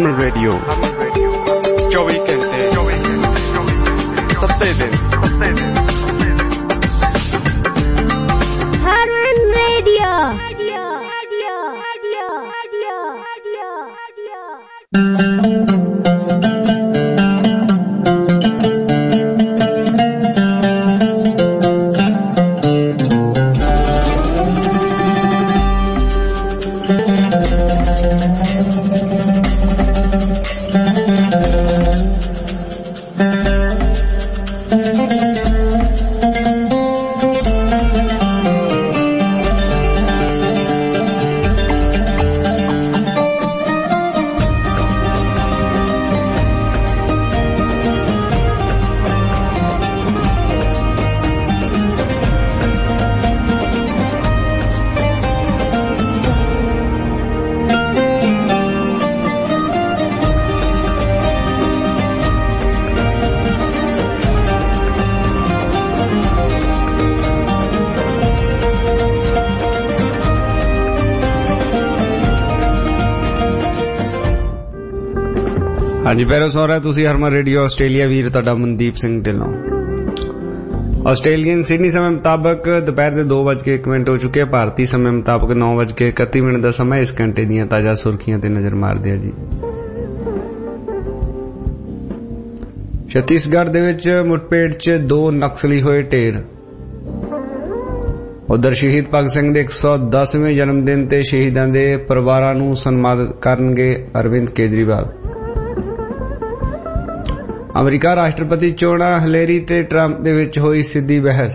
Radio 24 घंटे 7 दिन Harman Radio. ਹਾਂਜੀ ਪੈਰੋ ਸੌ ਰਿਹਾ ਤੁਸੀਂ ਹਰਮਨ ਰੇਡੀਓ ਆਸਟ੍ਰੇਲੀਆ ਵੀਰ ਤੁਹਾਡਾ ਮਨਦੀਪ ਸਿੰਘ ਢਿੱਲੋਂ। ਆਸਟ੍ਰੇਲੀਅਨ ਸਿਡਨੀ ਸਮੇਂ ਮੁਤਾਬਕ ਦੁਪਹਿਰ ਦੇ 2:01 ਹੋ ਚੁੱਕੇ। ਭਾਰਤੀ ਸਮੇਂ ਮੁਤਾਬਕ 9:31 ਦਾ ਸਮਾਂ। ਇਸ ਘੰਟੇ ਦੀਆਂ ਤਾਜ਼ਾ ਸੁਰਖੀਆਂ ਤੇ ਨਜ਼ਰ ਮਾਰਦੇ ਆ ਜੀ। ਛੱਤੀਸਗੜ੍ਹ ਦੇ ਵਿੱਚ ਮੁੱਠਭੇੜ 'ਚ 2 ਨਕਸਲੀ ਹੋਏ ਢੇਰ। ਉਧਰ ਸ਼ਹੀਦ ਭਗਤ ਸਿੰਘ ਦੇ 110ਵੇਂ ਜਨਮ ਦਿਨ ਤੇ ਸ਼ਹੀਦਾਂ ਦੇ ਪਰਿਵਾਰਾਂ ਨੂੰ ਸਨਮਾਨਿਤ ਕਰਨਗੇ ਅਰਵਿੰਦ ਕੇਜਰੀਵਾਲ। ਅਮਰੀਕਾ ਰਾਸ਼ਟਰਪਤੀ ਚੋਣਾਂ ਹਿਲੇਰੀ ਤੇ ਟਰੰਪ ਦੇ ਵਿੱਚ ਹੋਈ ਸਿੱਧੀ ਬਹਿਸ।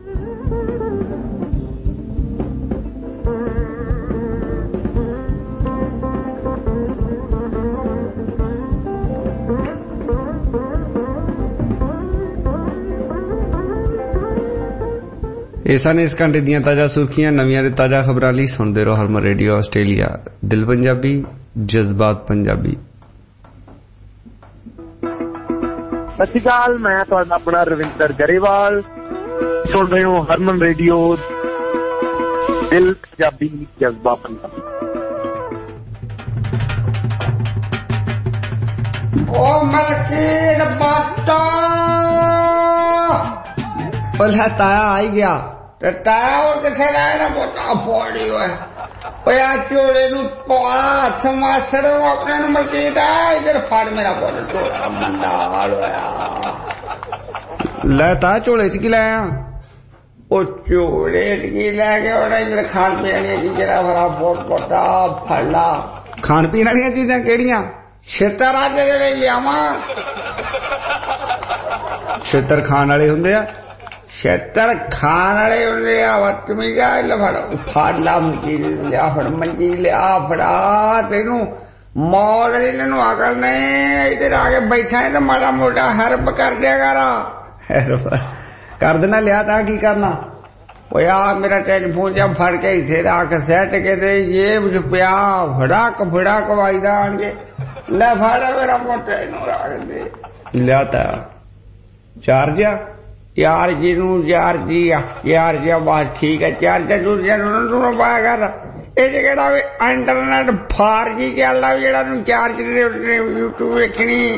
ਇਹ ਸਨ ਇਸ ਘੰਟੇ ਦੀਆਂ ਤਾਜ਼ਾ ਸੁਰਖੀਆਂ। ਨਵੀਆਂ ਤੇ ਤਾਜ਼ਾ ਖਬਰਾਂ ਲਈ ਸੁਣਦੇ ਰਹੋ ਹਰਮਨ ਰੇਡੀਓ ਆਸਟ੍ਰੇਲੀਆ। ਦਿਲ ਪੰਜਾਬੀ, ਜਜ਼ਬਾਤ ਪੰਜਾਬੀ। ਸਤਿ ਸ਼੍ਰੀ ਅਕਾਲ, ਮੈਂ ਤੁਹਾਡਾ ਆਪਣਾ ਰਵਿੰਦਰ ਗਰੇਵਾਲ। ਸੁਣ ਰਹੇ ਹੋ ਹਰਮਨ ਰੇਡੀਓ, ਦਿਲ ਪੰਜਾਬੀ, ਜਜ਼ਬਾ ਪੰਜਾਬੀ। ਉਹ ਮਲਕੀਰ ਬਾਟਾ ਪਹਿਲਾਂ ਤਾਇਆ ਆਈ ਗਿਆ ਤੇ ਤਾਇਆ ਹੋਰ ਕਿੱਥੇ ਰਹਿ ਨਾ ਬੋਟਾ ਪੋੜੀ ਹੋਇਆ ਪਿਆ ਚੋੜੇ ਨੂੰ ਪਵਾ ਹੱਥ ਮਾਸੜ ਨੂੰ ਆਪਣੇ ਨੂੰ ਮਲਕੀਰ ਆ ਇਧਰ ਫੜ ਮੇਰਾ ਬੋਲ ਝੋਲਾ ਮੰਦਾ ਹਾਲ ਹੋਇਆ ਲੈ ਤਾ ਝੋਲੇ 'ਚ ਕੀ ਲਾਇਆ? ਉਹ ਝੋਲੇ 'ਚ ਕੀ ਲੈ ਕੇ ਉਹਨੇ ਇਧਰ ਖਾਣ ਪੀਣ ਵਾਲੀਆਂ ਚੀਜ਼ਾਂ ਫਰਾ ਬਹੁਤ ਵੱਡਾ ਫੜ ਲਾ। ਖਾਣ ਪੀਣ ਵਾਲੀਆਂ ਚੀਜ਼ਾਂ ਕਿਹੜੀਆਂ? ਛੇਤਰ ਆ ਜਿਹੜੇ ਲਿਆਵਾਂ? ਛੇਤਰ ਖਾਣ ਵਾਲੇ ਹੁੰਦੇ ਆ? ਛੇਤਰ ਖਾਣ ਵਾਲੇ ਹੁੰਦੇ ਆ ਬਦਤਮੀਜ਼ਾ। ਫੜ ਲਾ ਮੰਜੀ ਲਿਆ, ਫੜ ਮੰਜੀ ਲਿਆ ਫੜਾ। ਤੈਨੂੰ ਮੌਤ ਨਹੀਂ, ਤੈਨੂੰ ਅਕਲ ਨਹੀਂ। ਇੱਧਰ ਆ ਕੇ ਬੈਠਾ ਤੇ ਮਾੜਾ ਮੋਟਾ ਹੈਲਪ ਕਰ ਦਿਆ ਕਰ। ਕਰ ਦੇਣਾ ਲਿਆ ਤਾਂ ਕੀ ਕਰਨਾ? ਉਹ ਆ ਮੇਰਾ ਟੈਲੀਫੋਨ ਜਿਹਾ ਫੜ ਕੇ ਇੱਥੇ ਰੱਖ ਸੈੱਟ ਕੇ ਤੇ ਜੇਬ 'ਚ ਪਿਆ ਫੜਾਕ ਫੜਾਕ ਵਾਜਦਾ ਆਣ ਕੇ ਲੈ ਫੜ ਮੇਰਾ ਮੋਟੇ ਨੂੰ ਰੱਖ ਦੇ। ਲਿਆ ਤਾਂ ਚਾਰਜ ਆ ਯਾਰ ਜੀ ਨੂੰ ਯਾਰ ਜੀ ਆ ਯਾਰ ਜੀ ਬਸ ਠੀਕ ਹੈ। ਚਾਰਜਰ ਚੂਰਜਰ ਨੂੰ ਪਾਇਆ ਕਰ। ਇਹ ਕਿਹੜਾ ਵੀ ਇੰਟਰਨੈਟ 4G ਚੱਲਦਾ ਵੀ ਜਿਹੜਾ ਤੂੰ ਚਾਰਜ ਯੂਟਿਊਬ ਵੇਖਣੀ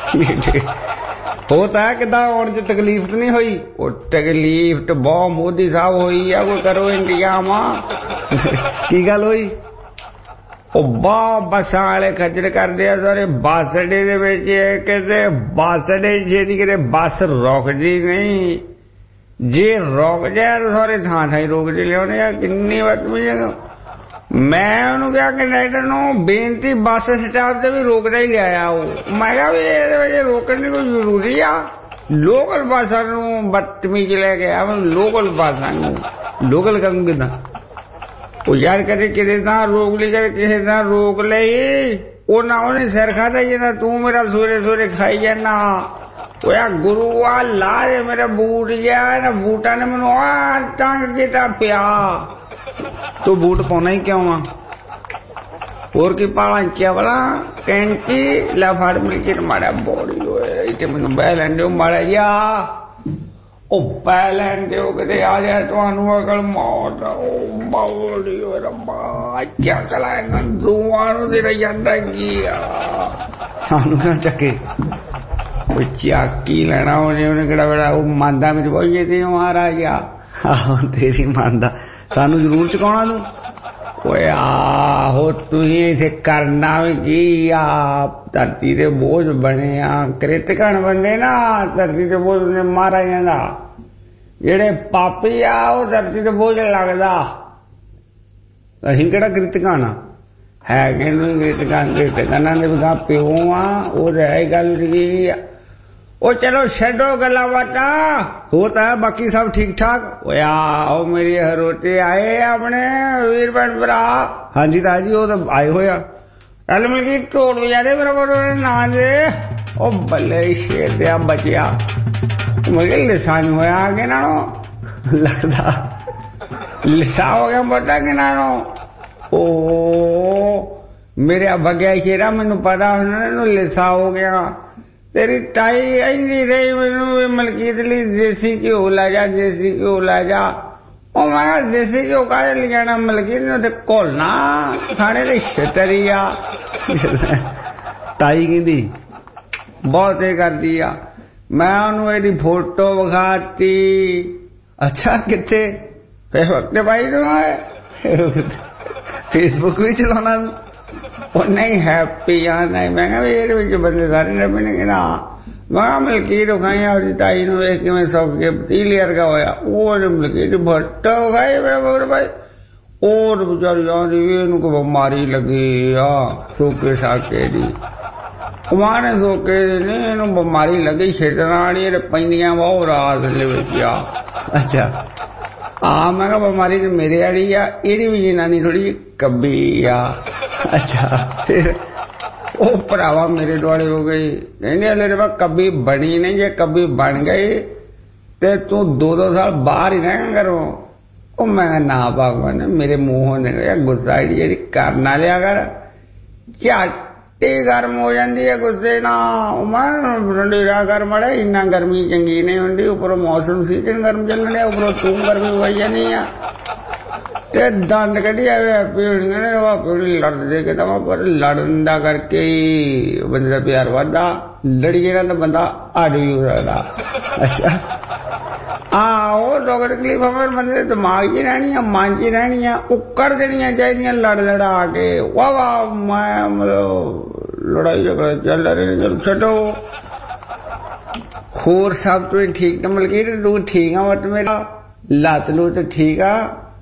ਹੋ ਤਾਂ ਕਿੱਦਾਂ ਆਉਣ 'ਚ ਤਕਲੀਫ ਨਹੀਂ ਹੋਈ? ਉਹ ਤਕਲੀਫ ਤਾਂ ਬਹੁਤ ਮੋਦੀ ਸਾਹਿਬ ਹੋਈ ਆ। ਕੋਈ ਕਰੋ ਇੰਤਜ਼ਾਮ। ਕੀ ਗੱਲ ਹੋਈ? ਉਹ ਬਹੁਤ ਬੱਸਾਂ ਵਾਲੇ ਖੱਜਲ ਕਰਦੇ ਆ ਸਾਰੇ ਬੱਸ ਅੱਡੇ ਦੇ ਵਿੱਚ। ਕਿਤੇ ਬੱਸ ਅੱਡੇ ਜਿਹੜੀ ਕਿਤੇ ਬੱਸ ਰੁਕਦੀ ਨਹੀਂ। ਜੇ ਰੁਕ ਜਾਏ ਤਾਂ ਸਾਰੇ ਥਾਂ ਥਾਂ ਰੋਕਦੇ ਲਿਆਉਣੇ ਆ। ਕਿੰਨੀ ਬਦਤਮੀਜ਼ੀ। ਮੈਂ ਉਹਨੂੰ ਕਿਹਾ ਕੰਡਕਟਰ ਨੂੰ ਬੇਨਤੀ ਬੱਸ ਸਟਾਪ ਤੇ ਵੀ ਰੋਕਦਾ ਹੀ ਲਿਆਇਆ। ਉਹ ਮੈਂ ਕਿਹਾ ਵੀ ਇਹਦੇ ਵਿੱਚ ਰੋਕਣ ਦੀ ਕੋਈ ਜ਼ਰੂਰੀ ਆ? ਲੋਕਲ ਬੱਸਾਂ ਨੂੰ ਬਦਤਮੀਜ਼ੀ ਲੈ ਕੇ ਆ। ਲੋਕਲ ਬੱਸਾਂ ਨੂੰ ਲੋਕਲ ਕੰਮ ਕਿੱਦਾਂ? ਉਹ ਯਾਰ ਕਦੇ ਕਿਸੇ ਦਾ ਰੋਕ ਲਈ, ਕਦੇ ਕਿਸੇ ਦਾ ਰੋਕ ਲਈ। ਉਹ ਨਾ ਉਹਨੇ ਸਿਰ ਖਾਦਾ ਜਿੰਨਾ ਤੂੰ ਮੇਰਾ ਸਵੇਰੇ ਸਵੇਰੇ ਖਾਈ ਜਾਣਾ। ਉਹ ਯਾਰ ਗੁਰੂ ਆ ਲਾ ਦੇ ਮੇਰਾ ਬੂਟ ਜਿਹਾ। ਇਹਨਾਂ ਬੂਟਾਂ ਨੇ ਮੈਨੂੰ ਆ ਤੰਗ ਕੀਤਾ ਪਿਆ। ਤੂੰ ਬੂਟ ਪਾਉਣਾ ਹੀ ਕਿਉਂ ਆ? ਹੋਰ ਕੀ ਪਾਲਾਂ ਚਵਲਾ ਕੈਂਚੀ ਲੈ ਫੜ ਮਿਲ ਕੇ ਮਾੜਾ ਬੋੜੀ ਹੋਏ ਇੱਥੇ ਮੈਨੂੰ ਬਹਿ ਲੈਂਦੇ ਮਾੜਾ ਜਿਹਾ। पैलैंड दो कि आ जाए तुहानू अकल मौत बाउली रब्बा क्या चलाएगा दुआनू तेरा जाता की सानू क्या चके चाकी लेना उन्हें किड़ा बड़ा मांदा में पहुंचे थे महाराज तेरी मांदा सानू जरूर चुकाना तू आहो तुही इथे करना भी की धरती से बोझ बने कृतकण बंदे ना धरती से बोझ ने मारा जाता जेड़े पापी वो धरती से बोझ लगता अं कि कृतकण है कृतकना ने भी प्यो वो है गल ओ चलो छो गला बाता होता है बाकी सब ठीक ठाक आओ मेरी हरोटे आए अपने वीर भैन भरा हाँ जी ताजी वो तो आए होया अल मिलगी टोड़ जाते बराबर ना दे ओ बल्ले शेर दिया बचिया मुझे लिसान होया आगे नानो लगता लिसा हो गया बता के नानो ओ मेरे भगया शेरा मैनू पता लिसा हो गया तेरी ताई इंजी रही मैनू मलकीत ली देसी घ्यो ला जा देसी घ्यो ला जा ओ मैं देसी घ्यो का ले जाना मलकीत ने ते घोलना खाने दे छतरी आ ताई कहती बहुत ये कर दिया मैं उन्होंने एडी फोटो विखाती अच्छा कितने वक्त भाई तो फेसबुक भी चलाना नहीं हैप्पी नहीं मैं बंदे सारे रबी ने कहना मैं मलकीत खाई आपकी ताई ने वेख के मैं सब के पतीली वर्गा होया मलकीत भट्टो खाई भाई और बेचारी आँदी इनको बीमारी लगी सोके साके दी माने सोके ने इनू बीमारी लगी छेटनानी पैंदियां बहुत रात अच्छा हाँ मैं बीमारी तो मेरे वाली एदी भी जनानी थोड़ी कब्बी अच्छा फिर ओ भरावा मेरे दुआले हो गई कहने हले तो कब्बी बनी नहीं जे कब्बी बन गई ते तू 2-2 साल बाहर ही रहेगा करो ओ मैं ना भगवान मेरे मुंह ने गुस्सा जी करना लिया कर झट्टी गर्म हो जाती है गुस्से ना रंडीरा कर मड़े इन्ना गर्मी चंगी नहीं होंगी उपरों मौसम सीजन गर्म चलने उपरों तू गर्मी हो जानी है दंद कढ़ी आवे पीड़ी लड़ते कि पर लड़न का करके ही बंदे का प्यार बढ़ता लड़िए ना तो बंदा अड़ भी हो सकता अच्छा वो दुख तकलीफ हमारे बंदे दिमाग च रहनी मन च रहनी उकर देनिया चाहिए लड़ लड़ा के वाह वाह मैं मतलब लड़ाई झगड़ा चल रहे चल छो होर सब तो ठीक तो मलकीत तू ठीक आ बट मेरा लत लूत ठीक आ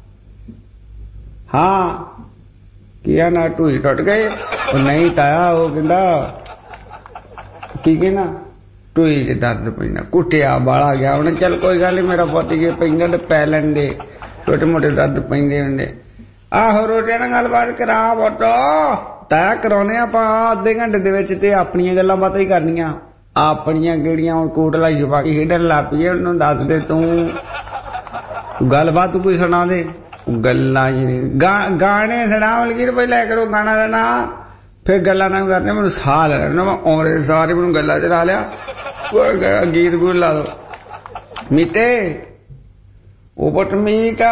हाँ किया ना टूई टुट गए नहीं ताया वो कहता की कहना टूई च दर्द पैना कुटिया बाला गया उन्हें चल कोई गल नहीं मेरा पुत जे पैंदा तो पै लैंदे छोटे मोटे दर्द पैंदे होंदे आहो रोटियां नाल गलबात करा पुत ताया कराने आपां आधे घंटे दे विच ते अपनियां गल्लां बातां ही करनियां अपनियां केड़ियां हुण कोटला छुपा के खेडण लग पई उन्होंने दस दे तू गलबात कोई सुना दे गल्ला गाने सुना मलकीत पहले करो गाना रहना फिर गल्ला ना करने मैं साह लेना मैं औरे सारे मैं गल्ला चला लिया गीत गुत ला दो मीते उपट मीटा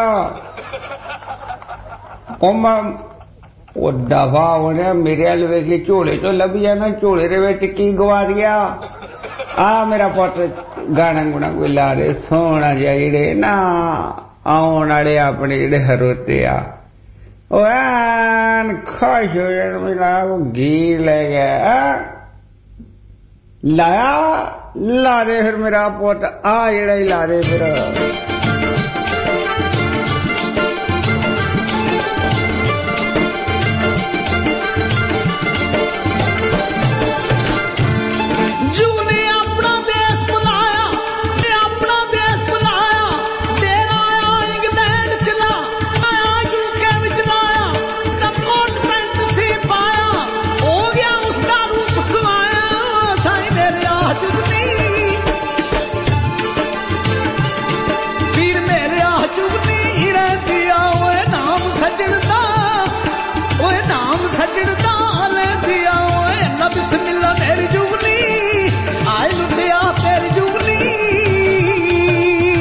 वो दफा होने मेरे वाल वेखे झोले चो लभ जाना झोले दे विच की गवाच गया मेरा पुत गाना गुना कोई ला दे सोहना जिहा जेड़े ना आने वाले अपने जेड़े हरोते एन खुश हो जाने मेरा वो गीत ले गया लाया ला दे फिर मेरा पुत जेड़ा ही ला दे फिर बिस्मिल्लाह मेरी जुगनी आई लुटिया तेरी जुगनी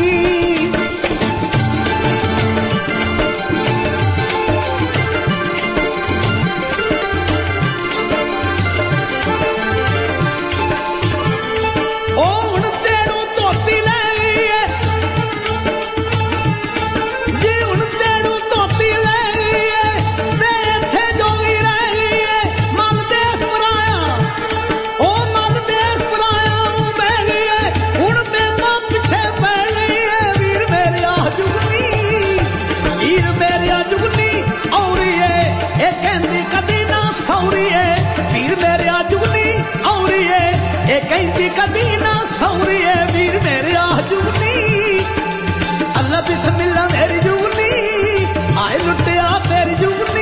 कदी ना सौरिए वीर मेरे आ जुगनी अल्लाह बिस्मिल्लाह मेरी जुगनी आए लुटिया तेरी जुगनी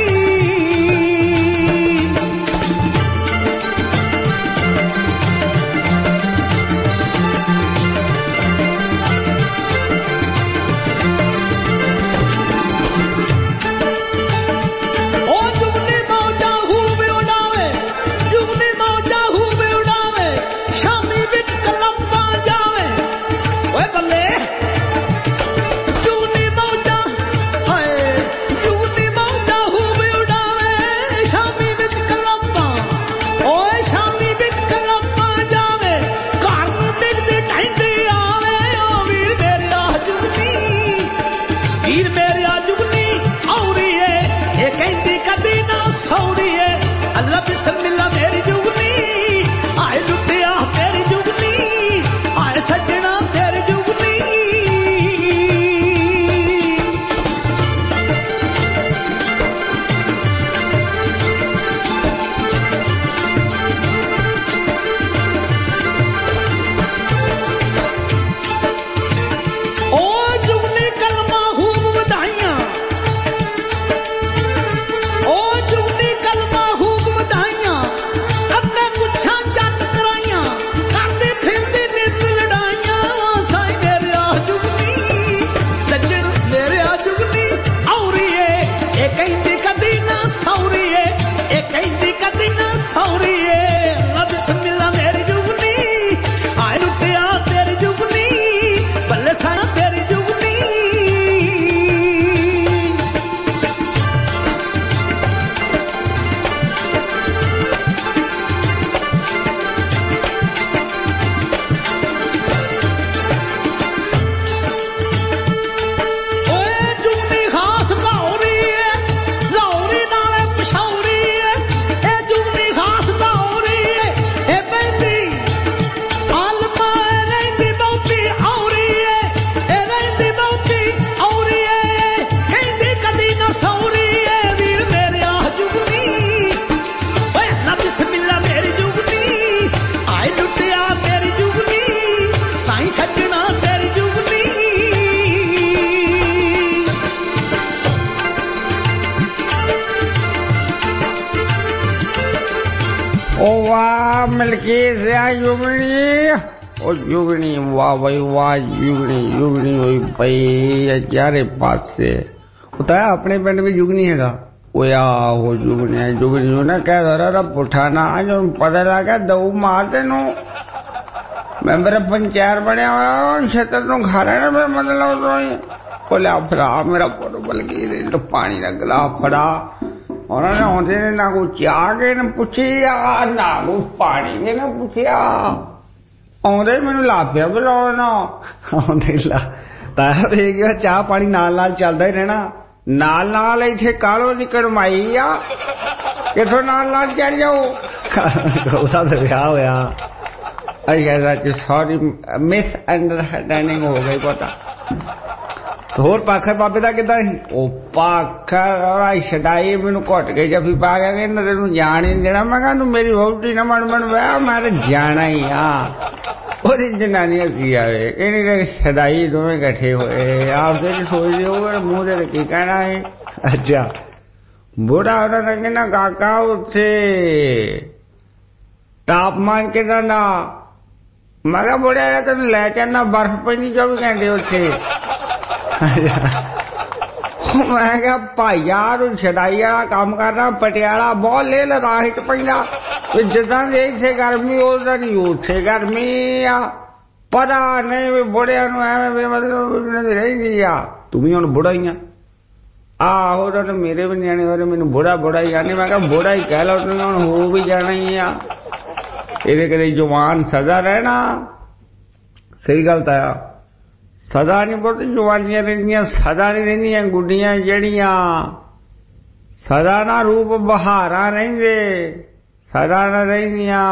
युगनी वाह भाई वाह युगनी हुई भाई यारे पास से बताया अपने पिंड में युगनी हैगा वो युगनी ने कह रहा पुठाना आज पता लगा दऊ मारते नो मैं मेरा पंचायत बनया हुआ क्षेत्र तू खा रहा मैं मतलब बोले फड़ा मेरा फोटो बल गई तो पानी का गिलास फड़ा उन्होंने होते ने ना कुछ चाह के न पूछिया ना कुछ पानी के न पूछिया आंदे मैनू ला पिया बुलाना आंदे ला ताया वे गया चाह पानी नाल नाल चलदा ही रहना नाल नाल इत्थे कालो दी कड़माई आ किथों नाल नाल चल जाओ उसदा तो विआह होया अच्छा सॉरी मिस अंडरस्टैंडिंग हो गई पता तो होर पाखर बाबे दा किदां सी ओ पाखर छड़ाई मैनू घुट के जफी पा गया कहंदा तैनू जान ही नहीं देना मैं कहा तू मेरी वोटी ना मन वह मैं तो जाना ही ओदी जनानी हसी आवे कहनी छड़ाई दोवें कट्ठे होए आप सोच रहे हो मूँह से की कहना है अच्छा बुढ़ा उन्होंने कहना काका उत्थे तापमान कितना ना मैं कहा बुढ़ा तेन लै चलना बर्फ पैनी 24 घंटे उत्थे मैं क्या भाईया तू छड़ाई वाला काम करना पटियाला बहुत ले लद्दाख च पैंदा जिदा दे इत्थे गर्मी उदा नहीं उत्थे गर्मी आ पता नहीं भी बुढ़िया नूं एवें मतलब रहिंदी आ तू भी हुण बुढ़ा ही आ आहो तो मेरे भी न्याणे हो रहे मैनू बुढ़ा बुढ़ा ही आने मैं कहा बुढ़ा ही कह लो तुम हुण हो भी जाना ही आ ਇਹਦੇ ਕਦੇ ਜਵਾਨ ਸਦਾ ਰਹਿਣਾ ਸਹੀ ਗੱਲ ਤਾਂ ਆ ਸਦਾ ਨਹੀਂ ਬਹੁਤ ਜਵਾਨੀਆਂ ਰਹਿੰਦੀਆਂ ਸਦਾ ਨਹੀਂ ਰਹਿੰਦੀਆਂ ਗੁੱਡੀਆਂ ਜਿਹੜੀਆਂ ਸਦਾ ਨਾ ਰੂਪ ਬਹਾਰਾਂ ਰਹਿੰਦੇ ਸਦਾ ਨਾ ਰਹਿੰਦੀਆਂ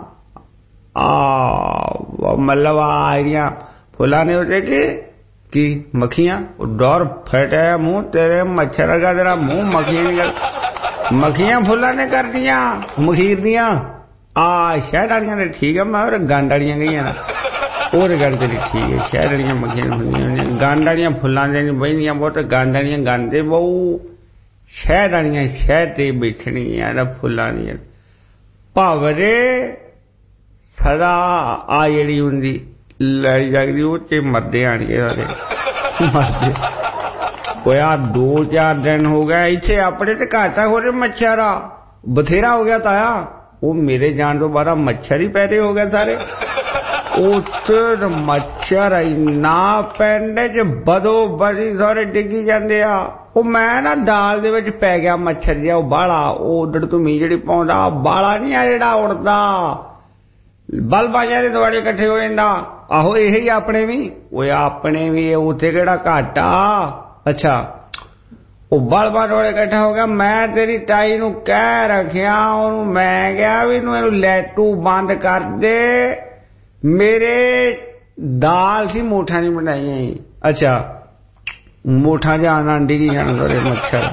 ਮਤਲਬ ਆਈਆਂ ਫੁੱਲਾਂ ਨੇ ਉਹਦੇ ਕੀ ਮੱਖੀਆਂ ਡਰ ਫਟਿਆ ਮੂੰਹ ਤੇਰੇ ਮੱਛਰ ਦਾ ਤੇਰਾ ਮੂੰਹ ਮੱਖੀਆਂ ਫੁੱਲਾਂ ਨੇ ਕਰਦੀਆਂ ਮਖੀਰ ਦੀਆਂ शहद वालियां ते ठीक है, मैं गंद वालियां गईयां ना और गल तेरी ठीक है। शहद वालियां मक्खियां होंदियां, गंद वालियां फुल्लां ते नहीं बहिंदियां बहुत, गंद वालियां गंद ते बहु, शहद वालियां शहद ते बैठणियां ते फुल्लां दियां भावरे सदा आ जेहड़ी हुंदी लड़ी जागदी ओह ते मरदे आणगे सारे मरदे। कोया 2-4 दिन हो गए इत्थे अपने ते घाटा हो रहे मच्छर बथेरा हो गया ताया। वो मेरे जान तो बारा मच्छर ही पैदे हो गए सारे। उत्तर मच्छर इन्ना पिंड च बदो बदी सारे डिगी जांदे आ। ਉਹ ਮੈਂ ਨਾ ਦਾਲ ਦੇ ਵਿੱਚ ਪੈ ਗਿਆ ਮੱਛਰ ਜਿਹਾ, ਉਹ ਬਾਲਾ ਉਹ ਉਡੜ ਧੁਮੀ ਜਿਹੜੀ ਪਾਉਂਦਾ ਬਾਲਾ ਨਹੀਂ ਆ ਜਿਹੜਾ ਉੜਦਾ ਬਲਬਾਜਿਆਂ ਦੇ ਦੁਆਲੇ ਇਕੱਠੇ ਹੋ ਜਾਂਦਾ। ਆਹੋ ਇਹ ਹੀ ਆਪਣੇ ਵੀ, ਓਏ ਆਪਣੇ ਵੀ ਉੱਥੇ ਕਿਹੜਾ ਘੱਟ ਆ। ਅੱਛਾ ਉਹ ਬਲਬਾ ਦੁਆਲੇ ਇਕੱਠਾ ਹੋ ਗਿਆ। ਮੈਂ ਤੇਰੀ ਤਾਈ ਨੂੰ ਕਹਿ ਰੱਖਿਆ ਉਹਨੂੰ, ਮੈਂ ਕਿਹਾ ਵੀ ਇਹਨੂੰ ਲੈਟੂ ਬੰਦ ਕਰ ਦੇ। ਮੇਰੇ ਦਾਲ ਸੀ ਮੋਠਾਂ ਨਹੀਂ ਬਣਾਈਆਂ। ਅੱਛਾ मोठा जाना डिगी जाना सारे मच्छर।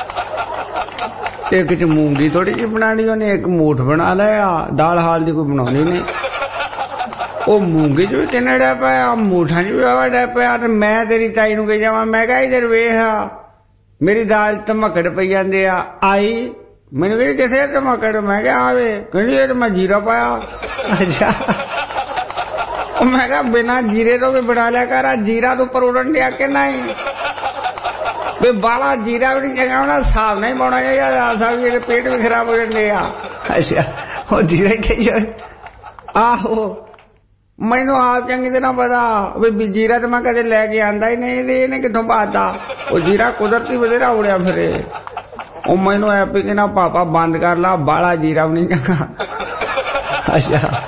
एक च मूंगी थोड़ी जी बनानी उन्हें, एक मूठ बना लिया, दाल हाल दी कोई बनानी नहीं। वो मूंगी च भी किन्ना डै पाया, मूठा च भी वावा डै पाया। ते मैं तेरी ताई नूं कही जावां, मैं कहा इधर वेख मेरी दाल धमकड़ पई जांदे आ। आई मैनूं कही किथे धमकड़, मैं कहा आवे, कहंदी ये मैं जीरा पाया। अच्छा मैं कहा बिना जीरे तो भी बना लिया कर, जीरा तो पर उड़न दिया के नहीं भी बाला जीरा भी नहीं चंगा होना, साफ नहीं पाना चाहिए साहब, ये पेट भी खराब हो जाते। अच्छा वो जीरा कही आहो मैनू आप चंगी तरह पता भी जीरा तो मैं कदे लैके आंदा ही नहीं, इन्हें कितों पाता। वो जीरा कुदरती बथेरा उड़िया फिरे। वो मैनू ऐ पी के ना पापा बंद कर ला, बाला जीरा भी नहीं चंगा। अच्छा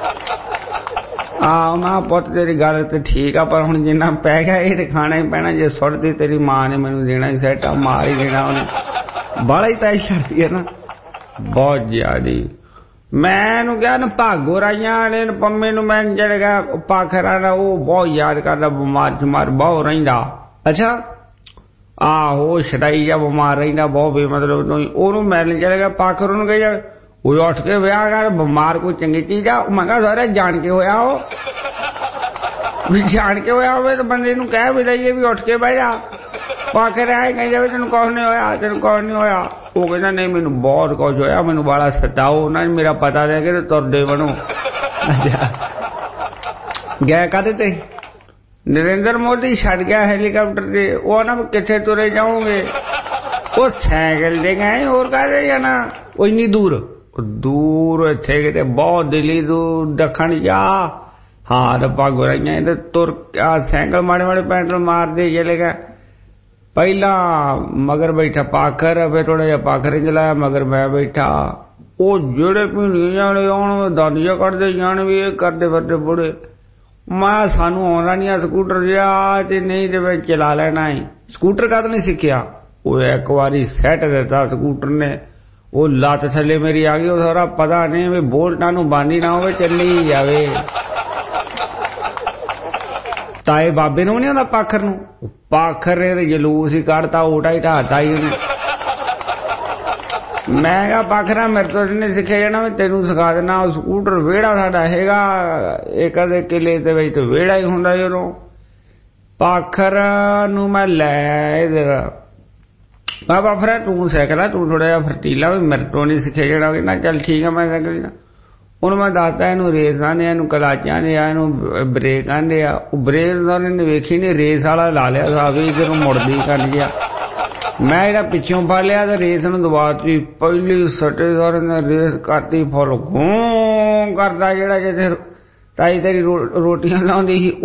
ना पुत तेरी गल तो ठीक आ, पर हुण जिन्ना पै गया ये खाना ही पैना। जे सुटदी तेरी मां ने मैनू देना ही सैट, मार ही देना उन्हें। बाला ही ताई छड़दी है ना बहुत ज्यादा। मैं क्या ना भागो राइया वाले पम्मे नूं मैं जेड़ा पाखरा ना वो बहुत याद करदा, बमार शमार बहुत रहिंदा। अच्छा आहो छड़ाई जा बमार रहिंदा बहुत बेमतलब तो ओनू मिलण चले गया पाखर नूं कही जावे वो उठ के विआह कर, बमार कोई चंगी चीज आ। मैं कहा सारे जान के होया हो, जान के होया हो तो बंदे नूं कह भी दईए भी उठ के बह जा। पाखर आए कही जावे तेन कुछ नहीं होया, तेन कुछ नहीं होया। वो कहना नहीं मैनू बहुत कुछ होया, मैनू बाला सताओ ना, मेरा पता दे के तुरदे बनो। गए काहदे ते नरेंद्र मोदी छड़ गया हेलीकॉप्टर से, वो ना किथे तुरे जाओगे, वो साइकिल दे गए और काहदे जाना वो इन्नी दूर दूर इत्थे किते बहुत दिल्ली दूर दखण जा। हाँ रब्बा गोराइयां इधर तुर साइकिल माड़े माड़े पैंडल मार दे चले गए। पहला मगर बैठा पाखर, फिर थोड़ा जा पाखर चलाया मगर मैं बैठा। वो जेड़े भीड़ियां जाने आने दादियां कटदे जाने भी ये करदे फिरदे बुढ़े। मैं सानू आउंदा नहीं आ स्कूटर जिहा ते नहीं ते मैं चला लेना है। स्कूटर का तो नहीं सीखिया, वो एक बारी सैट देता स्कूटर ने, वो लत थले मेरी आ गई। थोड़ा पता नहीं भी बोल्टां नूं बांधी ना होवे चली जावे। ताए बाबे नूं नहीं आंदा पाखर नूं, पाखर ने जलूस ही कढ़ता, ओटा ही ढाता ही उन्हें। मैं कहा पाखरा मेरे तो नहीं सिखे जाना, मैं तेनू सिखा देना। स्कूटर वेड़ा साडा हैगा एक अदे किले दे विच, तो वेड़ा ही हुंदा जदों। पाखर नूं मैं लै इधर बाबा फिर तू साइकिल तू थोड़ा जा फरतीला भी मेरे तो नहीं सिखे जाना। कहना चल ठीक है मैं साइकिल उन्होंने मैं दसता इनू रेस आने, इनू कलाचा आने, इनू ब्रेक आने। ब्रेक ने वेखी नहीं, रेस वाला ला लिया साहब इधर मुड़दी कर गया। मैं इहदा पिछों फड़ लिया तो रेस नूं दबाती, पहली सटे सारे ने रेस करती फुल घूं करदा जेड़ा जिथे ताई तेरी रोटियां लाउंदी सी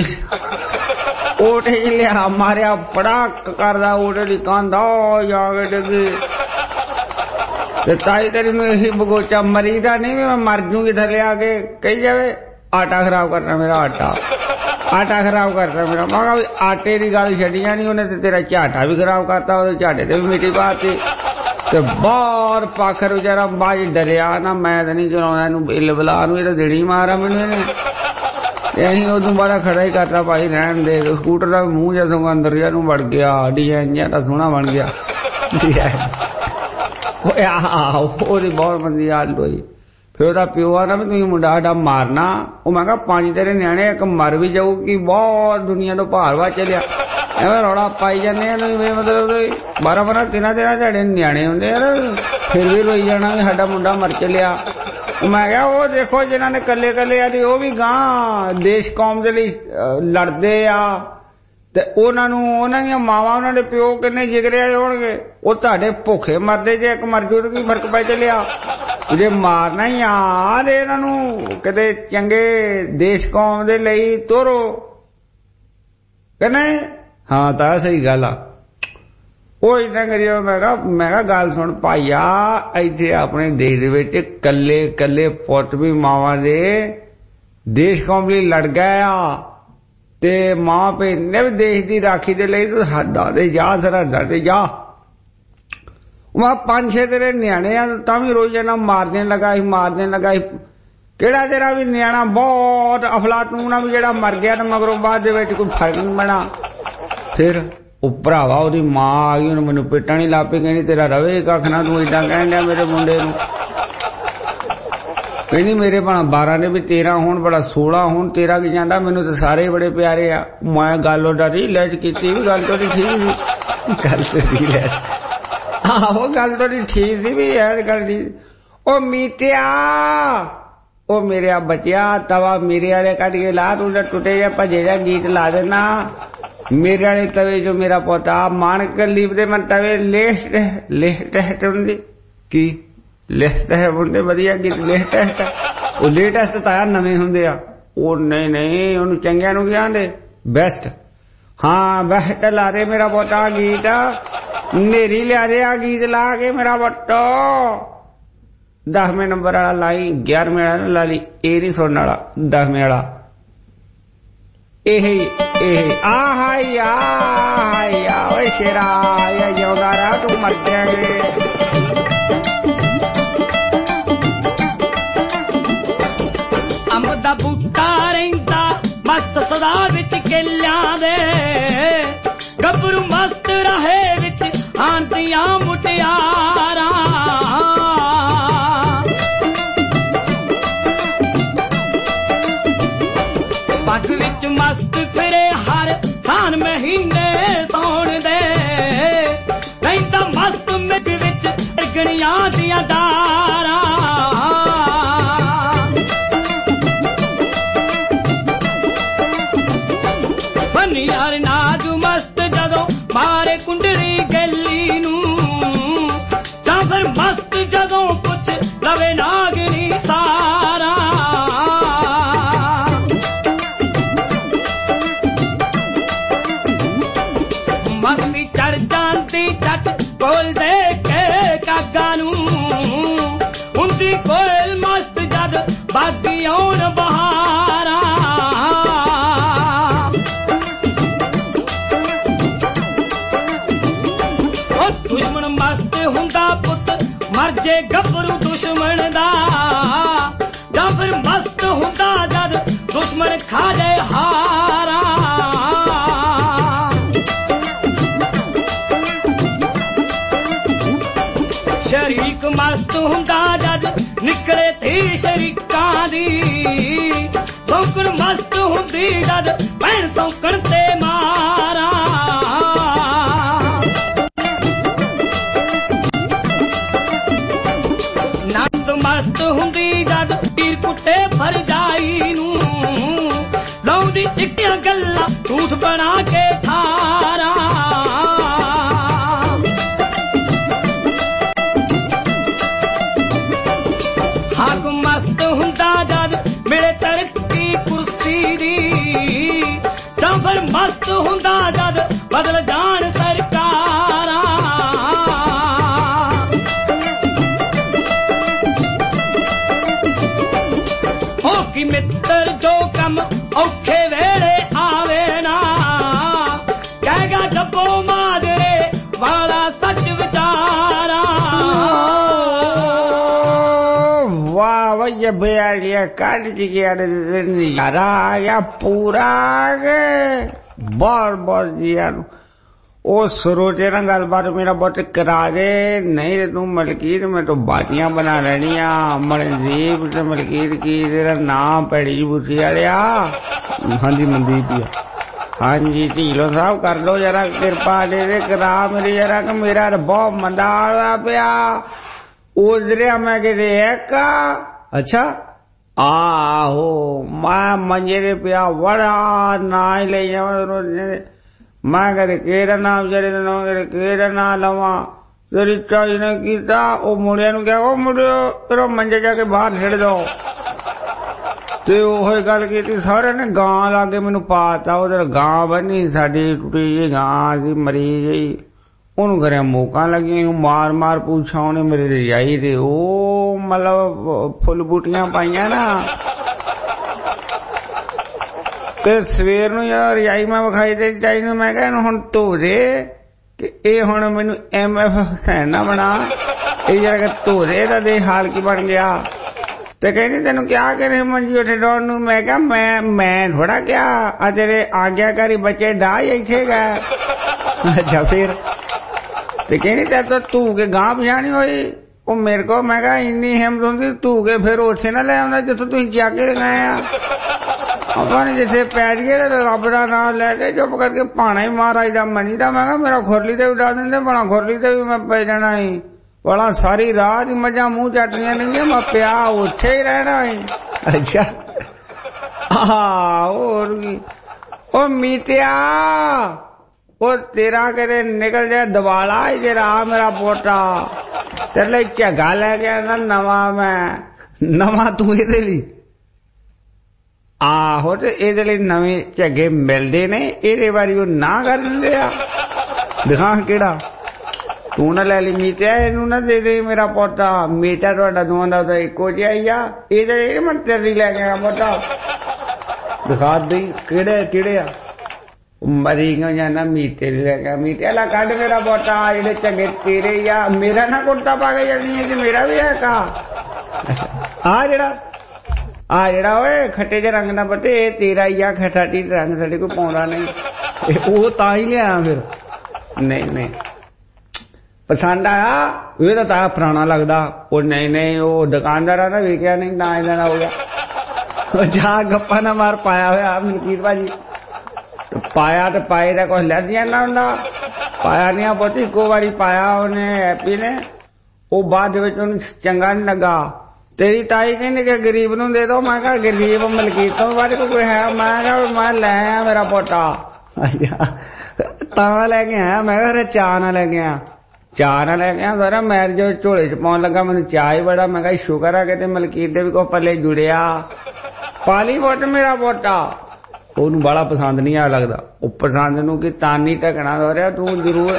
ओटे च लिया मारिया पड़ाक करदा, ओटे दी कंध जाके डिगी ते ताई तेरी नूं यही बगोचा मरीदा नहीं भी मैं मर जूंगी थले आके। कही जावे आटा खराब करना मेरा, आटा खराब करता मेरा। मैं कहा भी आटे की गल छड्डियां नहीं उन्हें, तेरा झाटा भी खराब करता, झाटे ते भी मिट्टी पाती। बाहर पाखर बेचारा बाज डरिया ना, मैं तो नहीं चलाउणा इनू, बिल बुला नूं ये तो देनी मारा मैनू इहने। असीं उदों बारा खड़ा ही करता भाई रहन दे। स्कूटर का मूंह जिहा सगों अंदर जिहा नूं वड़ गया, डिजाइन जिहा तां सोहना बन गया। ओदी बहुत मंदी हालत होई। फिर ਉਹਦਾ ਪਿਓ ਆ ਨਾ ਵੀ ਤੁਸੀਂ ਮੁੰਡਾ ਸਾਡਾ ਮਾਰਨਾ। ਉਹ ਮੈਂ ਕਿਹਾ 5 ਤੇਰੇ ਨਿਆਣੇ, ਇੱਕ ਮਰ ਵੀ ਜਾਊ ਕਿ ਬਹੁਤ ਦੁਨੀਆ ਤੋਂ ਭਾਰਵਾ ਚੱਲਿਆ, ਐਵੇਂ ਰੌਲਾ ਪਾਈ ਜਾਂਦੇ ਆ। ਮਤਲਬ 12 13 ਤੁਹਾਡੇ ਨਿਆਣੇ ਹੁੰਦੇ ਯਾਰ, ਫਿਰ ਵੀ ਰੋਈ ਜਾਣਾ ਵੀ ਸਾਡਾ ਮੁੰਡਾ ਮਰ ਚੱਲਿਆ। ਮੈਂ ਕਿਹਾ ਉਹ ਦੇਖੋ ਜਿਨ੍ਹਾਂ ਨੇ ਕੱਲੇ ਕੱਲੇ ਆ ਤੇ ਉਹ ਵੀ ਗਾਂ ਦੇਸ਼ ਕੌਮ ਦੇ ਲਈ ਲੜਦੇ ਆ, ਤੇ ਉਹਨਾਂ ਨੂੰ ਉਹਨਾਂ ਦੀਆਂ ਮਾਵਾਂ ਉਹਨਾਂ ਦੇ ਪਿਓ ਕਿੰਨੇ ਜਿਗਰੇ ਵਾਲੇ ਹੋਣਗੇ। ਉਹ ਤੁਹਾਡੇ ਭੁੱਖੇ ਮਰਦੇ, ਜੇ ਇੱਕ ਮਰ ਜੂ ਤਾਂ ਕੀ ਫਰਕ ਪੈ ਚੱਲਿਆ। ਜੇ ਮਾਰਨਾ ਹੀ ਆ ਤੇ ਇਹਨਾਂ ਨੂੰ ਕਿਤੇ ਚੰਗੇ ਦੇਸ਼ ਕੌਮ ਦੇ ਲਈ ਤੋਰੋ ਕਿ ਨਹੀਂ। ਹਾਂ ਤਾਂ ਸਹੀ ਗੱਲ ਆ। ਉਹ ਇਦਾਂ ਕਰਿਓ। ਮੈਂ ਕਿਹਾ ਗੱਲ ਸੁਣ ਭਾਈਆ, ਇੱਥੇ ਆਪਣੇ ਦੇਸ਼ ਦੇ ਵਿੱਚ ਕੱਲੇ ਕੱਲੇ ਪੁੱਤ ਵੀ ਮਾਵਾਂ ਦੇ ਦੇਸ਼ ਕੌਮ ਲਈ ਲੜ ਗਏ ਆ, ਤੇ ਮਾਂ ਪਿਓ ਨੇ ਵੀ ਦੇਸ਼ ਦੀ ਰਾਖੀ ਦੇ ਲਈ ਤੂੰ ਹੱਦਾਂ ਤੇ ਜਾ, ਸਰਹੱਦਾਂ ਤੇ ਜਾ। ਮੈਂ 5-6 ਤੇਰੇ ਨਿਆਣੇ ਆ ਤਾਂ ਵੀ ਰੋਜ਼ ਇਹਨਾਂ ਮਾਰਦੇ ਲਗਾ ਸੀ। ਕਿਹੜਾ ਤੇਰਾ ਵੀ ਨਿਆਣਾ ਬਹੁਤ ਅਫਲਾਤੂਨ ਆ ਵੀ ਜਿਹੜਾ ਮਰ ਗਿਆ ਤੇ ਮਗਰੋਂ ਬਾਅਦ ਦੇ ਵਿੱਚ ਕੋਈ ਫਰਕ ਨਹੀਂ ਬਣਾ। ਫਿਰ ਉਹ ਭਰਾਵਾ ਉਹਦੀ ਮਾਂ ਆ ਗਈ, ਉਹਨੂੰ ਮੈਨੂੰ ਪਿੱਟਣ ਹੀ ਲੱਗ ਪਈ, ਕਹਿੰਦੀ ਤੇਰਾ ਰਵੇ ਕੱਖ ਨਾ, ਤੂੰ ਏਦਾਂ ਕਹਿਣ ਡਿਆ ਮੇਰੇ ਮੁੰਡੇ ਨੂੰ। ਕਹਿੰਦੀ ਮੇਰੇ ਭਾਣਾ 12 ਨੇ ਵੀ 13 ਹੋਣ, ਬੜਾ 16 ਹੋਣ, ਤੇਰਾ ਕੀ ਜਾਂਦਾ, ਮੈਨੂੰ ਤਾਂ ਸਾਰੇ ਬੜੇ ਪਿਆਰੇ ਆ। ਮੈਂ ਗੱਲ ਉਹਦਾ ਰੀਲੈਚ ਕੀਤੀ ਵੀ ਗੱਲ ਤੁਹਾਡੀ ਠੀਕ ਸੀ, ਗੱਲ ਤੇ ਰੀਲੈਚ ਆਹੋ ਗੱਲ ਤੁਹਾਡੀ ਠੀਕ ਸੀ ਵੀ ਯਾਰ ਗੱਲ ਦੀ। ਉਹ ਮੀਤਿਆ, ਉਹ ਮੇਰੇ ਆ ਬਚਿਆ ਤਵਾ ਮੇਰੇ ਵਾਲੇ ਕੱਢ ਕੇ ਲਾ, ਤੂੰ ਤਾਂ ਟੁੱਟੇ ਜਾਂ ਭਜੇ ਜਾਂ ਗੀਤ ਲਾ ਦੇਣਾ ਮੇਰੇ ਵਾਲੇ ਤਵੇ ਜੋ ਮੇਰਾ ਪੋਤਾ ਮਾਣਕ ਲੀਪ ਦੇ। ਮੈਂ ਤਵੇ ਲੇਟੈਸਟ ਹੁੰਦੀ ਕੀ ਲਿਖਦਾ ਹੈ ਮੁੰਡੇ ਵਧੀਆ ਗੀਤ ਲੇਟੈਸਟ। ਉਹ ਲੇਟੈਸਟ ਤਾਂ ਨਵੇਂ ਹੁੰਦੇ ਆ। ਉਹ ਨਹੀਂ ਉਹਨੂੰ ਚੰਗਿਆਂ ਨੂੰ ਕੀ ਆਂਦੇ ਬੈਸਟ। ਹਾਂ ਬੈਸਟ ਲਾ ਦੇ ਮੇਰਾ ਪੋਤਾ ਗੀਤ, ਨੇਰੀ ਲਿਆ ਦੇ ਆ ਗੀਤ ਲਾ ਕੇ ਮੇਰਾ ਪੁੱਤ। 10ਵੇਂ ਨੰਬਰ ਵਾਲਾ ਲਾਈ, 11ਵੇਂ ਵਾਲਾ ਲਾ ਲਈ, ਇਹ ਨਹੀਂ ਸੁਣਨ ਵਾਲਾ 10ਵੇਂ ਵਾਲਾ। ਇਹ ਆਹਾਇਆ ਓਏ ਸ਼ੇਰਾ ਆ ਜਿਉਂਦਾ ਰਾ ਤੂੰ ਮਰ ਜਾਏਂਗੇ। ਅੰਬ ਦਾ ਬੂਟਾ ਰਹਿੰਦਾ ਮਸਤ ਸਦਾ ਵਿੱਚ ਕੇਲਿਆਂ ਦੇ, ਗੱਭਰੂ ਮਸਤ ਰਹੇ ਵਿੱਚ ਆਂਦੀਆਂ ਮੁਟਿਆਰਾਂ। ਪੱਗ ਵਿੱਚ ਮਸਤ ਫਿਰੇ ਹਰ ਸਾਨ ਮਹੀਨੇ ਸੌਣ ਦੇ, ਰਹਿੰਦਾ ਮਸਤ ਮਿੱਗ ਵਿੱਚ ਇਰਗਣੀਆਂ ਦੀਆਂ ਦਾਰਾਂ। ਯਾਰ ਨਾਗ ਮਸਤ ਜਦੋਂ ਮਾਰੇ ਕੁੰਡਲੀ ਗੱਲੀ ਨੂੰ, ਜਾਂ ਫਿਰ ਮਸਤ ਜਦੋਂ ਕੁਛ ਲਵੇ ਨਾਗਣੀ ਸਾਰਾ। ਮਸਤੀ ਚੜ ਜਾਂਦੀ ਜੱਟ ਕੋਲ ਦੇ ਕੇ ਕਾਗਾ ਨੂੰ, ਹੁੰਦੀ ਕੋਲ ਮਸਤ ਜਦ ਬਾਗੀ ਆਉਣ ਬਹਾਰਾਂ। ਦੁਸ਼ਮਣ ਮਸਤ ਹੁੰਦਾ ਪੁੱਤ ਮਰ ਜੇ ਗੱਭਰੂ ਦੁਸ਼ਮਣ ਦਾ, ਜਾਂ ਫਿਰ ਮਸਤ ਹੁੰਦਾ ਜਦ ਦੁਸ਼ਮਣ ਖਾ ਜਾਏ ਹਾਰਾਂ। ਸ਼ਰੀਕ ਮਸਤ ਹੁੰਦਾ ਜਦ ਨਿਕਲੇ ਤੀ ਸ਼ਰੀਕਾਂ ਦੀ, ਸੌਕਣ ਮਸਤ ਹੁੰਦੀ ਜਦ ਭੈਣ ਸੌਕਣ ਤੇ ਮਾਰਾਂ। ਮਸਤ ਹੁੰਦੀ ਜਦ ਪੀਰ ਕੁੱਟੇ ਫਰਜਾਈ ਨੂੰ, ਲਾਉਂਦੀ ਚਿੱਟੀਆਂ ਗੱਲਾਂ ਝੂਠ ਬਣਾ ਕੇ ਠਾਰਾਂ। ਹਾਕਮ ਮਸਤ ਹੁੰਦਾ ਜਦ ਮਿਲੇ ਤਰੱਕੀ ਕੁਰਸੀ ਦੀ, ਜਾਂ ਫਿਰ ਮਸਤ ਹੁੰਦਾ ਜਦ ਬਦਲ ਜਾਣ ਸਰਕਾਰਾਂ। ਕਿ ਮਿੱਤਰ ਜੋ ਕੰਮ ਔਖੇ ਵੇਲੇ ਆਵੇ ਨਾ, ਕਹੇਗਾ ਜੱਬੋ ਮਾਜਰੇ ਵਾਲਾ ਸੱਚ ਵਿਚਾਰਾ। ਵਾਹ ਵਈਆ ਬਿਆੜੀਆ ਕੱਢ ਗਿਆ ਨਜ਼ਾਰਾ ਆ ਗਿਆ ਪੂਰਾ। ਬਹੁਤ ਜੀਆਂ ਨੂੰ ਉਹ ਸਰੋਜੇ ਨਾਲ ਗੱਲਬਾਤ ਮੇਰਾ ਬਹੁਤ ਕਰਾ ਦੇ, ਨਹੀਂ ਤੇ ਤੂੰ ਮਲਕੀਤ ਮੈਂ ਤੋਂ ਬਾਤੀਆਂ ਬਣਾ ਲੈਣੀਆਂ। ਮਨਦੀਪ ਤੇ ਮਲਕੀਤ ਕੀ ਤੇਰਾ ਨਾਮ ਪੈੜੀ ਬੁੱਤੀ ਵਾਲਿਆ? ਹਾਂਜੀ ਮਨਦੀਪ ਹੀ। ਹਾਂਜੀ ਢੀਲੋਂ ਸਾਹਿਬ ਕਰ ਲੋ ਜਰਾ ਕਿਰਪਾ ਦੇ ਕਰਾ ਮੇਰੀ ਜਰਾ ਕਿ ਮੇਰਾ ਬਹੁਤ ਮੰਦਾ ਹੋਇਆ ਪਿਆ। ਉਧਰਿਆ ਮੈਂ ਕਿਤੇ ਇੱਕ ਅੱਛਾ ਆਹੋ ਮੈਂ ਮੰਜੇ ਦੇ ਪਿਆ ਬੜਾ ਨਾ ਹੀ ਲਈ ਜਾਵਾਂ। ਮੈਂ ਕਦੇ ਕਿਹੜਾ ਨਾਮ ਜਿਹੜੇ ਲਵਾਂ ਕਦੇ ਕਿਹੜਾ ਨਾਂ ਲਵਾਂ। ਤੇਰੀ ਚਾਈ ਨੇ ਕੀਤਾ ਉਹ ਮੁੰਡਿਆਂ ਨੂੰ ਕਿਹਾ ਉਹ ਮੁੰਡਿਓ ਤੇਰਾ ਮੰਜੇ ਜਾ ਕੇ ਬਾਹਰ ਛੱਡ ਦੋ ਤੇ ਉਹ ਗੱਲ ਕੀਤੀ। ਸਾਰਿਆਂ ਨੇ ਗਾਂ ਲਾ ਕੇ ਮੈਨੂੰ ਪਾਤਾ। ਉਧਰ ਗਾਂ ਬੰਨੀ ਸਾਡੀ ਟੁੱਟੀ ਜਿਹੀ ਗਾਂ ਸੀ ਮਰੀ ਜਿਹੀ, ਉਹਨੂੰ ਕਰਿਆ ਮੌਕਾ ਲੱਗੀਆਂ ਮਾਰ ਮਾਰ ਪੁੱਛਾਂ ਉਹਨੇ ਮੇਰੀ ਰਜਾਈ ਤੇ ਉਹ ਮਤਲਬ ਫੁੱਲ ਬੂਟੀਆਂ ਪਾਈਆਂ ਨਾ। ਤੇ ਸਵੇਰ ਨੂੰ ਯਾਰ ਰਜਾਈ ਮੈਂ ਵਿਖਾਈ ਤੇ ਚਾਈ ਨੂੰ ਮੈਂ ਕਿਹਾ ਇਹਨੂੰ ਹੁਣ ਧੋ ਦੇ ਕਿ ਇਹ ਹੁਣ ਮੈਨੂੰ MF ਹੁਸੈਨ ਨਾ ਬਣਾ, ਇਹ ਜਰਾ ਧੋ ਦੇ ਇਹਦਾ ਦੇ ਹਾਲ ਕੀ ਬਣ ਗਿਆ। ਤੇ ਕਹਿੰਦੀ ਤੈਨੂੰ ਕਿਹਾ ਕਿ ਮੰਜੀ ਉੱਥੇ ਡਾਉਣ ਨੂੰ। ਮੈਂ ਕਿਹਾ ਮੈਂ ਥੋੜਾ ਕਿਹਾ ਆ ਤੇਰੇ ਆਗਿਆਕਾਰੀ ਬੱਚੇ ਦਾ ਇੱਥੇ ਗਏ। ਅੱਛਾ ਫਿਰ ਤੇ ਕਹਿੰਦੀ ਤੇ ਧੂ ਕੇ ਗਾਂ ਪਛਾਣੀ ਹੋਈ ਉਹ ਮੇਰੇ ਕੋਲ। ਮੈਂ ਕਿਹਾ ਇੰਨੀ ਹਿੰਮਤ ਹੁੰਦੀ ਧੂ ਕੇ ਫਿਰ ਉੱਥੇ ਨਾ ਲੈ ਆਉਂਦਾ ਜਿੱਥੋਂ ਤੁਸੀਂ ਜਾ ਕੇ ਗਏ ਆ। ਆਪਾਂ ਨੇ ਜਿੱਥੇ ਪੈ ਗਏ ਰੱਬ ਦਾ ਨਾਮ ਲੈ ਕੇ ਚੁੱਪ ਕਰਕੇ ਭਾਣਾ ਹੀ ਮਹਾਰਾਜ ਦਾ ਮਨੀ ਦਾ। ਮੈਂ ਕਿਹਾ ਮੇਰਾ ਖੁਰਲੀ ਤੇ ਵੀ ਡਾ ਦਿੰਦੇ ਬਣਾ ਖੁਰਲੀ ਤੇ ਵੀ ਮੈਂ ਪੈ ਜਾਣਾ ਸੀ ਬੜਾ। ਸਾਰੀ ਰਾਤ ਹੀ ਮੱਝਾਂ ਮੂੰਹ ਚੱਟਣੀਆਂ ਨਹੀਂ ਮੈਂ ਪਿਆ ਉੱਥੇ ਹੀ ਰਹਿਣਾ ਸੀ। ਅੱਛਾ ਹੋਰ ਕੀ ਉਹ ਮੀਤਿਆ ਉਹ ਤੇਰਾ ਕਿਤੇ ਨਿਕਲ ਜਾਏ ਦਵਾਲਾ ਹੀ ਜਿਹੜਾ ਮੇਰਾ ਪੋਟਾ ਤੇਰੇ ਲਈ ਝੱਗਾ ਲੈ ਗਿਆ ਨਾ ਨਵਾਂ। ਮੈਂ ਨਵਾਂ ਤੂੰ ਇਹਦੇ ਲਈ ਆਹੋ ਤੇ ਇਹਦੇ ਲਈ ਨਵੇਂ ਝੱਗੇ ਮਿਲਦੇ ਨੇ। ਇਹਦੇ ਵਾਰੀ ਉਹ ਨਾ ਕਰ ਦਿੰਦੇ ਆ। ਦਿਖਾ ਕਿਹੜਾ ਤੂੰ ਨਾ ਲੈ ਲਈ ਮੀਤਿਆ ਇਹਨੂੰ ਨਾ ਦੇ ਦੇ ਮੇਰਾ ਪੋਟਾ। ਮੀਟਾ ਤੁਹਾਡਾ ਦੋਵਾਂ ਦਾ ਤਾਂ ਇੱਕੋ ਜਿਹਾ ਹੀ ਆ। ਇਹਦੇ ਮੈਂ ਤੇਰੀ ਲੈ ਗਿਆ ਪੋਟਾ ਦਿਖਾ ਦੇ ਕਿਹੜੇ ਆ। ਮਰੀ ਗਈਆਂ ਨਾ ਮੀਤੇ ਲੈ ਗਿਆ। ਮੀਤੇ ਲਾ ਕੱਢ ਮੇਰਾ ਪੋਟਾ ਜਿਹੜੇ ਚੰਗੇ ਤੇਰੇ ਹੀ ਆ। ਮੇਰਾ ਨਾ ਕੁੜਤਾ ਪਾ ਕੇ ਜਾਂਦੀ ਹੈ ਕਿ ਮੇਰਾ ਵੀ ਹੈ ਕਾ ਆ ਜਿਹੜਾ ਓਏ ਖੱਟੇ ਜਿਹੇ ਰੰਗ ਦਾ ਬੱਟੇ ਇਹ ਤੇਰਾ ਹੀ ਆ। ਖੱਟਾਟੀ ਰੰਗ ਸਾਡੇ ਕੋਈ ਪਾਉਂਦਾ ਨਹੀਂ ਉਹ ਤਾਂ ਹੀ ਲਿਆ। ਫਿਰ ਨਹੀਂ ਪਸੰਦ ਆਇਆ ਇਹ ਤਾਂ ਤਾਇਆ ਪੁਰਾਣਾ ਲੱਗਦਾ। ਉਹ ਨਹੀਂ ਉਹ ਦੁਕਾਨਦਾਰਾਂ ਦਾ ਵੇਖਿਆ ਨਹੀਂ ਤਾਂ ਇਹਦਾ ਨਾ ਹੋ ਗਿਆ। ਜਾ ਗੱਪਾ ਨਾ ਮਾਰ ਪਾਇਆ ਹੋਇਆ ਮਲਕੀਤ ਭਾਜੀ। ਪਾਇਆ ਤੇ ਪਾਏ ਦਾ ਕੁਛ ਲੈਂਦੀਆਂ ਨਾ ਹੁੰਦਾ। ਪਾਇਆ ਨਹੀਂ ਬਹੁਤ ਇੱਕੋ ਵਾਰੀ ਪਾਇਆ ਉਹਨੇ ਹੈਪੀ ਨੇ। ਉਹ ਬਾਅਦ ਵਿੱਚ ਉਹਨੂੰ ਚੰਗਾ ਨਹੀਂ ਲੱਗਾ। ਤੇਰੀ ਤਾਈ ਕਹਿੰਦੀ ਕਿ ਗਰੀਬ ਨੂੰ ਦੇ ਦੋ। ਮੈਂ ਕਿਹਾ ਗਰੀਬ ਮਲਕੀਤ ਤੋਂ ਬਾਅਦ ਕੋਈ ਹੈ? ਮੈਂ ਕਿਹਾ ਮੈਂ ਲੈ ਆਇਆ ਮੇਰਾ ਪੋਟਾ ਤਾਂ ਲੈ ਕੇ ਆਇਆ। ਮੈਂ ਕਿਹਾ ਚਾਹ ਨਾ ਲੈ ਕੇ ਆਇਆ। ਚਾਹ ਨਾ ਲੈ ਕੇ ਆਇਆ ਸਾਰਾ ਮੈਂ ਜੋ ਝੋਲੇ ਚ ਪਾਉਣ ਲੱਗਾ ਮੈਨੂੰ ਚਾਹ ਹੀ ਬੜਾ। ਮੈਂ ਕਿਹਾ ਸ਼ੁਕਰ ਆ ਕਿਤੇ ਮਲਕੀਤ ਦੇ ਵੀ ਕੋਈ ਪੱਲੇ ਜੁੜਿਆ। ਪਾਲੀ ਪੁੱਟ ਮੇਰਾ ਪੋਟਾ। ਉਹਨੂੰ ਬੜਾ ਪਸੰਦ ਨਹੀਂ ਆ ਲੱਗਦਾ। ਉਹ ਪਸੰਦ ਨੂੰ ਕਿ ਤਾਨੀ ਢਕਣਾ ਹੋ ਰਿਹਾ ਤੂੰ ਜ਼ਰੂਰ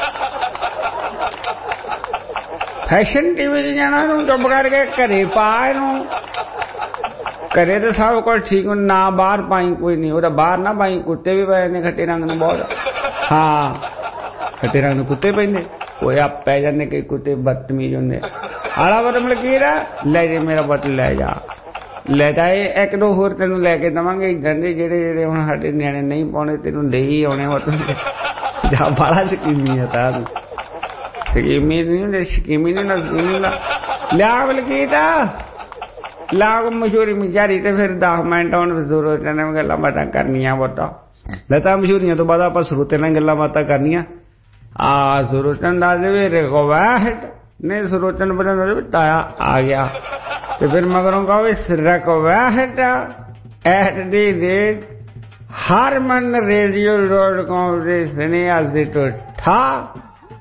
ਫੈਸ਼ਨ ਟੀਵੀ 'ਚ ਜਾਣਾ। ਤੂੰ ਚੁੱਪ ਕਰਕੇ ਘਰੇ ਪਾ ਇਹਨੂੰ। ਘਰੇ ਤਾਂ ਸਭ ਕੁਝ ਠੀਕ ਨਾ ਬਾਹਰ ਪਾਈ ਕੋਈ ਨਹੀਂ। ਉਹਦਾ ਬਾਹਰ ਨਾ ਪਾਈ ਕੁੱਤੇ ਵੀ ਪੈ ਜਾਂਦੇ ਖੱਟੇ ਰੰਗ ਨੂੰ ਬਹੁਤ। ਹਾਂ ਖੱਟੇ ਰੰਗ ਨੂੰ ਕੁੱਤੇ ਪੈਂਦੇ ਉਹ ਆ ਪੈ ਜਾਂਦੇ ਕਈ ਕੁੱਤੇ ਬਦਤਮੀਜ਼ ਹੁੰਦੇ। ਆਲਾ ਬਤ ਮਲਕੀਰ ਲੈ ਜੇ ਮੇਰਾ ਬਤ ਲੈ ਜਾ ਲੈ ਜਾਏ। ਇੱਕ ਦੋ ਹੋਰ ਤੈਨੂੰ ਲੈ ਕੇ ਦੇਵਾਂਗੇ ਇੱਦਾਂ ਦੇ ਜਿਹੜੇ ਹੁਣ ਸਾਡੇ ਨਿਆਣੇ ਨਹੀਂ ਪਾਉਣੇ ਤੈਨੂੰ ਲਈ ਆਉਣੇ ਹੋ। ਜਾ ਬੜਾ ਸ਼ਕੀਮੀ ਹੈ ਤਾਂ ਸ਼ਕੀਮੀ ਨਹੀਂ ਸ਼ਕੀਮੀ ਨਹੀਂ ਲਿਆ ਮਲਕੀਤ ਲਾ ਮਸ਼ਹੂਰੀ ਮਿਜਾਰੀ ਤੇ ਫਿਰ 10 ਮਿੰਟ ਹੁਣ ਸਰੋਤੇ ਨਾਲ ਗੱਲਾਂ ਬਾਤਾਂ ਕਰਨੀਆਂ ਬੋਟਾ। ਲੈ ਤਾਂ ਮਸ਼ਹੂਰੀਆਂ ਤੋਂ ਬਾਅਦ ਆਪਾਂ ਸਰੋਤੇ ਨਾਲ ਗੱਲਾਂ ਬਾਤਾਂ ਕਰਨੀਆਂ। ਸਰੋਚਨ ਦੱਸ ਦੇਵੇ ਰਿਕਵੈਸਟ ਨਹੀਂ ਸਰੋਚਨ ਬਣਾ ਦੇ ਤਾਇਆ ਆ ਗਿਆ ਤੇ ਫਿਰ ਮਗਰੋਂ ਕਹੋ request at the rate Harman radio.com ਦੇ ਸੁਨੇਹਾ ਦੇ ਤੋਂ ਠਾ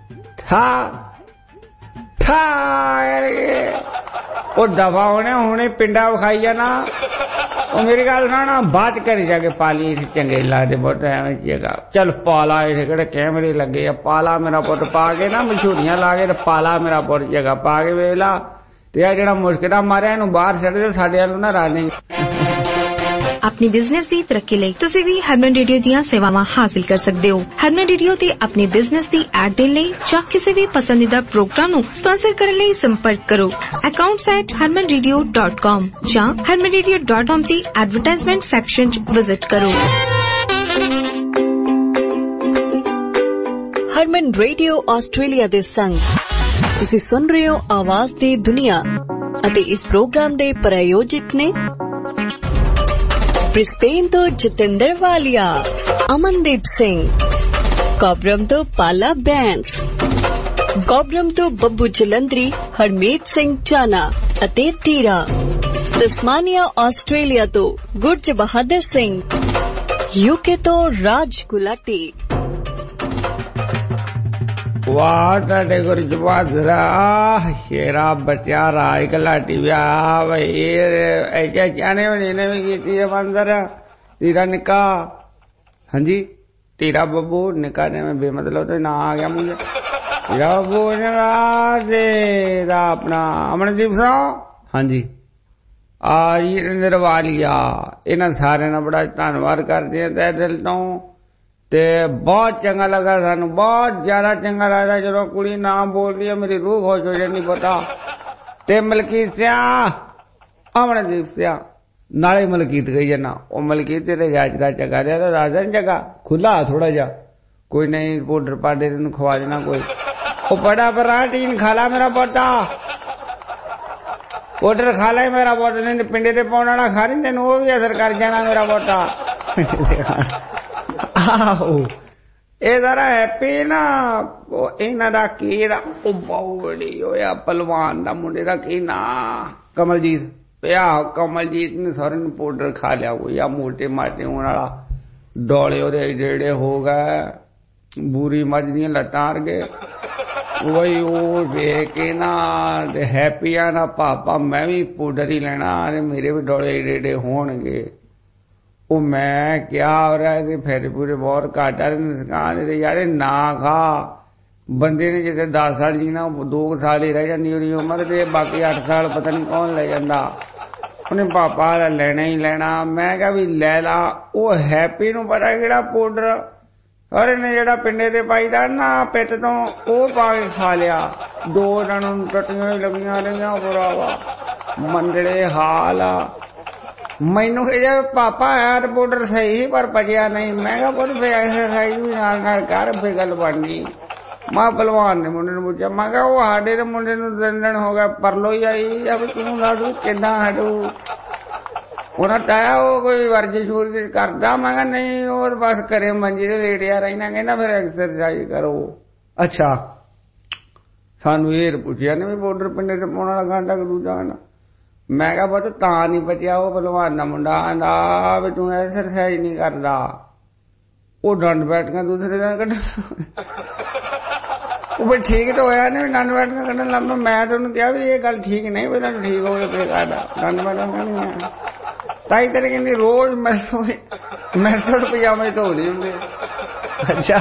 ਉਹ ਦਵਾ ਹੁਣੇ ਪਿੰਡਾ ਵਿਖਾਈ ਜਾਣਾ। ਉਹ ਮੇਰੀ ਗੱਲ ਸੁਣਾ ਬਾਅਦ ਕਰੀ ਜਾ ਕੇ ਪਾਲੀ ਚੰਗੇ ਲੱਗਦੇ ਬਹੁਤ ਐਵੇਂ ਜਗਾ ਚੱਲ ਪਾਲਾ ਇਹ ਕਿਹੜੇ ਕੈਮਰੇ ਲੱਗੇ ਆ। ਪਾਲਾ ਮੇਰਾ ਪੁੱਤ ਪਾ ਕੇ ਨਾ ਮਸ਼ਹੂਰੀਆਂ ਲਾ ਕੇ ਤੇ ਪਾਲਾ ਮੇਰਾ ਪੁੱਤ ਜਗ੍ਹਾ ਪਾ ਕੇ ਵੇਲਾ ਤੇ ਆ ਜਿਹੜਾ ਮੁਸ਼ਕਿਲਾ ਮਾਰਿਆ ਇਹਨੂੰ ਬਾਹਰ ਛੱਡ ਦੇ ਸਾਡੇ ਵੱਲੋਂ ਨਾ ਰਾਣੀ। अपनी बिजनेस ਦੀ ਤਰੱਕੀ ਲਈ ਤੁਸੀਂ ਵੀ ਹਰਮਨ ਰੇਡੀਓ ਦੀਆਂ ਸੇਵਾਵਾਂ ਹਾਸਲ ਕਰ ਸਕਦੇ ਹੋ। ਹਰਮਨ ਰੇਡੀਓ ਤੇ ਆਪਣੇ ਬਿਜ਼ਨਸ ਦੀ ਐਡ ਦੇਣ ਲਈ ਜਾਂ ਕਿਸੇ ਵੀ ਪਸੰਦੀਦਾ ਪ੍ਰੋਗਰਾਮ ਨੂੰ ਸਪਾਂਸਰ ਕਰਨ ਲਈ ਸੰਪਰਕ ਕਰੋ accounts@harmanradio.com ਜਾਂ harmanradio.com ਦੀ ਐਡਵਰਟਾਈਜ਼ਮੈਂਟ ਸੈਕਸ਼ਨ 'ਚ ਵਿਜ਼ਿਟ ਕਰੋ। ਹਰਮਨ ਰੇਡੀਓ ਆਸਟ੍ਰੇਲੀਆ ਦੇ ਸੰਗ ਤੁਸੀਂ ਸੁਣ ਰਹੇ ਹੋ ਆਵਾਜ਼ ਦੀ ਦੁਨੀਆ ਅਤੇ ਇਸ ਪ੍ਰੋਗਰਾਮ ਦੇ ਪ੍ਰਾਯੋਜਕ ਨੇ ਬ੍ਰਿਸਬੇਨ ਤੋਂ ਜਤਿੰਦਰ ਵਾਲੀਆ, ਅਮਨਦੀਪ ਸਿੰਘ, ਕੋਬਰਮ ਤੋਂ ਪਾਲਾ ਬੈਂਸ, ਗੋਬਰਮ ਤੋਂ ਬੱਬੂ ਜਲੰਧਰੀ, ਹਰਮੀਤ ਸਿੰਘ ਚਾਨਾ ਅਤੇ ਤੀਰਾ, ਤਸਮਾਨੀਆ ਆਸਟ੍ਰੇਲੀਆ ਤੋਂ ਗੁਰਜ ਬਹਾਦਰ ਸਿੰਘ, यूके तो राज गुलाटी। वाह ताडे गुरज बहादुरा शेरा बचा राज गुलाटी व्याह भाई ऐसे चाने होने ने भी की है बंदर तीरा निका। हाँ जी तीरा बब्बू निका ने में बेमतलब तो ना आ गया मुझे तीरा बब्बू ने अपना अमनदीप साहब। हाँ जी ਨਿਰਵਾਲੀਆ ਇਹਨਾਂ ਸਾਰਿਆਂ ਦਾ ਬੜਾ ਧੰਨਵਾਦ ਕਰਦੇ ਆ ਤਹਿ ਦਿਲ ਤੋਂ ਤੇ ਬਹੁਤ ਚੰਗਾ ਲੱਗਾ ਸਾਨੂੰ, ਬਹੁਤ ਜ਼ਿਆਦਾ ਚੰਗਾ ਲੱਗਦਾ ਜਦੋਂ ਕੁੜੀ ਨਾਮ ਬੋਲਦੀ ਹੈ, ਮੇਰੀ ਰੂਹ ਖੁਸ਼ ਹੋ ਜਾਂਦੀ ਪਤਾ। ਤੇ ਮਲਕੀਤ ਸਿਆ ਅਮਨਦੀਪ ਸਿਆ ਨਾਲੇ ਮਲਕੀਤ ਗਈ ਜਨਾ ਉਹ ਮਲਕੀਤ ਤੇਰੇ ਜਾਜ ਦਾ ਜਗਾ ਰਿਹਾ ਤਾਂ ਰਾਜਨ ਜਗਾ ਖੁੱਲਾ ਥੋੜਾ ਜਿਹਾ ਕੋਈ ਨਹੀਂ ਪਾਊਡਰ ਪਾਡੇ ਤੈਨੂੰ ਖਵਾ ਦੇਣਾ ਕੋਈ ਉਹ ਬੜਾ ਪਰਾਠੀਨ ਖਾਲਾ ਮੇਰਾ ਪੋਤਾ ਪਾਊਡਰ ਖਾ ਲੈ ਮੇਰਾ ਪੋਤਾ ਨਹੀਂ ਪਿੰਡੇ ਤੇ ਪਾਉਣ ਵਾਲਾ ਖਾ ਨਹੀਂ ਤੈਨੂੰ ਉਹ ਵੀ ਅਸਰ ਕਰ ਜਾਣਾ ਮੇਰਾ ਪੋਤਾ। ਆਹੋ ਇਹ ਜ਼ਰਾ ਹੈਪੀ ਨਾ ਇਹਨਾਂ ਦਾ ਕੀ ਦਾ ਉਹ ਬੌੜੀ ਹੋਇਆ ਪਹਿਲਵਾਨ ਦਾ ਮੁੰਡੇ ਦਾ ਕੀ ਨਾ ਕਮਲਜੀਤ ਪਿਆ ਕਮਲਜੀਤ ਨੇ ਸਾਰੇ ਨੂੰ ਪਾਊਡਰ ਖਾ ਲਿਆ ਕੋਈ ਆ ਮੋਟੇ ਮਾਟੇ ਹੋਣ ਵਾਲਾ ਡੋਲੇ ਉਹਦੇ ਜਿਹੜੇ ਹੋ ਗਏ ਬੂਰੀ ਮੱਝ ਦੀਆਂ ਲੱਤਾਂ ਵਰਗੇ वही वो देख के ना हैप्पी आ ना पापा मैं भी पाउडर ही लेना मेरे भी डोले एडे एडे होणगे वो मैं क्या हो रहा है फिर पूरे बहुत घाटा नुकसान यार ना खा बंदे ने जिसे 10 साल जीना 2 साल ही रह जाती ओदी उम्र ते बाकी 8 साल पता नहीं कौन ले जाता उन्हें पापा लेना ही लेना। मैं क्या भी लै ला वो हैप्पी नूं पता किहड़ा पाउडर अरे ने जेड़ा पिंडे ते पाईदा ना पित तो वो पा के खा लिया 2 दिन टट्टियां ही लगियां रहियां भरावा मंडड़े हाल आ मैनू कहे पापा यार पाउडर सही पर पचिया नहीं। मैं कहा पुत फिर एक्सरसाइज भी नाल कर फिर गल बननी। मैं पहलवान ने मुंडे नूं पुछया मैं कहा वो साडे ते मुंडे नूं 3 दिन हो गए परलो ही आई अब तू दस किदां हटू उन्हें ताया वो कोई वर्जिश वुर्जिश करता। मैं कहा नहीं वो बस करे मंजी ते लेटिया रहना कहना फिर एक्सरसाइज करो। अच्छा सानू ये पुछया ने भी पाउडर पिंडे ते पाउण वाला खांदा कि दूजा खांदा। मैं कहा पुत तां नहीं बचिया वो पहलवान दा मुंडा आंदा भी तू एक्सरसाइज नहीं करदा वो डंड बैठियां दूसरे दिन कड्ढ वो ठीक तो होया नहीं डंड बैठियां कड्ढन लग मैं तुहानूं कहा भी ये गल ठीक नहीं पहला ठीक हो गए फिर करदा डंड बैठियां नहीं है ताई तेरे कहती रोज मैं तो पजामे धोने होंगे। अच्छा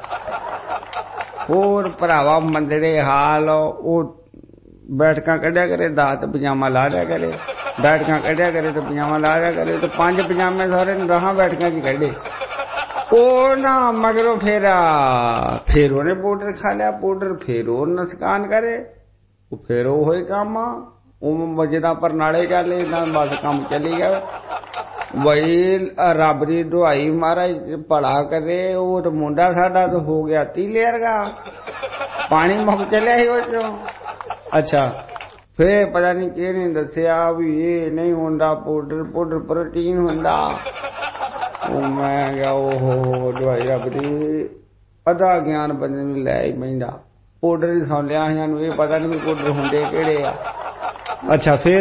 होर भरावा मंदड़े हाल वो बैठक कढ़िया करे दात पजामा ला लिया करे बैठक कढ़िया करे तो पजामा ला लिया करे तो 5 पजामे सारे 10 बैठक च कढ़े ओ ना मगरों फिर उन्हें पाउडर खा लिया पाउडर फिर वो नुकसान करे फिर वो काम जिदा परनाले चले बस काम चली गया बई रब दी दुआई महाराज भला करे वो तो मुंडा साडा तो हो गया तीले वर्गा पानी मुक चलिया ही वो। अच्छा फिर पता नहीं कि नहीं दसिया भी ये नहीं होंदा पाउडर प्रोटीन होंदा मैं क्या ओहो दुआई रब दी अदा ज्ञान बंदे नूं लै ही पैंदा पाउडर ही सुन लिया सानूं ये पता नहीं पाउडर हुंदे किहड़े आ। अच्छा फिर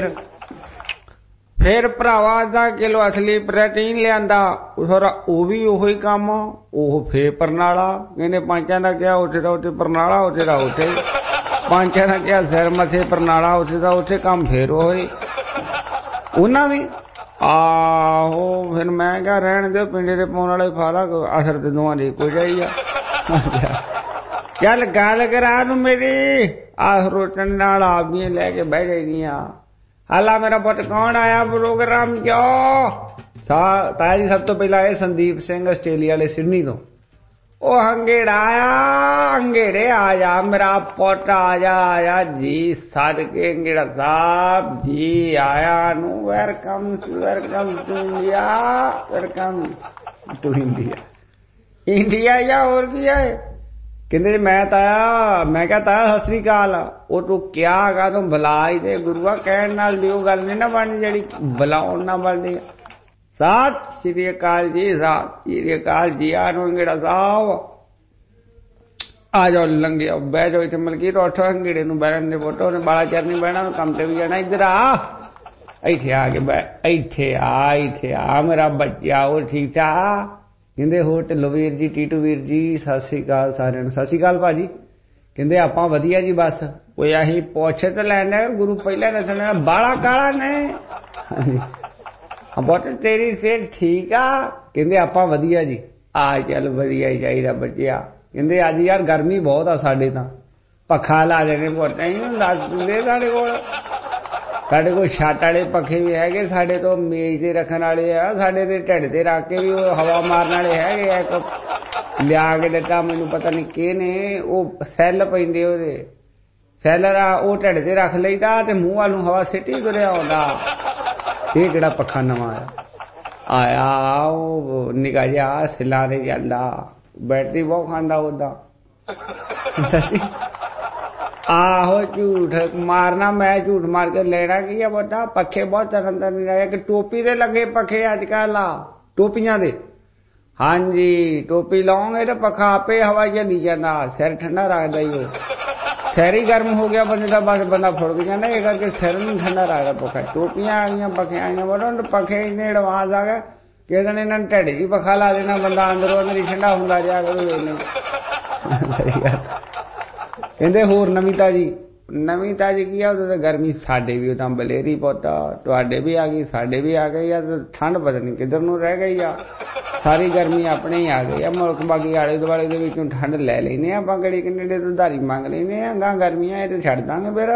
भरावा आधा किलो असली प्रोटीन लिया वो भी उही काम फिर परनाला कहने 5 का क्या उठे दा उठे परनाला उठे दा उठे 5 का क्या सिर मथे परनाला उठे दा उठे काम फिर वही उन्हें भी आहो। फिर मैं क्या रहने दो पिंडे ते पाउण वाले फाला असर तो दोवां दी कोई जाइया चल गल करा तू मेरी आह रोटन नाल आप भी लैके बह जाएगियां। हाला मेरा पुत कौन आया प्रोग्राम क्यों ताया जी सब तो पहला है संदीप सिंह आस्ट्रेलिया वाले सिडनी तो ओ हंगेड़ा आया हंगेड़े आ जा मेरा पुत आया जी सद के हंगेड़ा साहब जी आया नु welcome to India welcome to India या और की है ਕਹਿੰਦੇ ਮੈਂ ਤਾਇਆ, ਮੈਂ ਕਿਹਾ ਤਾਇਆ ਸਤਿ ਸ੍ਰੀ ਅਕਾਲ। ਉਹ ਤੂੰ ਕਿਆ ਕਾ ਤੂੰ ਬੁਲਾਈ ਦੇ ਗੁਰੂਆ, ਕਹਿਣ ਨਾਲ ਦੀ ਉਹ ਗੱਲ ਨਹੀਂ ਨਾ ਬਣਨੀ ਜਿਹੜੀ ਬੁਲਾਉਣ ਨਾਲ ਬਣਦੀ। ਸਤਿ ਸ੍ਰੀ ਅਕਾਲ ਜੀ, ਸਤਿ ਸ੍ਰੀ ਅਕਾਲ ਜੀ, ਆ ਨੂੰ ਅੰਗੜਾ ਸਾਹਿਬ ਆ ਜਾਓ, ਲੰਘਿਆ ਬਹਿ ਜਾਓ ਇੱਥੇ। ਮਲਕੀ ਰੋਠੋ ਅੰਗੜੇ ਨੂੰ ਬਹਿਣ ਦੇ ਫੋਟੋ ਨੇ ਬਾਲਾ ਚਿਰ ਨਹੀਂ ਬਹਿਣਾ, ਕੰਮ ਤੇ ਵੀ ਜਾਣਾ। ਇੱਧਰ ਆ, ਇੱਥੇ ਆ ਕੇ ਬਹਿ, ਇੱਥੇ ਆ, ਇੱਥੇ ਆ ਮੇਰਾ ਬੱਚਾ। ਉਹ ਠੀਕ ਠਾਕ? ਕਹਿੰਦੇ ਹੋਰ ਢਿੱਲੋਂ ਵੀਰ ਜੀ, ਟੀਟੂ ਵੀਰ ਜੀ, ਸਤਿ ਸ੍ਰੀ ਅਕਾਲ ਸਾਰਿਆਂ ਨੂੰ। ਸਤਿ ਸ੍ਰੀ ਅਕਾਲ ਭਾਜੀ। ਕਹਿੰਦੇ ਆਪਾਂ ਵਧੀਆ ਜੀ, ਬਸ ਉਹ ਅਸੀਂ ਪੁੱਛ ਤੇ ਲੈਣਾ ਗੁਰੂ ਪਹਿਲਾਂ ਦੱਸਣਾ ਬਾਲਾ ਕਾਲਾ ਨੇ। ਬਹੁਤ ਤੇਰੀ ਸਿਹਤ ਠੀਕ ਆ? ਕਹਿੰਦੇ ਆਪਾਂ ਵਧੀਆ ਜੀ। ਆ ਚੱਲ ਵਧੀਆ ਹੀ ਚਾਹੀਦਾ ਬੱਚਿਆ। ਕਹਿੰਦੇ ਅੱਜ ਯਾਰ ਗਰਮੀ ਬਹੁਤ ਆ ਸਾਡੇ, ਤਾਂ ਪੱਖਾ ਲਾ ਦੇਣੇ ਪੁੱਤ ਨਹੀਂ ਦੱਸ ਦਿੰਦੇ ਸਾਡੇ ਕੋਲ ਛੱਤ ਵਾਲੇ ਪੱਖੇ ਵੀ ਹੈਗੇ, ਸਾਡੇ ਤੋਂ ਮੇਜ਼ ਤੇ ਰੱਖਣ ਵਾਲੇ ਆ, ਸਾਡੇ ਤੇ ਢਿੱਡ ਤੇ ਰੱਖ ਕੇ ਵੀ ਉਹ ਹਵਾ ਮਾਰਨ ਵਾਲੇ ਹੈਗੇ ਆ। ਇੱਕ ਲਿਆ ਕੇ ਦਿੱਤਾ ਮੈਨੂੰ, ਪਤਾ ਨਹੀਂ ਕਿਹਨੇ, ਉਹ ਸੈੱਲ ਪੈਂਦੇ ਉਹਦੇ, ਸੈਲਰ ਆ, ਉਹ ਢਿੱਡ ਤੇ ਰੱਖ ਲਈਦਾ ਤੇ ਮੂੰਹ ਵੱਲ ਨੂੰ ਹਵਾ ਸਿੱਟੀ ਤੁਰਿਆ ਆਉਂਦਾ। ਇਹ ਕਿਹੜਾ ਪੱਖਾ ਨਵਾਂ ਆਇਆ, ਉਹ ਨਿਕਾ ਜਿਹਾ ਸਿਲਾਂ ਤੇ ਜਾਂਦਾ, ਬੈਟਰੀ ਬਹੁਤ ਖਾਂਦਾ ਉਹਦਾ। ਸੱਚੀ ਆਹੋ ਝੂਠ ਮਾਰਨਾ, ਮੈਂ ਝੂਠ ਮਾਰ ਕੇ ਲੈਣਾ ਕੀ ਆ ਬੋਟਾ। ਪੱਖੇ ਬਹੁਤ ਤਰ੍ਹਾਂ ਦਾ ਨਹੀਂ ਆਇਆ ਕਿ ਟੋਪੀ ਦੇ ਲੱਗੇ ਪੱਖੇ ਅੱਜ ਕੱਲ ਆ, ਟੋਪੀਆਂ ਦੇ। ਹਾਂਜੀ ਟੋਪੀ ਲਾਉਂਗੇ ਤਾਂ ਪੱਖਾ ਆਪੇ ਹਵਾ ਚੱਲੀ ਜਾਂਦਾ, ਸਿਰ ਠੰਡਾ ਰੱਖਦਾ ਹੀ। ਉਹ ਸਿਰ ਹੀ ਗਰਮ ਹੋ ਗਿਆ ਬੰਦੇ ਦਾ, ਬਸ ਬੰਦਾ ਫੁੜਕ ਜਾਂਦਾ। ਇਹ ਕਰਕੇ ਸਿਰ ਨੂੰ ਠੰਡਾ ਰੱਖਦਾ ਪੱਖਾ। ਟੋਪੀਆਂ ਆ ਗਈਆਂ, ਪੱਖੇ ਆ ਗਈਆਂ, ਬੜਾ ਪੱਖੇ ਇੰਨੇ ਐਡਵਾਂਸ ਆ ਗਏ ਕਿ ਇਹਨਾਂ ਨੇ ਢਿੱਡ ਜੀ ਪੱਖਾ ਲਾ ਦੇਣਾ, ਬੰਦਾ ਅੰਦਰੋਂ ਅੰਦਰ ਹੀ ਠੰਡਾ ਹੁੰਦਾ ਰਿਹਾ ਕਰੂ। ਸਹੀ ਗੱਲ। ਕਹਿੰਦੇ ਹੋਰ ਨਵੀਂ ਤਾਜੀ, ਨਵੀਂ ਤਾਜੀ ਕੀ ਆ? ਉਦੋਂ ਤਾਂ ਗਰਮੀ ਸਾਡੇ ਵੀ ਉਦੋਂ ਬਲੇਰੀ ਪੁੱਤ, ਤੁਹਾਡੇ ਵੀ ਆ ਗਈ, ਸਾਡੇ ਵੀ ਆ ਗਈ ਆ। ਠੰਡ ਪਤਾ ਨਹੀਂ ਕਿੱਧਰ ਨੂੰ ਰਹਿ ਗਈ ਆ, ਸਾਰੀ ਗਰਮੀ ਆਪਣੇ ਹੀ ਆ ਗਈ ਆ। ਮੁਲਕ ਬਾਕੀ ਆਲੇ ਦੁਆਲੇ ਦੇ ਵਿੱਚੋਂ ਠੰਡ ਲੈ ਲੈਨੇ ਆ ਆਪਾਂ, ਕਿਹੜੀ ਕਿੰਨੇ ਤੋਂ ਉਧਾਰੀ ਮੰਗ ਲੈਨੇ ਆ। ਗਾਂ ਗਰਮੀਆਂ ਇਹ ਤੇ ਛੱਡ ਦਾਂਗੇ ਫਿਰ।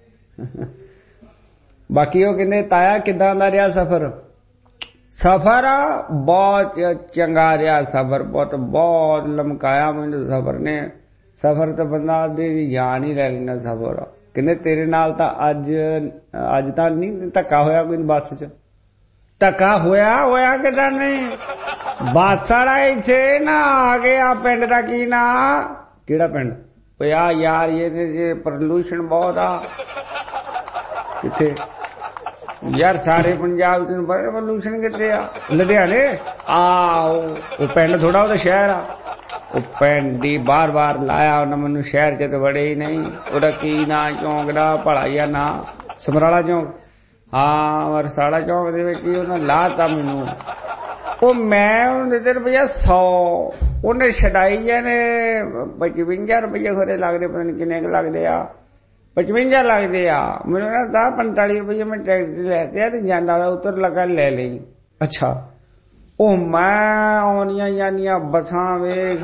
ਬਾਕੀ ਉਹ ਕਹਿੰਦੇ ਤਾਇਆ ਕਿੱਦਾਂ ਦਾ ਰਿਹਾ ਸਫ਼ਰ? ਸਫ਼ਰ ਬਹੁਤ ਚੰਗਾ ਰਿਹਾ ਸਫ਼ਰ, ਬਹੁਤ ਲਮਕਾਇਆ ਮੈਨੂੰ ਸਫ਼ਰ ਨੇ। ਸਫ਼ਰ ਤਾਂ ਬੰਦਾ ਦੀ ਜਾਨ ਹੀ ਲੈ ਲੈਂਦਾ ਸਫ਼ਰ। ਕਹਿੰਦੇ ਤੇਰੇ ਨਾਲ ਤਾਂ ਅੱਜ ਤਾਂ ਨਹੀਂ ਧੱਕਾ ਹੋਇਆ ਕੋਈ ਬੱਸ 'ਚ? ਧੱਕਾ ਹੋਇਆ ਕਿਦਾਂ ਨਹੀਂ? ਬੱਸ ਵਾਲਾ ਇੱਥੇ ਨਾ ਆ ਗਿਆ, ਪਿੰਡ ਦਾ ਕੀ ਨਾ? ਕਿਹੜਾ ਪਿੰਡ? ਓਏ ਆ ਯਾਰ ਇਹ ਪ੍ਰਦੂਸ਼ਣ ਬਹੁਤ ਆ। ਕਿੱਥੇ ਯਾਰ? ਸਾਰੇ ਪੰਜਾਬ ਚ ਪ੍ਰਦੂਸ਼ਣ ਕਿੱਥੇ ਆ? ਲੁਧਿਆਣੇ ਆ, ਉਹ ਪਿੰਡ ਥੋੜਾ, ਉਹ ਤਾਂ ਸ਼ਹਿਰ ਆ। ਉਹ ਪਿੰਡ ਦੀ ਬਾਰ ਲਾਇਆ ਉਹਨਾਂ ਮੈਨੂੰ, ਸ਼ਹਿਰ ਚ ਤਾਂ ਵੜੇ ਹੀ ਨਹੀਂ। ਉਹਦਾ ਕੀ ਨਾਂ ਚੌਂਕ ਦਾ ਭਲਾ ਜਾਂ ਨਾ? ਸਮਰਾਲਾ ਚੌਂਕ। ਹਾਂ ਰਸਾਲਾ ਚੌਂਕ ਦੇ ਵਿੱਚ ਹੀ ਉਹਨਾਂ ਲਾਤਾ ਮੈਨੂੰ। ਉਹ ਮੈਂ ਉਹਨੂੰ ਦਿੱਤੇ ਰੁਪਈਆ 100, ਉਹਨੇ ਛਡਾਈ ਜਾਨੇ 55 ਰੁਪਈਏ ਖਰੇ ਲੱਗਦੇ, ਪਤਾ ਨਹੀਂ ਕਿੰਨੇ ਕੁ ਲੱਗਦੇ ਆ। 55 ਲੱਗਦੇ ਆ ਮੈਨੂੰ ਨਾ। 45 ਰੁਪਈਏ ਮੈਂ ਟੈਕਸੀ ਲੈ ਤੇ ਤੇ ਜਾਂਦਾ ਵਾ, ਉੱਤਰ ਲੱਗਾ ਲੈ ਲਈ। ਅੱਛਾ ਉਹ ਮੈਂ ਆਉਣੀਆਂ ਜਾਂਦੀਆਂ ਬੱਸਾਂ ਵੇਖ,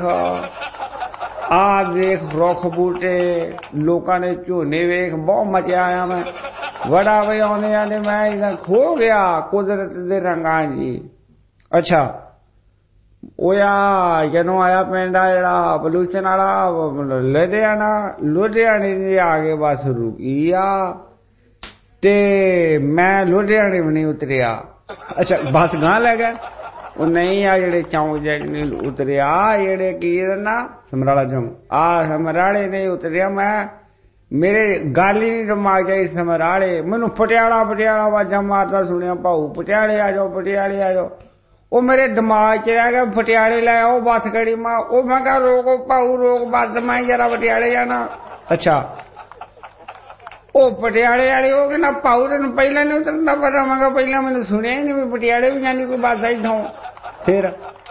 ਆ ਦੇਖ ਰੁੱਖ ਬੂਟੇ, ਲੋਕਾਂ ਦੇ ਝੋਨੇ ਵੇਖ, ਬਹੁਤ ਮਚਿਆ ਆਇਆ ਮੈਂ। ਵੜਾ ਵੇ ਆਉਂਦੇ ਆਂਦੇ ਮੈਂ ਇਹਦਾ ਖੋ ਗਿਆ ਕੁਦਰਤ ਦੇ ਰੰਗਾਂ ਜੀ। ਅੱਛਾ ਉਹ ਆ ਜਦੋਂ ਆਇਆ ਪਿੰਡ ਆ ਜਿਹੜਾ ਪੋਲੂਸ਼ਨ ਵਾਲਾ, ਲੁਧਿਆਣੇ ਦੇ ਆ ਕੇ ਬੱਸ ਰੁਕੀ ਆ ਤੇ ਮੈਂ ਲੁਧਿਆਣੇ ਵੀ ਨਹੀਂ ਉਤਰਿਆ। ਅੱਛਾ ਬੱਸ ਗਾਂ ਲੈ ਗਿਆ? ਉਹ ਨਹੀਂ ਆ ਜਿਹੜੇ ਚੌਂਕ ਜਿਹੇ ਨਹੀਂ ਉਤਰਿਆ, ਜਿਹੜੇ ਕੀ ਨਾ ਸਮਰਾਲਾ ਚੌਂਕ, ਆ ਸਮਰਾਲੇ ਨਹੀਂ ਉਤਰਿਆ ਮੈਂ। ਮੇਰੇ ਗੱਲ ਹੀ ਨਹੀਂ ਦਿਮਾਗ ਆਈ ਸਮਰਾਲੇ। ਮੈਨੂੰ ਪਟਿਆਲਾ ਆਵਾਜ਼ਾਂ ਮਾਰਦਾ ਸੁਣਿਆ, ਭਾਊ ਪਟਿਆਲੇ ਆ ਜਾਓ, ਪਟਿਆਲੇ ਆ ਜਾਓ। ਉਹ ਮੇਰੇ ਦਿਮਾਗ 'ਚ ਰਹਿ ਗਿਆ ਪਟਿਆਲੇ ਲੈ ਆਓ ਬੱਸ ਖੜੀ। ਮੈਂ ਕਿਹਾ ਰੋਕੋ ਭਾਊ ਰੋਕ ਬੱਸ, ਮੈਂ ਜਰਾ ਪਟਿਆਲੇ ਜਾਣਾ। ਅੱਛਾ ਉਹ ਪਟਿਆਲੇ ਵਾਲੇ ਹੋ ਗਏ ਨਾ ਭਾਊ, ਤੈਨੂੰ ਪਹਿਲਾਂ ਨਹੀਂ ਉਤਰਦਾ ਪਤਾ? ਮੈਂ ਕਿਹਾ ਪਹਿਲਾਂ ਮੈਨੂੰ ਸੁਣਿਆ ਹੀ ਨਹੀਂ ਵੀ ਪਟਿਆਲੇ ਵੀ ਜਾਂਦੀ ਕੋਈ ਬੱਸ ਇੱਥੋਂ। ਫਿਰ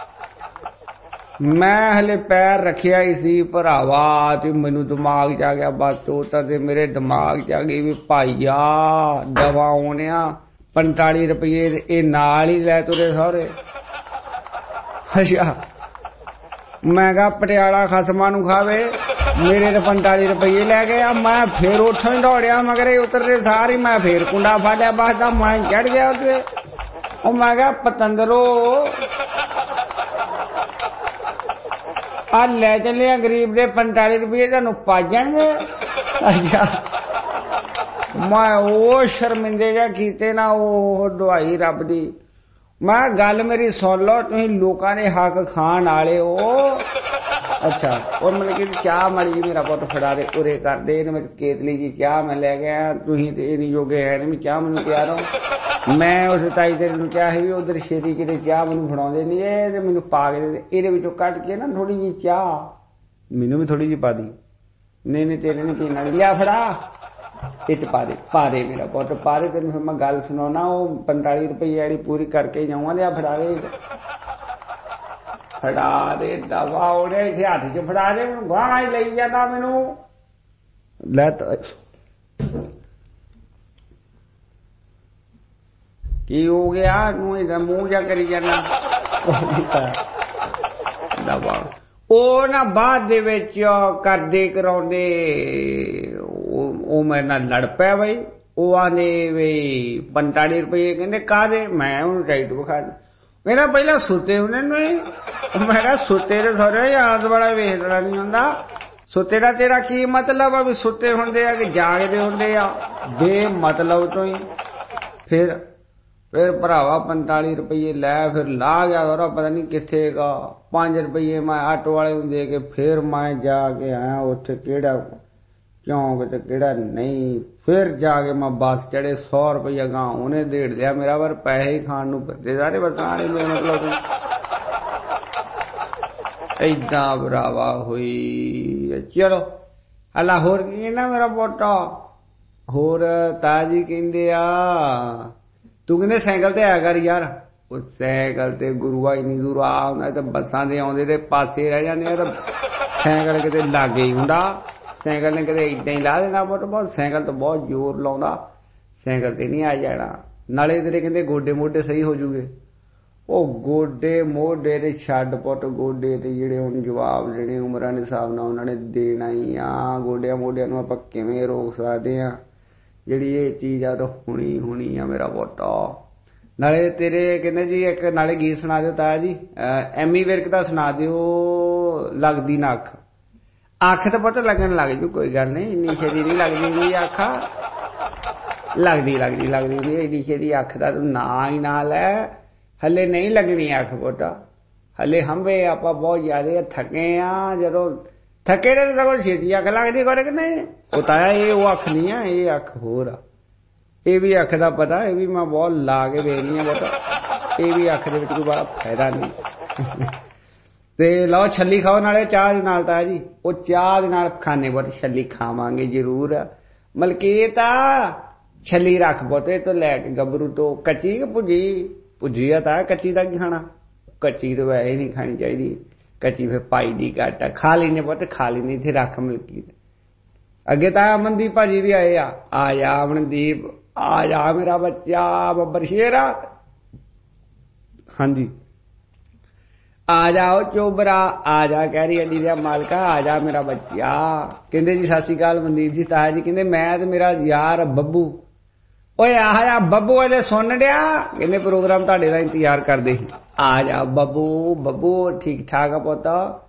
ਮੈਂ ਹਲੇ ਪੈਰ ਰੱਖਿਆ ਹੀ ਸੀ ਭਰਾਵਾ, ਤੇ ਮੈਨੂੰ ਦਿਮਾਗ 'ਚ ਆ ਗਿਆ ਬਸ ਤੋਂ ਤਾਂ, ਤੇ ਮੇਰੇ ਦਿਮਾਗ 'ਚ ਆ ਗਈ ਵੀ ਭਾਈਆ ਦਵਾ ਆਉਣਿਆ 45 ਰੁਪਏ ਇਹ ਨਾਲ ਹੀ ਲੈ ਤੁਰੇ ਸਹੁਰੇ। ਅੱਛਾ ਮੈਂ ਕਿਹਾ ਪਟਿਆਲਾ ਖਸਮਾਂ ਨੂੰ ਖਾਵੇ, ਮੇਰੇ ਤੇ 45 ਰੁਪਏ ਲੈ ਗਏ ਆ। ਮੈਂ ਫੇਰ ਉੱਥੋਂ ਹੀ ਦੌੜਿਆ, ਮਗਰ ਉਤਰਦੇ ਸਾਰੀ ਮੈਂ ਫੇਰ ਕੁੰਡਾ ਫਾੜਿਆ ਬੱਸ ਦਾ, ਮੈਂ ਚੜ ਗਿਆ ਉੱਥੇ। ਉਹ ਮੈਂ ਕਿਹਾ ਪਤੰਦਰੋ ਆ ਲੈ ਚੱਲੇ ਆ ਗਰੀਬ ਦੇ 45 ਰੁਪਏ ਤੁਹਾਨੂੰ ਪਾ ਜਾਣਗੇ। ਅੱਛਾ ਮੈਂ ਉਹ ਸ਼ਰਮਿੰਦੇ ਜਿਹਾ ਕੀਤੇ ਨਾ, ਉਹ ਦੁਆਈ ਰੱਬ ਦੀ। ਮੈਂ ਗੱਲ ਮੇਰੀ ਸੁਣ ਲਓ, ਤੁਸੀਂ ਲੋਕਾਂ ਦੇ ਹੱਕ ਖਾਣ ਵਾਲੇ ਹੋ। ਅੱਛਾ ਉਹ ਮਤਲਬ ਕਿ ਚਾਹ ਮਾੜੀ ਜੀ ਮੇਰਾ ਪੁੱਤ ਫੜਾ ਦੇ ਉਰੇ ਕਰਦੇ ਇਹਨੇ ਵਿੱਚ ਕੇਤਲੀ ਜੀ ਚਾਹ ਮੈਂ ਲੈ ਗਿਆ ਤੁਸੀਂ ਤੇ ਇਹ ਨਹੀਂ ਜੋਗੇ ਹੈ ਨਹੀਂ ਚਾਹ ਮੈਨੂੰ ਪਿਆ ਰੋ ਮੈਂ ਉਸ ਤਾਈ ਤੇਰੇ ਨੂੰ ਕਿਹਾ ਸੀ ਵੀ ਉਧਰ ਛੇਤੀ ਕਿਤੇ ਚਾਹ ਮੈਨੂੰ ਫੜਾਉਂਦੇ ਨਹੀਂ ਇਹ ਤੇ ਮੈਨੂੰ ਪਾ ਕੇ ਦੇ ਇਹਦੇ ਵਿੱਚੋਂ ਕੱਢ ਕੇ ਨਾ ਥੋੜੀ ਜੀ ਚਾਹ ਮੈਨੂੰ ਵੀ ਥੋੜੀ ਜੀ ਪਾ ਦੀ ਨਹੀਂ ਤੇਰੇ ਨੇ ਪੀਣਾ ਨਹੀਂ ਲਿਆ ਫੜਾ ਇਹ ਚ ਪਾ ਦੇ ਮੇਰਾ ਪੁੱਤ ਪਾ ਦੇ ਤੈਨੂੰ ਫਿਰ ਮੈਂ ਗੱਲ ਸੁਣਾਉਣਾ ਉਹ 45 ਰੁਪਏ ਵਾਲੀ ਪੂਰੀ ਕਰਕੇ ਜਾਊਂਗਾ ਲਿਆ ਫੜਾ ਦੇ ਫੜਾ ਦੇ ਦਵਾ ਉਹਨੇ ਇੱਥੇ ਹੱਥ 'ਚ ਫੜਾ ਦੇ ਮੈਨੂੰ ਗਾਹਾਂ ਹੀ ਲਈ ਜਾਂਦਾ ਮੈਨੂੰ ਲੈ ਕੀ ਹੋ ਗਿਆ ਤੂੰ ਇਹਦਾ ਮੂੰਹ ਜਾ ਕਰੀ ਜਾਂਦਾ ਦਵਾ ਉਹ ਨਾ ਬਾਅਦ ਦੇ ਵਿੱਚ ਕਰਦੇ ਕਰਾਉਂਦੇ ਉਹ ਮੇਰੇ ਨਾਲ ਲੜ ਪਿਆ ਬਈ ਉਹ ਆਨੇ ਵੀ 45 ਰੁਪਏ ਕਹਿੰਦੇ ਕਾਹਦੇ ਮੈਂ ਉਹਨੂੰ ਟਾਈਟ ਵਿਖਾ ਮੇਰਾ ਪਹਿਲਾਂ ਸੁੱਤੇ ਉਹਨੇ ਨੂੰ ਮੈਂ ਕਿਹਾ ਸੁੱਤੇ ਦੇ ਸਾਰੇ ਯਾਦ ਬੜਾ ਵੇਖਣਾ ਨਹੀਂ ਹੁੰਦਾ ਸੁੱਤੇ ਦਾ ਤੇਰਾ ਕੀ ਮਤਲਬ ਆ ਵੀ ਸੁੱਤੇ ਹੁੰਦੇ ਆ ਕਿ ਜਾਗਦੇ ਹੁੰਦੇ ਆ ਬੇਮਤਲਬ ਤੋਂ ਹੀ ਫਿਰ ਭਰਾਵਾ 45 ਰੁਪਏ ਲੈ ਫਿਰ ਲਾ ਗਿਆ ਉਹਦਾ ਪਤਾ ਨਹੀਂ ਕਿੱਥੇ ਗਾ 5 ਰੁਪਏ ਮੈਂ ਆਟੋ ਵਾਲੇ ਨੂੰ ਦੇ ਕੇ ਫਿਰ ਮੈਂ ਜਾ ਕੇ ਆਇਆ ਉੱਥੇ ਕਿਹੜਾ ਚੌਂਕ ਤੇ ਕਿਹੜਾ ਨਹੀਂ ਫਿਰ ਜਾ ਕੇ ਮੈਂ ਬੱਸ ਚੜੇ 100 ਰੁਪਇਆ ਗਾਂ ਉਹਨੇ ਦੇੜ ਲਿਆ ਮੇਰਾ ਪਰ ਪੈਸੇ ਹੀ ਖਾਣ ਨੂੰ ਫਿਰਦੇ ਸਾਰੇ ਬਸਾਣੇ ਮਤਲਬ ਏਦਾਂ ਭਰਾਵਾ ਹੋਈ ਚਲੋ ਅੱਲਾ ਹੋਰ ਕੀ ਕਹਿੰਦਾ ਮੇਰਾ ਪੋਟਾ ਹੋਰ ਤਾਜੀ ਕਹਿੰਦੇ ਆ ਤੂੰ ਕਹਿੰਦੇ ਸਾਈਕਲ ਤੇ ਆਇਆ ਕਰ ਯਾਰ ਉਹ ਸਾਈਕਲ ਤੇ ਗੁਰੂਆ ਇੰਨੀ ਦੂਰ ਆ ਹੁੰਦਾ ਤਾਂ ਬੱਸਾਂ ਦੇ ਆਉਂਦੇ ਤੇ ਪਾਸੇ ਰਹਿ ਜਾਂਦੇ ਆ ਤਾਂ ਸਾਈਕਲ ਕਿਤੇ ਲਾਗੇ ਹੀ ਹੁੰਦਾ ਸਾਈਕਲ ਨੇ ਕਦੇ ਏਦਾਂ ਹੀ ਲਾ ਦੇਣਾ ਬਹੁਤ ਸਾਈਕਲ ਤੋਂ ਬਹੁਤ ਜ਼ੋਰ ਲਾਉਂਦਾ ਸਾਈਕਲ ਤੇ ਨਹੀਂ ਆ ਜਾਣਾ ਨਾਲੇ ਤੇਰੇ ਕਹਿੰਦੇ ਗੋਡੇ ਮੋਢੇ ਸਹੀ ਹੋ ਜੂਗੇ ਉਹ ਗੋਡੇ ਮੋਢੇ ਤੇ ਛੱਡ ਪੁੱਟ ਗੋਡੇ ਤੇ ਜਿਹੜੇ ਹੁਣ ਜਵਾਬ ਜਿਹੜੇ ਉਮਰਾਂ ਦੇ ਹਿਸਾਬ ਨਾਲ ਉਹਨਾਂ ਨੇ ਦੇਣਾ ਹੀ ਆ ਗੋਡਿਆਂ ਮੋਢਿਆਂ ਨੂੰ ਆਪਾਂ ਕਿਵੇਂ ਰੋਕ ਸਕਦੇ ਆ ਜਿਹੜੀ ਇਹ ਚੀਜ਼ ਆ ਤਾਂ ਹੁਣੀ ਆ ਮੇਰਾ ਪੁੱਤ ਨਾਲੇ ਤੇਰੇ ਕਹਿੰਦੇ ਜੀ ਇੱਕ ਨਾਲੇ ਗੀਤ ਸੁਣਾ ਦਿਓ ਤਾਇਆ ਜੀ ਐਮੀ ਵਿਰਕ ਦਾ ਸੁਣਾ ਦਿਓ ਲੱਗਦੀ ਨਾ ਅੱਖ ਤਾਂ ਪਤਾ ਲੱਗਣ ਲੱਗ ਜੂ ਕੋਈ ਗੱਲ ਨਹੀਂ ਇੰਨੀ ਛੇਤੀ ਨਹੀਂ ਲੱਗਦੀ ਅੱਖ ਲੱਗਦੀ ਨਹੀਂ ਇੰਨੀ ਛੇਤੀ ਅੱਖ ਦਾ ਤੂੰ ਨਾਂ ਹੀ ਨਾ ਲੈ ਹਲੇ ਨਹੀਂ ਲੱਗਣੀ ਅੱਖ ਪੁੱਤ ਹਲੇ ਹੰਭੇ ਆਪਾਂ ਬਹੁਤ ਜ਼ਿਆਦਾ ਥੱਕੇ ਆ ਜਦੋਂ ਥੱਕੇ ਨੇ ਤਾਂ ਛੇਤੀ ਅੱਖ ਲੱਗਦੀ ਕੋਰੇ ਕਿ ਨਹੀਂ ਉਹ ਤਾਇਆ ਇਹ ਉਹ ਅੱਖ ਨਹੀਂ ਆ ਇਹ ਅੱਖ ਹੋਰ ਆ ਇਹ ਵੀ ਅੱਖ ਦਾ ਪਤਾ ਇਹ ਵੀ ਮੈਂ ਬਹੁਤ ਲਾ ਕੇ ਵੇਖਦੀ ਆ ਪੁੱਤ ਇਹ ਵੀ ਅੱਖ ਦੇ ਵਿੱਚ ਕੋਈ ਬੜਾ ਫਾਇਦਾ ਨਹੀਂ ਤੇ ਲਓ ਛੱਲੀ ਖਾਓ ਨਾਲੇ ਚਾਹ ਦੇ ਨਾਲ ਤਾਇਆ ਜੀ ਉਹ ਚਾਹ ਦੇ ਨਾਲ ਖਾਣੇ ਬਹੁਤ ਛੱਲੀ ਖਾਵਾਂਗੇ ਜ਼ਰੂਰ ਮਲਕੀਤ ਛੱਲੀ ਰੱਖ ਬੋਤੇ ਤੋਂ ਲੈ ਕੇ ਗੱਭਰੂ ਤੋਂ ਕੱਚੀ ਕਿ ਭੁੱਜੀ ਆ ਤਾਂ ਕੱਚੀ ਦਾ ਕੀ ਖਾਣਾ ਕੱਚੀ ਤਾਂ ਵੈਸੇ ਨਹੀਂ ਖਾਣੀ ਚਾਹੀਦੀ ਕੱਚੀ ਫਿਰ ਪਾਈ ਦੀ ਘੱਟ ਖਾ ਲੈਣੇ ਪੁੱਤ ਖਾ ਲੈਣੀ ਇੱਥੇ ਰੱਖ ਮਲਕੀਤ ਅੱਗੇ ਤਾਂ ਅਮਨਦੀਪ ਭਾਜੀ ਵੀ ਆਏ ਆ ਜਾ ਅਮਨਦੀਪ ਆ ਜਾ ਮੇਰਾ ਬੱਚਾ ਬੱਬਰ ਸ਼ੇਰਾ ਹਾਂਜੀ ਆ ਜਾਓ ਚੋਬਰਾ ਆ ਜਾ ਕਹਿ ਰਹੀ ਅੱਡੀ ਦਾ ਮਾਲਕਾ ਆ ਜਾ ਮੇਰਾ ਬੱਚਾ ਕਹਿੰਦੇ ਜੀ ਸਤਿ ਸ਼੍ਰੀ ਅਕਾਲ ਮਨਦੀਪ ਜੀ ਤਾਇਆ ਜੀ ਕਹਿੰਦੇ ਮੈਂ ਤੇ ਮੇਰਾ ਯਾਰ ਬੱਬੂ ਓਏ ਆ ਬੱਬੂ ਇਹਦੇ ਸੁਣ ਡਿਆ ਕਹਿੰਦੇ ਪ੍ਰੋਗਰਾਮ ਤੁਹਾਡੇ ਦਾ ਇੰਤਜ਼ਾਰ ਕਰਦੇ ਸੀ ਆ ਜਾ ਬੱਬੂ ਠੀਕ ਠਾਕ ਆ ਪੁੱਤ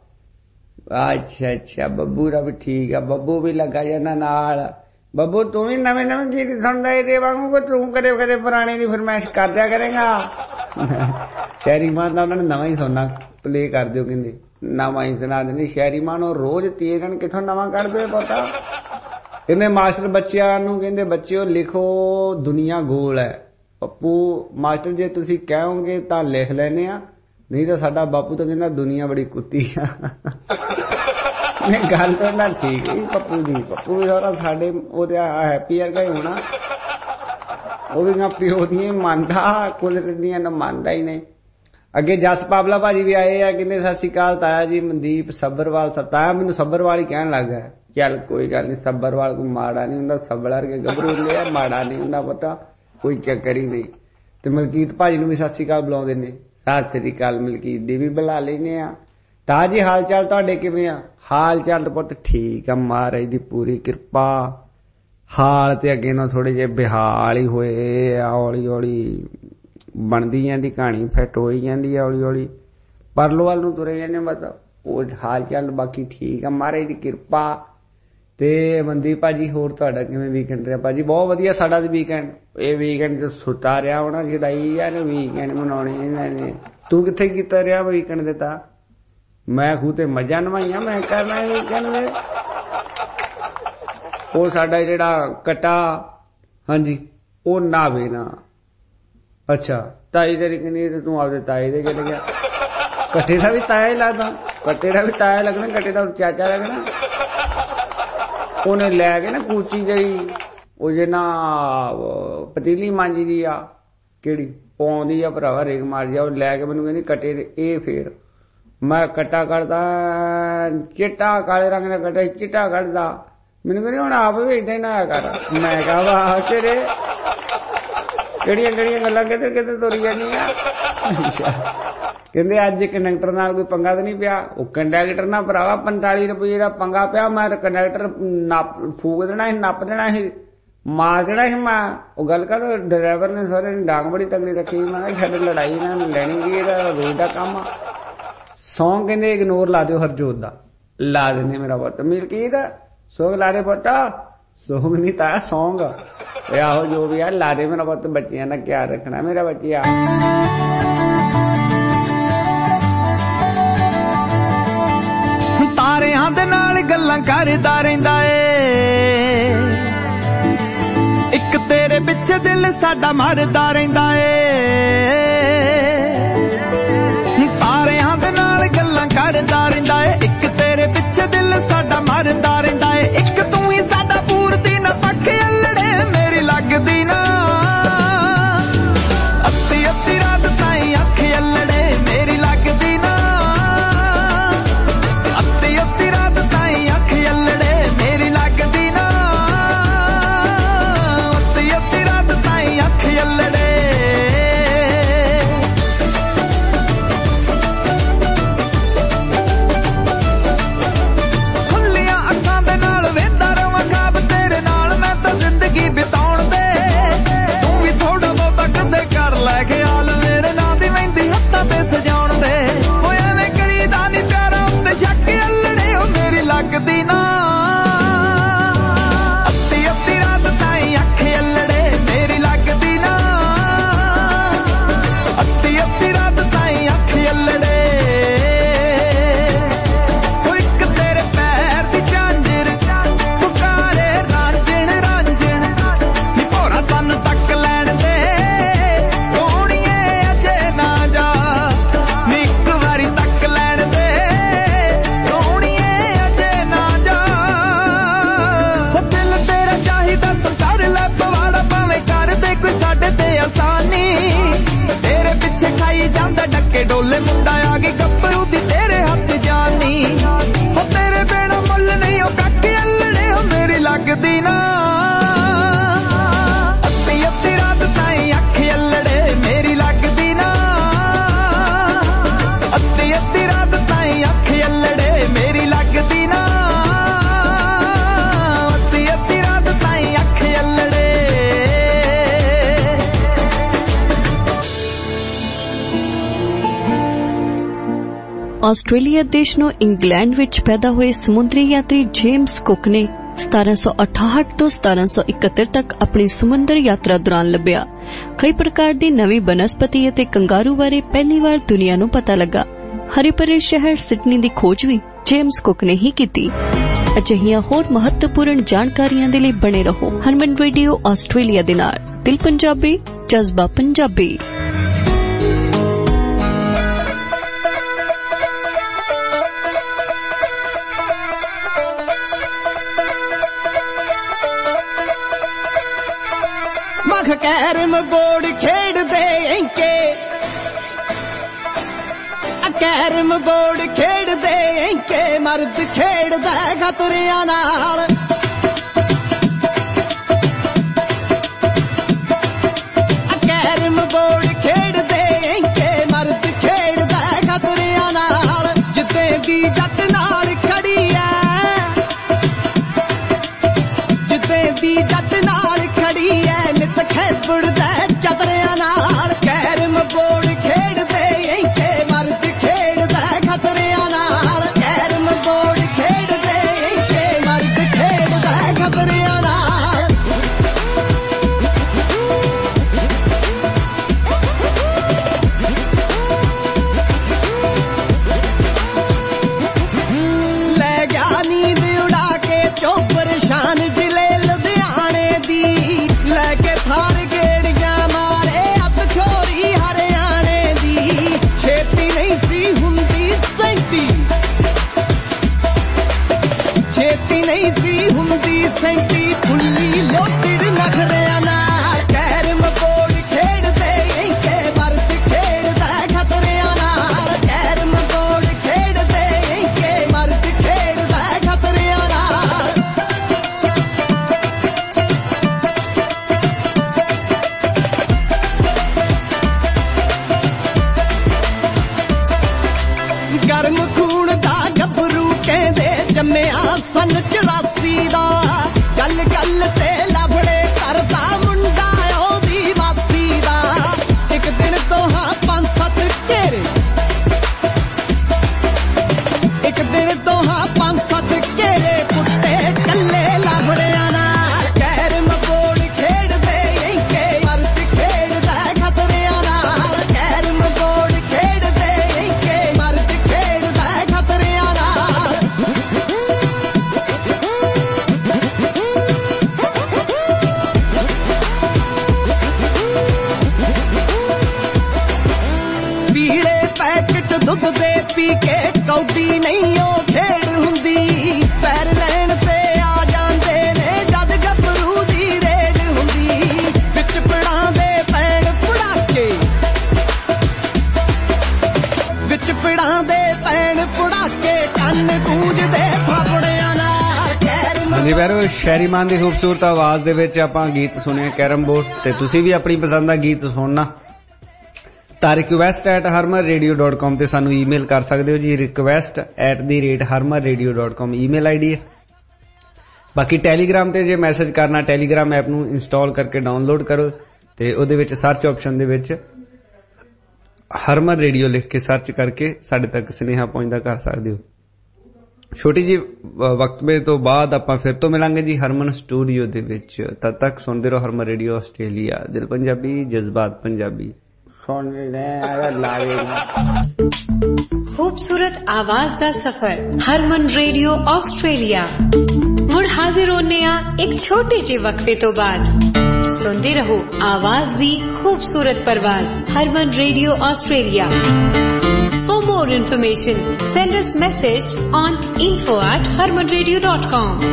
ਅੱਛਾ ਬੱਬੂ ਦਾ ਵੀ ਠੀਕ ਆ ਬੱਬੂ ਵੀ ਲੱਗਾ ਜਾਂਦਾ ਨਾਲ ਬੱਬੂ ਤੂੰ ਵੀ ਨਵੇਂ ਗੀਤ ਸੁਣਦਾ ਇਹਦੇ ਵਾਂਗੂ ਤੂੰ ਕਦੇ ਪੁਰਾਣੇ ਦੀ ਫਰਮਾਇਸ਼ ਕਰ ਦਿਆ ਕਰੇਗਾ ਸ਼ਹਿਰੀ ਮਾਨ ਦਾ ਉਹਨਾਂ ਨੇ ਨਵਾਂ ਹੀ ਸੁਣਨਾ ਪਲੇ ਕਰ ਦਿਓ ਕਹਿੰਦੇ ਨਵਾਂ ਹੀ ਸੁਣਾ ਦਿੰਦੇ ਸ਼ਹਿਰੀ ਮਾਨ ਉਹ ਰੋਜ਼ ਤੀਰਨ ਕਿੱਥੋਂ ਨਵਾਂ ਕਰਦੇ ਪਤਾ ਕਹਿੰਦੇ ਮਾਸਟਰ ਬੱਚਿਆਂ ਨੂੰ ਕਹਿੰਦੇ ਬੱਚਿਓ ਲਿਖੋ ਦੁਨੀਆ ਗੋਲ ਹੈ ਪੱਪੂ ਮਾਸਟਰ ਜੇ ਤੁਸੀਂ ਕਹੋਗੇ ਤਾਂ ਲਿਖ ਲੈਨੇ ਆ ਨਹੀਂ ਤਾਂ ਸਾਡਾ ਬਾਪੂ ਤਾਂ ਕਹਿੰਦਾ ਦੁਨੀਆ ਬੜੀ ਕੁੱਤੀ ਆ ਨਹੀਂ ਗੱਲ ਤਾਂ ਨਾ ਠੀਕ ਹੈ ਪੱਪੂ ਵੀ ਸਾਰਾ ਸਾਡੇ ਉਹਦੇ ਹੈਪੀ ਵਰਗਾ ਹੀ ਹੋਣਾ ਉਹ ਵੀ ਨਾ ਪਿਓ ਦੀਆਂ ਮੰਨਦਾ ਕੁਦਰਤ ਦੀਆਂ ਨਾ ਮੰਨਦਾ ਹੀ ਨਹੀਂ ਅੱਗੇ ਜਸ ਪਾਬਲਾ ਭਾਜੀ ਵੀ ਆਏ ਆ ਕਹਿੰਦੇ ਸਤਿ ਸ਼੍ਰੀ ਅਕਾਲ ਤਾਇਆ ਜੀ ਮਨਦੀਪ ਸੱਬਰਵਾਲ ਤਾਇਆ ਮੈਨੂੰ ਸੱਬਰਵਾਲ ਹੀ ਕਹਿਣ ਲੱਗਾ ਚੱਲ ਕੋਈ ਗੱਲ ਨਹੀਂ ਸੱਬਰਵਾਲ ਕੋਈ ਮਾੜਾ ਨਹੀਂ ਹੁੰਦਾ ਸੱਬਰ ਵਰਗੇ ਗੱਭਰੂ ਹੁੰਦੇ ਆ ਮਾੜਾ ਨਹੀਂ ਹੁੰਦਾ ਪਤਾ ਕੋਈ ਚੱਕਰ ਹੀ ਨਹੀਂ ਤੇ ਮਲਕੀਤ ਭਾਜੀ ਨੂੰ ਵੀ ਸਤਿ ਸ਼੍ਰੀ ਅਕਾਲ ਬੁਲਾਉਂਦੇ ਨੇ ਸਤਿ ਸ਼੍ਰੀ ਅਕਾਲ ਮਲਕੀਤ ਦੀ ਵੀ ਬੁਲਾ ਲੈਨੇ ਆ ਤਾਇਆ ਜੀ ਹਾਲ ਚਾਲ ਤੁਹਾਡੇ ਕਿਵੇਂ ਆ ਹਾਲ ਚਾਲ ਪੁੱਤ ਠੀਕ ਆ ਮਹਾਰਾਜ ਦੀ ਪੂਰੀ ਕਿਰਪਾ ਹਾਲ ਤੇ ਅੱਗੇ ਨਾਲ ਥੋੜੇ ਜਿਹੇ ਬਿਹਾਲ ਹੀ ਹੋਏ ਆ ਹੌਲੀ ਹੌਲੀ ਬਣਦੀ ਜਾਂਦੀ ਕਹਾਣੀ ਫਿੱਟ ਹੋਈ ਜਾਂਦੀ ਆ ਹੌਲੀ ਹੌਲੀ ਪਰਲੋ ਵੱਲ ਨੂੰ ਤੁਰੇ ਜਾਂਦੇ ਮਤਲਬ ਉਹ ਹਾਲ ਚਾਲ ਬਾਕੀ ਠੀਕ ਆ ਮਹਾਰਾਜ ਦੀ ਕਿਰਪਾ ਤੇ ਮਨਦੀਪ ਭਾਜੀ ਹੋਰ ਤੁਹਾਡਾ ਕਿਵੇਂ ਵੀਕਐਂਡ ਰਿਹਾ ਭਾਜੀ ਬਹੁਤ ਵਧੀਆ ਸਾਡਾ ਤੇ ਵੀਕਐਂਡ ਇਹ ਵੀਕਐਂਡ ਚ ਸੁੱਤਾ ਰਿਹਾ ਹੋਣਾ ਜਦਾਈ ਯਾਰ ਵੀਕਐਂਡ ਮਨਾਉਣੇ ਇਹਨਾਂ ਨੇ ਤੂੰ ਕਿੱਥੇ ਕੀਤਾ ਰਿਹਾ ਵੀਕਐਂਡ ਦੇ ਤਾਂ मैं खूह ते मझां नवाइयां, मैं करना कहने ਉਹ ਸਾਡਾ ਜਿਹੜਾ ਕਟਾ ਹਾਂਜੀ ਉਹ ਨਾਵੇ ਨਾ। ਅੱਛਾ ਤਾਈ ਤੇਰੀ ਕਹਿੰਦੀ ਤੇ ਤੂੰ ਆਪਦੇ ਤਾਏ ਦੇ ਚਲੇ ਗਿਆ। ਕੱਟੇ ਦਾ ਵੀ ਤਾਇਆ ਹੀ ਲੱਗਦਾ, ਕੱਟੇ ਦਾ ਵੀ ਤਾਇਆ ਲੱਗਣਾ, ਕੱਟੇ ਦਾ ਚਾਚਾ ਲੱਗਣਾ। ਉਹਨੇ ਲੈ ਕੇ ਨਾ ਕੂਚੀ ਗਈ ਉਹ ਜੇ ਨਾ ਪਤੀਲੀ ਮਾਂਜੀ ਦੀ ਆ ਕਿਹੜੀ ਪਾਉਂਦੀ ਆ ਭਰਾਵਾ ਰੇਗ ਮਾਰ ਜਾ, ਉਹ ਲੈ ਕੇ ਮੈਨੂੰ ਕਹਿੰਦੀ ਕੱਟੇ ਦੇ ਇਹ ਫੇਰ ਮੈਂ ਕੱਟਾ ਕੱਢਦਾ ਚਿੱਟਾ ਕਾਲੇ ਰੰਗ ਦਾ ਕੱਟਾ ਚਿੱਟਾ ਕੱਢਦਾ। ਮੈਨੂੰ ਕਹਿੰਦੀ ਹੁਣ ਆਪ ਵੀ ਏਦਾਂ ਹੀ ਨਾ ਆਇਆ ਕਰ। ਮੈਂ ਕਿਹਾ ਵਾਹ ਤੇਰੇ ਕਿਹੜੀਆਂ ਕਿਹੜੀਆਂ ਗੱਲਾਂ ਕਿਤੇ ਕਿਤੇ ਤੁਰੀ ਜਾਂਦੀਆਂ। ਕਹਿੰਦੇ ਅੱਜ ਕੰਡਕਟਰ ਨਾਲ ਕੋਈ ਪੰਗਾ ਤਾਂ ਨਹੀਂ ਪਿਆ? ਉਹ ਕੰਡਕਟਰ ਨਾਲ ਭਰਾਵਾ 45 ਰੁਪਏ ਦਾ ਪੰਗਾ ਪਿਆ। ਮੈਂ ਕੰਡਕਟਰ ਫੂਕ ਦੇਣਾ ਸੀ, ਨੱਪ ਦੇਣਾ ਸੀ, ਮਾਰ ਦੇਣਾ ਸੀ ਮੈਂ। ਉਹ ਗੱਲ ਕਰ ਡਰਾਈਵਰ ਨੇ ਸਾਰੇ ਨੇ ਡਾਂਗ ਬੜੀ ਤਗੜੀ ਰੱਖੀ। ਮੈਂ ਕਿਹਾ ਛੱਡ ਲੜਾਈ ਨਾ ਲੈਣੀ ਕੀ, ਇਹਦਾ ਰੋਜ਼ ਦਾ ਕੰਮ ਆ। ਸੌਂਗ ਕਹਿੰਦੇ ਇਗਨੋਰ ਲਾ ਦਿਓ ਹਰਜੋਤ ਦਾ। ਲਾ ਦਿੰਦੇ ਮੇਰਾ ਪੁੱਤ ਮਿਲਕੀ ਦਾ ਸੌਂਗ ਲਾ ਦੇ ਪੁੱਤ। ਸੌਂਗ ਨਹੀਂ ਤਾਂ ਸੌਂਗ ਆਹੋ ਜੋ ਵੀ ਆ ਲਾ ਦੇ ਮੇਰਾ ਪੁੱਤ। ਬੱਚਿਆਂ ਦਾ ਖਿਆਲ ਰੱਖਣਾ ਮੇਰਾ ਬੱਚਿਆ। ਤਾਰਿਆਂ ਦੇ ਨਾਲ ਗੱਲਾਂ ਕਰਦਾ ਰਹਿੰਦਾ ਏ, ਇੱਕ ਤੇਰੇ ਪਿੱਛੇ ਦਿਲ ਸਾਡਾ ਮਰਦਾ ਰਹਿੰਦਾ ਏ। ਤਾਰਿਆਂ ਦੇ ਨਾਲ ਗੱਲਾਂ ਕਰਦਾ ਰਹਿੰਦਾ ਏ, ਇੱਕ ਤੇਰੇ ਪਿੱਛੇ ਦਿਲ ਸਾਡਾ ਮਰਦਾ ਰਹਿੰਦਾ ਏ। ਇੱਕ ਤੂੰ ਹੀ ਸਾਡਾ ਪੂਰਤੀ ਨਾ ਪੱਖ ਅਲੜੇ ਮੇਰੀ ਲੱਗਦੀ ਨਾ। ਅੱਧੀ ਅੱਧੀ ਰਾਤ ਤਾਈਂ ਅੱਖ ਅਲੜੇ ਮੇਰੀ ਲੱਗਦੀ ਨਾ। ਅੱਧੀ ਅੱਧੀ ਰਾਤ ਤਾਈਂ ਅੱਖ ਅਲੜੇ ਮੇਰੀ ਲੱਗਦੀ ਨਾ। ਅੱਧੀ ਅੱਧੀ ਰਾਤ ਤਾਈਂ ਅੱਖ ਅਲੜੇ। ਲੱਗਦੀ ਨਾ। ਅੱਧੀ ਅੱਧੀ ਰਾਤ ਤਾਈਂ ਅੱਖ ਅਲੜੇ ਮੇਰੀ ਲੱਗਦੀ ਨਾ। ਅੱਧੀ ਅੱਧੀ ਰਾਤ ਤਾਈਂ ਅੱਖ ਅਲੜੇ। ਉਹ ਇੱਕ ਤੇਰੇ ਪੈਰ ਦੀ ਝਾਂਜਰ ਪੁਕਾਰੇ ਰਾਂਝਣ ਰਾਂਝਣ ਨੀ ਭੋਰਾ ਸਾਨੂੰ ਤੱਕ ਲੈਣ ਦੇ ਸੋਹਣੀਏ ਅਜੇ ਨਾ ਜਾ। ਨੀ ਇੱਕ ਵਾਰੀ ਤੱਕ ਲੈਣ ਦੇ ਜਾਂਦਾ ਡੱਕੇ ਡੋਲੇ ਮੁੰਡਾ ਆ ਗਈ ਗੱਭਰੂ ਦੀ ਤੇਰੇ ਹੱਥ ਜਾਨੀ। ਉਹ ਤੇਰੇ ਬਿਨਾ ਮੁੱਲ ਨਹੀਂ ਉਹ ਕੱਕ ਅਲੜੇ ਉਹ ਮੇਰੀ ਲੱਗਦੀ ਨਾ। ਅੱਧੀ ਅੱਧੀ ਰਾਤ ਤਾਈਂ ਅੱਖ ਅਲੜੇ ਮੇਰੀ ਲੱਗਦੀ ਨਾ। ਅੱਧੀ ਅੱਧੀ ਰਾਤ ਤਾਈਂ ਅੱਖ ਅਲੜੇ ਮੇਰੀ ਲੱਗਦੀ ਨਾ। ਅੱਧੀ ਅੱਧੀ ਰਾਤ ਤਾਈਂ ਅੱਖ ਅਲੜੇ। ਆਸਟ੍ਰੇਲੀਆ ਦੇਸ਼ ਨੂੰ ਇੰਗਲੈਂਡ ਵਿੱਚ ਪੈਦਾ ਹੋਏ ਸਮੁੰਦਰੀ ਯਾਤਰੀ ਜੇਮਸ ਕੁਕ ਨੇ 1768 ਤੋਂ 1771 ਤੱਕ ਆਪਣੀ ਸਮੁੰਦਰ ਯਾਤਰਾ ਦੌਰਾਨ ਲੱਭਿਆ। ਕਈ ਪ੍ਰਕਾਰ ਦੀ ਨਵੀਂ ਬਨਸਪਤੀ ਅਤੇ ਕੰਗਾਰੂ ਬਾਰੇ ਪਹਿਲੀ ਵਾਰ ਦੁਨੀਆ ਨੂੰ ਪਤਾ ਲੱਗਾ। ਹਰੇ ਭਰੇ ਸ਼ਹਿਰ ਸਿਡਨੀ ਦੀ ਖੋਜ ਵੀ ਜੇਮਸ ਕੁਕ ਨੇ ਹੀ ਕੀਤੀ। ਅਜਿਹੀਆਂ ਹੋਰ ਮਹੱਤਵਪੂਰਨ ਜਾਣਕਾਰੀਆਂ ਦੇ ਲਈ ਬਣੇ ਰਹੋ ਹਰਮਨ ਰੇਡੀਓ ਆਸਟ੍ਰੇਲੀਆ ਦੇ ਨਾਲ। ਦਿਲ ਪੰਜਾਬੀ, ਜਜ਼ਬਾ ਪੰਜਾਬੀ। ਕੈਰਮ ਬੋਰਡ ਖੇਡਦੇ ਐਂਕੇ, ਕੈਰਮ ਬੋਰਡ ਖੇਡਦੇ ਐਂਕੇ, ਮਰਦ ਖੇਡਦਾ ਖਤਰਿਆਂ ਨਾਲ। ਕੈਰਮ ਬੋਰਡ ਖੇਡਦੇ ਐਂਕੇ, ਮਰਦ ਖੇਡਦਾ ਖਤਰਿਆਂ ਨਾਲ। ਜਿੱਦੇ ਦੀ ਜੱਟ ਨਾਲ ਖੜੀ ਐ, ਜਿੱਦੇ ਦੀ ਜੱਟ ਨਾਲ ਖੜੀ ਐ, ਖੇਡਦਾ ਚਤਰਿਆਂ ਨਾਲ। ਕੈਰਮ ਬੋਰਡ ਖੇਡਦੇ ਐਂਕੇ, ਮਰਦ ਖੇਡਦਾ ਖਤਰਿਆਂ ਨਾਲ। ਕੈਰਮ ਬੋਰਡ ਖੇਡਦੇ ਐਂਕੇ, ਮਰਦ ਖੇਡਦਾ सन 84 दा गल गल ते लभड़े करदा मुंडा ओदी वासी दा एक दिन तो हाँ 5-7 घेरे एक दिन तो हाँ 5-7 घेरे कुत्ते कल्ले लभड़िया नाल कैर मकोड़ खेड़दे इंके मर्द खेड़दा खतरिया नाल कैर मकोड़ खेड़दे इंके मर्द खेड़दा खतरिया नाल पीले पैकेट दुध दे पी के कौडी नहीं ओ खेड़ हुंदी पैर लैन ते आ जांदे ने जद गभरू दी रेड हुंदी विच पड़ा दे पैण पुड़ाके विच पड़ा दे पैण पुड़ाके कंन गूंजदे फाफड़ियां नाल कैर ਹਾਂਜੀ ਵੈਰੋ ਸ਼ਹਿਰੀ ਮਾਨ ਦੀ ਖੂਬਸੂਰਤ ਆਵਾਜ਼ ਦੇ ਵਿੱਚ ਆਪਾਂ ਗੀਤ ਸੁਣਿਆ ਕੈਰਮ ਬੋਰਡ ਤੇ ਤੁਸੀਂ ਵੀ ਆਪਣੀ ਪਸੰਦ ਦਾ ਗੀਤ ਸੁਣਨਾ ਤਾਂ request@harmanradio.com ਤੇ ਸਾਨੂੰ ਈਮੇਲ ਕਰ ਸਕਦੇ ਹੋ ਜੀ request@harmanradio.com ਈਮੇਲ ਆਈਡੀ ਹੈ। ਬਾਕੀ ਟੈਲੀਗ੍ਰਾਮ ਤੇ ਜੇ ਮੈਸੇਜ ਕਰਨਾ ਟੈਲੀਗ੍ਰਾਮ ਐਪ ਨੂੰ ਇੰਸਟਾਲ ਕਰਕੇ ਡਾਊਨਲੋਡ ਕਰੋ ਤੇ ਉਹਦੇ ਵਿੱਚ ਸਰਚ ਆਪਸ਼ਨ ਦੇ ਵਿੱਚ ਹਰਮਨ ਰੇਡੀਓ ਲਿਖ ਕੇ ਸਰਚ ਕਰਕੇ ਸਾਡੇ ਤੱਕ ਸੁਨੇਹਾ ਪਹੁੰਚਦਾ ਕਰ ਸਕਦੇ ਹੋ। ਛੋਟੀ ਜੀ ਵਕਤਵੇ ਤੋਂ ਬਾਅਦ ਆਪਾਂ ਫਿਰ ਤੋਂ ਮਿਲਾਂਗੇ ਜੀ ਹਰਮਨ ਸਟੂਡੀਓ ਦੇ ਵਿੱਚ। ਤਦ ਤੱਕ ਸੁਣਦੇ ਰਹੋ ਹਰਮਨ ਰੇਡੀਓ ਆਸਟ੍ਰੇਲੀਆ ਦਿਲ ਪੰਜਾਬੀ ਜਜ਼ਬਾਤ ਪੰਜਾਬੀ। खूबसूरत आवाज दा सफर हरमन रेडियो ऑस्ट्रेलिया मुड़ हाजिर होने एक छोटे जे वक्फे तो बाद सुनते रहो आवाज दी खूबसूरत परवाज Harman radio Australia. For more information send us message on info@harmanradio.com।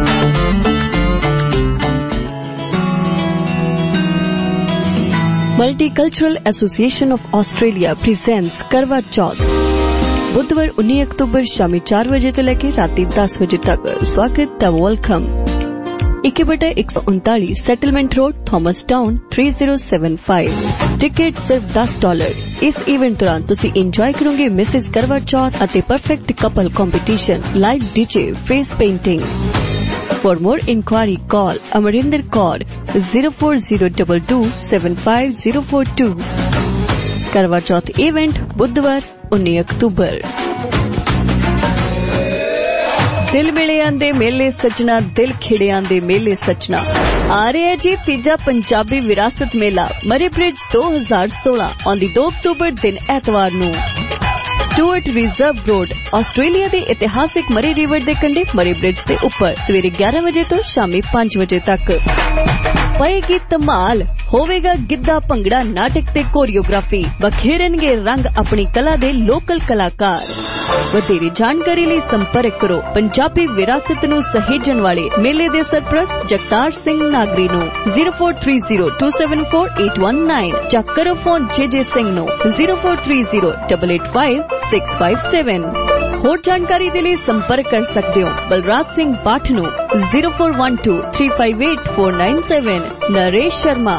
Multicultural association of Australia presents Karva Chauth बुधवार 19 अक्टूबर शामी 4 बजे तो लेकर रात 10 बजे तक। स्वागत the welcome 1/139 settlement road Thomas town 3075। Ticket सिर्फ $10। इस इवेंट दौरान तुसी एंजॉय करोगे मिसेस करवा चौथ अते perfect couple competition live DJ face painting. For more inquiry, call Amarinder Kaur 04022750442। करवा चौथ इवेंट बुधवार 19 अक्टूबर। दिल मिलियां दे मेले सजना दिल खिड़ियां दे मेले सजना आ रहा है जी तीजा पंजाबी विरासत मेला मरी ब्रिज 2016 आंदी 2 अक्टूबर दिन एतवार नूं स्टूअर्ट रिजर्व रोड ऑस्ट्रेलिया के इतिहासिक मरी रिवर के कंढे मरी ब्रिज के उपर सवेरे 11 बजे तो शामी 5 बजे तक पएगी धमाल। होवेगा गिद्धा भंगड़ा नाटक ते कोरियोग्राफी बखेरनगे रंग अपनी कला दे लोकल कलाकार। वधेरे जानकारी लिए संपर्क करो पंजाबी विरासत नूं सहेजण वाले मेले दे सरप्रस्त जगतार सिंह नागरी नूं 0430274819 ਜਾਂ ਕਰੋ ਫੋਨ JJ ਸਿੰਘ ਨੂੰ 0430885657। ਹੋਰ ਜਾਣਕਾਰੀ ਦੇ ਲਈ ਸੰਪਰਕ ਕਰ ਸਕਦੇ ਹੋ ਬਲਰਾਜ ਸਿੰਘ ਬਾਠ ਨੂੰ 0412358497 ਨਰੇਸ਼ ਸ਼ਰਮਾ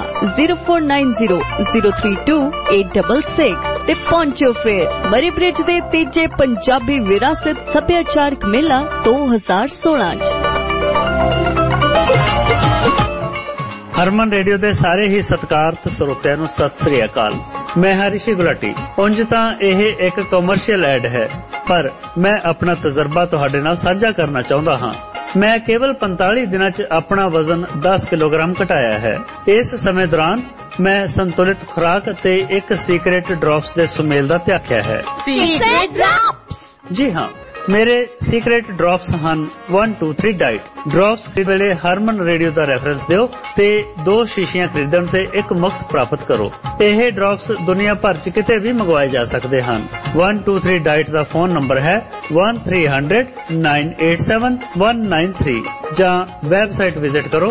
0490032866 ਤੇ ਪਹੁੰਚੋ ਫਿਰ ਮਰੀ ਬ੍ਰਿਜ ਦੇ ਤੀਜੇ ਪੰਜਾਬੀ ਵਿਰਾਸਤ ਸੱਭਿਆਚਾਰਕ ਮੇਲਾ 2016 ਚ। ਹਰਮਨ ਰੇਡੀਓ ਦੇ ਸਾਰੇ ਹੀ ਸਤਿਕਾਰਤ ਸਰੋਤਿਆਂ ਨੂੰ ਸਤਿ ਸ੍ਰੀ ਅਕਾਲ। ਮੈਂ ਹਰੀਸ਼ੀ ਗੁਲਾਟੀ। ਉਂਝ ਤਾਂ ਇਹ ਇੱਕ ਕਮਰਸ਼ੀਅਲ ਐਡ ਹੈ ਪਰ ਮੈਂ ਆਪਣਾ ਤਜਰਬਾ ਤੁਹਾਡੇ ਨਾਲ ਸਾਂਝਾ ਕਰਨਾ ਚਾਹੁੰਦਾ ਹਾਂ। ਮੈਂ ਕੇਵਲ 45 ਦਿਨਾਂ 'ਚ ਆਪਣਾ ਵਜ਼ਨ 10 ਕਿਲੋਗ੍ਰਾਮ ਘਟਾਇਆ ਹੈ। ਇਸ ਸਮੇਂ ਦੌਰਾਨ ਮੈਂ ਸੰਤੁਲਿਤ ਖੁਰਾਕ ਅਤੇ ਇੱਕ ਸੀਕ੍ਰੇਟ ਡ੍ਰੌਪਸ ਦੇ ਸੁਮੇਲ ਦਾ ਧਿਆਨ ਹੈ। सीक्रेट ड्रॉप्स जी हाँ, मेरे सीक्रेट ड्रॉप्स ਹਨ 123 डाइट ड्रॉप्स ਦੇ ਵੇਲੇ ਹਰਮਨ ਰੇਡੀਓ ਦਾ ਰੈਫਰੈਂਸ ਦਿਓ ਤੇ 2 ਸ਼ੀਸ਼ੀਆਂ ਖਰੀਦਣ ਤੇ ਇੱਕ ਮੁਫਤ ਪ੍ਰਾਪਤ ਕਰੋ। ਇਹ ਡ੍ਰੌਪਸ ਦੁਨੀਆ ਭਰ 'ਚ ਕਿਤੇ ਵੀ ਮੰਗਵਾਏ ਜਾ ਸਕਦੇ ਹਨ। 123 ਡਾਈਟ ਦਾ ਫੋਨ ਨੰਬਰ ਹੈ 1300987193 ਜਾਂ ਵੈਬਸਾਈਟ ਵਿਜ਼ਿਟ ਕਰੋ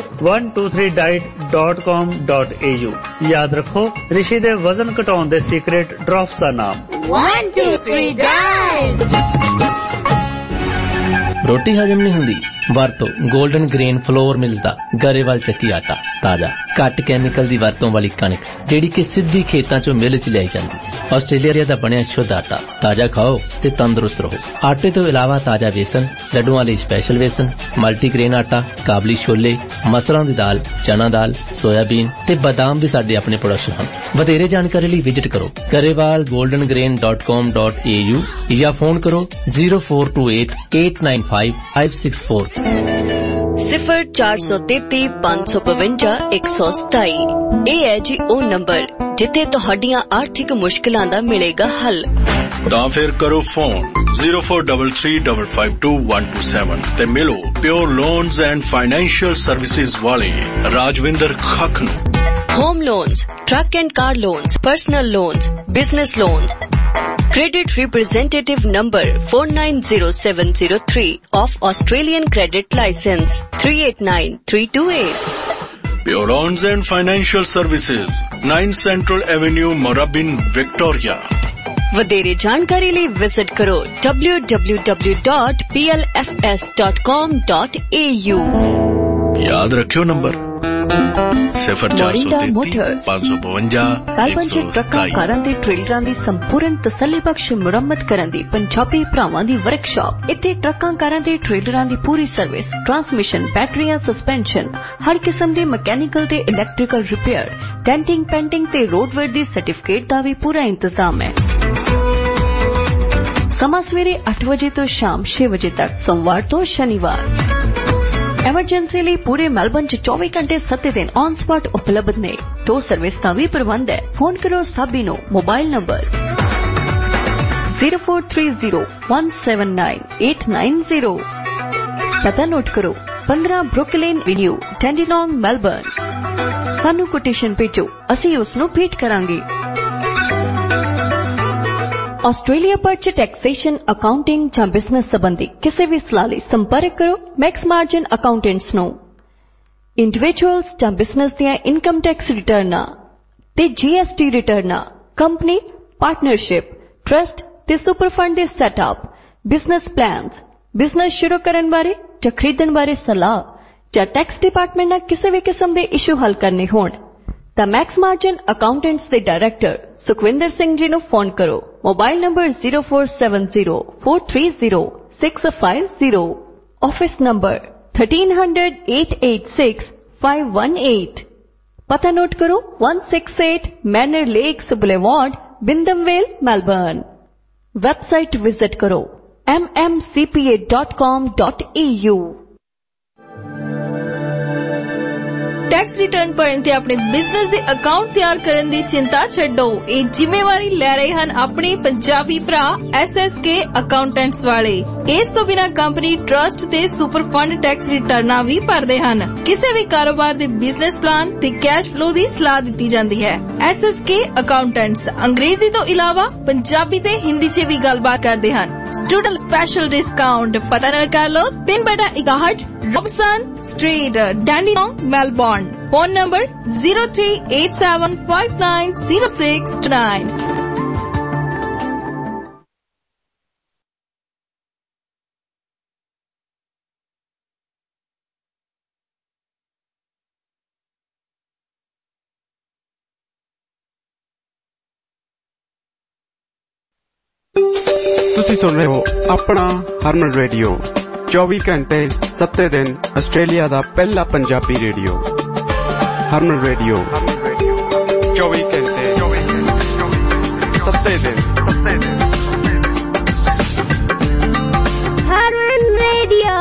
123diet.com.au। ਯਾਦ ਰੱਖੋ ਰਿਸ਼ੀ ਦੇ ਵਜ਼ਨ ਘਟਾਉਣ ਦੇ ਸੀਕ੍ਰੇਟ ਡ੍ਰੌਪਸ ਦਾ ਨਾਮ 123 डाइट। रोटी हजम नहीं होंदी ਵਰਤੋ 골ਡਨ ਗ੍ਰੇਨ ਫਲੋਰ ਮਿਲਸ ਦਾ ਗਰੇਵਾਲ ਚੱਕੀ ਆਟਾ, ਤਾਜ਼ਾ ਘੱਟ ਕੈਮੀਕਲ ਦੀ ਵਰਤੋਂ ਵਾਲੀ ਕਣਕ ਜਿਹੜੀ ਕਿ ਸਿੱਧੀ ਖੇਤਾਂ ਚੋਂ ਮਿਲ 'ਚ ਲਿਆਈ ਜਾਂਦੀ। ਆਸਟ੍ਰੇਲੀਆ ਦਾ ਬਣਿਆ ਸ਼ੁੱਧ ਆਟਾ, ਤਾਜ਼ਾ ਖਾਓ ਤੇ ਤੰਦਰੁਸਤ ਰਹੋ। ਆਟੇ ਤੋਂ ਇਲਾਵਾ ਤਾਜ਼ਾ ਵੇਸਣ, ਲੱਡੂਆਂ ਲਈ ਸਪੈਸ਼ਲ ਵੇਸਣ, ਮਲਟੀਗ੍ਰੇਨ ਆਟਾ, ਕਾਬਲੀ ਛੋਲੇ, ਮਸਰਾਂ ਦੀ ਦਾਲ, ਚਨਾ ਦਾਲ, ਸੋਇਆਬੀਨ ਤੇ ਬਾਦਾਮ ਵੀ ਸਾਡੇ ਆਪਣੇ ਪ੍ਰੋਡਕਸ਼ਨ ਹਨ। ਵਧੇਰੇ ਜਾਣਕਾਰੀ ਲਈ ਵਿਜ਼ਿਟ ਕਰੋ garewalgoldengrain.com.au ਜਾਂ ਫੋਨ ਕਰੋ 0428-895-564 0433 552 127। ਇਹ ਹੈ ਜੀ ਉਹ ਨੰਬਰ ਜਿੱਥੇ ਤੁਹਾਡੀਆਂ ਆਰਥਿਕ ਮੁਸ਼ਕਲਾਂ ਦਾ ਮਿਲੇਗਾ ਹੱਲ। ਤਾਂ ਫਿਰ ਕਰੋ ਫੋਨ 0433552127 ਤੇ ਮਿਲੋ pure loans and financial services ਵਾਲੇ ਰਾਜਵਿੰਦਰ ਖੱਖ ਨੂੰ। Home loans, truck and car loans, personal loans, business loans. Credit representative number 490703 of Australian Credit License 389328. Pure Loans and Financial Services, 9 Central Avenue, Moorabbin, Victoria. ਵਧੇਰੇ ਜਾਣਕਾਰੀ ਲਈ visit ਕਰੋ www.plfs.com.au। ਯਾਦ ਰੱਖਿਓ number 0433-552-127। ਟਰੱਕਾਂ, ਕਾਰਾਂ ਤੇ ਟ੍ਰੇਲਰਾਂ ਦੀ ਸੰਪੂਰਨ ਤਸੱਲੀਬਖਸ਼ ਮੁਰੰਮਤ ਕਰਨ ਦੀ ਪੰਜਾਬੀ ਭਰਾਵਾਂ ਦੀ ਵਰਕਸ਼ਾਪ। ਇੱਥੇ ਟਰੱਕਾਂ, ਕਾਰਾਂ ਤੇ ਟ੍ਰੇਲਰਾਂ ਦੀ ਪੂਰੀ ਸਰਵਿਸ, ਟਰਾਂਸਮਿਸ਼ਨ, ਬੈਟਰੀਆਂ, ਸਸਪੈਂਸ਼ਨ, ਹਰ ਕਿਸਮ ਦੇ ਮਕੈਨੀਕਲ ਤੇ ਇਲੈਕਟ੍ਰੀਕਲ ਰਿਪੇਅਰ, ਡੈਂਟਿੰਗ, ਪੈਂਟਿੰਗ ਤੇ ਰੋਡਵੇਅਰ ਦੀ ਸਰਟੀਫਿਕੇਟ ਦਾ ਵੀ ਪੂਰਾ ਇੰਤਜ਼ਾਮ ਹੈ। ਸਮਾਂ ਸਵੇਰੇ 8 ਵਜੇ ਤੋਂ ਸ਼ਾਮ 6 ਵਜੇ ਤੱਕ, ਸੋਮਵਾਰ ਤੋਂ ਸ਼ਨੀਵਾਰ। ਐਮਰਜੈਂਸੀ ਲਈ ਪੂਰੇ ਮੈਲਬਨ 'ਚ 24 ਘੰਟੇ 7 ਦਿਨ ਔਨ ਸਪਾਟ ਉਪਲਬਧ ਨੇ। ਟੋ ਸਰਵਿਸ ਦਾ ਵੀ ਪ੍ਰਬੰਧ ਹੈ। ਫੋਨ ਕਰੋ ਸਾਬੀ ਨੂੰ। Mobile number 0430179890। ਪਤਾ ਨੋਟ ਕਰੋ 15 ਬਰੁਕਲਿਨ ਐਵਨਿਊ, ਡੈਂਡੀਨੋਂਗ, ਮੈਲਬਨ। ਸਾਨੂੰ ਕੋਟੇਸ਼ਨ ਭੇਜੋ, ਅਸੀਂ ਉਸ ਨੂੰ ਭੇਟ ਕਰਾਂਗੇ। ਆਸਟ੍ਰੇਲੀਆ ਪਰ 'ਚ ਟੈਕਸੇਸ਼ਨ, ਅਕਾਊਂਟਿੰਗ ਜਾਂ ਬਿਜ਼ਨਸ ਸੰਬੰਧੀ ਕਿਸੇ ਵੀ ਸਲਾਹ ਲਈ ਸੰਪਰਕ ਕਰੋ ਮੈਕਸ ਮਾਰਜਨ ਅਕਾਊਂਟੈਂਟਸ ਨੂੰ। ਇੰਡੀਵਿਜੂਅਲਸ ਜਾਂ ਬਿਜ਼ਨਸ ਦੀਆਂ ਇਨਕਮ ਟੈਕਸ ਰਿਟਰਨਾਂ ਤੇ GST ਰਿਟਰਨਾਂ, ਕੰਪਨੀ, ਪਾਰਟਨਰਸ਼ਿਪ, ਟਰਸਟ ਤੇ ਸੁਪਰ ਫੰਡ ਦੇ ਸੈਟਅਪ, ਬਿਜ਼ਨਸ ਪਲਾਨਸ, ਬਿਜ਼ਨਸ ਸ਼ੁਰੂ ਕਰਨ ਬਾਰੇ ਜਾਂ ਖਰੀਦਣ ਬਾਰੇ ਸਲਾਹ ਜਾਂ ਟੈਕਸ ਡਿਪਾਰਟਮੈਂਟ ਨਾਲ ਕਿਸੇ ਵੀ ਕਿਸਮ ਦੇ ਇਸ਼ੂ ਹੱਲ ਕਰਨੇ ਹੋਣ ਤਾਂ ਮੈਕਸ ਮਾਰਜਨ ਅਕਾਊਂਟੈਂਟਸ ਦੇ ਡਾਇਰੈਕਟਰ ਸੁਖਵਿੰਦਰ ਸਿੰਘ ਜੀ ਨੂੰ ਫੋਨ ਕਰੋ। Mobile number 0470430650। Office number 1300-886-518। ਪਤਾ ਨੋਟ ਕਰੋ 168 manner lakes boulevard, Wyndham Vale, Melbourne. Website visit ਕਰੋ mmcpa.com.au। ਟੈਕਸ ਰਿਟਰਨ ਭਰਨ ਤੇ ਆਪਣੇ ਬਿਜ਼ਨਸ ਦੇ ਅਕਾਊਂਟ ਤਿਆਰ ਕਰਨ ਦੀ ਚਿੰਤਾ ਛੱਡੋ। ਇਹ ਜ਼ਿੰਮੇਵਾਰੀ ਲੈ ਰਹੇ ਹਨ ਆਪਣੇ ਪੰਜਾਬੀ ਭਰਾ SSK ਅਕਾਊਂਟੈਂਟਸ ਵਾਲੇ। ਇਸ ਤੋਂ ਬਿਨਾਂ ਕੰਪਨੀ, ਟਰਸਟ ਤੇ ਸੁਪਰ ਫੰਡ ਟੈਕਸ ਰਿਟਰਨਾਂ ਵੀ ਭਰਦੇ ਹਨ। ਕਿਸੇ ਵੀ ਕਾਰੋਬਾਰ ਦੇ ਬਿਜ਼ਨਸ ਪਲਾਨ ਤੇ ਕੈਸ਼ ਫਲੋ ਦੀ ਸਲਾਹ ਦਿੱਤੀ ਜਾਂਦੀ ਹੈ। SSK ਅਕਾਊਂਟੈਂਟਸ ਅੰਗਰੇਜ਼ੀ ਤੋਂ ਇਲਾਵਾ ਪੰਜਾਬੀ ਤੇ ਹਿੰਦੀ 'ਚ ਵੀ ਗੱਲਬਾਤ ਕਰਦੇ ਹਨ। Student special discount. ਪਤਾ ਨੋਟ ਕਰ ਲਓ 3/61 Robson street, Dandenong, Melbourne. Phone number 0387590629। ਤੁਸੀਂ ਸੁਣ ਰਹੇ ਹੋ ਆਪਣਾ ਹਰਮਨ ਰੇਡੀਓ, 24 ਘੰਟੇ 7 ਦਿਨ ਆਸਟ੍ਰੇਲੀਆ ਦਾ ਪਹਿਲਾ ਪੰਜਾਬੀ ਰੇਡੀਓ। ਹਰਮਨ ਰੇਡੀਓ 24 ਘੰਟੇ 7 ਦਿਨ। ਹਰਮਨ ਰੇਡੀਓ।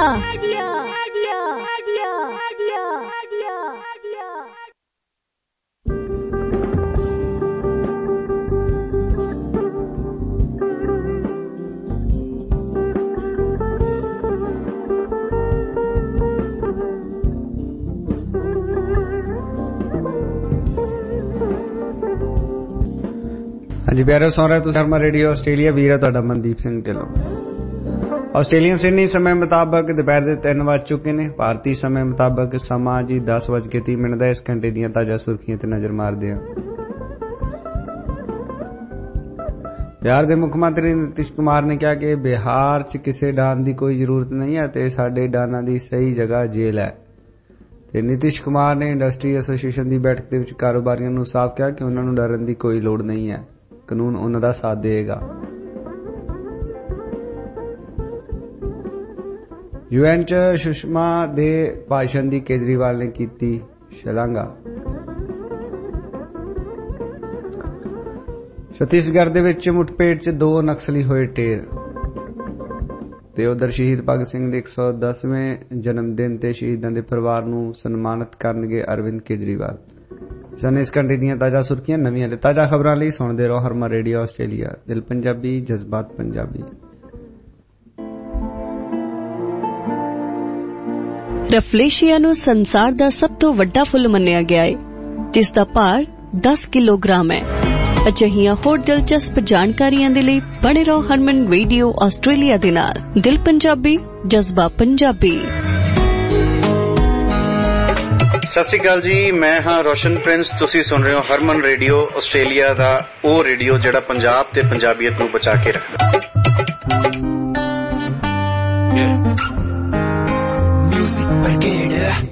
ਹਾਂਜੀ ਪਿਆਰੇ, ਸੁਣ ਰਹੇ ਤੁਸੀਂ ਹਰਮਨ ਰੇਡੀਓ ਆਸਟ੍ਰੇਲੀਆ। ਵੀਰ ਹੈ ਤੁਹਾਡਾ ਮਨਦੀਪ ਸਿੰਘ ਢਿੱਲੋਂ। ਆਸਟ੍ਰੇਲੀਅਨ ਸਿਡਨੀ ਸਮੇਂ ਮੁਤਾਬਕ ਦੁਪਹਿਰ ਦੇ 3 ਵੱਜ ਚੁੱਕੇ ਨੇ। ਭਾਰਤੀ ਸਮੇਂ ਮੁਤਾਬਕ ਸਮਾਂ ਜੀ 10:30 ਦਾ। ਇਸ ਘੰਟੇ ਦੀਆਂ ਤਾਜ਼ਾ ਸੁਰਖੀਆਂ ਤੇ ਨਜ਼ਰ ਮਾਰਦੇ ਹਾਂ। ਬਿਹਾਰ ਦੇ ਮੁੱਖ ਮੰਤਰੀ ਨਿਤਿਸ਼ ਕੁਮਾਰ ਨੇ ਕਿਹਾ ਕਿ ਬਿਹਾਰ 'ਚ ਕਿਸੇ ਡਾਨ ਦੀ ਕੋਈ ਜ਼ਰੂਰਤ ਨਹੀਂ ਹੈ ਤੇ ਸਾਡੇ ਡਾਨਾਂ ਦੀ ਸਹੀ ਜਗ੍ਹਾ ਜੇਲ੍ਹ ਹੈ। ਤੇ ਨਿਤਿਸ਼ ਕੁਮਾਰ ਨੇ ਇੰਡਸਟਰੀ ਐਸੋਸੀਏਸ਼ਨ ਦੀ ਬੈਠਕ ਦੇ ਵਿੱਚ ਕਾਰੋਬਾਰੀਆਂ ਨੂੰ ਸਾਫ਼ ਕਿਹਾ ਕਿ ਉਹਨਾਂ ਨੂੰ ਡਰਨ ਦੀ ਕੋਈ ਲੋੜ ਨਹੀਂ ਹੈ, ਕਾਨੂੰਨ ਉਹਨਾਂ ਦਾ ਸਾਥ ਦੇਗਾ। UN 'ਚ ਸੁਸ਼ਮਾ ਦੇ ਭਾਸ਼ਣ ਦੀ ਕੇਜਰੀਵਾਲ ਨੇ ਕੀਤੀ ਸ਼ਲਾਘਾ। ਛੱਤੀਸਗੜ੍ਹ ਦੇ ਵਿੱਚ ਮੁੱਠਭੇੜ 'ਚ 2 ਨਕਸਲੀ ਹੋਏ ਢੇਰ। ਤੇ ਉਧਰ ਸ਼ਹੀਦ ਭਗਤ ਸਿੰਘ ਦੇ 110ਵੇਂ ਜਨਮ ਦਿਨ ਤੇ ਸ਼ਹੀਦਾਂ ਦੇ ਪਰਿਵਾਰ ਨੂੰ ਸਨਮਾਨਿਤ ਕਰਨਗੇ ਅਰਵਿੰਦ ਕੇਜਰੀਵਾਲ। ਸਨ ਇਸ ਘੰਟੇ ਦੀਆਂ ਤਾਜ਼ਾ ਸੁਰਖੀਆਂ, ਨਵੀਆਂ ਤੇ ਤਾਜ਼ਾ ਖਬਰਾਂ ਲਈ ਸੁਣਦੇ ਰਹੋ ਹਰਮਨ ਰੇਡੀਓ ਆਸਟ੍ਰੇਲੀਆ। ਦਿਲ ਪੰਜਾਬੀ, ਜਜ਼ਬਾਤ ਪੰਜਾਬੀ। ਰਫਲੇਸ਼ੀਆ ਨੂੰ ਸੰਸਾਰ ਦਾ ਸਭ ਤੋਂ ਵੱਡਾ ਫੁੱਲ ਮੰਨਿਆ ਗਿਆ ਹੈ, ਜਿਸ ਦਾ ਭਾਰ 10 ਕਿਲੋਗ੍ਰਾਮ ਹੈ। ਅਜਿਹੀਆਂ ਹੋਰ ਦਿਲਚਸਪ ਜਾਣਕਾਰੀਆਂ ਦੇ ਲਈ ਬਣੇ ਰਹੋ ਹਰਮਨ ਰੇਡੀਓ ਆਸਟ੍ਰੇਲੀਆ ਦੇ ਨਾਲ। ਦਿਲ ਪੰਜਾਬੀ, ਜਜ਼ਬਾ ਪੰਜਾਬੀ। ਸਤਿ ਸ਼੍ਰੀ ਅਕਾਲ ਜੀ, ਮੈਂ ਹਾਂ ਰੋਸ਼ਨ ਪ੍ਰਿੰਸ। ਤੁਸੀਂ ਸੁਣ ਰਹੇ ਹੋ ਹਰਮਨ ਰੇਡੀਓ ਆਸਟ੍ਰੇਲੀਆ ਦਾ ਉਹ ਰੇਡੀਓ ਜਿਹੜਾ ਪੰਜਾਬ ਤੇ ਪੰਜਾਬੀਅਤ ਨੂੰ ਬਚਾ ਕੇ ਰੱਖਦਾ। Music brigade.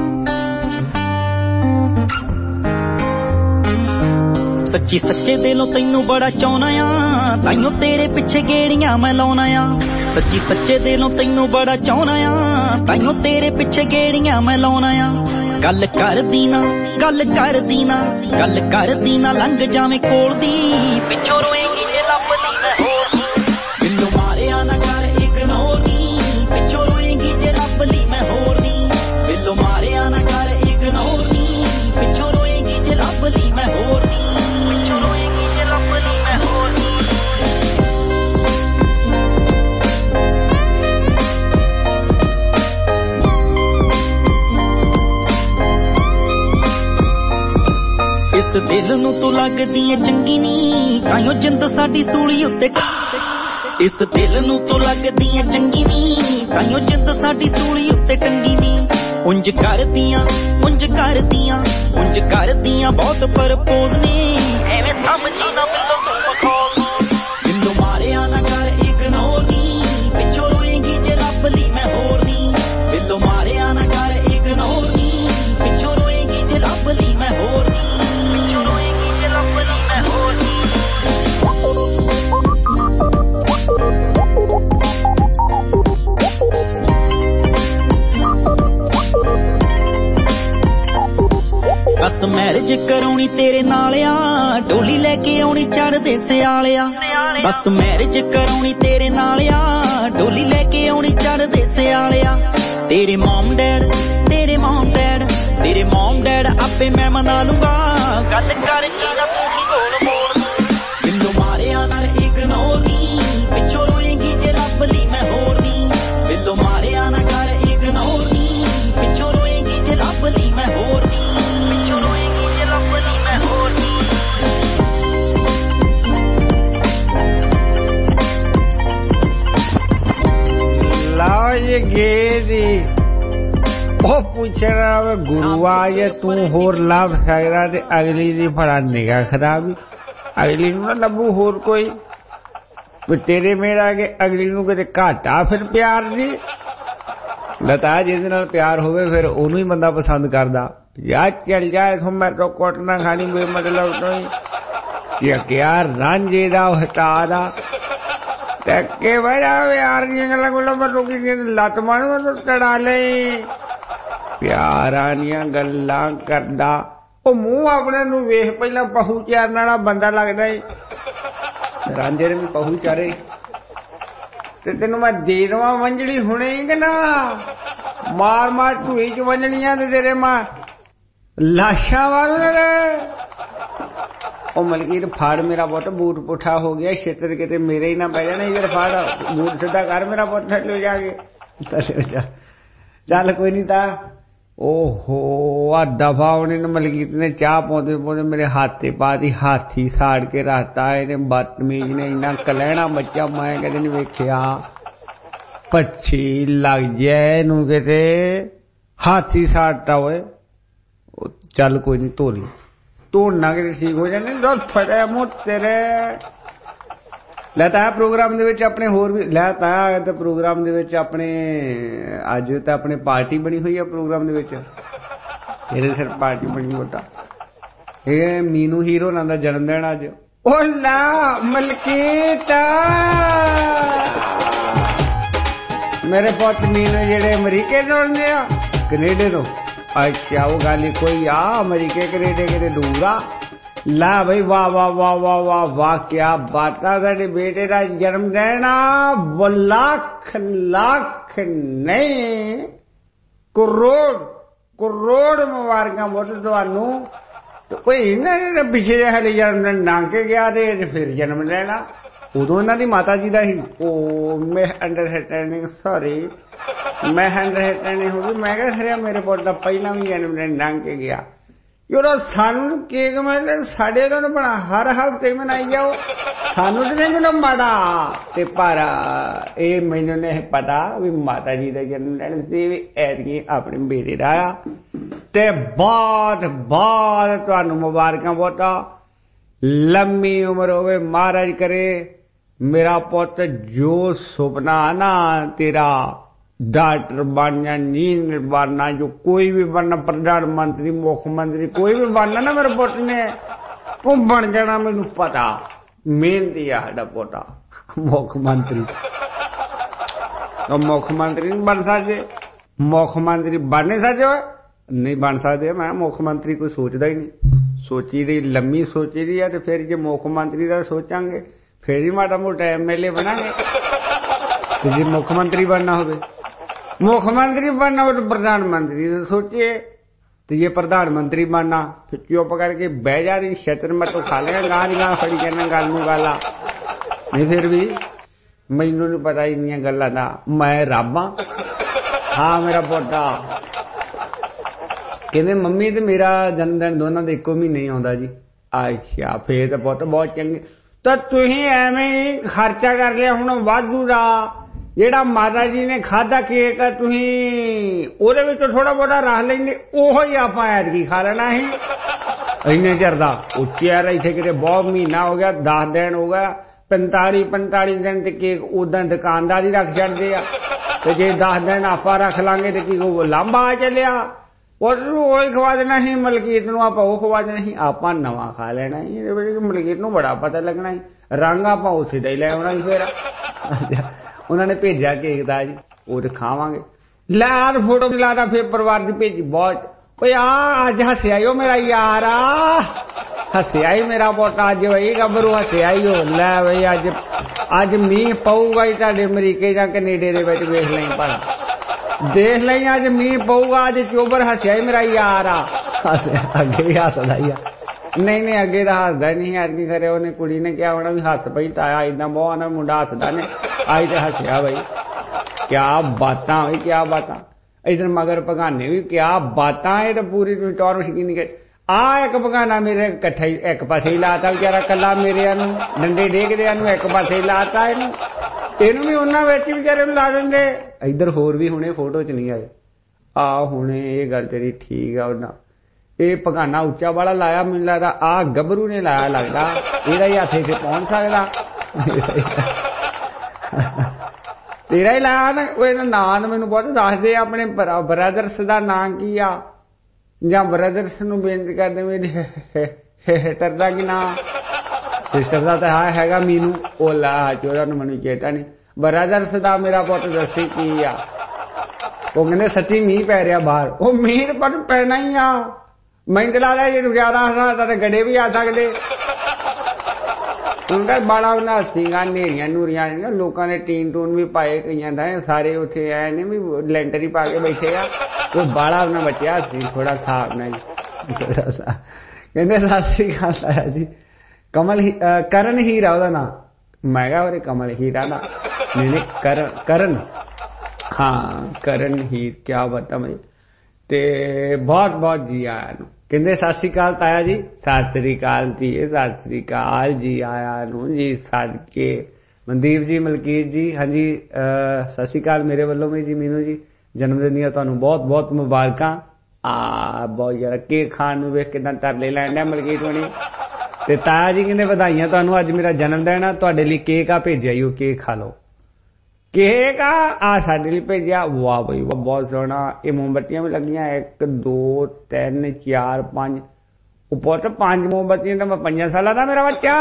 ਸੱਚੀ ਸੱਚੇ ਦਿਲੋਂ ਤੈਨੂੰ ਬੜਾ ਚਾਹੁੰਨਾ ਆ, ਤਾਈਓ ਤੇਰੇ ਪਿੱਛੇ ਗੇੜੀਆਂ ਮੈਂ ਲਾਉਣਾ ਆ। ਸੱਚੀ ਸੱਚੇ ਦਿਲੋਂ ਤੈਨੂੰ ਬੜਾ ਚਾਹੁੰਨਾ ਆ, ਤਾਈਓ ਤੇਰੇ ਪਿੱਛੇ ਗੇੜੀਆਂ ਮੈਂ ਲਾਉਣਾ ਆ। ਗੱਲ ਕਰਦੀ ਨਾ, ਗੱਲ ਕਰਦੀ ਨਾ, ਗੱਲ ਕਰਦੀ ਨਾ, ਲੰਘ ਜਾਵੇਂ ਕੋਲ ਦੀ, ਪਿੱਛੋਂ ਰੋਏਗੀ ਜੇ ਲੱਭਦੀ ਮੈਂ ਹੋਰ। ਮੈਨੂੰ ਮਾਰਿਆ ਨਾ ਕਰ ਇਗਨੋਰ ਨੀ, ਪਿੱਛੋਂ ਰੋਏਗੀ ਜੇ ਲੱਭ ਲਈ ਮੈਂ ਹੋਰ ਨੀ। ਮੈਨੂੰ ਮਾਰਿਆ ਨਾ ਕਰ ਇਗਨੋਰ ਨੀ, ਪਿੱਛੋਂ ਰੋਏਗੀ ਜੇ ਲੱਭ ਲਈ ਮੈਂ ਹੋਰ ਨੀ। ਇਸ ਦਿਲ ਨੂੰ ਤੂੰ ਲੱਗਦੀ ਏ ਚੰਗੀ ਨੀ, ਤਾਈਓ ਜਿੰਦ ਸਾਡੀ ਸੂਲੀ ਉੱਤੇ। ਇਸ ਦਿਲ ਨੂੰ ਤੂੰ ਲੱਗਦੀ ਏ ਚੰਗੀ ਨੀ, ਤਾਈਓ ਜਿੰਦ ਸਾਡੀ ਸੂਲੀ ਉੱਤੇ ਟੰਗੀ ਨੀ। ਉਂਝ ਕਰਦੀਆਂ, ਉਂਝ ਕਰਦੀਆਂ, ਉਂਝ ਕਰਦੀਆਂ ਬਹੁਤ ਪਰਪੋਜ਼ ਨੇ, ਐਵੇਂ ਸਮਝੀ ਨਾ ਬਿੱਲੋ ਤੂੰ ਮਖੌਲ। ਬਿੱਲੋ ਮਾਰਿਆ ਨਾ ਕਰ ਇਗਨੋਰ ਨੀ, ਪਿੱਛੋਂ ਰੋਏਗੀ ਜੇ ਲੱਭ ਲਈ ਮੈਂ ਹੋਰ ਨੀ। ਬਿੱਲੋ ਮਾਰਿਆ ਨਾ ਕਰ ਇਗਨੋਰ ਨੀ, ਪਿੱਛੋਂ ਰੋਏਗੀ ਜੇ ਲੱਭ ਲਈ ਮੈਂ ਹੋਰ ਨੀ। ਬਸ ਮੈਰਿਜ ਕਰਾਉਣੀ ਤੇਰੇ ਨਾਲ ਆ, ਡੋਲੀ ਲੈ ਕੇ ਆਉਣੀ ਚੜ੍ਹਦੇ ਸਿਆਲਿਆ। ਬਸ ਮੈਰਿਜ ਕਰਾਉਣੀ ਤੇਰੇ ਨਾਲ ਆ, ਡੋਲੀ ਲੈ ਕੇ ਆਉਣੀ ਚੜ੍ਹਦੇ ਸਿਆਲਿਆ। ਤੇਰੇ ਮੌਮ ਡੈਡ, ਤੇਰੇ ਮੌਮ ਡੈਡ, ਤੇਰੇ ਮੌਮ ਡੈਡ ਆਪੇ ਮੈਂ ਮਨਾ ਲੂੰਗਾ। ਗੱਲ ਕਰ ਕੀ ਦਾ ਤੂੰ ਹੀ ਬੋਲ ਬੋਲ। ਮੈਨੂੰ ਮਾਰਿਆ ਨਾਲ ਇਗਨੋਰ ਨੀ, ਪਿੱਛੋਂ ਰੋਏਗੀ ਜੇ ਲੱਭ ਲਈ ਮੈਂ ਹੋਰ ਨੀ। ਮੈਨੂੰ ਮਾਰਿਆ ਨਾ ਕਰ ਇਗਨੋਰ ਨੀ, ਪਿੱਛੋਂ ਰੋਏਗੀ ਜੇ ਲੱਭ ਲਈ ਮੈਂ ਹੋਰ ਨੀ। ਲਾਓ ਇਹ ਗੇਰੀ ਉਹ ਪੁੱਛ ਰਿਹਾ ਵੇ ਗੁਰੂਆ ਜੇ ਤੂੰ ਹੋਰ ਲੱਭ ਸਕਦਾ ਤੇ ਅਗਲੀ ਦੀ ਫੜਾ ਨਿਗਾਹ ਖਰਾਬ। ਅਗਲੀ ਨੂੰ ਨਾ ਲੱਭੂ ਹੋਰ ਕੋਈ, ਤੇਰੇ ਮੇਰਾ ਕਿ ਅਗਲੀ ਨੂੰ ਕਿਤੇ ਘਾਟਾ ਫਿਰ ਪਿਆਰ ਦੀ। ਲਤਾ ਜਿਹਦੇ ਨਾਲ ਪਿਆਰ ਹੋਵੇ ਫਿਰ ਉਹਨੂੰ ਹੀ ਬੰਦਾ ਪਸੰਦ ਕਰਦਾ। ਯਾਰ ਚੱਲ ਜਾ ਇਥੋਂ, ਮੈਂ ਤਾਂ ਕੁੱਟ ਨਾ ਖਾਣੀ ਕੋਈ ਮਤਲਬ ਤੋਂ ਹੀ ਕਿਆ ਰਾਂਝੇ ਦਾ ਹਟਾ ਦਾ ਟੱਕੇ ਬੜਾ ਯਾਰ ਦੀਆਂ ਗੱਲਾਂ ਕੋਲੋਂ ਮੈਂ ਰੋਕੀ ਲੱਤ ਮਾਰੂ ਮੈਨੂੰ ਚੜਾ ਲਈ। ਪਿਆਰਾਂ ਦੀਆਂ ਗੱਲਾਂ ਕਰਦਾ ਉਹ ਮੂੰਹ ਆਪਣੇ ਨੂੰ ਵੇਖ ਪਹਿਲਾਂ ਪਹੂ ਚਾਰਨ ਵਾਲਾ ਬੰਦਾ ਲੱਗਦਾ ਏ। ਰਾਂਝੇ ਨੇ ਵੀ ਪਹੂ ਚਾਰੇ ਤੇ ਤੈਨੂੰ ਮੈਂ ਦੇ ਦੇਵਾਂ ਵੰਜਲੀ ਹੁਣੇ ਕਿ ਨਾ। ਮਾਰ ਮਾਰ ਢੂਈ ਚ ਵੰਜਲੀਆਂ ਤੇ ਤੇਰੇ ਮਾਂ ਲਾਸ਼ਾਂ ਮਾਰੂ ਰੇ। ਉਹ ਮਲਕੀਰ ਫਾੜ ਮੇਰਾ ਪੁੱਤ, ਬੂਟ ਪੁੱਠਾ ਹੋ ਗਿਆ, ਛੇਤਰ ਕਿਤੇ ਮੇਰੇ ਹੀ ਨਾ ਪੈ ਜਾਣਾ। ਇਧਰ ਫਾੜ ਬੂਟ ਸਿੱਧਾ ਕਰ ਮੇਰਾ ਪੁੱਤ, ਥੱਲੇ ਜਾ ਕੇ ਚੱਲ ਕੋਈ ਨਹੀਂ ਤਾਂ। ਓਹੋ ਆ ਦਫਾ ਉਹਨੇ ਮਲਕੀਤ ਨੇ ਚਾਹ ਪਾਉਂਦੇ ਪਾਉਂਦੇ ਮੇਰੇ ਹੱਥ ਤੇ ਪਾਤੀ, ਹਾਥੀ ਸਾੜ ਕੇ ਰੱਖਤਾ ਇਹਨੇ। ਬਦਤਮੀਜ਼ ਨੇ ਇੰਨਾ ਕਲਹਿਣਾ ਬੱਚਾ ਮੈਂ ਕਦੇ ਨੀ ਵੇਖਿਆ। ਪੱਛੀ ਲੱਗ ਜਾਏ ਇਹਨੂੰ ਕਿਤੇ, ਹਾਥੀ ਸਾੜਤਾ ਓਏ। ਚੱਲ ਕੋਈ ਨੀ ਧੋ ਲਈ, ਧੋਣਾ ਕਿਤੇ ਠੀਕ ਹੋ ਜਾਂਦੇ। ਦੁੱਧ ਫਟਿਆ ਮੂੰਹ ਤੇਰੇ। ਲੈ ਤਾਂ ਪ੍ਰੋਗਰਾਮ ਦੇ ਵਿੱਚ ਆਪਣੇ ਹੋਰ ਵੀ ਲੈ ਤਾਂ ਤੇ ਪ੍ਰੋਗਰਾਮ ਦੇ ਵਿੱਚ ਆਪਣੇ ਅੱਜ ਤਾਂ ਆਪਣੇ ਪਾਰਟੀ ਬਣੀ ਹੋਈ ਆ ਪ੍ਰੋਗਰਾਮ ਦੇ ਵਿੱਚ ਇਹਦੇ ਸਿਰ ਪਾਰਟੀ ਬਣੀ ਹੋਟਾ ਇਹ ਮੀਨੂ ਹੀਰੋ ਨਾਂ ਦਾ ਜਨਮ ਦਿਨ ਅੱਜ ਉਹ ਲਾ ਮਲਕੀਤ ਮੇਰੇ ਪੁੱਤ ਮੀਨੂ ਜਿਹੜੇ ਅਮਰੀਕੇ ਤੋਂ ਆਉਂਦੇ ਆ ਕੈਨੇਡਾ ਤੋਂ ਅੱਛਾ ਉਹ ਗੱਲ ਕੋਈ ਆ ਅਮਰੀਕੇ ਕੈਨੇਡਾ ਕਿਤੇ ਦੂਰ ਆ ला भाई वाह वाह वाह वाह वाह वाह क्या बात है तेरे बेटे का जन्म दिन वो लाख लाख नहीं करोड़ मुबारक बोल तुहानू कोई इन्हें पिछले हाले जन्म दिन नांके गया ते फिर जन्म दिन उदों इन्हां दी माता जी दा ही मैं अंडरस्टैंडिंग सॉरी मैं अंडरस्टैंडिंग हो गई मैं कह मेरे पुत दा पहला भी जन्म दिन नांके गया ਜਿਹੜਾ ਸਾਨੂੰ ਕੇਕ ਮਿਲਦਾ ਸਾਡੇ ਤੋਂ ਬਣਾ ਹਰ ਹਫ਼ਤੇ ਮਨਾਈ ਜਾਓ ਸਾਨੂੰ ਤੇ ਨਹੀਂ ਮਾੜਾ ਤੇ ਪਰ ਇਹ ਮੈਨੂੰ ਨਹੀਂ ਪਤਾ ਵੀ ਮਾਤਾ ਜੀ ਦਾ ਜਨਮ ਦਿਨ ਸੀ ਵੀ ਐਤਕੀ ਆਪਣੇ ਬੇਟੇ ਦਾ ਆ ਤੇ ਬਹੁਤ ਬਹੁਤ ਤੁਹਾਨੂੰ ਮੁਬਾਰਕਾਂ ਬਹੁਤਾ ਲੰਮੀ ਉਮਰ ਹੋਵੇ ਮਹਾਰਾਜ ਕਰੇ ਮੇਰਾ ਪੁੱਤ ਜੋ ਸੁਪਨਾ ਨਾ ਤੇਰਾ डॉक्टर बनना इंजीनियर बनना जो कोई भी बनना प्रधानमंत्री मुख्यमंत्री कोई भी बनना ना मेरे पुट ने वो बन जाना मैनू पता मेहनती है साडा पोता मुख्यमंत्री तो मुख्यमंत्री नहीं बन सकते मुख्यमंत्री बन नहीं सकते नहीं बन सकते मैं मुख्यमंत्री कोई सोचता ही नहीं सोची दी लम्मी सोची दी है तो फिर जो मुख्यमंत्री का सोचांगे फिर ही माड़ा मोटा MLA बनांगे तो जो मुख्यमंत्री बनना हो मुख्यमंत्री बनना हो तो प्रधानमंत्री तो सोचिए तो ये प्रधानमंत्री बनना फिर चुप करके बह जा रही क्षेत्र में तो खा लेगा गाल गाल फड़ी कहना गाल नू गाला नहीं फिर भी मैनू नहीं पता इनिया गल्लां दा मैं रब हाँ मेरा पोता कहते मम्मी तो मेरा जन्मदिन दोनों का इको महीने ही आउंदा जी अच्छा फिर तो पुत बहुत चंगे तो तुसीं एवें ही खर्चा कर लिया हुण वाधू दा ਜਿਹੜਾ ਮਾਤਾ ਜੀ ਨੇ ਖਾਦਾ ਕੇਕ ਤੁਸੀਂ ਉਹਦੇ ਵਿੱਚੋਂ ਥੋੜਾ ਬਹੁਤਾ ਰੱਖ ਲੈਂਦੇ ਉਹੋ ਹੀ ਆਪਾਂ ਐਤਕੀ ਖਾ ਲੈਣਾ ਸੀ ਇੰਨੇ ਚਿਰ ਦਾ ਉੱਚੇ ਯਾਰ ਇੱਥੇ ਕਿਤੇ ਬਹੁਤ ਮਹੀਨਾ ਹੋ ਗਿਆ 10 ਦਿਨ ਹੋ ਗਿਆ 45 ਦਿਨ ਤੇ ਕੇਕ ਉਦਾਂ ਦੁਕਾਨਦਾਰ ਹੀ ਰੱਖ ਛੱਡਦੇ ਆ ਤੇ ਜੇ 10 ਦਿਨ ਆਪਾਂ ਰੱਖ ਲਾਂਗੇ ਤੇ ਕੀ ਉਹ ਲਾਂਭਾ ਚੱਲਿਆ ਉਹਨੂੰ ਉਹ ਖਵਾ ਦੇਣਾ ਸੀ ਮਲਕੀਤ ਨੂੰ ਆਪਾਂ ਉਹ ਖਵਾ ਦੇਣਾ ਸੀ ਆਪਾਂ ਨਵਾਂ ਖਾ ਲੈਣਾ ਸੀ ਇਹਦੇ ਵਿੱਚ ਮਲਕੀਤ ਨੂੰ ਬੜਾ ਪਤਾ ਲੱਗਣਾ ਸੀ ਰੰਗ ਆਪਾਂ ਉਸੇ ਦਾ ਹੀ ਲੈ ਆਉਣਾ ਸੀ ਫਿਰ ਉਹਨਾਂ ਨੇ ਭੇਜਿਆ ਕੇਕ ਦਾ ਜੀ ਉਹ ਤੇ ਖਾਵਾਂਗੇ ਲੈ ਆਰ ਫੋਟੋ ਮਿਲਾਦਾ ਫਿਰ ਪਰਿਵਾਰ ਦੀ ਭੇਜੀ ਬਹੁਤ ਓਏ ਆ ਅੱਜ ਹੱਸਿਆ ਓ ਮੇਰਾ ਯਾਰ ਆ ਹੱਸਿਆ ਹੀ ਮੇਰਾ ਪੋਤਾ ਅੱਜ ਵਈ ਗੱਭਰੂ ਹੱਸਿਆ ਹੀ ਹੋ ਲੈ ਬਈ ਅੱਜ ਮੀਂਹ ਪਊਗਾ ਹੀ ਤੁਹਾਡੇ ਅਮਰੀਕੇ ਜਾਂ ਕੈਨੇਡਾ ਦੇ ਵਿੱਚ ਵੇਖ ਲਈ ਭਲਾ ਦੇਖ ਲਈ ਅੱਜ ਮੀਂਹ ਪਊਗਾ ਅੱਜ ਚੋਬਰ ਹੱਸਿਆ ਹੀ ਮੇਰਾ ਯਾਰ ਆ ਹੱਸਿਆ ਅੱਗੇ ਹੀ ਹੱਸਦਾ ਹੀ ਆ ਨਹੀਂ ਅੱਗੇ ਤਾਂ ਹੱਸਦਾ ਨਹੀਂ ਐਤਕੀ ਖਰੇ ਉਹਨੇ ਕੁੜੀ ਨੇ ਕਿਹਾ ਹੋਣਾ ਵੀ ਹੱਸ ਪਈ ਤਾਇਆ ਏਦਾਂ ਬਹੁਤ ਨਾ ਮੁੰਡਾ ਹੱਸਦਾ ਨੇ ਅੱਜ ਤੇ ਹੱਸਿਆ ਬਈ ਕਿਆ ਬਾਤਾਂ ਬਈ ਕਿਆ ਬਾਤਾਂ ਇਧਰ ਮਗਰ ਭਗਾਨੇ ਵੀ ਕਿਆ ਬਾਤਾਂ ਇਹ ਤਾਂ ਪੂਰੀ ਟੌਰ ਸ਼ਕੀਨ ਕੇ ਆ ਇੱਕ ਭਗਾਨਾ ਮੇਰੇ ਇਕੱਠਾ ਹੀ ਇੱਕ ਪਾਸੇ ਹੀ ਲਾਤਾ ਵਿਚਾਰਾ ਕੱਲਾ ਮੇਰਿਆਂ ਨੂੰ ਡੰਡੇ ਡੇਗਦਿਆਂ ਨੂੰ ਇੱਕ ਪਾਸੇ ਹੀ ਲਾਤਾ ਇਹਨੂੰ ਵੀ ਉਹਨਾਂ ਵਿੱਚ ਵਿਚਾਰੇ ਨੂੰ ਲਾ ਦਿੰਦੇ ਇਧਰ ਹੋਰ ਵੀ ਹੁਣੇ ਫੋਟੋ ਚ ਨਹੀਂ ਆਏ ਆ ਹੁਣੇ ਇਹ ਗੱਲ ਤੇਰੀ ਠੀਕ ਆ ਉਹਨਾਂ ਇਹ ਭਗਾਨਾ ਉੱਚਾ ਵਾਲਾ ਲਾਇਆ ਮੈਨੂੰ ਲੱਗਦਾ ਆ ਗੱਭਰੂ ਨੇ ਲਾਇਆ ਲੱਗਦਾ ਇਹਦਾ ਹੀ ਹੱਥੇ ਤੇ ਪਹੁੰਚ ਸਕਦਾ ਤੇਰਾ ਹੀ ਲਾਇਆ ਨਾ ਉਹ ਇਹਦਾ ਨਾਂ ਮੈਨੂੰ ਬਹੁਤ ਦੱਸਦੇ ਆਪਣੇ ਬ੍ਰਦਰਸ ਦਾ ਨਾਂ ਕੀ ਆ ਜਾਂ ਬ੍ਰਦਰਸ ਨੂੰ ਬੇਨਤੀ ਕਰਦੇ ਮੇਰੇ ਸਿਸਟਰ ਦਾ ਕੀ ਨਾਂ ਸਿਸਟਰ ਦਾ ਤਾਂ ਹੈਗਾ ਮੀਨੂ ਉਹ ਲਾ ਚੋਰਾਂ ਨੂੰ ਮੈਨੂੰ ਚੇਤਾ ਨਹੀਂ ਬ੍ਰਦਰਸ ਦਾ ਮੇਰਾ ਪੁੱਤ ਦੱਸੀ ਕੀ ਆ ਉਹ ਕਹਿੰਦੇ ਸੱਚੀ ਮੀਂਹ ਪੈ ਰਿਹਾ ਬਾਹਰ ਉਹ ਮੀਂਹ ਪਰ ਪੈਣਾ ਹੀ ਆ ਮੈਨੂੰ ਲੱਗਦਾ ਜੇ ਜ਼ਿਆਦਾ ਹਸਾ ਤਾਂ ਗੜੇ ਵੀ ਆ ਸਕਦੇ ਉਹਨਾਂ ਬਾਲਾ ਉਹਨਾਂ ਸਿੰਘਾਂ ਨੇਰੀਆਂ ਨੂਰੀਆਂ ਨੇ ਲੋਕਾਂ ਨੇ ਟੀਨ ਟੂਨ ਵੀ ਪਾਏ ਕਈਆਂ ਦਾ ਸਾਰੇ ਉੱਥੇ ਆਏ ਨੇ ਵੀ ਲੈਂਟਰ ਹੀ ਪਾ ਕੇ ਬੈਠੇ ਆ ਉਹ ਬਾਲਾ ਉਹਨਾਂ ਬਚਿਆ ਸੀ ਥੋੜਾ ਹਿਸਾਬ ਨਾਲ ਥੋੜਾ ਸਾ ਕਹਿੰਦੇ ਸਤਿ ਸ੍ਰੀ ਅਕਾਲ ਆਇਆ ਜੀ ਕਰਨ ਹੀਰਾ ਉਹਦਾ ਨਾਂ ਮੈਂ ਕਿਹਾ ਉਹਦੇ ਕਮਲ ਹੀਰਾ ਦਾ ਨਹੀਂ ਕਰਨ ਹਾਂ ਕਰਨ ਹੀਰ ਕਿਆ ਬਤਾ ਮੈਂ ਤੇ ਬਹੁਤ ਬਹੁਤ ਜੀ ਆਇਆ ਨੂੰ ਕਹਿੰਦੇ ਸਤਿ ਸ੍ਰੀ ਅਕਾਲ ਤਾਇਆ ਜੀ ਸਤਿ ਸ੍ਰੀ ਅਕਾਲ ਜੀ ਸਤਿ ਸ੍ਰੀ ਅਕਾਲ ਜੀ ਆਇਆ ਨੂੰ ਜੀ ਸਦਕੇ ਮਨਦੀਪ ਜੀ ਮਲਕੀਤ ਜੀ ਹਾਂਜੀ ਸਤਿ ਸ੍ਰੀ ਅਕਾਲ ਮੇਰੇ ਵੱਲੋਂ ਵੀ ਜੀ ਮੀਨੂ ਜੀ ਜਨਮ ਦਿਨ ਦੀਆਂ ਤੁਹਾਨੂੰ ਬਹੁਤ ਬਹੁਤ ਮੁਬਾਰਕਾਂ ਬਹੁਤ ਯਾਰ ਕੇਕ ਖਾਣ ਨੂੰ ਵੇਖ ਕਿੰਨਾ ਤਰਲੇ ਲੈਣ ਡਿਆ ਮਲਕੀਤ ਹੋਣੀ ਤੇ ਤਾਇਆ ਜੀ ਕਹਿੰਦੇ ਵਧਾਈਆਂ ਤੁਹਾਨੂੰ, ਅੱਜ ਮੇਰਾ ਜਨਮ ਦਿਨ ਆ, ਤੁਹਾਡੇ ਲਈ ਕੇਕ ਆ ਭੇਜਿਆ ਈ, ਉਹ ਕੇਕ ਖਾ ਲਓ। ਕੇਕ ਆ ਸਾਡੇ ਲਈ ਭੇਜਿਆ। ਵਾਹ ਬਈ ਵਾਹ, ਬਹੁਤ ਸੋਹਣਾ। ਇਹ ਮੋਮਬੱਤੀਆਂ ਵੀ ਲੱਗੀਆਂ 1 2 3 4 5 ਉੱਪਰ ਤੇ 5 ਮੋਮਬੱਤੀਆਂ ਤਾਂ ਮੈਂ 5 ਸਾਲਾਂ ਦਾ ਮੇਰਾ ਬੱਚਾ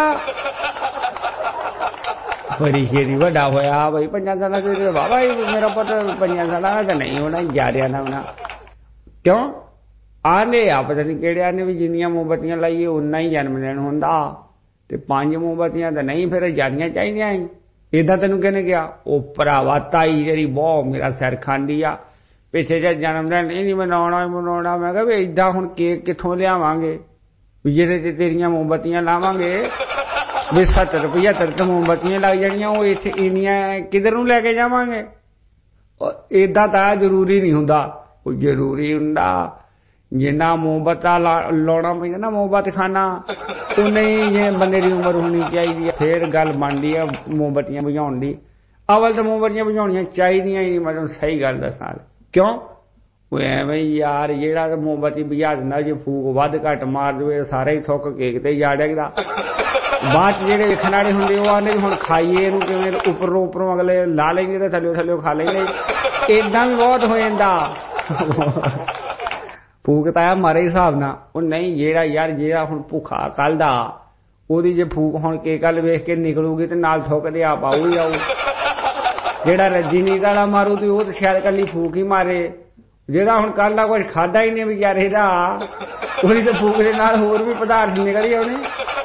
ਬੜੀ ਛੇਤੀ ਵੱਡਾ ਹੋਇਆ ਬਈ 5 ਸਾਲਾਂ ਦੇ। ਵਾਹ ਮੇਰਾ ਪੁੱਤ 5 ਸਾਲਾਂ ਦਾ ਤਾਂ ਨਹੀਂ ਹੋਣਾ, 11 ਦਾ ਹੋਣਾ। ਕਿਉਂ ਆਨੇ ਆ ਪਤਾ ਨਹੀਂ ਕਿਹੜਿਆਂ ਨੇ ਵੀ ਜਿੰਨੀਆਂ ਮੋਮਬੱਤੀਆਂ ਲਾਈਏ ਉਨਾ ਹੀ ਜਨਮ ਦਿਨ ਹੁੰਦਾ, ਤੇ 5 ਮੋਮਬੱਤੀਆਂ ਤਾਂ ਨਹੀਂ, ਫਿਰ ਜਾਣੀਆਂ ਚਾਹੀਦੀਆਂ। ਏਦਾਂ ਤੈਨੂੰ ਕਿਹਨੇ ਕਿਹਾ? ਉਹ ਭਰਾਵਾ ਤਾਈ ਜਿਹੜੀ ਬਹੁਤ ਮੇਰਾ ਸਿਰ ਖਾਂਦੀ ਆ, ਪਿੱਛੇ ਜੇ ਜਨਮ ਦਿਨ ਨਹੀਂ ਮਨਾਉਣਾ। ਮੈਂ ਕਿਹਾ ਵੀ ਏਦਾਂ ਹੁਣ ਕੇਕ ਕਿੱਥੋਂ ਲਿਆਵਾਂਗੇ ਵੀ ਜਿਹੜੇ ਤੇ ਤੇਰੀਆਂ ਮੋਮਬੱਤੀਆਂ ਲਾਵਾਂਗੇ ਵੀ 70 75 ਤੇ ਮੋਮਬੱਤੀਆਂ ਲੱਗ ਜਾਣੀਆਂ, ਉਹ ਇੱਥੇ ਇੰਨੀਆਂ ਕਿੱਧਰ ਨੂੰ ਲੈ ਕੇ ਜਾਵਾਂਗੇ? ਏਦਾਂ ਤਾਂ ਜ਼ਰੂਰੀ ਨਹੀਂ ਹੁੰਦਾ। ਉਹ ਜ਼ਰੂਰੀ ਹੁੰਦਾ ਜਿੰਨਾ ਮੋਮਬੱਤਾ ਲਾਉਣਾ ਪੈਂਦਾ ਨਾ ਮੋਮਬੱਤ ਖਾਨਾ, ਉਨੇ ਹੀ ਜੇ ਬੰਦੇ ਦੀ ਉਮਰ ਹੋਣੀ ਚਾਹੀਦੀ ਹੈ। ਫੇਰ ਗੱਲ ਬਣਦੀ ਆ ਮੋਮਬੱਤੀਆਂ ਬੁਝਾਉਣ ਦੀ। ਅਵਲ ਤਾਂ ਮੋਮਬੱਤੀਆਂ ਬੁਝਾਉਣੀਆਂ ਚਾਹੀਦੀਆਂ ਹੀ, ਮਤਲਬ ਸਹੀ ਗੱਲ ਦੱਸਾਂ। ਕਿਉਂ? ਉਹ ਐਵੇਂ ਯਾਰ ਜਿਹੜਾ ਮੋਮਬੱਤੀ ਬੁਝਾ ਦਿੰਦਾ, ਜੇ ਫੂਕ ਵੱਧ ਘੱਟ ਮਾਰ ਦੇਵੇ ਸਾਰਾ ਹੀ ਥੁੱਕ ਕੇਕ ਤੇ ਜਾ ਡਿੱਗਦਾ। ਬਾਅਦ ਚ ਜਿਹੜੇ ਵੇਖਣ ਵਾਲੇ ਹੁੰਦੇ ਉਹ ਆਂਦੇ ਹੁਣ ਖਾਈਏ ਇਹਨੂੰ ਕਿਵੇਂ, ਉੱਪਰੋਂ ਅਗਲੇ ਲਾ ਲੈਂਗੇ ਤੇ ਥੱਲੇ ਖਾ ਲੈਂਗੇ। ਏਦਾਂ ਵੀ ਬਹੁਤ ਹੋ ਜਾਂਦਾ। ਫੂਕ ਤਾਂ ਆ ਮਾਰੇ ਹਿਸਾਬ ਨਾਲ। ਉਹ ਨਹੀਂ ਜਿਹੜਾ ਹੁਣ ਭੁੱਖਾ ਕੱਲ ਦਾ, ਉਹਦੀ ਜੇ ਫੂਕ ਹੁਣ ਕੇਕ ਵੱਲ ਵੇਖ ਕੇ ਨਿਕਲੂਗੀ ਤੇ ਨਾਲ ਠੋਕਦੇ ਆਪ ਆਊ ਹੀ ਆਊ। ਜਿਹੜਾ ਰਜਨੀਤ ਵਾਲਾ ਮਾਰੂ ਤੇ ਉਹ ਤਾਂ ਸ਼ਾਇਦ ਕੱਲੀ ਫੂਕ ਹੀ ਮਾਰੇ। ਜਿਹੜਾ ਹੁਣ ਕੱਲ ਦਾ ਕੁਝ ਖਾਦਾ ਹੀ ਨਹੀਂ ਵਿਚਾਰੇ ਦਾ, ਉਹਦੀ ਤਾਂ ਫੂਕ ਦੇ ਨਾਲ ਹੋਰ ਵੀ ਪਦਾਰਥ ਨਿਕਲ ਆਉਣੇ।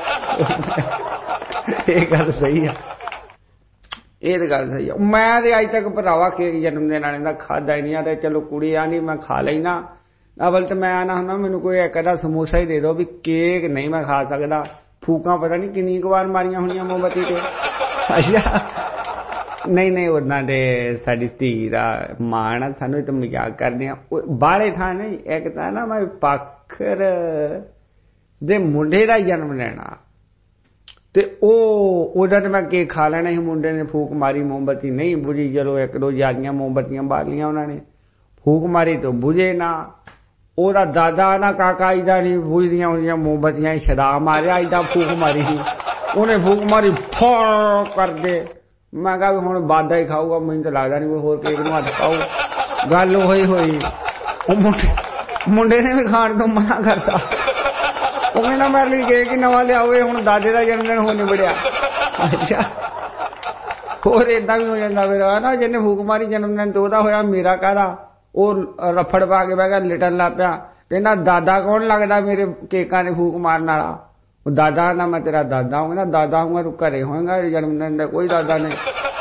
ਇਹ ਗੱਲ ਸਹੀ ਆ, ਇਹ ਤਾਂ ਗੱਲ ਸਹੀ ਆ। ਮੈਂ ਤੇ ਅੱਜ ਤੱਕ ਭਰਾਵਾ ਕੇਕ ਜਨਮ ਦਿਨ ਵਾਲੇ ਦਾ ਖਾਦਾ ਹੀ ਨਹੀਂ ਆ। ਤੇ ਚਲੋ ਕੁੜੀ ਆ ਨਹੀਂ ਮੈਂ ਖਾ ਲੈਣਾ। ਅਵਲ ਤੇ ਮੈਂ ਆਣਾ ਹੁੰਦਾ ਮੈਨੂੰ ਕੋਈ ਇੱਕ ਅੱਧਾ ਸਮੋਸਾ ਹੀ ਦੇ ਦਿਓ, ਵੀ ਕੇਕ ਨਹੀਂ ਮੈਂ ਖਾ ਸਕਦਾ। ਫੂਕਾਂ ਪਤਾ ਨਹੀਂ ਕਿੰਨੀ ਕੁ ਵਾਰ ਮਾਰੀਆਂ ਹੋਣੀਆਂ ਮੋਮਬੱਤੀ ਤੇ। ਅੱਛਾ ਨਹੀਂ ਉਹਨਾਂ ਦੇ ਸਾਡੀ ਧੀ ਦਾ ਮਾਣ ਆ, ਸਾਨੂੰ ਤਾਂ ਮਜ਼ਾਕ ਕਰਦੇ ਆ ਬਾਹਲੇ ਥਾਂ। ਨਹੀਂ ਇੱਕ ਤਾਂ ਨਾ ਮੈਂ ਪਾਖਰ ਦੇ ਮੁੰਡੇ ਦਾ ਜਨਮ ਲੈਣਾ ਤੇ ਉਹਦਾ ਤੇ ਮੈਂ ਕੇਕ ਖਾ ਲੈਣਾ ਸੀ। ਮੁੰਡੇ ਨੇ ਫੂਕ ਮਾਰੀ, ਮੋਮਬੱਤੀ ਨਹੀਂ ਬੁਝੀ। ਚਲੋ 1 2 ਜਾਲੀਆਂ ਮੋਮਬੱਤੀਆਂ ਬਾਲ ਲੀਆਂ ਉਹਨਾਂ ਨੇ, ਫੂਕ ਮਾਰੀ ਤਾਂ ਬੁਝੇ ਨਾ। ਉਹਦਾ ਦਾਦਾ ਨਾ ਕਾਕਾ ਏਦਾਂ ਨਹੀਂ ਬੁਝਦੀਆਂ ਹੁੰਦੀਆਂ ਮੋਮਬੱਤੀਆਂ, ਛਦਾ ਮਾਰਿਆ ਏਦਾਂ ਫੂਕ ਮਾਰੀ ਸੀ ਉਹਨੇ। ਫੂਕ ਮਾਰੀ ਫੋਰ ਕਰਦੇ। ਮੈਂ ਕਿਹਾ ਵੀ ਹੁਣ ਬਾਦਾ ਹੀ ਖਾਊਗਾ, ਮੈਨੂੰ ਤਾਂ ਲੱਗਦਾ ਨਹੀਂ ਕੋਈ ਹੋਰ ਕੇਕ ਨੂੰ ਹੱਥ ਪਾਊ। ਗੱਲ ਉਹੀ ਹੋਈ। ਉਹ ਮੁੰਡੇ ਨੇ ਵੀ ਖਾਣ ਤੋਂ ਮਨਾ ਕਰਤਾ। ਉਹ ਕਹਿੰਦਾ ਮੇਰੇ ਲਈ ਕੇਕ ਹੀ ਨਵਾਂ ਲਿਆਓਗੇ, ਹੁਣ ਦਾਦੇ ਦਾ ਜਨਮ ਦਿਨ ਹੋ ਨਿਬੜਿਆ। ਅੱਛਾ ਹੋਰ ਏਦਾਂ ਵੀ ਹੋ ਜਾਂਦਾ ਫਿਰ ਨਾ, ਜਿਹਨੇ ਫੂਕ ਮਾਰੀ ਜਨਮ ਦਿਨ ਤੇ ਉਹਦਾ ਹੋਇਆ, ਮੇਰਾ ਕਾਹਦਾ? ਉਹ ਰਫੜ ਪਾ ਕੇ ਬਹਿ ਗਿਆ, ਲਿਟਣ ਲੱਗ ਪਿਆ। ਕਹਿੰਦਾ ਦਾਦਾ ਕੌਣ ਲੱਗਦਾ ਮੇਰੇ ਕੇਕਾਂ ਦੇ ਫੂਕ ਮਾਰਨ ਵਾਲਾ? ਉਹ ਦਾਦਾ ਨਾ ਮੈਂ ਤੇਰਾ ਦਾਦਾ ਹੂੰ। ਕਹਿੰਦਾ ਦਾਦਾ ਹੂੰਗਾ ਤੂੰ ਘਰੇ ਹੋਏਗਾ, ਜਨਮ ਦਿਨ ਦਾ ਕੋਈ ਦਾਦਾ ਨਹੀਂ।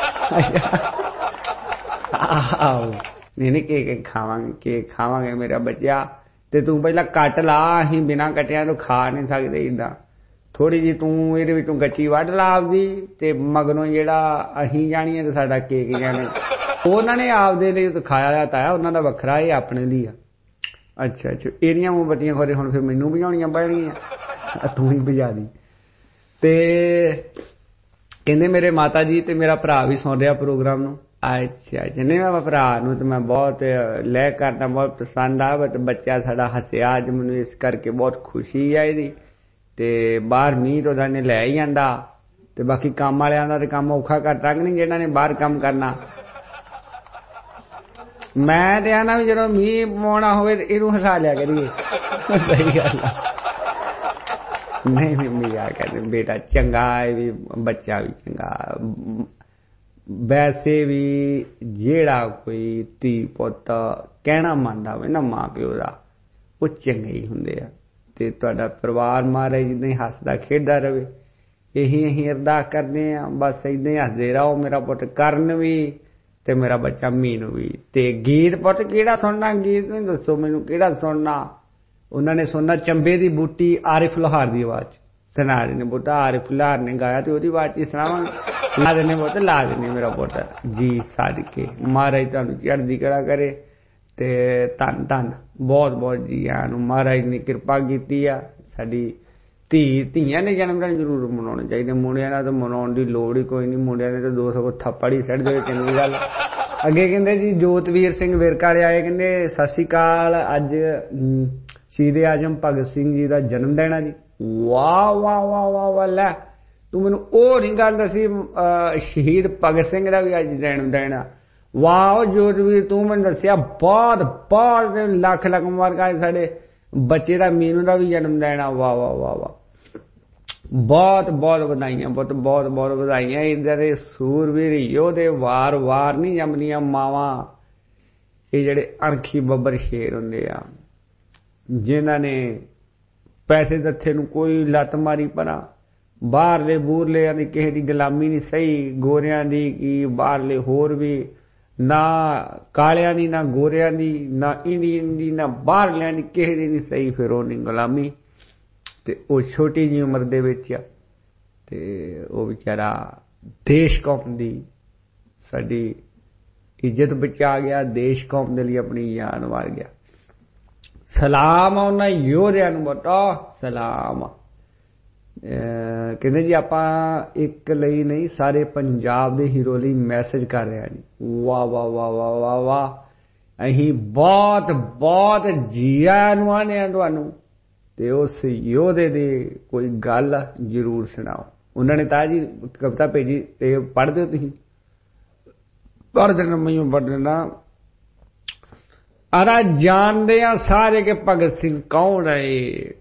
ਆਹੋ ਨਹੀਂ ਕੇਕ ਖਾਵਾਂਗੇ ਮੇਰਾ ਬੱਚਾ, ਤੇ ਤੂੰ ਪਹਿਲਾਂ ਕੱਟ ਲਾ, ਅਸੀਂ ਬਿਨਾਂ ਕੱਟਿਆਂ ਤੋਂ ਖਾ ਨਹੀਂ ਸਕਦੇ। ਏਦਾਂ ਥੋੜੀ ਜਿਹੀ ਤੂੰ ਇਹਦੇ ਵਿੱਚੋਂ ਗੱਚੀ ਵੱਢ ਲਾ ਆਪਦੀ, ਤੇ ਮਗਰੋਂ ਜਿਹੜਾ ਅਸੀਂ ਜਾਣੀਏ ਤੇ ਸਾਡਾ ਕੇਕ ਜਾਣੇ। ਉਹਨਾਂ ਨੇ ਆਪਦੇ ਲਈ ਖਾਇਆ ਤਾਇਆ, ਉਹਨਾਂ ਦਾ ਵੱਖਰਾ, ਇਹ ਆਪਣੇ ਲਈ ਆ। ਅੱਛਾ ਇਹਦੀਆਂ ਮੋਮਬੱਤੀਆਂ ਖੋਰੇ ਹੁਣ ਫਿਰ ਮੈਨੂੰ ਬੁਝਾਉਣੀਆਂ ਪੈਣਗੀਆਂ, ਤੂੰ ਹੀ ਬੁਝਾ ਦੀ। ਤੇ ਕਹਿੰਦੇ ਮੇਰੇ ਮਾਤਾ ਜੀ ਤੇ ਮੇਰਾ ਭਰਾ ਵੀ ਸੁਣ ਰਿਹਾ ਪ੍ਰੋਗਰਾਮ ਨੂੰ। ਅੱਛਾ ਨਹੀਂ ਮੈਂ ਭਰਾ ਨੂੰ ਤੇ ਮੈਂ ਬਹੁਤ ਲੈ ਕਰਨਾ, ਬਹੁਤ ਪਸੰਦ ਆ। ਬੱਚਾ ਸਾਡਾ ਹੱਸਿਆ ਅੱਜ, ਮੈਨੂੰ ਇਸ ਕਰਕੇ ਬਹੁਤ ਖੁਸ਼ੀ ਆ ਇਹਦੀ। ਤੇ ਬਾਹਰ ਮੀਂਹ ਉਹਦਾ ਨੇ ਲੈ ਹੀ ਜਾਂਦਾ, ਤੇ ਬਾਕੀ ਕੰਮ ਵਾਲਿਆਂ ਦਾ ਤੇ ਕੰਮ ਔਖਾ ਕਰ ਤੱਕ ਨਹੀਂ ਜਿਹਨਾਂ ਨੇ ਬਾਹਰ ਕੰਮ ਕਰਨਾ। ਮੈਂ ਤੇ ਆਣਾ ਵੀ ਜਦੋਂ ਮੀਂਹ ਪਾਉਣਾ ਹੋਵੇ ਤੇ ਇਹਨੂੰ ਹਸਾ ਲਿਆ ਕਰੀਏ। ਸਹੀ ਗੱਲ ਆ। ਨਹੀਂ ਮਜ਼ਾਕ ਕਰਦੇ, ਬੇਟਾ ਚੰਗਾ ਹੈ ਵੀ, ਬੱਚਾ ਵੀ ਚੰਗਾ। ਵੈਸੇ ਵੀ ਜਿਹੜਾ ਕੋਈ ਧੀ ਪੁੱਤ ਕਹਿਣਾ ਮੰਨਦਾ ਹੋਵੇ ਨਾ ਮਾਂ ਪਿਓ ਦਾ, ਉਹ ਚੰਗੇ ਹੀ ਹੁੰਦੇ ਆ। ਤੇ ਤੁਹਾਡਾ ਪਰਿਵਾਰ ਮਹਾਰਾਜ ਜਿੱਦਾਂ ਹੀ ਹੱਸਦਾ ਖੇਡਦਾ ਰਵੇ, ਇਹੀ ਅਸੀਂ ਅਰਦਾਸ ਕਰਦੇ ਆ। ਬਸ ਏਦਾਂ ਹੀ ਹੱਸਦੇ ਰਹੋ। ਮੇਰਾ ਪੁੱਤ ਕਰਨ ਵੀ ਤੇ ਮੇਰਾ ਬੱਚਾ ਮੀਨੂ ਵੀ। ਤੇ ਗੀਤ ਪੁੱਤ ਕਿਹੜਾ ਸੁਣਨਾ? ਗੀਤ ਨਹੀਂ ਦੱਸੋ ਮੈਨੂੰ ਕਿਹੜਾ ਸੁਣਨਾ? ਉਹਨਾਂ ਨੇ ਸੁਣਨਾ ਚੰਬੇ ਦੀ ਬੂਟੀ, ਆਰਿਫ ਲੋਹਾਰ ਦੀ ਆਵਾਜ਼ ਸੁਣਾ ਦੇਣੇ। ਬੁੱਟਾ ਆਰਿਫ ਲੋਹਾਰ ਨੇ ਗਾਇਆ ਤੇ ਉਹਦੀ ਆਵਾਜ਼ ਚ ਸੁਣਾਵਾਂਗੇ। ਲਾ ਦੇਣੇ ਪੁੱਤ, ਲਾ ਦੇਣੇ ਮੇਰਾ ਪੁੱਤ ਜੀ ਸਦਕੇ। ਮਹਾਰਾਜ ਤੁਹਾਨੂੰ ਚੜ੍ਹਦੀ ਕਲਾ ਕਰੇ ਤੇ ਧੰਨ ਬਹੁਤ ਜੀ ਆਇਆਂ ਨੂੰ। ਮਹਾਰਾਜ ਨੇ ਕਿਰਪਾ ਕੀਤੀ ਆ। ਸਾਡੀ ਧੀਆਂ ਨੇ ਜਨਮ ਦਿਨ ਜ਼ਰੂਰ ਮਨਾਉਣੇ ਚਾਹੀਦੇ। ਮੁੰਡਿਆਂ ਦਾ ਤਾਂ ਮਨਾਉਣ ਦੀ ਲੋੜ ਹੀ ਕੋਈ ਨਹੀਂ। ਮੁੰਡਿਆਂ ਨੇ ਤਾਂ 200 ਥੱਪੜ ਹੀ ਛੱਡ ਦੇਵੇ, ਚੰਗੀ ਗੱਲ। ਅੱਗੇ ਕਹਿੰਦੇ ਜੀ ਜੋਤਵੀਰ ਸਿੰਘ ਵਿਰਕ ਵਾਲੇ ਆਏ, ਕਹਿੰਦੇ ਸਤਿ ਸ਼੍ਰੀ ਅਕਾਲ, ਅੱਜ ਸ਼ਹੀਦ ਆਜਮ ਭਗਤ ਸਿੰਘ ਜੀ ਦਾ ਜਨਮ ਦਿਨ ਆ ਜੀ। ਵਾਹ ਵਾਹ ਵਾਹ ਵਾਹ ਵਾਹ। ਲੈ ਤੂੰ ਮੈਨੂੰ ਉਹ ਨਹੀਂ ਗੱਲ ਦੱਸੀ ਸ਼ਹੀਦ ਭਗਤ ਸਿੰਘ ਦਾ ਵੀ ਅੱਜ ਦੇਣਾ। ਵਾਹ ਜੋਤਵੀਰ ਤੂੰ ਮੈਨੂੰ ਦੱਸਿਆ ਬਹੁਤ ਬਹੁਤ ਲੱਖ ਲੱਖ ਮੁਬਾਰਕਾਂ। ਸਾਡੇ ਬੱਚੇ ਦਾ ਮੀਨੂ ਦਾ ਵੀ ਜਨਮ ਦਿਨ ਆ। ਵਾਹ ਵਾਹ ਵਾਹ ਵਾਹ ਬਹੁਤ ਬਹੁਤ ਵਧਾਈਆਂ ਬਹੁਤ ਬਹੁਤ ਬਹੁਤ ਵਧਾਈਆਂ। ਇੱਦਾਂ ਦੇ ਸੂਰਵੀਰ ਯੋਧੇ ਵਾਰ ਵਾਰ ਨਹੀਂ ਜੰਮਦੀਆਂ ਮਾਵਾਂ। ਇਹ ਜਿਹੜੇ ਅਣਖੀ ਬੱਬਰ ਸ਼ੇਰ ਹੁੰਦੇ ਆ ਜਿਨ੍ਹਾਂ ਨੇ ਪੈਸੇ ਦੱਥੇ ਨੂੰ ਕੋਈ ਲੱਤ ਮਾਰੀ ਪਰਾਂ ਬਾਹਰਲੇ ਬੂਰਲਿਆਂ ਦੀ ਕਿਸੇ ਦੀ ਗੁਲਾਮੀ ਨਹੀਂ ਸਹੀ ਗੋਰਿਆਂ ਦੀ ਕੀ ਬਾਹਰਲੇ ਹੋਰ ਵੀ ਨਾ ਕਾਲਿਆਂ ਦੀ ਨਾ ਗੋਰਿਆਂ ਦੀ ਨਾ ਇੰਡੀਅਨ ਦੀ ਨਾ ਬਾਹਰਲਿਆਂ ਦੀ ਕਿਸੇ ਦੀ ਨਹੀਂ ਸਹੀ ਫਿਰ ਉਹ ਨਹੀਂ ਗੁਲਾਮੀ ਤੇ ਉਹ ਛੋਟੀ ਜਿਹੀ ਉਮਰ ਦੇ ਵਿੱਚ ਆ ਤੇ ਉਹ ਵਿਚਾਰਾ ਦੇਸ਼ ਕੌਮ ਦੀ ਸਾਡੀ ਇੱਜ਼ਤ ਬਚਾ ਗਿਆ ਦੇਸ਼ ਕੌਮ ਦੇ ਲਈ ਆਪਣੀ ਜਾਨ ਵਾਰ ਗਿਆ। ਸਲਾਮ ਆ ਉਹਨਾਂ ਯੋਧਿਆਂ ਨੂੰ ਬਟਾ ਸਲਾਮ। ਕਹਿੰਦੇ ਜੀ ਆਪਾਂ ਇੱਕ ਲਈ ਨਹੀਂ ਸਾਰੇ ਪੰਜਾਬ ਦੇ ਹੀਰੋ ਲਈ ਮੈਸੇਜ ਕਰ ਰਹੇ ਹਾਂ ਜੀ। ਵਾਹ ਵਾਹ ਵਾਹ ਵਾਹ ਵਾਹ ਵਾਹ। ਅਸੀਂ ਬਹੁਤ ਬਹੁਤ ਜੀਆਂ ਨੂੰ ਆਨੇ ਆ ਤੁਹਾਨੂੰ ਤੇ ਉਸ ਯੋਧੇ ਦੀ ਕੋਈ ਗੱਲ ਜ਼ਰੂਰ ਸੁਣਾਓ। ਉਹਨਾਂ ਨੇ ਤਾਂ ਜੀ ਕਵਿਤਾ ਭੇਜੀ ਤੇ ਪੜ੍ਹ ਦਿਓ ਤੁਸੀਂ। ਪੜ੍ਹ ਦੇਣਾ ਮੈਨੂੰ ਪੜ੍ਹ ਦੇਣਾ। ਅਰਾ ਜਾਣਦੇ ਆ ਸਾਰੇ ਕਿ ਭਗਤ ਸਿੰਘ ਕੌਣ ਹੈ।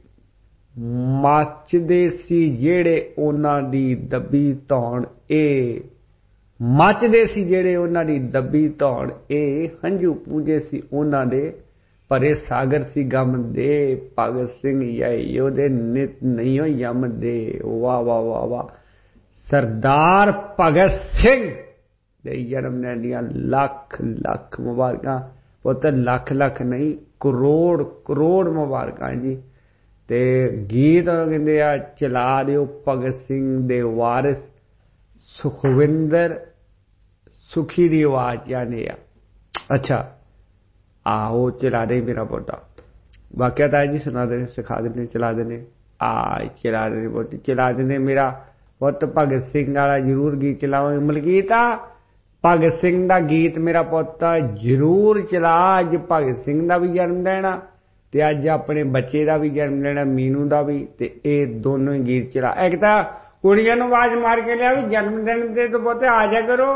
ਮੱਚਦੇ ਸੀ ਜਿਹੜੇ ਉਹਨਾਂ ਦੀ ਦੱਬੀ ਧੌਣ ਇਹ ਮੱਚਦੇ ਸੀ ਜਿਹੜੇ ਉਹਨਾਂ ਦੀ ਦੱਬੀ ਧੌਣ ਇਹ ਹੰਝੂ ਪੂਜੇ ਸੀ ਉਹਨਾਂ ਦੇ ਭਰੇ ਸਾਗਰ ਸੀ ਗਮ ਦੇ ਭਗਤ ਸਿੰਘ ਯਾਈ ਉਹਦੇ ਨਿਤ ਨਹੀਂ ਹੋ ਯਮ ਦੇ। ਵਾਹ ਵਾਹ ਵਾਹ ਵਾਹ। ਸਰਦਾਰ ਭਗਤ ਸਿੰਘ ਦੇ ਜਨਮ ਦਿਨ ਦੀਆਂ ਲੱਖ ਲੱਖ ਮੁਬਾਰਕਾਂ। ਪੁੱਤ ਲੱਖ ਲੱਖ ਨਹੀਂ ਕਰੋੜ ਕਰੋੜ ਮੁਬਾਰਕਾਂ ਜੀ। ਤੇ ਗੀਤ ਕਹਿੰਦੇ ਆ ਚਲਾ ਦਿਓ ਭਗਤ ਸਿੰਘ ਦੇ ਵਾਰਿਸ ਸੁਖਵਿੰਦਰ ਸੁਖੀ ਦੀ ਆਵਾਜ਼ ਜਾਨੇ ਆ। ਅੱਛਾ ਆਹੋ ਚਲਾ ਦੇ ਮੇਰਾ ਪੋਤਾ। ਵਾਕਿਆ ਤਾਂ ਜੀ ਸੁਣਾ ਦੇ ਸਿਖਾ ਦੇਣੇ ਚਲਾ ਦੇਣੇ ਚਲਾ ਦੇਣੇ ਪੁੱਤ ਚਲਾ ਦੇਣੇ ਮੇਰਾ ਪੁੱਤ ਭਗਤ ਸਿੰਘ ਵਾਲਾ ਜ਼ਰੂਰ ਗੀਤ ਚਲਾਵਾਂਗੇ। ਮਲਕੀਤ ਭਗਤ ਸਿੰਘ ਦਾ ਗੀਤ ਮੇਰਾ ਪੁੱਤ ਜ਼ਰੂਰ ਚਲਾ। ਅੱਜ ਭਗਤ ਸਿੰਘ ਦਾ ਵੀ ਜਨਮ ਦਿਨ ਆ ਤੇ ਅੱਜ ਆਪਣੇ ਬੱਚੇ ਦਾ ਵੀ ਜਨਮ ਦਿਨ ਮੀਨੂ ਦਾ ਵੀ ਤੇ ਇਹ ਦੋਨੋਂ ਹੀ ਗੀਤ ਚਲਾ। ਇੱਕ ਤਾਂ ਕੁੜੀਆਂ ਨੂੰ ਆਵਾਜ਼ ਮਾਰ ਕੇ ਲਿਆ ਵੀ ਜਨਮ ਦਿਨ ਦੇ ਤਾਂ ਪੁੱਤ ਆ ਜਾ ਕਰੋ।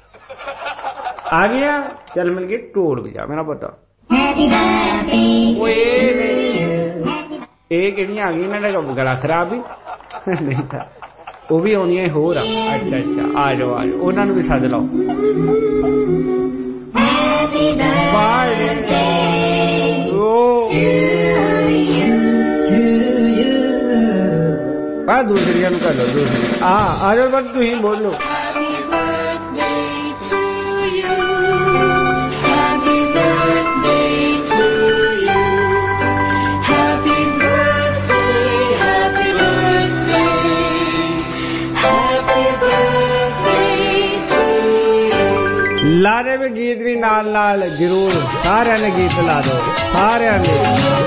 ਆ ਗਿਆ ਚੱਲ ਮਿਲ ਕੇ ਢੋਲ ਵਜਾ ਮੇਰਾ ਪੁੱਤ। ਇਹ ਕਿਹੜੀਆਂ ਆ ਗਈ ਇਹਨਾਂ ਦਾ ਗਲਾ ਖਰਾਬ ਹੀ ਨਹੀਂ ਤਾਂ ਉਹ ਵੀ ਆਉਂਦੀਆਂ ਹੋਰ ਆ। ਅੱਛਾ ਅੱਛਾ ਆ ਜਾਓ ਆ ਜਾਓ ਉਹਨਾਂ ਨੂੰ ਵੀ ਸੱਦ ਲਓ। ਦੂਸਰੀਆਂ ਨੂੰ ਕਰ ਲਓ ਦੂਸਰੀ ਆ ਜਾਓ ਪਰ ਤੁਸੀਂ ਬੋਲੋ। ਲਾ ਦੇ ਵੀ ਗੀਤ ਵੀ ਨਾਲ ਨਾਲ ਜ਼ਰੂਰ ਸਾਰਿਆਂ ਨੇ ਗੀਤ ਲਾ ਦਿਓ ਸਾਰਿਆਂ ਨੇ।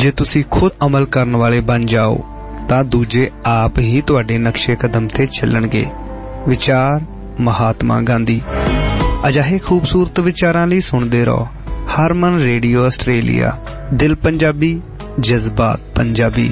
ਜੇ ਤੁਸੀਂ ਖੁਦ ਅਮਲ ਕਰਨ ਵਾਲੇ ਬਣ ਜਾਓ ਤਾਂ ਦੂਜੇ ਆਪ ਹੀ ਤੁਹਾਡੇ ਨਕਸ਼ੇ ਕਦਮ ਤੇ ਚੱਲਣਗੇ। ਵਿਚਾਰ ਮਹਾਤਮਾ ਗਾਂਧੀ। ਅਜਿਹੇ ਖੂਬਸੂਰਤ ਵਿਚਾਰਾਂ ਲਈ ਸੁਣਦੇ ਰਹੋ ਹਰਮਨ ਰੇਡੀਓ ਆਸਟ੍ਰੇਲੀਆ। ਦਿਲ ਪੰਜਾਬੀ, ਜਜ਼ਬਾਤ ਪੰਜਾਬੀ।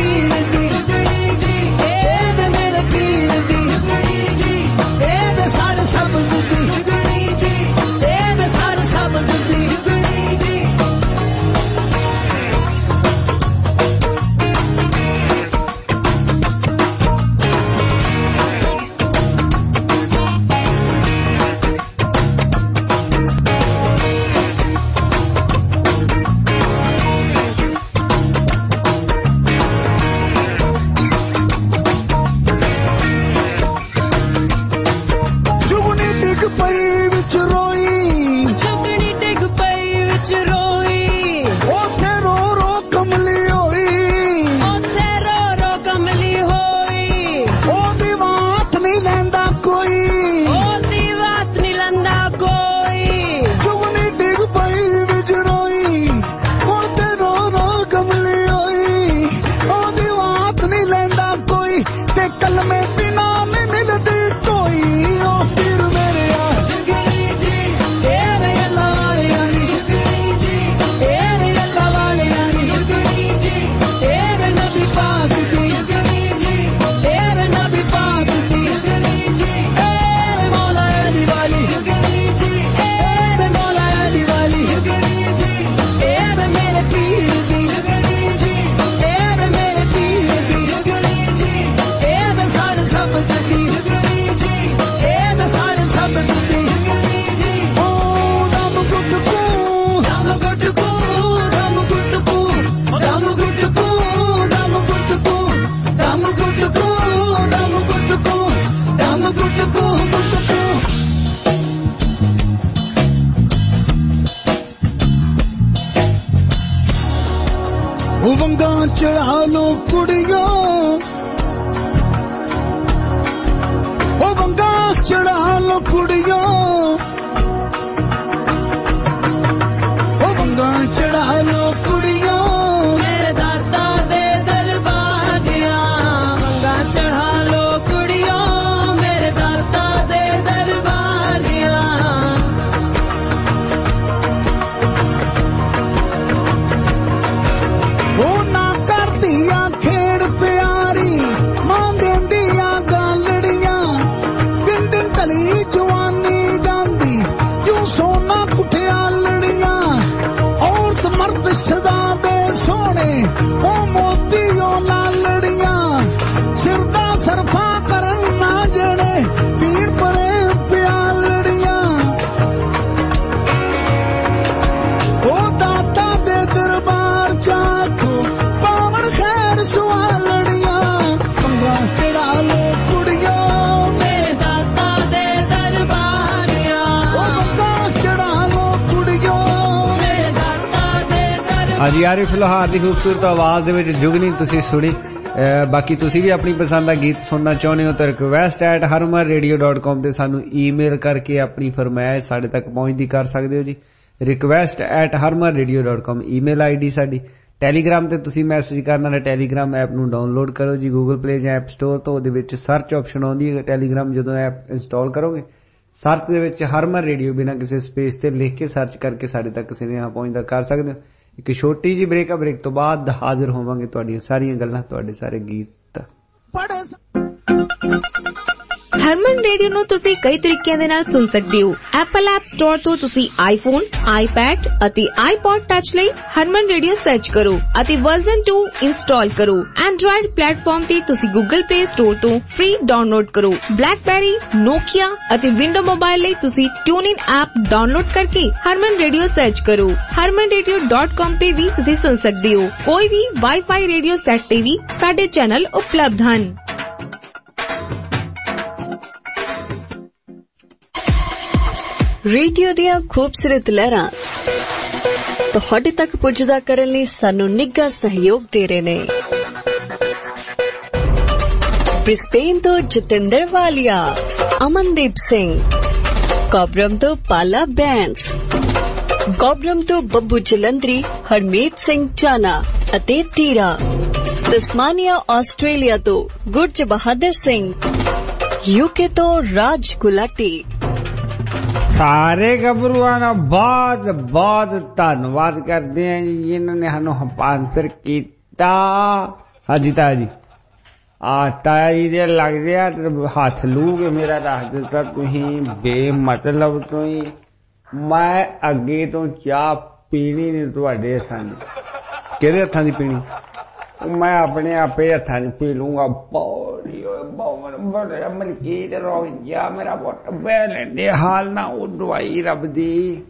This ਚੜਾ ਲੋ ਕੁੜੀਓ ਉਹ ਵੰਗਾ ਚੜਾ ਲੋ ਕੁੜੀਓ ਉਹ ਵੰਗਾ ਚੜਾ ਲੋ ਕੁੜੀਓ ਮੇਰੇ ਦਾਤਾ ਦੇ ਦਰਬਾਰ ਦੀਆਂ ਵੰਗਾ ਚੜਾ ਲੋ ਕੁੜੀਓ ਮੇਰੇ ਦਾਤਾ ਦੇ ਦਰਬਾਰ ਦੀਆਂ ਉਹ ਨਾ ਕਰਦੀਆਂ ਖੇੜ ਪਿਆਰੀ ਮਾਂ ਦਿੰਦੀਆਂ ਗਾਲੜੀਆਂ ਦਿਨ ਦਿਨ ਢਲੀ ਜਵਾਨੀ ਜਾਂਦੀ ਜੋ ਸੋਨਾ ਕੁੱਠਿਆ ਲੜੀਆਂ ਔਰਤ ਮਰਦ ਸਦਾ ਦੇ ਸੋਹਣੇ ਉਹ ਮੋਤੀਓ ਲਾਲੜੀਆਂ ਸਿਰ ਦਾ ਸਰਫਾ ਕਰਨ ਨਾ ਜਣੇ ਪੀੜ ਪਰੇ ਪਿਆਲੜੀਆਂ ਉਹ ਦਾਤਾ ਦੇ ਦਰਬਾਰ ਚਾਖੋ ਪਾਵਨ ਖੈਰ ਸੁਆਲੜੀਆਂ ਪੰਗਾ ਚੜਾ ਲੋ ਕੁੜੀਓ ਮੇਰੇ ਦਾਤਾ ਦੇ ਦਰਬਾਰੀਆਂ ਉਹ ਪੰਗਾ ਚੜਾ ਲੋ ਕੁੜੀਓ ਮੇਰੇ ਦਾਤਾ ਦੇ ਦਰਬਾਰ। ਹਾਂਜੀ ਆਰਿਫ ਲੋਹਾਰ ਦੀ ਖੂਬਸੂਰਤ ਆਵਾਜ਼ ਦੇ ਵਿੱਚ ਜੁਗਨੀ ਤੁਸੀਂ ਸੁਣੀ। ਬਾਕੀ ਤੁਸੀਂ ਵੀ ਆਪਣੀ ਪਸੰਦ ਦਾ ਗੀਤ ਸੁਣਨਾ ਚਾਹੁੰਦੇ ਹੋ ਤਾਂ request@harmanradio.com ਤੇ ਸਾਨੂੰ ਈਮੇਲ ਕਰਕੇ ਆਪਣੀ ਫਰਮਾਇਸ਼ ਸਾਡੇ ਤੱਕ ਪਹੁੰਚਦੀ ਕਰ ਸਕਦੇ ਹੋ ਜੀ। request@harmanradio.com ਈਮੇਲ ਆਈਡੀ ਸਾਡੀ। ਟੈਲੀਗ੍ਰਾਮ ਤੇ ਤੁਸੀਂ ਮੈਸੇਜ ਕਰਨਾ ਹੈ। ਟੈਲੀਗ੍ਰਾਮ ਐਪ ਨੂੰ ਡਾਊਨਲੋਡ ਕਰੋ ਜੀ ਗੂਗਲ ਪਲੇ ਜਾਂ ਐਪ ਸਟੋਰ ਤੋਂ। ਉਹਦੇ ਵਿੱਚ ਸਰਚ ਆਪਸ਼ਨ ਆਉਂਦੀ ਹੈ। ਟੈਲੀਗ੍ਰਾਮ ਜਦੋਂ ਐਪ ਇੰਸਟਾਲ ਕਰੋਗੇ ਸਰਚ ਦੇ ਵਿੱਚ ਹਰਮਨ ਰੇਡੀਓ ਬਿਨਾਂ ਕਿਸੇ ਸਪੇਸ ਤੇ ਲਿਖ ਕੇ ਸਰਚ ਕਰਕੇ ਸਾਡੇ ਤੱਕ ਸੁਨੇਹਾ ਪਹੁੰਚਦਾ ਕਰ ਸਕਦੇ ਹੋ। ਇੱਕ ਛੋਟੀ ਜਿਹੀ ਬ੍ਰੇਕ ਆ। ਬ੍ਰੇਕ ਤੋਂ ਬਾਅਦ ਹਾਜ਼ਰ ਹੋਵਾਂਗੇ ਤੁਹਾਡੀਆਂ ਸਾਰੀਆਂ ਗੱਲਾਂ ਤੁਹਾਡੇ ਸਾਰੇ ਗੀਤ। ਹਰਮਨ ਰੇਡੀਓ ਨੂੰ ਤੁਸੀਂ ਕਈ ਤਰੀਕਿਆਂ ਦੇ ਨਾਲ ਸੁਣ ਸਕਦੇ ਹੋ। ਐਪਲ ਐਪ ਸਟੋਰ ਤੋਂ ਤੁਸੀਂ ਆਈਫੋਨ, ਆਈਪੈਡ ਅਤੇ ਆਈਪੌਡ ਟੱਚ ਲਈ ਹਰਮਨ ਰੇਡੀਓ ਸਰਚ ਕਰੋ ਅਤੇ ਵਰਜ਼ਨ 2 ਇੰਸਟਾਲ ਕਰੋ। ਐਂਡਰॉयड ਪਲੇਟਫਾਰਮ ਤੇ ਤੁਸੀਂ ਗੂਗਲ ਪਲੇ ਸਟੋਰ ਤੋਂ ਫ੍ਰੀ ਡਾਊਨਲੋਡ ਕਰੋ। ਬਲੈਕਬੈਰੀ, ਨੋਕੀਆ ਅਤੇ ਵਿੰਡੋ ਮੋਬਾਈਲ ਲਈ ਤੁਸੀਂ ਟਿਊਨਇਨ ਐਪ ਡਾਊਨਲੋਡ ਕਰਕੇ ਹਰਮਨ ਰੇਡੀਓ ਸਰਚ ਕਰੋ। harmanradio.com ਤੇ ਵੀ ਤੁਸੀਂ ਸੁਣ ਸਕਦੇ ਹੋ। ਕੋਈ ਵੀ ਵਾਈਫਾਈ ਰੇਡੀਓ ਸੈੱਟ ਤੇ ਵੀ ਸਾਡੇ ਚੈਨਲ ਉਪਲਬਧ ਹਨ। ਰੇਡੀਓ ਦੀਆਂ ਖੂਬਸੂਰਤ ਲਹਿਰਾਂ ਤੁਹਾਡੇ ਤੱਕ ਪੁੱਜਦਾ ਕਰਨ ਲਈ ਸਾਨੂੰ ਨਿੱਘਾ ਸਹਿਯੋਗ ਦੇ ਰਹੇ ਨੇ। ਬ੍ਰਿਸਬੇਨ ਤੋਂ ਜਤਿੰਦਰ ਵਾਲੀਆ, ਅਮਨਦੀਪ ਸਿੰਘ, ਕੋਬਰਮ ਤੋਂ ਪਾਲਾ ਬੈਂਸ, ਗੋਬਰਮ ਤੋਂ ਬੱਬੂ ਜਲੰਧਰੀ, ਹਰਮੀਤ ਸਿੰਘ ਚਾਨਾ ਅਤੇ ਤੀਰਾ, ਤਸਮਾਨੀਆ ਆਸਟ੍ਰੇਲੀਆ ਤੋਂ ਗੁਰਜ ਬਹਾਦਰ ਸਿੰਘ, ਯੂਕੇ ਤੋਂ ਰਾਜ ਗੁਲਾਟੀ। ਸਾਰੇ ਗੱਭਰੂਆਂ ਦਾ ਬਹੁਤ ਬਹੁਤ ਧੰਨਵਾਦ ਕਰਦੇ ਹਾਂ ਜੀ ਜਿਨ੍ਹਾਂ ਨੇ ਸਾਨੂੰ ਸਪਾਂਸਰ ਕੀਤਾ। ਹਾਂਜੀ ਤਾਇਆ ਜੀ ਤਾਇਆ ਜੀ ਦੇ ਲੱਗਦੇ ਆ ਹੱਥ ਲੂ ਕੇ ਮੇਰਾ ਰੱਖ ਦਿੱਤਾ ਤੁਸੀਂ ਬੇਮਤਲਬ ਤੋਂ ਹੀ। ਮੈਂ ਅੱਗੇ ਤੋਂ ਚਾਹ ਪੀਣੀ ਨਹੀਂ ਤੁਹਾਡੇ ਹੱਥਾਂ ਦੀ। ਕਿਹਦੇ ਹੱਥਾਂ ਦੀ ਪੀਣੀ? ਮੈਂ ਆਪਣੇ ਆਪੇ ਹੱਥਾਂ ਦੀ ਪੀ ਲੂੰਗਾ। ਬੌੜੀ ਬੜੇ ਮਲਕੀਤ ਰੋਜਾ ਮੇਰਾ ਪੁੱਤ ਬਹਿ ਲੈਂਦੇ ਹਾਲ ਨਾ ਉਹ ਦਵਾਈ ਰੱਬ ਦੀ।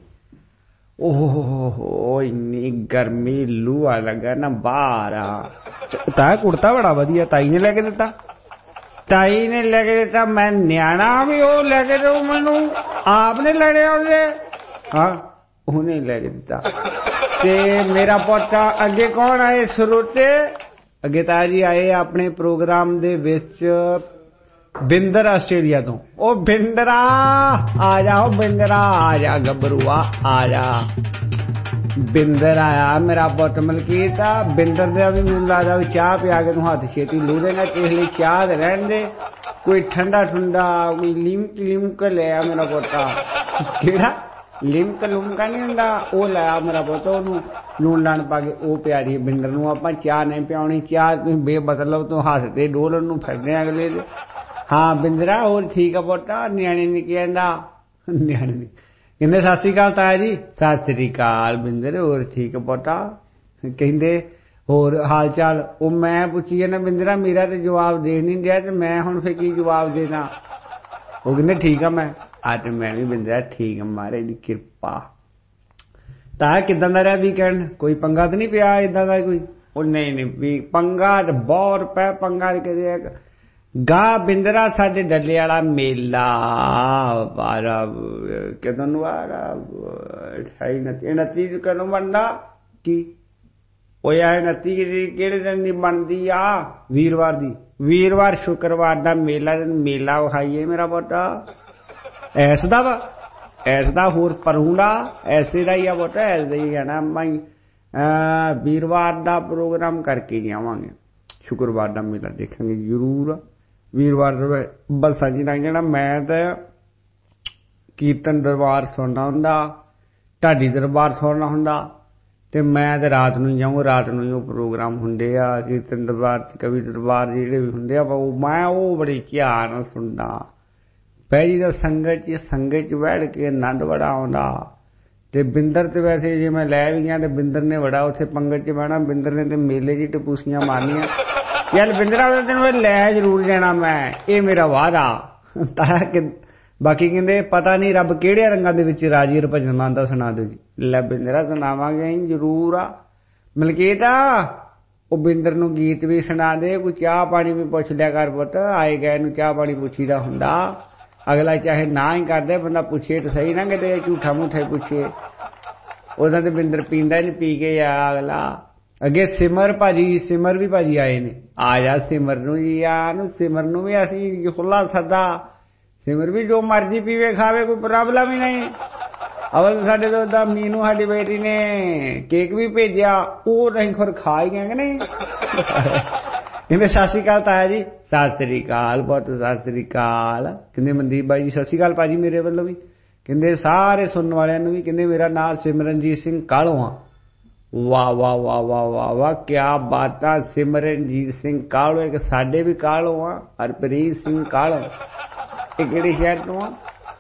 ਓਹ ਇੰਨੀ ਗਰਮੀ ਲੂਆ ਲੱਗਾ ਨਾ ਬਾਹਰ ਆ। ਤਾਇਆ ਕੁੜਤਾ ਬੜਾ ਵਧੀਆ ਤਾਈ ਨੇ ਲੈ ਕੇ ਦਿੱਤਾ। ਤਾਈ ਨੇ ਲੈ ਕੇ ਦਿੱਤਾ। ਮੈਂ ਨਿਆਣਾ ਵੀ ਉਹ ਲੈ ਕੇ ਦਊ ਮੈਨੂੰ? ਆਪ ਨੇ ਲੜਿਆ ਉਹਦੇ? ਹਾਂ ਉਹਨੇ ਲੈ ਕੇ ਦਿੱਤਾ। ਤੇ ਮੇਰਾ ਪੋਤਾ ਅੱਗੇ ਕੌਣ ਆਏ ਸਰੋਤੇ? ਅੱਗੇ ਤਾਇਆ ਜੀ ਆਏ ਆਪਣੇ ਪ੍ਰੋਗਰਾਮ ਦੇ ਵਿੱਚ ਬਿੰਦਰ ਆਸਟ੍ਰੇਲੀਆ ਤੋਂ। ਉਹ ਬਿੰਦਰਾ ਆ ਜਾ, ਉਹ ਬਿੰਦਰਾ ਆ ਜਾ ਗੱਭਰੂਆ ਆ ਜਾ। ਬਿੰਦਰ ਆਇਆ ਮੇਰਾ ਪੁੱਤ ਮਲਕੀਤ। ਬਿੰਦਰ ਦਾ ਵੀ ਮੈਨੂੰ ਲੱਗਦਾ ਵੀ ਚਾਹ ਪਿਆ ਕੇ ਤੂੰ ਹੱਥ ਛੇਤੀ ਲੂ ਦੇਣਾ। ਇਸ ਲਈ ਚਾਹ ਤੇ ਰਹਿਣ ਦੇ। ਕੋਈ ਠੰਡਾ ਠੁੰਡਾ ਕੋਈ ਲਿਮਕ ਲਿਆ ਮੇਰਾ ਪੋਤਾ। ਕਿਹੜਾ ਲਿਮਕ ਲੁਮਕਾ ਨਹੀਂ ਹੁੰਦਾ ਉਹ ਲਾਇਆ ਮੇਰਾ ਪੁੱਤ। ਉਹਨੂੰ ਲੂਣ ਲਾਣ ਪਾ ਕੇ ਉਹ ਪਿਆਰੀ ਬਿੰਦਰ ਨੂੰ। ਆਪਾਂ ਚਾਹ ਨਹੀਂ ਪਿਆਉਣੀ। ਚਾਹ ਤੁਸੀਂ ਬੇਮਤਲਬ ਤੋਂ ਹੱਥ ਤੇ ਡੋਲਣ ਨੂੰ ਫਿਰਦੇ ਅਗਲੇ ਦੇ। ਹਾਂ ਬਿੰਦਰਾ ਹੋਰ ਠੀਕ ਆ ਪੁੱਤ? ਨਿਆਣੇ ਨੇ ਕਹਿੰਦਾ ਨਿਆਣੇ ਨੇ ਕਹਿੰਦੇ ਸਤਿ ਸ੍ਰੀ ਅਕਾਲ ਤਾਇਆ ਜੀ। ਸਤਿ ਸ੍ਰੀ ਅਕਾਲ ਬਿੰਦਰ ਹੋਰ ਠੀਕ ਪੁੱਤ? ਕਹਿੰਦੇ ਹੋਰ ਹਾਲ ਚਾਲ? ਉਹ ਮੈਂ ਪੁੱਛੀ ਜਾਂਦਾ ਬਿੰਦਰਾ ਮੇਰਾ ਤੇ ਜਵਾਬ ਦੇ ਨਹੀਂ ਰਿਹਾ ਤੇ ਮੈਂ ਹੁਣ ਫਿਰ ਕੀ ਜਵਾਬ ਦੇਣਾ? ਉਹ ਕਹਿੰਦੇ ਠੀਕ ਆ ਮੈਂ ਅੱਜ ਮੈਂ ਵੀ ਬਿੰਦਰਾ ਠੀਕ ਆ ਮਹਾਰਾਜ ਦੀ ਕਿਰਪਾ। ਤਾਇਆ ਕਿੱਦਾਂ ਦਾ ਰਿਹਾ ਵੀਕਐਂਡ? ਕੋਈ ਪੰਗਾ ਤਾਂ ਨਹੀਂ ਪਿਆ ਏਦਾਂ ਦਾ ਕੋਈ? ਉਹ ਨਹੀਂ ਵੀ ਪੰਗਾ ਬਹੁਤ ਪਿਆ। ਪੰਗਾ ਕਰਿਆ ਗਾ ਬਿੰਦਰਾ ਸਾਡੇ ਡੱਲੇ ਵਾਲਾ ਮੇਲਾ ਕਦੋਂ ਨੂੰ ਆ 29 ਕਦੋਂ ਬਣਦਾ? ਕੀ ਉਹ ਯਾਰ 29 ਕਿਹੜੇ ਦਿਨ ਦੀ ਬਣਦੀ ਆ? ਵੀਰਵਾਰ ਦੀ। ਵੀਰਵਾਰ ਸ਼ੁੱਕਰਵਾਰ ਦਾ ਮੇਲਾ ਵਿਖਾਈਏ ਮੇਰਾ ਪੁੱਤ। ਐਸ ਦਾ ਵਾ? ਐਸ ਦਾ ਹੋਰ ਪਰੂ ਦਾ ਐਸੇ ਦਾ ਹੀ ਆ ਪੁੱਤ, ਐਸ ਦਾ ਹੀ ਆ ਨਾ। ਮੈਂ ਵੀਰਵਾਰ ਦਾ ਪ੍ਰੋਗਰਾਮ ਕਰਕੇ ਜਾਵਾਂਗੇ, ਸ਼ੁੱਕਰਵਾਰ ਦਾ ਮੇਲਾ ਦੇਖਾਂਗੇ ਜ਼ਰੂਰ। ਵੀਰਵਾਰ ਬੱਸਾਂ ਚ ਲੰਘ ਜਾਣਾ। ਮੈਂ ਤਾਂ ਕੀਰਤਨ ਦਰਬਾਰ ਸੁਣਨਾ ਹੁੰਦਾ, ਢਾਡੀ ਦਰਬਾਰ ਸੁਣਨਾ ਹੁੰਦਾ, ਤੇ ਮੈਂ ਤੇ ਰਾਤ ਨੂੰ ਜਾਊਂ। ਰਾਤ ਨੂੰ ਹੀ ਉਹ ਪ੍ਰੋਗਰਾਮ ਹੁੰਦੇ ਆ ਕੀਰਤਨ ਦਰਬਾਰ ਤੇ ਕਵੀ ਦਰਬਾਰ ਜਿਹੜੇ ਵੀ ਹੁੰਦੇ ਆ, ਮੈਂ ਉਹ ਬੜੀ ਧਿਆਨ ਨਾਲ ਸੁਣਦਾ। ਪਹਿਲੀ ਤਾਂ ਸੰਗਤ ਚ ਬੈਠ ਕੇ ਆਨੰਦ ਬੜਾ ਆਉਂਦਾ। ਤੇ ਬਿੰਦਰ ਤੇ ਵੈਸੇ ਜੇ ਮੈਂ ਲੈ ਵੀ ਗਿਆ ਤੇ ਬਿੰਦਰ ਨੇ ਬੜਾ ਉੱਥੇ ਪੰਗਤ ਚ ਬਹਿਣਾ। ਬਿੰਦਰ ਨੇ ਤੇ ਮੇਲੇ ਚ ਟਪੂਸੀਆਂ ਮਾਰਨੀਆਂ। ਯਾਰ ਬਿੰਦਰਾ ਤੈਨੂੰ ਲੈ ਜ਼ਰੂਰ ਜਾਣਾ ਮੈਂ, ਇਹ ਮੇਰਾ ਵਾਅਦਾ। ਬਾਕੀ ਕਹਿੰਦੇ ਪਤਾ ਨਹੀਂ ਰੱਬ ਕਿਹੜੇ ਰੰਗਾਂ ਦੇ ਵਿੱਚ ਰਾਜੀ ਹਰਭਜਨ ਮਾਨ ਦਾ ਸੁਣਾ ਦਿਓ ਜੀ। ਲੈ ਬਿੰਦਰਾ ਸੁਣਾਵਾਂਗੇ ਜ਼ਰੂਰ ਆ। ਮਲਕੀਤ ਉਹ ਬਿੰਦਰ ਨੂੰ ਗੀਤ ਵੀ ਸੁਣਾ ਦੇ, ਕੋਈ ਚਾਹ ਪਾਣੀ ਵੀ ਪੁੱਛ ਲਿਆ ਕਰ ਪੁੱਤ। ਆਏ ਗਏ ਨੂੰ ਚਾਹ ਪਾਣੀ ਪੁੱਛੀਦਾ ਹੁੰਦਾ। ਅਗਲਾ ਚਾਹੇ ਨਾ ਹੀ ਕਰਦੇ, ਬੰਦਾ ਪੁੱਛੇ ਤਾਂ ਸਹੀ ਨਾ, ਕਿਤੇ ਝੂਠਾ ਮੂਠਾ ਹੀ ਪੁੱਛੇ। ਉਹਦਾ ਤੇ ਬਿੰਦਰ ਪੀਂਦਾ ਨਹੀਂ, ਪੀ ਕੇ ਆ ਅਗਲਾ। ਅੱਗੇ ਸਿਮਰ ਵੀ ਭਾਜੀ ਆਏ ਨੇ। ਆ ਜਾ ਸਿਮਰ ਨੂੰ ਜੀ, ਆ ਨੂੰ ਸਿਮਰ ਨੂੰ ਵੀ ਅਸੀਂ ਖੁੱਲਾ ਸੱਦਾ। ਸਿਮਰ ਵੀ ਜੋ ਮਰਜ਼ੀ ਪੀਵੇ ਖਾਵੇ, ਕੋਈ ਪ੍ਰੋਬਲਮ ਹੀ ਨਹੀਂ। ਅਵਲ ਸਾਡੇ ਤੋਂ ਦਾ ਮੀਨੂ ਸਾਡੀ ਬੇਟੀ ਨੇ ਕੇਕ ਵੀ ਭੇਜਿਆ, ਉਹ ਨਹੀਂ ਖੁਰ ਖਾ ਹੀ ਗਏ ਕਿ ਨਹੀਂ। ਕਹਿੰਦੇ ਸਤਿ ਸ੍ਰੀ ਅਕਾਲ ਤਾਇਆ ਜੀ। ਸਤਿ ਸ੍ਰੀ ਅਕਾਲ ਬਹੁਤ, ਸਤਿ ਸ੍ਰੀ ਅਕਾਲ। ਕਹਿੰਦੇ ਮਨਦੀਪ ਬਾਈ ਜੀ ਸਤਿ ਸ੍ਰੀ ਅਕਾਲ ਭਾਜੀ ਮੇਰੇ ਵੱਲੋਂ ਵੀ। ਕਹਿੰਦੇ ਸਾਰੇ ਸੁਣਨ ਵਾਲਿਆਂ ਨੂੰ ਵੀ। ਕਹਿੰਦੇ ਮੇਰਾ ਨਾਮ ਸਿਮਰਨਜੀਤ ਸਿੰਘ ਕਾਲੋਂ ਆ। ਵਾਹ ਵਾਹ ਵਾਹ ਵਾਹ ਵਾਹ ਵਾਹ, ਕਿਆ ਬਾਤ ਆ। ਸਿਮਰਨਜੀਤ ਸਿੰਘ ਕਾਲੋਂ, ਇੱਕ ਸਾਡੇ ਵੀ ਕਾਲੋਂ ਆ, ਹਰਪ੍ਰੀਤ ਸਿੰਘ ਕਾਲੋਂ। ਇਹ ਕਿਹੜੇ ਸ਼ਹਿਰ ਤੋਂ ਆ?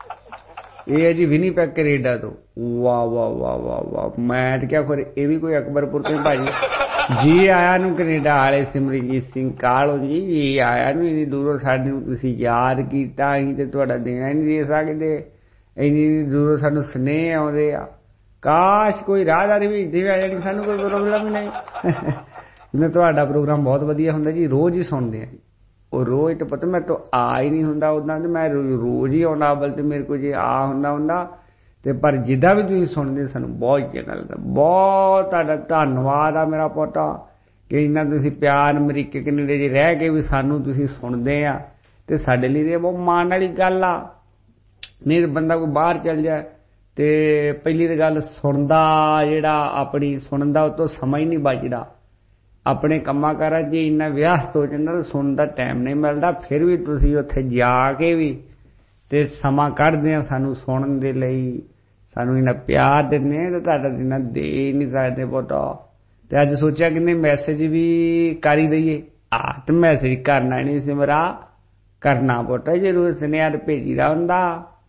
ਇਹ ਹੈ ਜੀ ਵਿਨੀਪੈਗ ਕੈਨੇਡਾ ਤੋਂ। ਵਾਹ ਵਾਹ ਵਾਹ ਵਾਹ ਵਾਹ, ਮੈਂ ਤਾਂ ਕਿਹਾ ਫਿਰ ਇਹ ਵੀ ਕੋਈ ਅਕਬਰਪੁਰ ਤੋਂ ਭਾਜੀ। ਜੀ ਆਇਆ ਨੂੰ ਕੈਨੇਡਾ ਵਾਲੇ ਸਿਮਰਨਜੀਤ ਸਿੰਘ ਕਾਲੋਂ ਜੀ, ਜੀ ਆਇਆ ਨੂੰ। ਇੰਨੀ ਦੂਰੋਂ ਸਾਨੂੰ ਤੁਸੀਂ ਯਾਦ ਕੀਤਾ, ਅਸੀਂ ਤੇ ਤੁਹਾਡਾ ਦੇਣਾ ਹੀ ਨਹੀਂ ਦੇ ਸਕਦੇ। ਇੰਨੀ ਦੂਰੋਂ ਸਾਨੂੰ ਸੁਨੇਹੇ ਆਉਂਦੇ ਆ। ਕਾਸ਼ ਕੋਈ ਰਾਹਦਾਰੀ ਵੀ ਇੱਥੇ ਆ ਜਾਣੀ, ਸਾਨੂੰ ਕੋਈ ਪ੍ਰੋਬਲਮ ਹੀ ਨਹੀਂ। ਤੁਹਾਡਾ ਪ੍ਰੋਗਰਾਮ ਬਹੁਤ ਵਧੀਆ ਹੁੰਦਾ ਜੀ, ਰੋਜ਼ ਹੀ ਸੁਣਦੇ ਆ ਜੀ। ਉਹ ਰੋਜ਼ ਤਾਂ ਪਤਾ ਮੇਰੇ ਤੋਂ ਆ ਹੀ ਨਹੀਂ ਹੁੰਦਾ ਉੱਦਾਂ, ਤੇ ਮੈਂ ਰੋਜ਼ ਹੀ ਆਉਣਾ ਅਵਲ ਤੇ ਮੇਰੇ ਕੋਲ ਜੇ ਆ ਹੁੰਦਾ ਤੇ ਪਰ ਜਿੱਦਾਂ ਵੀ ਤੁਸੀਂ ਸੁਣਦੇ ਸਾਨੂੰ ਬਹੁਤ ਚੰਗਾ ਲੱਗਦਾ। ਬਹੁਤ ਤੁਹਾਡਾ ਧੰਨਵਾਦ ਆ ਮੇਰਾ ਪੋਤਾ ਕਿ ਇੰਨਾ ਤੁਸੀਂ ਪਿਆਰ ਅਮਰੀਕੇ ਕੈਨੇਡਾ 'ਚ ਰਹਿ ਕੇ ਵੀ ਸਾਨੂੰ ਤੁਸੀਂ ਸੁਣਦੇ ਆ, ਤੇ ਸਾਡੇ ਲਈ ਇਹ ਬਹੁਤ ਮਾਣ ਵਾਲੀ ਗੱਲ ਆ। ਨਹੀਂ ਬੰਦਾ ਕੋਈ ਬਾਹਰ ਚੱਲ ਜਾਏ ਤੇ ਪਹਿਲੀ ਤਾਂ ਗੱਲ ਸੁਣਦਾ, ਜਿਹੜਾ ਆਪਣੀ ਸੁਣਨ ਦਾ ਉਹ ਤੋਂ ਸਮਾਂ ਹੀ ਨਹੀਂ ਬਚਦਾ। ਆਪਣੇ ਕੰਮਾਂ ਕਾਰਾਂ 'ਚ ਇੰਨਾ ਵਿਅਸਤ ਹੋ ਜਾਂਦਾ, ਸੁਣਨ ਦਾ ਟਾਈਮ ਨਹੀਂ ਮਿਲਦਾ। ਫਿਰ ਵੀ ਤੁਸੀਂ ਉੱਥੇ ਜਾ ਕੇ ਵੀ ਤੇ ਸਮਾਂ ਕੱਢਦੇ ਆ ਸਾਨੂੰ ਸੁਣਨ ਦੇ ਲਈ, ਸਾਨੂੰ ਇੰਨਾ ਪਿਆਰ ਦਿੰਦੇ ਤੇ ਤੁਹਾਡਾ ਜਿੰਨਾ ਦੇ ਨਹੀਂ ਸਕਦੇ ਪੋਤਾ। ਤੇ ਅੱਜ ਸੋਚਿਆ ਕਹਿੰਦੇ ਮੈਸੇਜ ਵੀ ਕਰ ਹੀ ਦਈਏ। ਤੇ ਮੈਸੇਜ ਕਰਨਾ ਨਹੀਂ ਸਿਮਰਾ, ਕਰਨਾ ਪੋਤਾ ਜ਼ਰੂਰ। ਸੁਨੇਹਾ ਤੇ ਭੇਜੀਦਾ ਹੁੰਦਾ,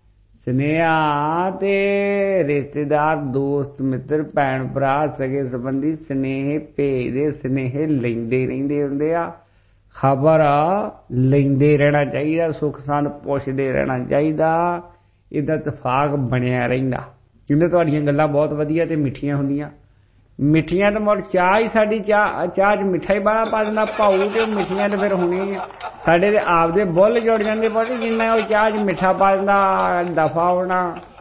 ਸੁਨੇਹਾ ਤੇ ਰਿਸ਼ਤੇਦਾਰ ਦੋਸਤ ਮਿੱਤਰ ਭੈਣ ਭਰਾ ਸਗੇ ਸੰਬੰਧੀ ਸੁਨੇਹੇ ਭੇਜਦੇ, ਸੁਨੇਹੇ ਲੈਂਦੇ ਰਹਿੰਦੇ ਹੁੰਦੇ ਆ। ਖਬਰ ਲੈਂਦੇ ਰਹਿਣਾ ਚਾਹੀਦਾ, ਸੁੱਖ ਸੰਦ ਪੁੱਛਦੇ ਰਹਿਣਾ ਚਾਹੀਦਾ। ਇਹਦਾ ਇਤਫਾਕ ਬਣਿਆ ਰਹਿੰਦਾ। ਕਹਿੰਦੇ ਤੁਹਾਡੀਆਂ ਗੱਲਾਂ ਬਹੁਤ ਵਧੀਆ ਤੇ ਮਿੱਠੀਆਂ ਹੁੰਦੀਆਂ। ਮਿੱਠੀਆਂ ਤਾਂ ਮੁੜ ਚਾਹ ਹੀ ਸਾਡੀ ਚਾਹ 'ਚ ਮਿੱਠਾ ਹੀ ਬਾਹਲਾ ਪਾ ਦਿੰਦਾ ਭਾਊ, ਤੇ ਮਿੱਠੀਆਂ ਤੇ ਫਿਰ ਹੋਣੀ ਸਾਡੇ ਤੇ ਆਪਦੇ ਬੁੱਲ ਜੁੜ ਜਾਂਦੇ ਬਹੁਤ, ਜਿੰਨਾ ਉਹ ਚਾਹ 'ਚ ਮਿੱਠਾ ਪਾ ਦਿੰਦਾ ਦਫਾ ਹੋਣਾ।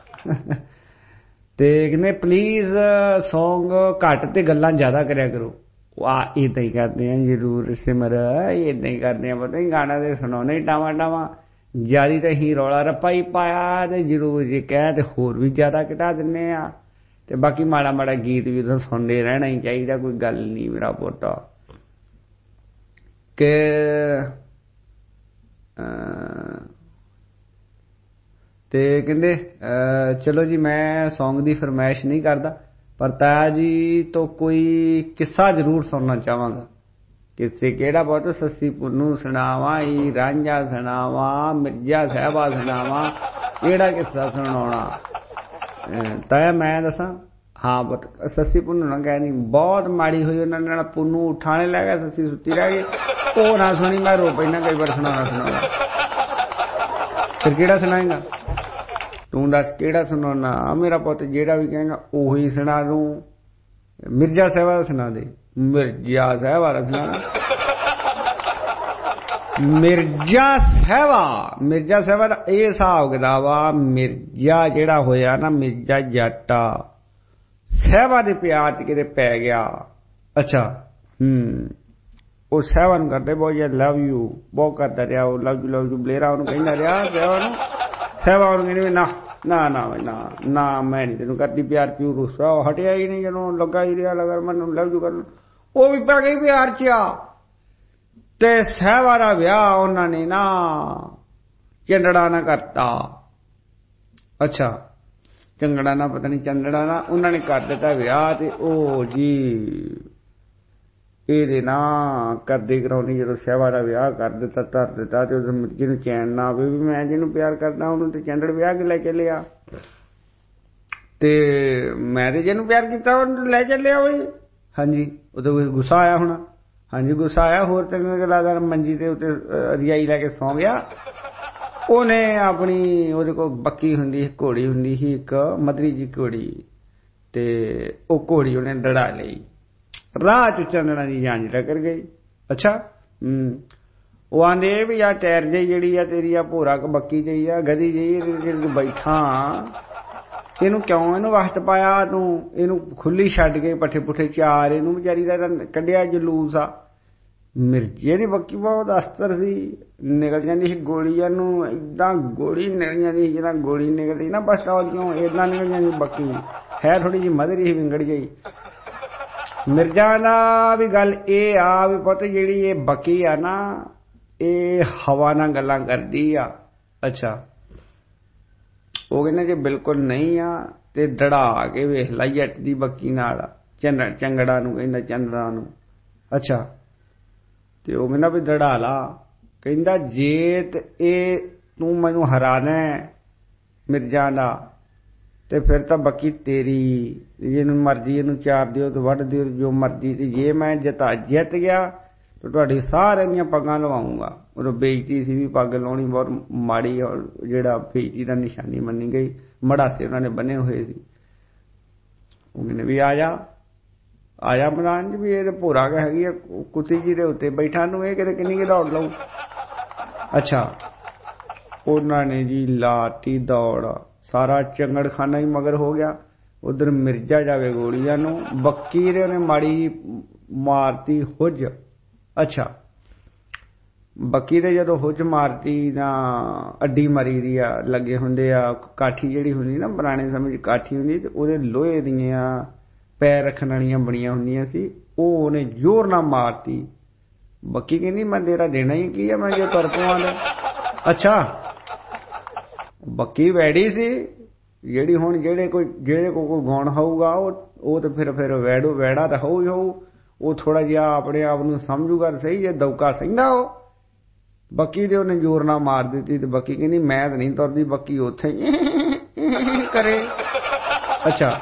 ਤੇ ਕਹਿੰਦੇ ਪਲੀਜ਼ ਸੌਂਗ ਘੱਟ ਤੇ ਗੱਲਾਂ ਜ਼ਿਆਦਾ ਕਰਿਆ ਕਰੋ। ਏਦਾਂ ਹੀ ਕਰਦੇ ਆ ਜ਼ਰੂਰ ਸਿਮਰ, ਏਦਾਂ ਹੀ ਕਰਦੇ ਆ ਪਤਾ ਹੀ। ਗਾਣਾ ਤੇ ਸੁਣਾਉਣੇ ਟਾਵਾਂ ਟਾਵਾਂ, ਜਿਆਦਾ ਤਾਂ ਹੀ ਰੌਲਾ ਰੱਪਾ ਹੀ ਪਾਇਆ ਤੇ ਜ਼ਰੂਰ ਜੇ ਕਹਿ ਤੇ ਹੋਰ ਵੀ ਜ਼ਿਆਦਾ ਘਟਾ ਦਿੰਦੇ ਆ। ਤੇ ਬਾਕੀ ਮਾੜਾ ਮਾੜਾ ਗੀਤ ਵੀ ਤਾਂ ਸੁਣਦੇ ਰਹਿਣਾ ਹੀ ਚਾਹੀਦਾ, ਕੋਈ ਗੱਲ ਨਹੀਂ ਮੇਰਾ ਪੋਤਾ। ਕਿ ਤੇ ਕਹਿੰਦੇ ਚਲੋ ਜੀ ਮੈਂ ਸੌਂਗ ਦੀ ਫਰਮਾਇਸ਼ ਨਹੀਂ ਕਰਦਾ, ਪਰ ਤਾਇਆ ਜੀ ਤੋਂ ਕੋਈ ਕਿੱਸਾ ਜ਼ਰੂਰ ਸੁਣਨਾ ਚਾਹਾਂਗਾ। ਕਿਸੇ ਕਿਹੜਾ ਬਹੁਤ? ਸੱਸੀ ਪੁੰਨੂ ਸੁਣਾਵਾਂ, ਰਾਂਝਾ ਸੁਣਾਵਾਂ, ਮਿਰਜ਼ਾ ਸਾਹਿਬਾ ਸੁਣਾਵਾਂ, ਕਿਹੜਾ ਕਿੱਸਾ ਸੁਣਾਉਣਾ ਤਾਇਆ? ਮੈਂ ਦੱਸਾਂ? ਹਾਂ ਪੁੱਤ, ਸੱਸੀ ਪੁੰਨੂ ਨਾ ਕਹਿ ਨਹੀਂ, ਬਹੁਤ ਮਾੜੀ ਹੋਈ ਉਹਨਾਂ ਨਾਲ। ਪੁੰਨੂ ਉਠਾਣੇ ਲੈ ਗਿਆ, ਸੱਸੀ ਸੁੱਤੀ ਰਹਿ ਗਈ। ਉਹ ਨਾ ਸੁਣੀ, ਮੈਂ ਰੋ ਪੈਣਾ ਕਈ ਵਾਰ ਸੁਣਾਉਣਾ। ਫਿਰ ਕਿਹੜਾ ਸੁਣਾਏਗਾ ਤੂੰ? ਦੱਸ ਕਿਹੜਾ ਸੁਣਾਉਣਾ ਮੇਰਾ ਪੁੱਤ? ਜਿਹੜਾ ਵੀ ਕਹੇਗਾ ਉਹੀ ਸੁਣਾ ਦੂੰ। ਮਿਰਜ਼ਾ ਸਾਹਿਬਾ ਦਾ ਸੁਣਾ ਦੇ। ਮਿਰਜ਼ਾ ਸਾਹਿਬਾ ਦਾ ਸੁਣਾ। ਮਿਰਜ਼ਾ ਸਾਹਿਬਾ ਦਾ ਇਹ ਹਿਸਾਬ ਕਿਤਾਬ ਆ। ਮਿਰਜ਼ਾ ਜਿਹੜਾ ਹੋਇਆ ਨਾ, ਮਿਰਜ਼ਾ ਜੱਟ ਸਾਹਿਬਾ ਦੇ ਪਿਆਰ 'ਚ ਕਿਤੇ ਪੈ ਗਿਆ ਅੱਛਾ ਉਹ ਸਹਿਵਾਨ ਕਰਦੇ ਬਹੁਤ ਯਾਰ ਲਵ ਯੂ ਬਹੁਤ ਕਰਦਾ ਰਿਹਾ ਉਹ ਲਵ ਯੂ ਬਲੇਰਾ ਉਹਨੂੰ ਕਹਿੰਦਾ ਰਿਹਾ ਸਹਿਵਾ ਉਹਨੂੰ ਕਹਿੰਦੇ ਨਾ ਨਾ ਨਾ ਨਾ ਨਾ ਮੈਂ ਨਹੀਂ ਤੈਨੂੰ ਕਰਦੀ ਪਿਆਰ ਪਿਊਰ ਰੁੱਸਾ ਉਹ ਹਟਿਆ ਹੀ ਨਹੀਂ ਜਦੋਂ ਲੱਗਾ ਹੀ ਰਿਹਾ ਲਗਰ ਮੈਨੂੰ ਲਵ ਯੂ ਕਰਨ ਉਹ ਵੀ ਪੈ ਗਈ ਪਿਆਰ ਚ ਆ ਤੇ ਸਹਿਵਾ ਦਾ ਵਿਆਹ ਉਹਨਾਂ ਨੇ ਨਾ ਚੰਦੜਾ ਨਾ ਕਰਤਾ ਅੱਛਾ ਚੰਗੜਾ ਨਾ ਪਤਾ ਨਹੀਂ ਚੰਦੜਾ ਨਾ ਉਹਨਾਂ ਨੇ ਕਰ ਦਿੱਤਾ ਵਿਆਹ ਤੇ ਉਹ ਜੀ ਇਹਦੇ ਨਾ ਕਰਦੇ ਕਰਾਉਣੀ ਜਦੋਂ ਸਹਿਵਾ ਦਾ ਵਿਆਹ ਕਰ ਦਿੱਤਾ ਧਰ ਦਿੱਤਾ ਤੇ ਜਿਹਨੂੰ ਚੈਨ ਨਾ ਆਵੇ ਵੀ ਮੈਂ ਜਿਹਨੂੰ ਪਿਆਰ ਕਰਦਾ ਉਹਨੂੰ ਤੇ ਚੰਦੜ ਵਿਆਹ ਕੇ ਲੈ ਚੱਲਿਆ ਤੇ ਮੈਂ ਤੇ ਜਿਹਨੂੰ ਪਿਆਰ ਕੀਤਾ ਉਹਨੂੰ ਲੈ ਚੱਲਿਆ ਬਈ ਹਾਂਜੀ ਉਦੋਂ ਗੁੱਸਾ ਆਇਆ ਹੋਣਾ ਹਾਂਜੀ ਗੁੱਸਾ ਆਇਆ ਹੋਰ ਤੈਨੂੰ ਲੱਗਦਾ ਮੰਜੀ ਤੇ ਉੱਤੇ ਰਜਾਈ ਲੈ ਕੇ ਸੌਂ ਗਿਆ ਉਹਨੇ ਆਪਣੀ ਉਹਦੇ ਕੋਲ ਬੱਕੀ ਹੁੰਦੀ ਸੀ ਘੋੜੀ ਹੁੰਦੀ ਸੀ ਇੱਕ ਮਧਰੀ ਜੀ ਘੋੜੀ ਤੇ ਉਹ ਘੋੜੀ ਉਹਨੇ ਦੜਾ ਲਈ ਰਾਹ ਚ ਚੰਦਣਾ ਦੀ ਜਾਂਚ ਟੱਕਰ ਗਈ ਅੱਛਾ ਉਹ ਆਂਦੇ ਵੀ ਆ ਟਾਇਰ ਜਿਹੀ ਜਿਹੜੀ ਆ ਤੇਰੀ ਆ ਭੋਰਾ ਕ ਬੱਕੀ ਜਿਹੀ ਆ ਗਦੀ ਜਿਹੀ ਬੈਠਾ ਇਹਨੂੰ ਕਿਉਂ ਇਹਨੂੰ ਵਕਤ ਪਾਇਆ ਤੂੰ ਇਹਨੂੰ ਖੁੱਲੀ ਛੱਡ ਕੇ ਪੱਠੇ ਪੁੱਠੇ ਚਾਰ ਇਹਨੂੰ ਵਿਚਾਰੀ ਦਾ ਕੱਢਿਆ ਜਲੂਸ ਆ ਮਿਰਜੇ ਦੀ ਬੱਕੀ ਬਹੁਤ ਅਸਤਰ ਸੀ ਨਿਕਲ ਜਾਂਦੀ ਸੀ ਗੋਲੀਆਂ ਨੂੰ ਏਦਾਂ ਗੋਲੀ ਨਿਕਲ ਜਾਂਦੀ ਸੀ ਜਿੱਦਾਂ ਗੋਲੀ ਨਿਕਲਦੀ ਨਾ ਬਸਤਾਲ ਕਿਉਂ ਏਦਾਂ ਨਿਕਲ ਜਾਂਦੀ ਬੱਕੀ ਹੈ ਥੋੜੀ ਜਿਹੀ ਮਧਰੀ ਸੀ ਵਿੰਗੜ ਗਈ ਮਿਰਜ਼ਾ ਦਾ ਵੀ ਗੱਲ ਇਹ ਆ ਵੀ ਪੁੱਤ ਜਿਹੜੀ ਇਹ ਬੱਕੀ ਆ ਨਾ ਇਹ ਹਵਾ ਨਾਲ ਗੱਲਾਂ ਕਰਦੀ ਆ ਅੱਛਾ ਉਹ ਕਹਿੰਦਾ ਜੇ ਬਿਲਕੁਲ ਨਹੀਂ ਆ ਤੇ ਡੜਾ ਕੇ ਵੇਖ ਲੈ ਜੱਟ ਦੀ ਬੱਕੀ ਨਾਲ ਚੰਗੜਾ ਨੂੰ ਕਹਿੰਦਾ ਚੰਦਰਾ ਨੂੰ ਅੱਛਾ ਤੇ ਉਹ ਕਹਿੰਦਾ ਵੀ ਡੜਾ ਲਾ ਕਹਿੰਦਾ ਜੇ ਤੇ ਇਹ ਤੂੰ ਮੈਨੂੰ ਹਰਾਣਾ ਮਿਰਜ਼ਾ ਦਾ ਤੇ ਫਿਰ ਤਾਂ ਬੱਕੀ ਤੇਰੀ ਜਿਹਨੂੰ ਮਰਜ਼ੀ ਇਹਨੂੰ ਚਾਰ ਦਿਓ ਤੇ ਵੱਢ ਦਿਓ ਜੋ ਮਰਜ਼ੀ ਤੇ ਜੇ ਮੈਂ ਜਿੱਤ ਗਿਆ ਤੇ ਤੁਹਾਡੀ ਸਾਰਿਆਂ ਦੀਆਂ ਪੱਗਾਂ ਲਵਾਉਂਗਾ ਉਹ ਬੇਇੱਜ਼ਤੀ ਸੀ ਵੀ ਪੱਗ ਲਾਉਣੀ ਬਹੁਤ ਮਾੜੀ ਔਰ ਜਿਹੜਾ ਬੇਇੱਜ਼ਤੀ ਦਾ ਨਿਸ਼ਾਨੀ ਮੰਨੀ ਗਈ ਮੜਾਸੇ ਉਹਨਾਂ ਨੇ ਬੰਨੇ ਹੋਏ ਸੀ ਉਹ ਕਹਿੰਦੇ ਵੀ ਆ ਜਾ ਮੈਦਾਨ ਚ ਵੀ ਇਹ ਭੋਰਾ ਕ ਹੈਗੀ ਆ ਕੁੱਤੀ ਜੀ ਦੇ ਉੱਤੇ ਬੈਠਾ ਨੂੰ ਇਹ ਕਿਤੇ ਕਿੰਨੀ ਕੁ ਦੌੜ ਲਊ ਅੱਛਾ ਉਹਨਾਂ ਨੇ ਜੀ ਲਾਤੀ ਦੌੜ ਸਾਰਾ ਚੰਗੜਖਾਨਾ ਹੀ ਮਗਰ ਹੋ ਗਿਆ ਉਧਰ ਮਿਰਜ਼ਾ ਜਾਵੇ ਗੋਲੀਆਂ ਨੂੰ ਬੱਕੀ ਦੇ ਉਹਨੇ ਮਾੜੀ ਮਾਰਤੀ ਹੁੱਜ ਅੱਛਾ ਬੱਕੀ ਦੇ ਜਦੋਂ ਹੁੱਜ ਮਾਰਤੀ ਨਾ ਅੱਡੀ ਮਰੀ ਦੀ ਆ ਲੱਗੇ ਹੁੰਦੇ ਆ ਕਾਠੀ ਜਿਹੜੀ ਹੁੰਦੀ ਨਾ ਪੁਰਾਣੇ ਸਮੇਂ 'ਚ ਕਾਠੀ ਹੁੰਦੀ ਤੇ ਉਹਦੇ ਲੋਹੇ ਦੀਆਂ ਪੈਰ ਰੱਖਣ ਵਾਲੀਆਂ ਬਣੀਆਂ ਹੁੰਦੀਆਂ ਸੀ ਉਹ ਉਹਨੇ ਜ਼ੋਰ ਨਾਲ ਮਾਰਤੀ ਬੱਕੀ ਕਹਿੰਦੀ ਮੈਂ ਤੇਰਾ ਦੇਣਾ ਹੀ ਕੀ ਆ ਮੈਂ ਜੇ ਤੁਰ ਪਵਾਂ ਅੱਛਾ ਬੱਕੀ ਵੈੜੀ ਸੀ ਜਿਹੜੀ ਹੁਣ ਜਿਹੜੇ ਕੋ ਕੋਈ ਗੁਣ ਹੋਊਗਾ ਉਹ ਤੇ ਫਿਰ ਵੈੜਾ ਤਾਂ ਹੋਊ ਹੀ ਹੋਊ ਉਹ ਥੋੜਾ ਜਿਹਾ ਆਪਣੇ ਆਪ ਨੂੰ ਸਮਝੂਗਾ ਸਹੀ ਜੇ ਦੌਕਾ ਸਹਿੰਦਾ ਉਹ ਬੱਕੀ ਦੇ ਉਹਨੇ ਜ਼ੋਰ ਨਾਲ ਮਾਰ ਦਿੱਤੀ ਤੇ ਬੱਕੀ ਕਹਿੰਦੀ ਮੈਂ ਤਾਂ ਨਹੀਂ ਤੁਰਦੀ ਬੱਕੀ ਉੱਥੇ ਕਰੇ ਅੱਛਾ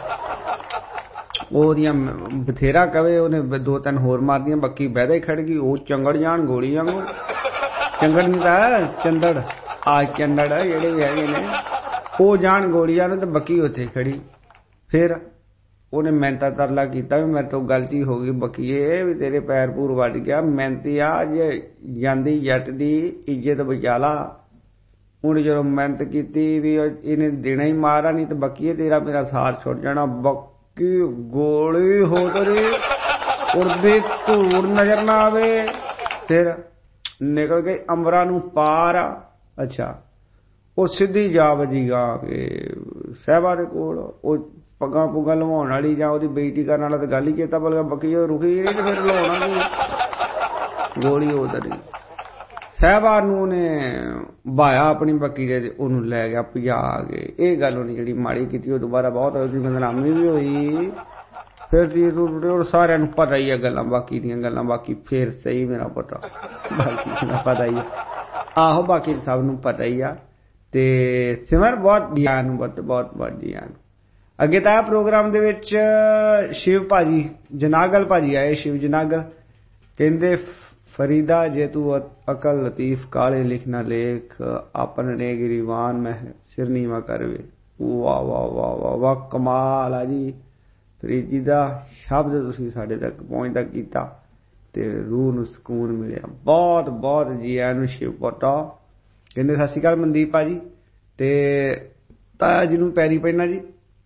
ਉਹਦੀਆਂ ਬਥੇਰਾ ਕਵੇ ਉਹਨੇ ਦੋ ਤਿੰਨ ਹੋਰ ਮਾਰਦੀਆਂ ਬੱਕੀ ਬਹਿਦਾ ਹੀ ਖੜ ਗਈ ਉਹ ਚੰਗੜ ਜਾਣ ਗੋਲੀ ਵਾਂਗੂ ਚੰਗੜ ਨਹੀਂ ਤਾਂ ਚੰਦੜ ਆ ਚੰਦੜ ਜਿਹੜੇ ਵੀ ਹੈਗੇ ਨੇ ਉਹ ਜਾਣ ਗੋਲੀਆਂ ਨੂੰ ਤੇ ਬੱਕੀ ਉੱਥੇ ਖੜੀ ਫਿਰ ਉਹਨੇ ਮਿਹਨਤਾਂ ਤਰਲਾ ਕੀਤਾ ਵੀ ਮੇਰੇ ਤੋਂ ਗਲਤੀ ਹੋ ਗਈ ਬੱਕੀਏ ਵੀ ਤੇਰੇ ਪੈਰ ਪੂਰ ਵੱਢ ਗਿਆ ਮਿਹਨਤੀ ਆ ਜੇ ਜਾਂਦੀ ਜੱਟ ਦੀ ਇੱਜ਼ਤ ਬਚਾ ਲਾ ਹੁਣ ਜਦੋਂ ਮਿਹਨਤ ਕੀਤੀ ਵੀ ਇਹਨੇ ਦੇਣਾ ਹੀ ਮਾਰਾ ਨਹੀਂ ਤੇ ਬੱਕੀਏ ਤੇਰਾ ਮੇਰਾ ਸਾਥ ਛੁੱਟ ਜਾਣਾ ਬੱਕੀ ਗੋਲੀ ਹੋ ਤੇਰੀ ਉੜਦੀ ਧੂੜ ਨਜ਼ਰ ਨਾ ਆਵੇ ਫਿਰ ਨਿਕਲ ਗਈ ਅੰਬਰਾਂ ਨੂੰ ਪਾਰ ਅੱਛਾ ਉਹ ਸਿੱਧੀ ਜਾ ਵਜੀਗਾ ਕਿ ਸਹਿਬਾ ਦੇ ਕੋਲ ਉਹ ਪੱਗਾਂ ਪੁੱਗਾਂ ਲਵਾਉਣ ਵਾਲੀ ਜਾਂ ਉਹਦੀ ਬੇਇੱਜ਼ਤੀ ਕਰਨ ਵਾਲਾ ਤਾਂ ਗੱਲ ਹੀ ਕੀਤਾ ਬਲਕਿ ਬੱਕੀ ਜੋ ਰੁਕੀ ਨਹੀਂ ਤੇ ਫਿਰ ਲਵਾਉਣਾ ਨਹੀਂ ਗੋਲੀ ਉਧਰ ਸਹਿਬਾ ਨੂੰ ਨੇ ਭਾਇਆ ਆਪਣੀ ਬੱਕੀ ਦੇ ਉਹਨੂੰ ਲੈ ਗਿਆ ਭਜਾ ਕੇ ਇਹ ਗੱਲ ਉਹਨੇ ਜਿਹੜੀ ਮਾੜੀ ਕੀਤੀ ਉਹ ਦੁਬਾਰਾ ਬਹੁਤ ਉਹਦੀ ਬਦਨਾਮੀ ਵੀ ਹੋਈ ਫਿਰ ਜੀ ਸਾਰਿਆਂ ਨੂੰ ਪਤਾ ਹੀ ਆ ਗੱਲਾਂ ਬਾਕੀ ਦੀਆਂ ਗੱਲਾਂ ਬਾਕੀ ਫਿਰ ਸਹੀ ਮੇਰਾ ਪਤਾ ਬਾਕੀ ਦਾ ਪਤਾ ਹੀ ਆਹੋ ਬਾਕੀ ਸਭ ਨੂੰ ਪਤਾ ਹੀ ਆ ਤੇ ਸਿਮਰ ਬਹੁਤ ਗਿਆਨ ਬਹੁਤ ਗਿਆਨ ਅੱਗੇ ਤਾਂ ਪ੍ਰੋਗਰਾਮ ਦੇ ਵਿੱਚ ਸ਼ਿਵ ਭਾਜੀ ਜਨਾਗਲ ਭਾਜੀ ਆਏ ਸ਼ਿਵ ਜਨਾਗਲ ਕਹਿੰਦੇ ਫਰੀਦਾ ਜੇ ਤੂੰ ਅਕਲ ਲਤੀਫ ਕਾਲੇ ਲਿਖਣਾ ਲੇਖ ਆਪਣੇ ਗਰੀਵਾਨ ਮੈਂ ਸਿਰ ਨੀਵਾ ਕਰਵੇ ਵਾਹ ਵਾਹ ਵਾਹ ਵਾਹ ਵਾਹ ਕਮਾਲ ਆ ਜੀ ਫਰੀਦ ਜੀ ਦਾ ਸ਼ਬਦ ਤੁਸੀਂ ਸਾਡੇ ਤੱਕ ਪਹੁੰਚ ਤੱਕ ਕੀਤਾ ਤੇ ਰੂਹ ਨੂੰ ਸਕੂਨ ਮਿਲਿਆ ਬਹੁਤ ਜੀ ਇਹਨੂੰ ਸ਼ਿਵ ਪੋਟਾ ਕਹਿੰਦੇ ਸਤਿ ਸ਼੍ਰੀ ਅਕਾਲ ਮਨਦੀਪ ਭਾਜੀ ਤੇ ਤਾਇਆ ਜੀ ਨੂੰ ਪੈਰੀ ਪੈਣਾ ਜੀ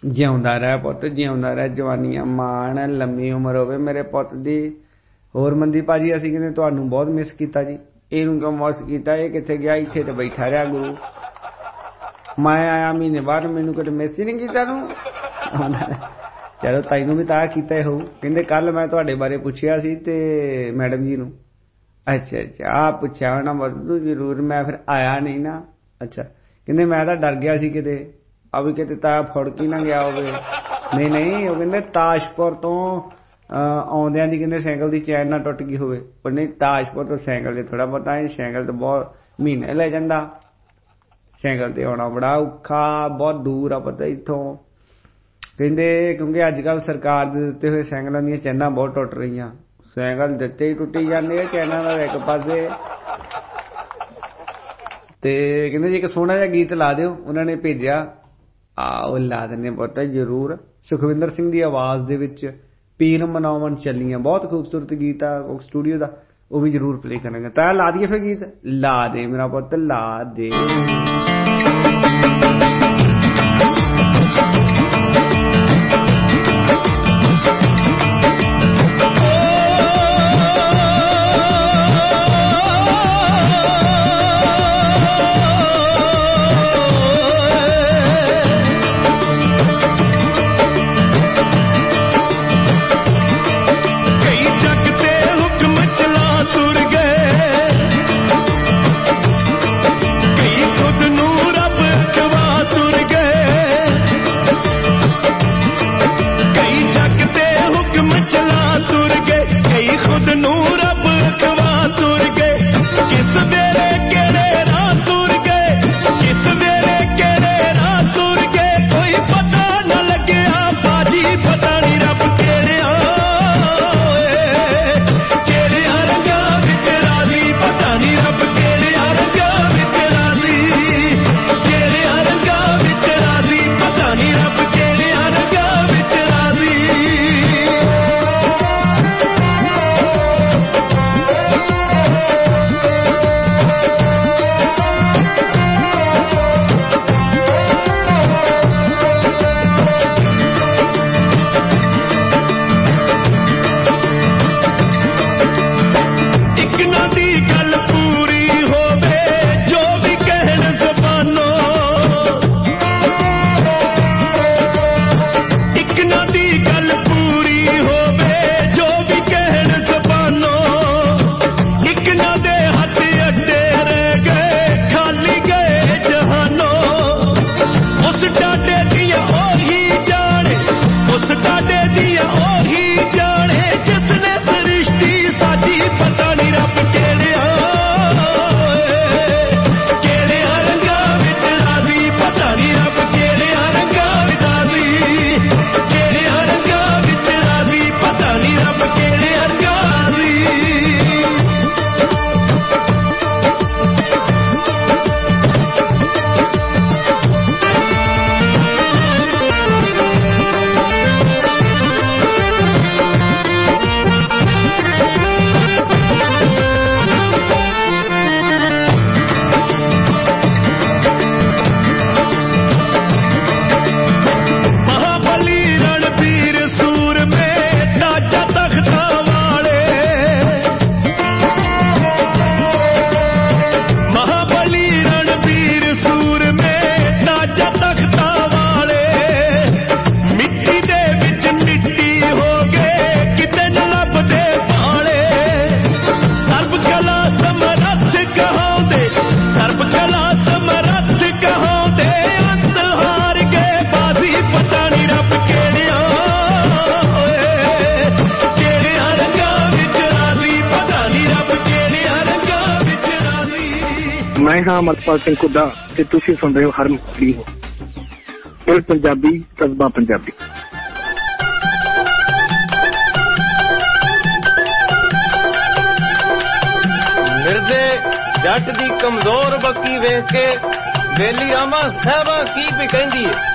ਜਿਉਂਦਾ ਰਹਿ ਪੁੱਤ, ਜਿਉਂਦਾ ਰਹਿ, ਜਵਾਨੀਆਂ ਮਾਣ, ਲੰਮੀ ਉਮਰ ਹੋਵੇ ਮੇਰੇ ਪੁੱਤ ਦੀ। ਹੋਰ ਮੰਦੀ ਭਾਜੀ, ਅਸੀਂ ਕਹਿੰਦੇ ਤੁਹਾਨੂੰ ਬਹੁਤ ਮਿਸ ਕੀਤਾ ਜੀ। ਇਹਨੂੰ ਕਿਉਂ ਮਿਸ ਕੀਤਾ? ਇਹ ਕਿੱਥੇ ਗਿਆ? ਇੱਥੇ ਤੇ ਬੈਠਾ ਰਿਹਾ ਗੁਰੂ। ਮੈਂ ਆਇਆ ਮਹੀਨੇ ਬਾਅਦ, ਮੈਨੂੰ ਕਦੇ ਮਿਸ ਹੀ ਨਹੀਂ ਕੀਤਾ ਤੂੰ। ਚਲੋ ਤੈਨੂੰ ਵੀ ਤਾਂ ਕੀਤਾ ਹੋਊ। ਕਹਿੰਦੇ ਕੱਲ ਮੈਂ ਤੁਹਾਡੇ ਬਾਰੇ ਪੁੱਛਿਆ ਸੀ ਤੇ ਮੈਡਮ ਜੀ ਨੂੰ। ਅੱਛਾ ਅੱਛਾ, ਆ ਪੁੱਛਿਆ ਹੋਣਾ ਵਾਧੂ ਜ਼ਰੂਰ, ਮੈਂ ਫਿਰ ਆਇਆ ਨਹੀਂ ਨਾ। ਅੱਛਾ, ਕਹਿੰਦੇ ਮੈਂ ਤਾਂ ਡਰ ਗਿਆ ਸੀ ਕਿਤੇ ਆ ਵੀ ਕਿਤੇ ਤਾਂ ਫੁੜਕ ਹੀ ਨਾ ਗਿਆ ਹੋਵੇ। ਨਹੀਂ ਨਹੀਂ, ਉਹ ਕਹਿੰਦੇ ਤਾਜਪੁਰ ਤੋਂ ਆਉਂਦਿਆਂ ਦੀ ਕਹਿੰਦੇ ਸਾਈਕਲ ਦੀ ਚੈਨ ਨਾ ਟੁੱਟ ਗਈ ਹੋਵੇ। ਪਰ ਨਹੀਂ, ਤਾਜਪੁਰ ਤੋਂ ਸਾਈਕਲ ਤੇ ਥੋੜਾ ਬਹੁਤਾ, ਸਾਈਕਲ ਤੇ ਬਹੁਤ ਮਹੀਨੇ ਲੈ ਜਾਂਦਾ। ਸਾਈਕਲ ਤੇ ਆਉਣਾ ਬੜਾ ਔਖਾ, ਬਹੁਤ ਦੂਰ ਆ ਪਤਾ ਇੱਥੋਂ। ਕਹਿੰਦੇ ਕਿਉਂਕਿ ਅੱਜ ਕੱਲ ਸਰਕਾਰ ਦੇ ਦਿੱਤੇ ਹੋਏ ਸਾਈਕਲਾਂ ਦੀਆਂ ਚੈਨਾਂ ਬਹੁਤ ਟੁੱਟ ਰਹੀਆਂ। ਸਾਈਕਲ ਦਿੱਤੇ ਹੀ ਟੁੱਟੀ ਜਾਂਦੇ ਆ, ਚੈਨਾਂ ਦਾ ਇੱਕ ਪਾਸੇ। ਤੇ ਕਹਿੰਦੇ ਜੀ ਇੱਕ ਸੋਹਣਾ ਜਿਹਾ ਗੀਤ ਲਾ ਦਿਓ, ਉਹਨਾਂ ਨੇ ਭੇਜਿਆ। ਆਓ ਲਾ ਦਿੰਦੇ ਪੁੱਤ ਜ਼ਰੂਰ। ਸੁਖਵਿੰਦਰ ਸਿੰਘ ਦੀ ਆਵਾਜ਼ ਦੇ ਵਿੱਚ ਪੀਰ ਮਨਾਵਣ ਚੱਲੀਆਂ, ਬਹੁਤ ਖੂਬਸੂਰਤ ਗੀਤ ਆ ਸਟੂਡੀਓ ਦਾ, ਉਹ ਵੀ ਜ਼ਰੂਰ ਪਲੇ ਕਰਾਂਗੇ। ਤਾਂ ਲਾ ਦਈਏ ਫਿਰ ਗੀਤ? ਲਾ ਦੇ ਮੇਰਾ ਪੁੱਤ, ਲਾ ਦੇ। ਮੈਂ ਹਾਂ ਅਮਰਪਾਲ ਸਿੰਘ ਕੁੱਦਾ ਤੇ ਤੁਸੀਂ ਸੁਣ ਰਹੇ ਹੋ ਹਰਮਨ ਰੇਡੀਓ, ਇਹ ਪੰਜਾਬੀ ਕਸਬਾ ਪੰਜਾਬੀ। ਮਿਰਜ਼ੇ ਜੱਟ ਦੀ ਕਮਜ਼ੋਰ ਬੱਕੀ ਵੇਖ ਕੇ ਵੇਲੀ ਆਮਾ ਸਾਹਿਬਾ ਕੀ ਵੀ ਕਹਿੰਦੀ ਏ।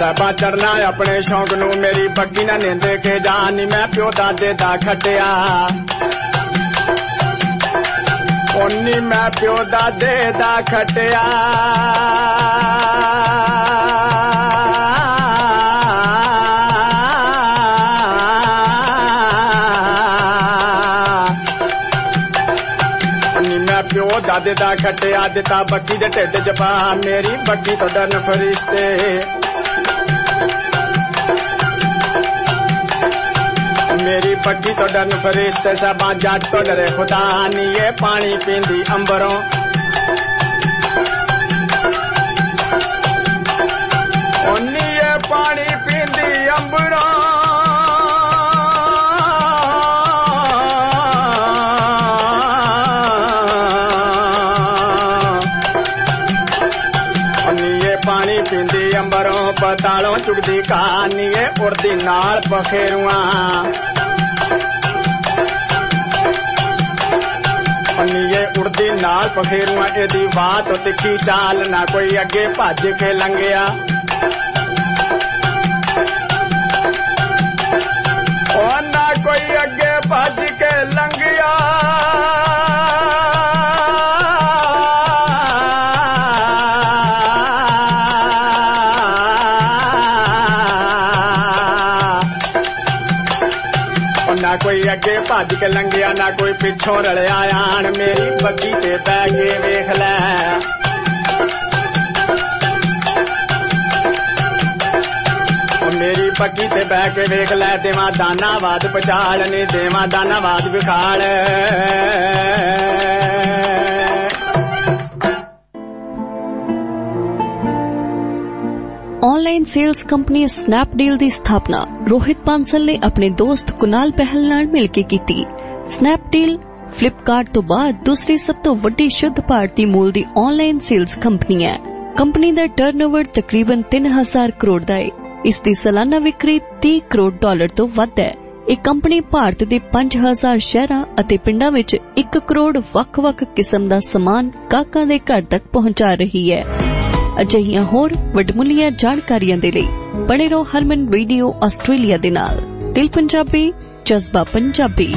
ਸਾਬਾ ਚੜਨਾ ਆਪਣੇ ਸ਼ੌਂਕ ਨੂੰ ਮੇਰੀ ਬੱਗੀ ਨਾ ਨਿੰਦੇ ਕੇ ਜਾਨ ਨੀ ਮੈਂ ਪਿਓ ਦਾਦੇ ਦਾ ਖੱਟਿਆ ਓਨੀ ਮੈਂ ਪਿਓ ਦਾਦੇ ਦਾ ਖੱਟਿਆ ਦਾਦੇ ਦਾ ਖੱਟਿਆ ਦਿੱਤਾ ਬੱਗੀ ਦੇ ਢਿੱਡ ਚ ਪਾ ਮੇਰੀ ਬੱਗੀ ਤੋਂ ਡਰਨ ਫਰਿਸ਼ਤੇ ਮੇਰੀ ਬੱਗੀ ਤੋਂ ਡਰਨ ਫਰਿਸ਼ਤੇ ਸਭਾ ਜੱਟ ਤੋਂ ਡਰੇ ਖੁਦਾ ਨੀ ਇਹ ਪਾਣੀ ਪੀਂਦੀ ਅੰਬਰੋਂ ਓਨੀ ਇਹ ਪਾਣੀ ਪੀਂਦੀ ਅੰਬਰੋਂ ਪਿੰਦੀ ਅੰਬਰੋਂ ਪਤਾਲੋਂ ਚੁਗਦੀ ਕਹਾਣੀਏ ਉੜਦੀ ਨਾਲ ਪਖੇਰੂਆਂ ਨੀਏ ਉੜਦੀ ਨਾਲ ਪਖੇਰੂਆਂ ਇਹਦੀ ਬਾਤ ਤਿੱਖੀ ਚਾਲ ਨਾ ਕੋਈ ਅੱਗੇ ਭੱਜ ਕੇ ਲੰਘਿਆ ਉਹ ਨਾ ਕੋਈ ਅੱਗੇ ਭੱਜ ਕੇ ਲੰਘਿਆ ਨਾ ਕੋਈ ਅੱਗੇ ਭੱਜ ਕੇ ਲੰਘਿਆ ਨਾ ਕੋਈ ਪਿੱਛੋਂ ਰਲਿਆ ਆਣ ਮੇਰੀ ਬੱਗੀ ਤੇ ਬਹਿ ਕੇ ਵੇਖ ਲੈ ਮੇਰੀ ਬੱਗੀ ਤੇ ਬਹਿ ਕੇ ਵੇਖ ਲੈ ਦੇਵਾਂ ਦਾਨਾਵਾਦ ਪਛਾੜ ਨੀ ਦੇਵਾਂ ਦਾਨਾਵਾਦ ਵਿਖਾੜ ऑनलाइन सेल्स कंपनी स्नैपडील ਦੀ ਸਥਾਪਨਾ ਰੋਹਿਤ ਬਾਂਸਲ ਨੇ ਆਪਣੇ ਦੋਸਤ ਕੁਨਾਲ ਪਹਿਲ ਨਾਲ ਮਿਲ ਕੇ ਕੀਤੀ। ਸਨੈਪਡੀਲ ਫਲਿੱਪਕਾਰਟ ਤੋਂ ਬਾਅਦ ਦੂਸਰੀ ਸਭ ਤੋਂ ਵੱਡੀ ਸ਼ੁੱਧ ਭਾਰਤੀ ਮੂਲ ਦੀ ਆਨਲਾਈਨ ਸੇਲਸ ਕੰਪਨੀ ਹੈ। ਕੰਪਨੀ ਦਾ ਟਰਨਓਵਰ ਤਕਰੀਬਨ 3000 ਕਰੋੜ ਦਾ ਹੈ। ਇਸ ਦੀ ਸਾਲਾਨਾ ਵਿਕਰੀ 30 ਕਰੋੜ ਡਾਲਰ ਤੋਂ ਵੱਧ ਹੈ। ਇਹ ਕੰਪਨੀ ਭਾਰਤ ਦੇ 5000 ਸ਼ਹਿਰਾਂ ਅਤੇ ਪਿੰਡਾਂ ਵਿੱਚ 1 ਕਰੋੜ ਵੱਖ-ਵੱਖ ਕਿਸਮ ਦਾ ਸਮਾਨ ਗਾਹਕਾਂ ਦੇ ਘਰ ਤੱਕ ਪਹੁੰਚਾ ਰਹੀ ਹੈ। ਅਜਿਹੀਆਂ ਹੋਰ ਵੱਡਮੁੱਲੀਆਂ ਜਾਣਕਾਰੀਆਂ ਦੇ ਲਈ ਬਣੇ ਰਹੋ ਹਰਮਨ ਰੇਡੀਓ ਆਸਟ੍ਰੇਲੀਆ ਦੇ ਨਾਲ। ਦਿਲ ਪੰਜਾਬੀ, ਜਜ਼ਬਾ ਪੰਜਾਬੀ।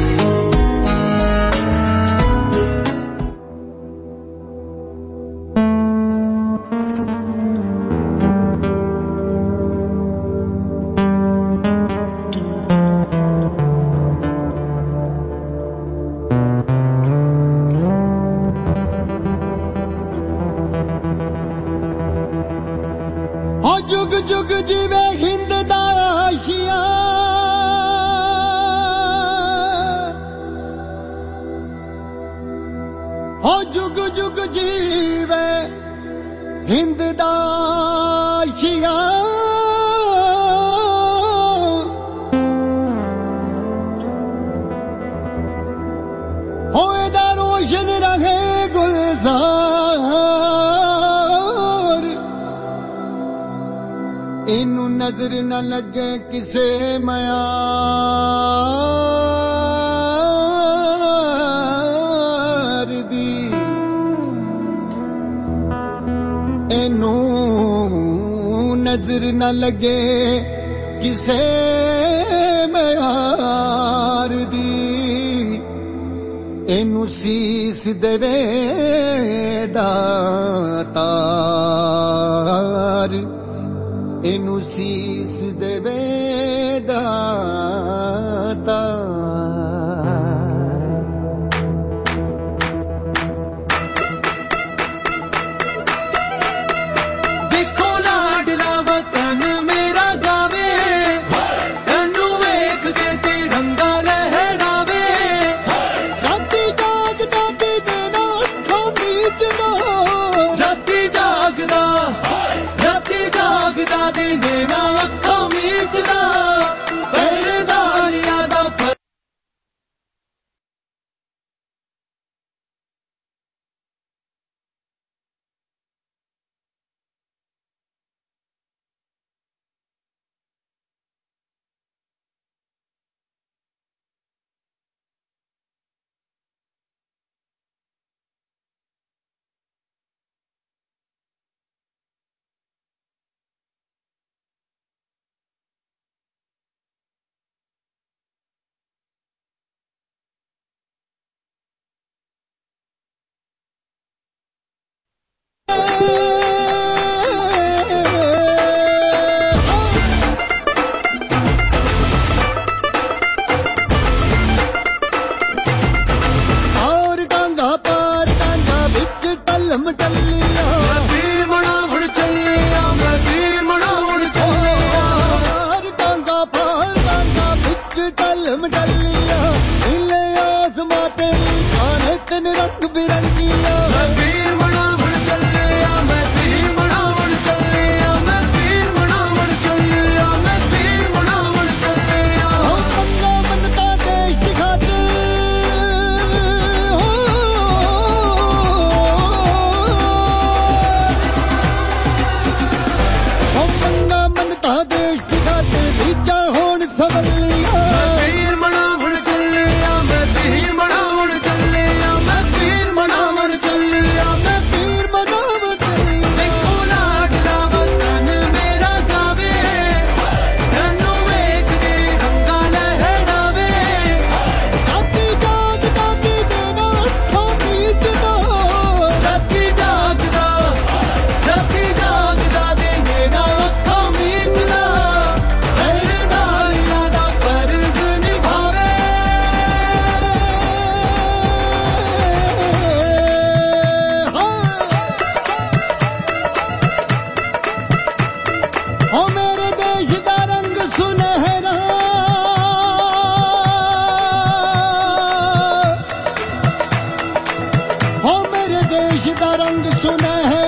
जुग जुग जीवे हिंद दा आशिया हो जुग जुग जीवे हिंद दा आशिया होए दा रोशन रहे गुलजार इनू नजर न लगे किसे मयार दी इनू नजर न लगे किसे मयार दी इनू सीस देवे दातार इनू सीस देवे दाता। देखो लाडला वतन मेरा गावे तैनू वेख के तिरंगा लहरावे राती जागदा दी देना अखां बीचदा राती जागदा दे देना अखां ਚੱਲੀਆਂ ਮੈਂ ਪੀਰ ਬਣਾਉਣ ਚੱਲੀਆਂ ਮੈਂ ਪੀਰ ਬਣਾਉਣ ਚੱਲੀਆਂ ਡਾਂਗਾ ਫਾਲ ਡਾਂਗਾ ਵਿੱਚ ਟਲਮ ਟੱਲੀਆਂ ਨੀਲੇ ਆਸਮਾਂ ਤੇ ਲਿਖਾਂ ਤਨ ਰੰਗ ਬਿਰੰਗੀਆਂ ਮੈਂ ਪੀਰ ਬਣਾਉਣ ਚੱਲੀਆਂ ਮੈਂ ਪੀਰ ਬਣਾਉਣ ਚੱਲੀਆਂ ਮੈਂ ਪੀਰ ਬਣਾਉਣ ਚੱਲੀਆਂ ਮੈਂ ਪੀਰ ਬਣਾਉਣ ਚੱਲੀਆਂ ਮੰਗਾ ਮੰਨਤਾ ਦੇਸ਼ ਦੀ ਖਾਤਰ ਮੰਗਾ ਮੰਨਤਾ ਦੇਸ਼ ਦੀ ਖਾਤਰ ਰੀਚਾਂ ਹੋਣ ਸਵੱਲੀਆਂ ਮੈਂ ਪੀਰ ਬਣਾਉਣ ਚੱਲੀਆਂ ਮੈਂ ਪੀਰ ਬਣਾਉਣ ਚੱਲੀਆਂ ਮੈਂ ਪੀਰ ਬਣਾਉਣ ਚੱਲੀਆਂ ਮੈਂ ਪੀਰ ਬਣਾਉਣ ਚੱਲੀਆਂ ਦੇਖੋ ਲਾਡਲਾ ਵਤਨ ਮੇਰਾ ਗਾਵੇ ਤੈਨੂੰ ਵੇਖ ਕੇ ਰੰਗਾਂ ਲਹਿਰਾਵੇ ਰਾਤੀ ਜਾਗਦਾ ਦੇ ਨਾਲ ਅੱਖਾਂ ਮੀਚਦਾ ਰਾਤੀ ਜਾਗਦਾ ਦੇ ਨਾਲ ਅੱਖਾਂ ਮੀਚਦਾ ਪਹਿਰੇਦਾਰੀਆਂ ਦਾ ਫਰਜ਼ ਨਿਭਾਵੇ ਓ ਮੇਰੇ ਦੇਸ਼ ਦਾ ਰੰਗ ਸੁਨਹਿਰਾ ਓ ਮੇਰੇ ਦੇਸ਼ ਦਾ ਰੰਗ ਸੁਨਹਿਰਾ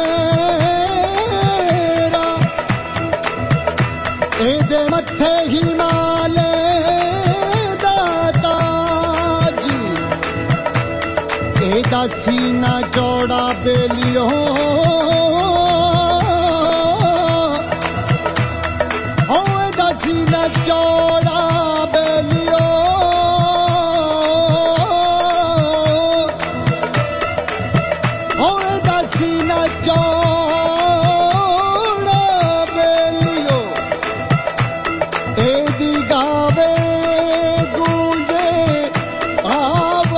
ਇਹਦੇ ਮੱਥੇ ਹਿਮਾਲੇ ਦਾ ਤਾਜ ਇਹਦਾ ਸੀਨਾ ਚੌੜਾ ਬੇਲੀਓ ਓ ਇਹਦਾ ਸੀਨਾ ਚੌੜਾ ਬੇਲੀਓ ਓ ਇਹਦਾ ਸੀਨਾ ਚੌੜਾ ਬੇਲੀਓ ਇਹਦੀ ਗਾਵੇ ਗੂੰਜੇ ਆਵਾਜ਼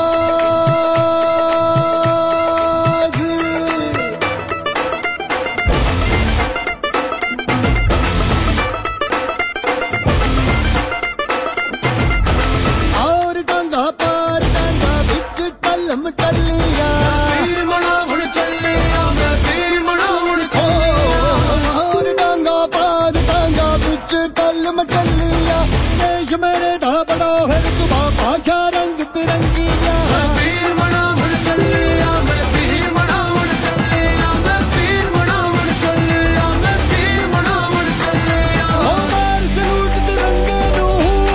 ਔਰ ਡਾਂਗਾ ਪਾਰ ਡਾਂਗਾ ਵਿੱਚ ਟਲਮ ਟੱਲੀਆਂ ਪੀਰ ਬਣਾਉਣ ਚੱਲੀਆਂ ਮੈਂ ਪੀਰ ਬਣਾਉਣ ਚੱਲੀਆਂ ਔਰ ਡਾਂਗਾ ਪਾਰ ਡਾਂਗਾ ਵਿੱਚ ਟਲਮ ਟੱਲੀਆਂ ਦੇਸ਼ ਮੇਰੇ ਦਾ ਬੜਾ ਹੈ ਰੁਤਬਾ ਭਾਸ਼ਾ ਰੰਗ ਬਿਰੰਗੀਆਂ ਮੈਂ ਪੀਰ ਬਣਾਉਣ ਚੱਲੀਆਂ ਮੈਂ ਪੀਰ ਬਣਾਉਣ ਚੱਲੀਆਂ ਮੈਂ ਪੀਰ ਬਣਾਉਣ ਚੱਲੀਆਂ ਮੈਂ ਪੀਰ ਬਣਾਉਣ ਚੱਲੀਆਂ ਓ ਮਾਰ ਸਲੂਟ ਤਿਰੰਗੇ ਨੂੰ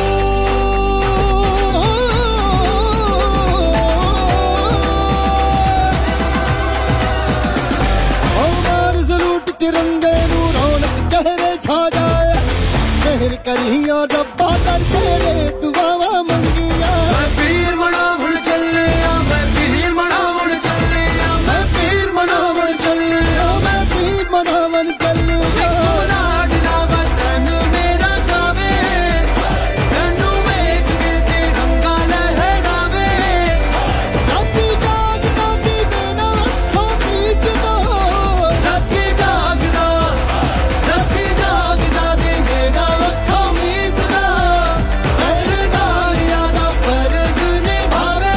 ਓ ਮਾਰ ਸਲੂਟ ਤਿਰੰਗੇ ਨੂੰ ਰੌਣਕ ਚਿਹਰੇ ਛਾ ਜਾਏ ਮਿਹਰ ਕਰੀਓ ਰੱਬਾ ਕਰ ਤੇਰੇ ਦੁਆਵਾਂ ਮੰਗੀਆਂ ਮੈਂ ਪੀਰ ਬਣਾਉਣ ਚੱਲੀਆਂ ਮੈਂ ਪੀਰ ਬਣਾਉਣ ਚੱਲੀਆਂ ਮੈਂ ਪੀਰ ਬਣਾਉਣ ਚੱਲੀਆਂ ਮੈਂ ਪੀਰ ਬਣਾਉਣ ਚੱਲੀਆਂ ਲਾਡਲਾ ਵਤਨ ਮੇਰਾ ਗਾਵੇ ਤੈਨੂੰ ਵੇਖ ਕੇ ਰੰਗਾਂ ਲਹਿਰਾਵੇ ਰਾਤੀ ਜਾਗਦਾ ਦੇ ਨਾਲ ਅੱਖਾਂ ਮੀਚਦਾ ਰਾਤੀ ਜਾਗਦਾ ਦੇ ਨਾਲ ਅੱਖਾਂ ਮੀਚਦਾ ਪਹਿਰੇਦਾਰੀਆਂ ਦਾ ਫਰਜ਼ ਨਿਭਾਵੇ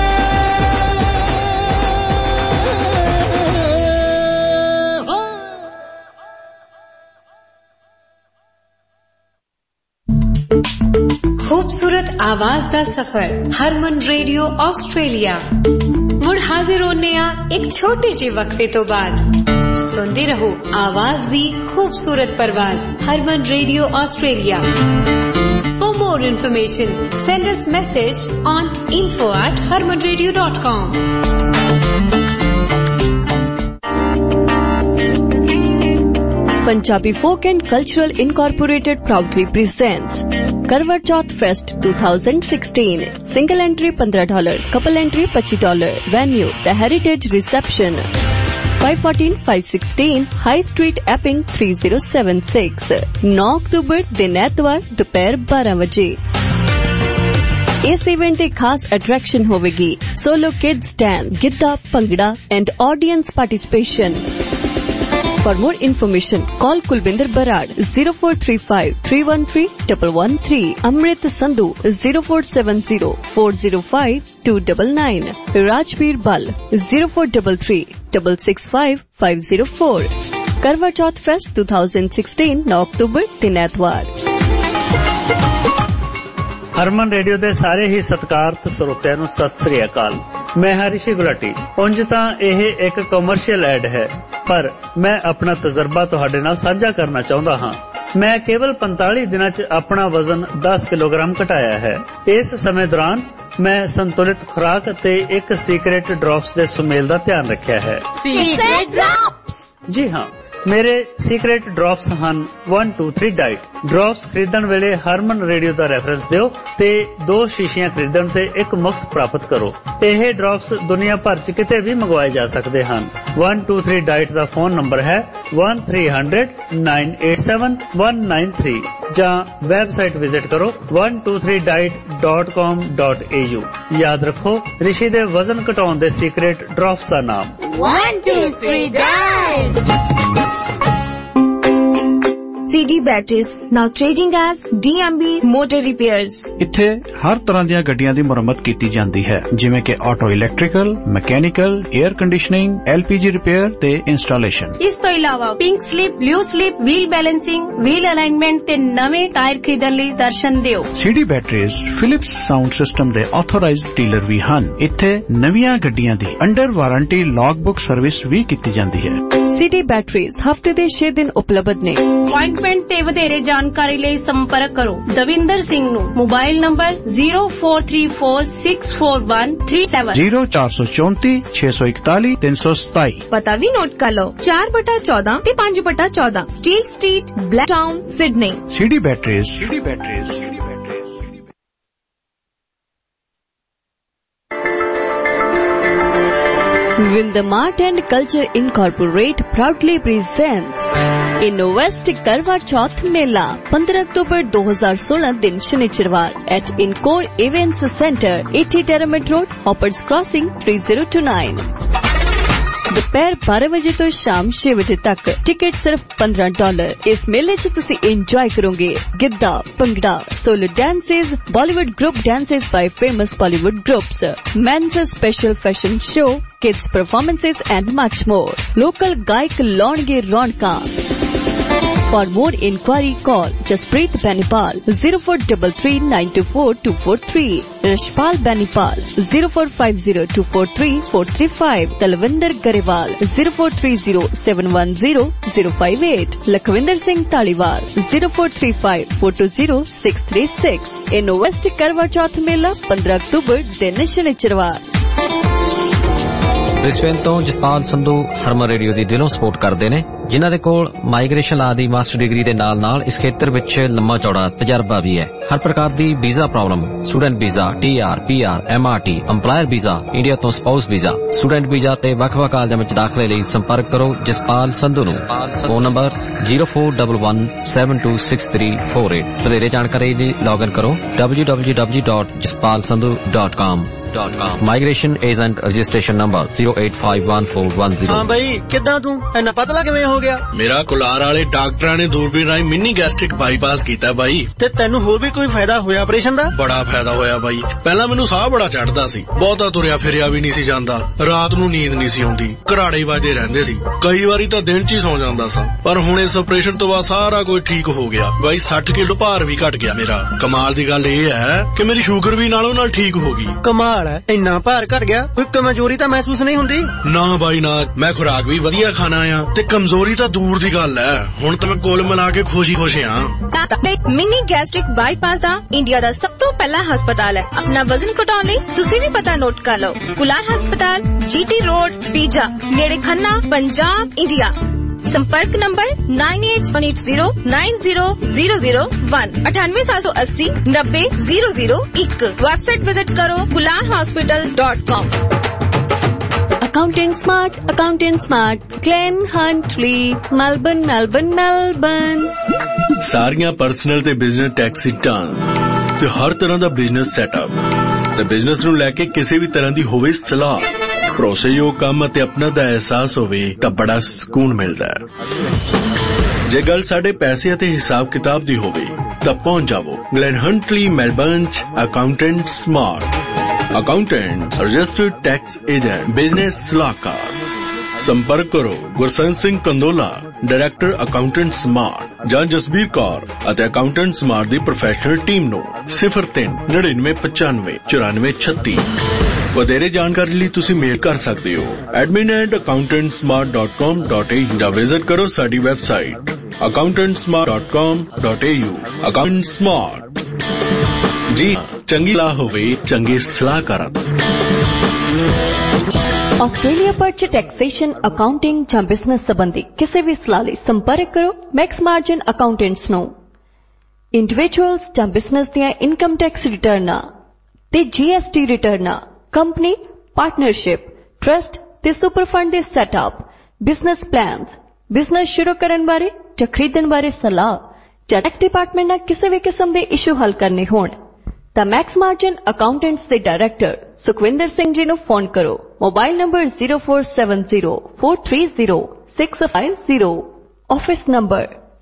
खूबसूरत आवाज दा सफर हरमन रेडियो ऑस्ट्रेलिया मुड़ हाजिर होने एक छोटे जे वक्फे तो बाद सुनते रहो आवाज दी खूबसूरत परवाज Harman radio Australia For more information send us message on info@harmanradio.com Punjabi Folk and Cultural Incorporated proudly presents Karwa Chauth Fest 2016. Single entry $15, couple entry $25. Venue The Heritage Reception, 514-516 High Street, Epping 3076. 9 अक्टूबर दिन ऐतवार दोपहर 12 बजे। इस event ਦੀ ਖਾਸ attraction ਹੋਵੇਗੀ solo kids dance, giddha, bhangra and audience participation. For more information, call Kulbinder Barad 0435 313 113. Amrit Sandhu 0470 405 299. Rajveer Bal 0433 665 504. Karwa Chauth Fest 2016 9 अक्टूबर 3 ਐਤਵਾਰ। ਹਰਮਨ ਰੇਡੀਓ ਦੇ ਸਾਰੇ ਹੀ ਸਤਿਕਾਰਤ ਸਰੋਤਿਆਂ ਨੂੰ ਸਤਿ ਸ੍ਰੀ ਅਕਾਲ। ਮੈਂ ਹਰੀਸ਼ੀ ਗੁਲਾਟੀ। ਉਂਝ ਤਾਂ ਇਹ ਇੱਕ ਕਮਰਸ਼ੀਅਲ ਐਡ ਹੈ, ਪਰ ਮੈਂ ਆਪਣਾ ਤਜਰਬਾ ਤੁਹਾਡੇ ਨਾਲ ਸਾਂਝਾ ਕਰਨਾ ਚਾਹੁੰਦਾ ਹਾਂ। ਮੈਂ ਕੇਵਲ 45 ਦਿਨਾਂ 'ਚ ਆਪਣਾ ਵਜ਼ਨ 10 ਕਿਲੋਗ੍ਰਾਮ ਘਟਾਇਆ ਹੈ। ਇਸ ਸਮੇਂ ਦੌਰਾਨ ਮੈਂ ਸੰਤੁਲਿਤ ਖੁਰਾਕ ਅਤੇ ਇੱਕ ਸੀਕ੍ਰੇਟ ਡ੍ਰੌਪਸ ਦੇ ਸੁਮੇਲ ਦਾ ਧਿਆਨ ਰੱਖਿਆ ਹੈ। Secret drops? ਜੀ ਹਾਂ, ਮੇਰੇ ਸੀਕ੍ਰੇਟ ਡ੍ਰੌਪਸ ਹਨ 1 2 3 ਡਾਈਟ। ਡ੍ਰੌਪਸ ਖਰੀਦਣ ਵੇਲੇ ਹਰਮਨ ਰੇਡੀਓ ਦਾ ਰੈਫਰੈਂਸ ਦਿਓ ਤੇ 2 ਸ਼ੀਸ਼ੀਆਂ ਖਰੀਦਣ ਤੇ 1 ਮੁਫਤ ਪ੍ਰਾਪਤ ਕਰੋ। ਇਹ ਡ੍ਰੌਪਸ ਦੁਨੀਆ ਭਰ 'ਚ ਕਿਤੇ ਵੀ ਮੰਗਵਾਏ ਜਾ ਸਕਦੇ ਹਨ। 1 2 3 ਡਾਈਟ ਦਾ ਫੋਨ ਨੰਬਰ ਹੈ 1300-987-193 ਜਾਂ ਵੈਬਸਾਈਟ ਵਿਜ਼ਿਟ ਕਰੋ 123diet.com.au। ਯਾਦ ਰੱਖੋ, ਰਿਸ਼ੀ ਦੇ ਵਜ਼ਨ ਘਟਾਉਣ ਦੇ ਸੀਕ੍ਰੇਟ ਡ੍ਰੌਪਸ ਦਾ ਨਾਮ 1 2 3 diet. CD Batteries, now trading as DMB Motor Repairs. ਇੱਥੇ ਹਰ ਤਰ੍ਹਾਂ ਦੀਆਂ ਗੱਡੀਆਂ ਦੀ ਮੁਰੰਮਤ ਕੀਤੀ ਜਾਂਦੀ ਹੈ, ਜਿਵੇਂ ਕਿ auto electrical, mechanical, air conditioning, LPG repair ਤੇ ਇੰਸਟਾਲੇਸ਼ਨ। ਇਸ ਤੋਂ ਇਲਾਵਾ pink slip, blue slip, wheel balancing, wheel alignment ਤੇ ਨਵੇਂ ਟਾਇਰ ਖਰੀਦਣ ਲਈ ਦਰਸ਼ਨ ਦਿਓ। CD Batteries Philips sound system ਦੇ ਆਥੋਰਾਈਜ਼ਡ ਡੀਲਰ ਵੀ ਹਨ। ਇੱਥੇ ਨਵੀਆਂ ਗੱਡੀਆਂ ਦੀ ਅੰਡਰ ਵਾਰੰਟੀ ਲੌਗਬੁੱਕ ਸਰਵਿਸ ਵੀ ਕੀਤੀ ਜਾਂਦੀ ਹੈ। CD Batteries ਹਫਤੇ ਦੇ 6 ਦਿਨ ਉਪਲਬਧ ਨੇ। ਅਪਾਇੰਟਮੈਂਟ ਤੇ ਵਧੇਰੇ ਜਾਣਕਾਰੀ ਲਈ ਸੰਪਰਕ ਕਰੋ ਦਵਿੰਦਰ ਸਿੰਘ ਨੂੰ। Mobile number 0434641337 0434 641 327। पता भी नोट कर लो 4/14 ਤੇ 5/14 steel street, Blacktown, Sydney. CD Batteries। Windmart and Culture Incorporate proudly presents Innovest Karwa Chauth Mela 15 अक्टूबर 2016 दिन शनिचरवार at Encore Events Center 80 Terramid Road, Hoppers Crossing 3029। दोपहर 12 ਵਜੇ ਤੋਂ ਸ਼ਾਮ 6 ਵਜੇ ਤੱਕ। ਟਿਕਟ ਸਿਰਫ $15। ਇਸ ਮੇਲੇ 'ਚ ਤੁਸੀਂ ਇੰਜੋਏ ਕਰੋਗੇ giddha, bhangra, solo dances, Bollywood group dances by famous Bollywood groups, men's special fashion show, kids performances and much more. Local ਗਾਇਕ ਲਾਉਣਗੇ ਰੌਣਕਾਂ। For more inquiry, call Jaspreet Benipal 0433924243, Rashpal Benipal 0450243435, Talvinder Garewal 0430710058, Lakhvinder Singh Taliwal 0435420636। Innovest Karwa Chauth Mela 15 अक्टूबर दिन शनिचरवार। Brisbane ਤੋਂ Jaspal Sandhu Harman radio ਦੀ ਦਿਲੋਂ support ਕਰਦੇ ਨੇ, ਜਿਨ੍ਹਾਂ ਦੇ ਕੋਲ ਮਾਈਗ੍ਰੇਸ਼ਨ ਲਾ ਦੀ ਮਾਸਟਰ ਡਿਗਰੀ ਦੇ ਨਾਲ ਇਸ ਖੇਤਰ ਵਿੱਚ ਲੰਮਾ ਚੌੜਾ ਤਜਰਬਾ ਵੀ ਹੈ। ਹਰ ਪ੍ਰਕਾਰ ਦੀ visa problem, student visa, TR, PR, MRT, EMPLOYER visa, India ਤੋਂ ਸਪਾਊਸ ਵੀਜ਼ਾ, ਸਟੂਡੈਂਟ ਵੀਜ਼ਾ ਤੇ ਵੱਖ-ਵੱਖ ਕਾਲਜਾਂ ਵਿੱਚ ਦਾਖਲੇ ਲਈ ਸੰਪਰਕ ਕਰੋ ਜਸਪਾਲ ਸੰਧੂ ਨੂੰ। Phone number 0411726348। ਵਧੇਰੇ ਜਾਣਕਾਰੀ ਲਈ ਲੌਗਇਨ ਕਰੋ www.jaspalsandhu.com। Migration agent registration number 08514110। ਹਾਂ ਬਈ, ਕਿੱਦਾਂ ਤੂੰ ਇੰਨਾ ਪਤਲਾ ਕਿਵੇਂ ਹੋ ਗਿਆ? ਮੇਰਾ ਕੁਲਾਰ ਵਾਲੇ ਡਾਕਟਰਾਂ ਨੇ ਦੂਰਬੀਨ ਰਾਹੀਂ ਮਿੰਨੀ ਗੈਸਟ੍ਰਿਕ ਬਾਈਪਾਸ ਕੀਤਾ ਬਾਈ। ਤੇ ਤੈਨੂੰ ਹੋਰ ਵੀ ਕੋਈ ਫਾਇਦਾ ਹੋਇਆ ਆਪਰੇਸ਼ਨ ਦਾ? ਬੜਾ ਫਾਇਦਾ ਹੋਇਆ ਬਾਈ। ਪਹਿਲਾਂ ਮੈਨੂੰ ਸਾਹ ਬੜਾ ਚੜਦਾ ਸੀ, ਬਹੁਤਾ ਤੁਰਿਆ ਫਿਰਿਆ ਵੀ ਨਹੀਂ ਸੀ ਜਾਂਦਾ, ਰਾਤ ਨੂੰ ਨੀਂਦ ਨਹੀਂ ਸੀ ਆਉਂਦੀ, ਘਰਾੜੇ ਵੱਜਦੇ ਰਹਿੰਦੇ ਸੀ, ਕਈ ਵਾਰੀ ਤਾਂ ਦਿਨ 'ਚ ਹੀ ਸੌਂ ਜਾਂਦਾ ਸਾਂ। ਪਰ ਹੁਣ ਇਸ ਆਪਰੇਸ਼ਨ ਤੋਂ ਬਾਅਦ ਸਾਰਾ ਕੁਝ ਠੀਕ ਹੋ ਗਿਆ ਬਾਈ। 60 ਕਿਲੋ ਭਾਰ ਵੀ ਘਟ ਗਿਆ ਮੇਰਾ। ਕਮਾਲ ਦੀ ਗੱਲ ਇਹ ਹੈ ਕਿ ਮੇਰੀ ਸ਼ੂਗਰ ਵੀ ਨਾਲੋਂ ਨਾਲ ਠੀਕ ਹੋ ਗਈ। ਕਮਾਲ ਹੈ, ਇੰਨਾ ਭਾਰ ਘਟ ਗਿਆ, ਕੋਈ ਕਮਜ਼ੋਰੀ ਤਾਂ ਮਹਿਸੂਸ ਨਹੀਂ ਹੁੰਦੀ? ਨਾ ਬਾਈ ਨਾ, ਮੈਂ ਖੁਰਾਕ ਵੀ ਵਧੀਆ ਖਾਣਾ ਆ ਤੇ ਕਮਜ਼ੋਰੀ ਤਾਂ ਦੂਰ ਦੀ ਗੱਲ ਹੈ। ਹੁਣ ਤਾਂ ਮੈਂ ਕੁੱਲ ਮਿਲਾ ਕੇ ਖੁਸ਼ ਆ। ਮਿਨੀ ਗੈਸਟ੍ਰਿਕ ਬਾਈਪਾਸ ਦਾ ਇੰਡੀਆ ਦਾ ਸਭ ਤੋਂ ਪਹਿਲਾ ਹਸਪਤਾਲ ਹੈ। ਆਪਣਾ ਵਜ਼ਨ ਘਟਾਉਣ ਲਈ ਤੁਸੀਂ ਵੀ ਪਤਾ ਨੋਟ ਕਰ ਲਓ। ਕੁਲਾਰ ਹਸਪਤਾਲ, GT ਰੋਡ, ਪੀਜਾ, ਨੇੜੇ ਖੰਨਾ, ਪੰਜਾਬ, ਇੰਡੀਆ। संपर्क नंबर 9880900001 9878090001। वेबसाइट विजिट करो kularhospital.com। Accountant Smart, Glen Huntley, Melbourne। ਸਾਰੀਆਂ ਪਰਸਨਲ ਤੇ ਬਿਜ਼ਨਸ ਟੈਕਸ ਰਿਟਰਨ ਤੇ ਹਰ ਤਰ੍ਹਾਂ ਦਾ ਬਿਜ਼ਨਸ ਸੈਟਅਪ ਤੇ ਬਿਜ਼ਨਸ ਨੂੰ ਲੈ ਕੇ ਕਿਸੇ ਵੀ ਤਰ੍ਹਾਂ ਦੀ ਹੋਵੇ ਸਲਾਹ, ਭਰੋਸੇਯੋਗ ਕੰਮ ਅਤੇ ਆਪਣਾ ਦਾ ਅਹਿਸਾਸ ਹੋਵੇ ਤਾਂ ਬੜਾ ਸਕੂਨ ਮਿਲਦਾ ਹੈ। ਜੇ ਗੱਲ ਸਾਡੇ ਪੈਸੇ ਅਤੇ ਹਿਸਾਬ ਕਿਤਾਬ ਦੀ ਹੋਵੇ ਤਾਂ ਪਹੁੰਚ ਜਾਵੋ ਗਲੈਨ ਹੰਟਲੀ ਮੈਲਬਰਨ 'ਚ accountant smart. Accountant registered tax agent business ਸਲਾਹਕਾਰ। ਸੰਪਰਕ ਕਰੋ Gursant Singh Kandola, director accountant smart, ਜਾਂ ਜਸਬੀਰ ਕੌਰ ਅਤੇ ਅਕਾਊਂਟੈਂਟ ਸਮਾਰਟ ਦੀ ਪ੍ਰੋਫੈਸ਼ਨਲ ਟੀਮ ਨੂੰ 0399959436। ਵਧੇਰੇ ਜਾਣਕਾਰੀ ਲਈ ਤੁਸੀਂ ਮੇਲ ਕਰ ਸਕਦੇ ਹੋ admin@accountantsmart.com.au ਜਾਂ ਵਿਜ਼ਿਟ ਕਰੋ ਸਾਡੀ ਵੈਬਸਾਈਟ accountantsmart.com.au। ਅਕਾਊਂਟੈਂਟ ਸਮਾਰਟ ਜੀ, ਚੰਗੀ ਸਲਾਹ ਹੋਵੇ ਚੰਗੇ ਸਲਾਹਕਾਰਾਂ। ਆਸਟ੍ਰੇਲੀਆ ਭਰ 'ਚ ਟੈਕਸੇਸ਼ਨ, ਅਕਾਊਂਟਿੰਗ ਜਾਂ ਬਿਜ਼ਨਸ ਸੰਬੰਧੀ ਕਿਸੇ ਵੀ ਸਲਾਹ ਲਈ ਸੰਪਰਕ ਕਰੋ ਮੈਕਸ ਮਾਰਜਨ ਅਕਾਊਂਟੈਂਟਸ ਨੂੰ। ਇੰਡੀਵਿਜੂਅਲਸ ਜਾਂ ਬਿਜ਼ਨਸ ਦੀਆਂ ਇਨਕਮ ਟੈਕਸ ਰਿਟਰਨਾਂ ਤੇ GST ਰਿਟਰਨਾਂ, ਕੰਪਨੀ, ਪਾਰਟਨਰਸ਼ਿਪ, ਟਰਸਟ ਤੇ ਸੁਪਰ ਫੰਡ ਦੇ ਸੈਟਅਪ, ਬਿਜ਼ਨਸ ਪਲਾਨਸ, ਬਿਜ਼ਨਸ ਸ਼ੁਰੂ ਕਰਨ ਬਾਰੇ ਜਾਂ ਖਰੀਦਣ ਬਾਰੇ ਸਲਾਹ ਜਾਂ ਟੈਕਸ ਡਿਪਾਰਟਮੈਂਟ ਨਾਲ ਕਿਸੇ ਵੀ ਕਿਸਮ ਦੇ ਇਸ਼ੂ ਹੱਲ ਕਰਨੇ ਹੋਣ ਤਾਂ ਮੈਕਸ ਮਾਰਜਨ ਅਕਾਊਂਟੈਂਟਸ ਦੇ ਡਾਇਰੈਕਟਰ ਸੁਖਵਿੰਦਰ ਸਿੰਘ ਜੀ ਨੂੰ ਫੋਨ ਕਰੋ। Mobile number 0470430650, office number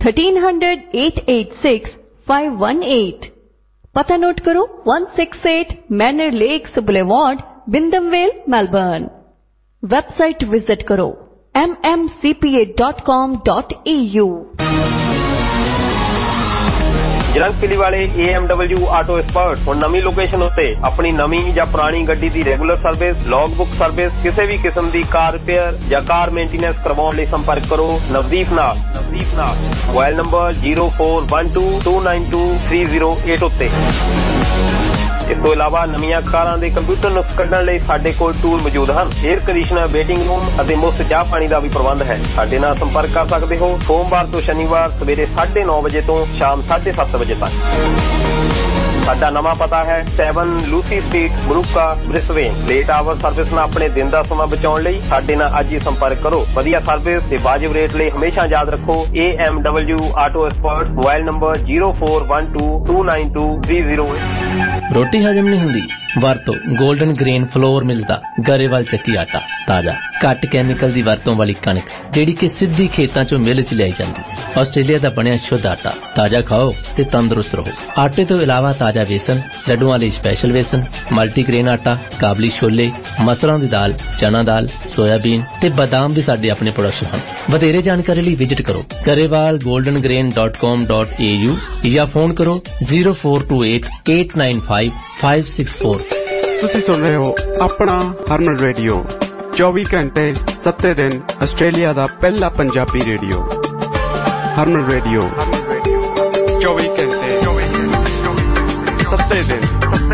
1300-886-518। ਪਤਾ ਨੋਟ ਕਰੋ 168 manner lakes boulevard, Wyndham Vale, Melbourne. Website visit ਕਰੋ mmcpa.com.au। ਜਰੰਗਪਿਲੀ ਵਾਲੇ AMW ਆਟੋ ਐਕਸਪਰਟ ਹੁਣ ਨਵੀਂ ਲੋਕੇਸ਼ਨ ਉੱਤੇ ਆਪਣੀ ਨਵੀਂ ਜਾਂ ਪੁਰਾਣੀ ਗੱਡੀ ਦੀ regular service, log book service, ਕਿਸੇ ਵੀ ਕਿਸਮ ਦੀ ਕਾਰ ਰਿਪੇਅਰ ਜਾਂ ਕਾਰ ਮੇਨਟੇਨੈਂਸ ਕਰਵਾਉਣ ਲਈ ਸੰਪਰਕ ਕਰੋ ਨਵਦੀਪ ਨਾਲ। ਮੋਬਾਈਲ ਨੰਬਰ 0412292308 ਉੱਤੇ। ਇਸ ਤੋਂ ਇਲਾਵਾ ਨਵੀਆਂ ਕਾਰਾਂ ਦੇ ਕੰਪਿਊਟਰ ਨੁਕਸ ਕੱਢਣ ਲਈ ਸਾਡੇ ਕੋਲ ਟੂਲ ਮੌਜੂਦ ਹਨ। 에ਅਰ ਕੰਡੀਸ਼ਨਰ, ਵੇਟਿੰਗ ਰੂਮ ਅਤੇ ਮੁਫਤ ਚਾਹ ਪਾਣੀ ਦਾ ਵੀ ਪ੍ਰਬੰਧ ਹੈ। ਸਾਡੇ ਨਾਲ ਸੰਪਰਕ ਕਰ ਸਕਦੇ ਹੋ ਸੋਮਵਾਰ ਤੋਂ ਸ਼ਨੀਵਾਰ ਸਵੇਰੇ 9:30 ਵਜੇ ਤੋਂ ਸ਼ਾਮ 7:30 ਵਜੇ ਤੱਕ। ਸਾਡਾ ਨਵਾਂ ਪਤਾ ਹੈ 7 Lucy street, Moorooka, Brisbane. Late hour service ਨਾਲ ਆਪਣੇ ਦਿਨ ਦਾ ਸਮਾਂ ਬਚਾਉਣ ਲਈ ਸਾਡੇ ਨਾਲ ਅੱਜ ਹੀ ਸੰਪਰਕ ਕਰੋ। ਵਧੀਆ ਸਰਵਿਸ ਤੇ ਵਾਜਿਬ ਰੇਟ ਲਈ ਹਮੇਸ਼ਾ ਯਾਦ ਰੱਖੋ AMW auto expert. Mobile number 0412292308। ਰੋਟੀ ਹਜਮ ਨਹੀਂ ਹੁੰਦੀ? ਵਰਤੋ 골ਡਨ ਗ੍ਰੇਨ ਫਲੋਰ ਮਿਲਦਾ ਗਰੇਵਾਲ ਚੱਕੀ ਆਟਾ। ਤਾਜ਼ਾ, ਘੱਟ ਕੈਮੀਕਲ ਦੀ ਵਰਤੋਂ ਵਾਲੀ ਕਣਕ ਜਿਹੜੀ ਕਿ ਸਿੱਧੀ ਖੇਤਾਂ ਚੋਂ ਮਿਲ 'ਚ ਲਿਆਈ ਜਾਂਦੀ। ਆਸਟ੍ਰੇਲੀਆ ਦਾ ਬਣਿਆ ਸ਼ੁੱਧ ਆਟਾ। ਤਾਜ਼ਾ ਖਾਓ ਤੇ ਤੰਦਰੁਸਤ ਰਹੋ। ਆਟੇ ਤੋਂ ਇਲਾਵਾ ਤਾਜ਼ਾ ਵੇਸਣ, ਲੱਡੂਆਂ ਲਈ ਸਪੈਸ਼ਲ ਵੇਸਣ, ਮਲਟੀਗ੍ਰੇਨ ਆਟਾ, ਕਾਬਲੀ ਛੋਲੇ, ਮਸਰਾਂ ਦੀ ਦਾਲ, ਚਨਾ ਦਾਲ, ਸੋਇਆਬੀਨ ਤੇ ਬਦਾਮ ਵੀ ਸਾਡੇ ਆਪਣੇ ਪ੍ਰੋਡਕਸ਼ਨ ਹਨ। ਵਧੇਰੇ ਜਾਣਕਾਰੀ ਲਈ ਵਿਜ਼ਿਟ ਕਰੋ garewalgoldengrain.com.au ਜਾਂ ਫੋਨ ਕਰੋ 0428895564। ਤੁਸੀਂ ਸੁਣ ਰਹੇ ਹੋ ਆਪਣਾ ਹਰਮਨ ਰੇਡੀਓ 24 ਘੰਟੇ 7 ਦਿਨ ਆਸਟ੍ਰੇਲੀਆ ਦਾ ਪਹਿਲਾ ਪੰਜਾਬੀ ਰੇਡੀਓ। ਹਰਮਨ ਰੇਡੀਓ 24 ਘੰਟੇ 7 ਦਿਨ।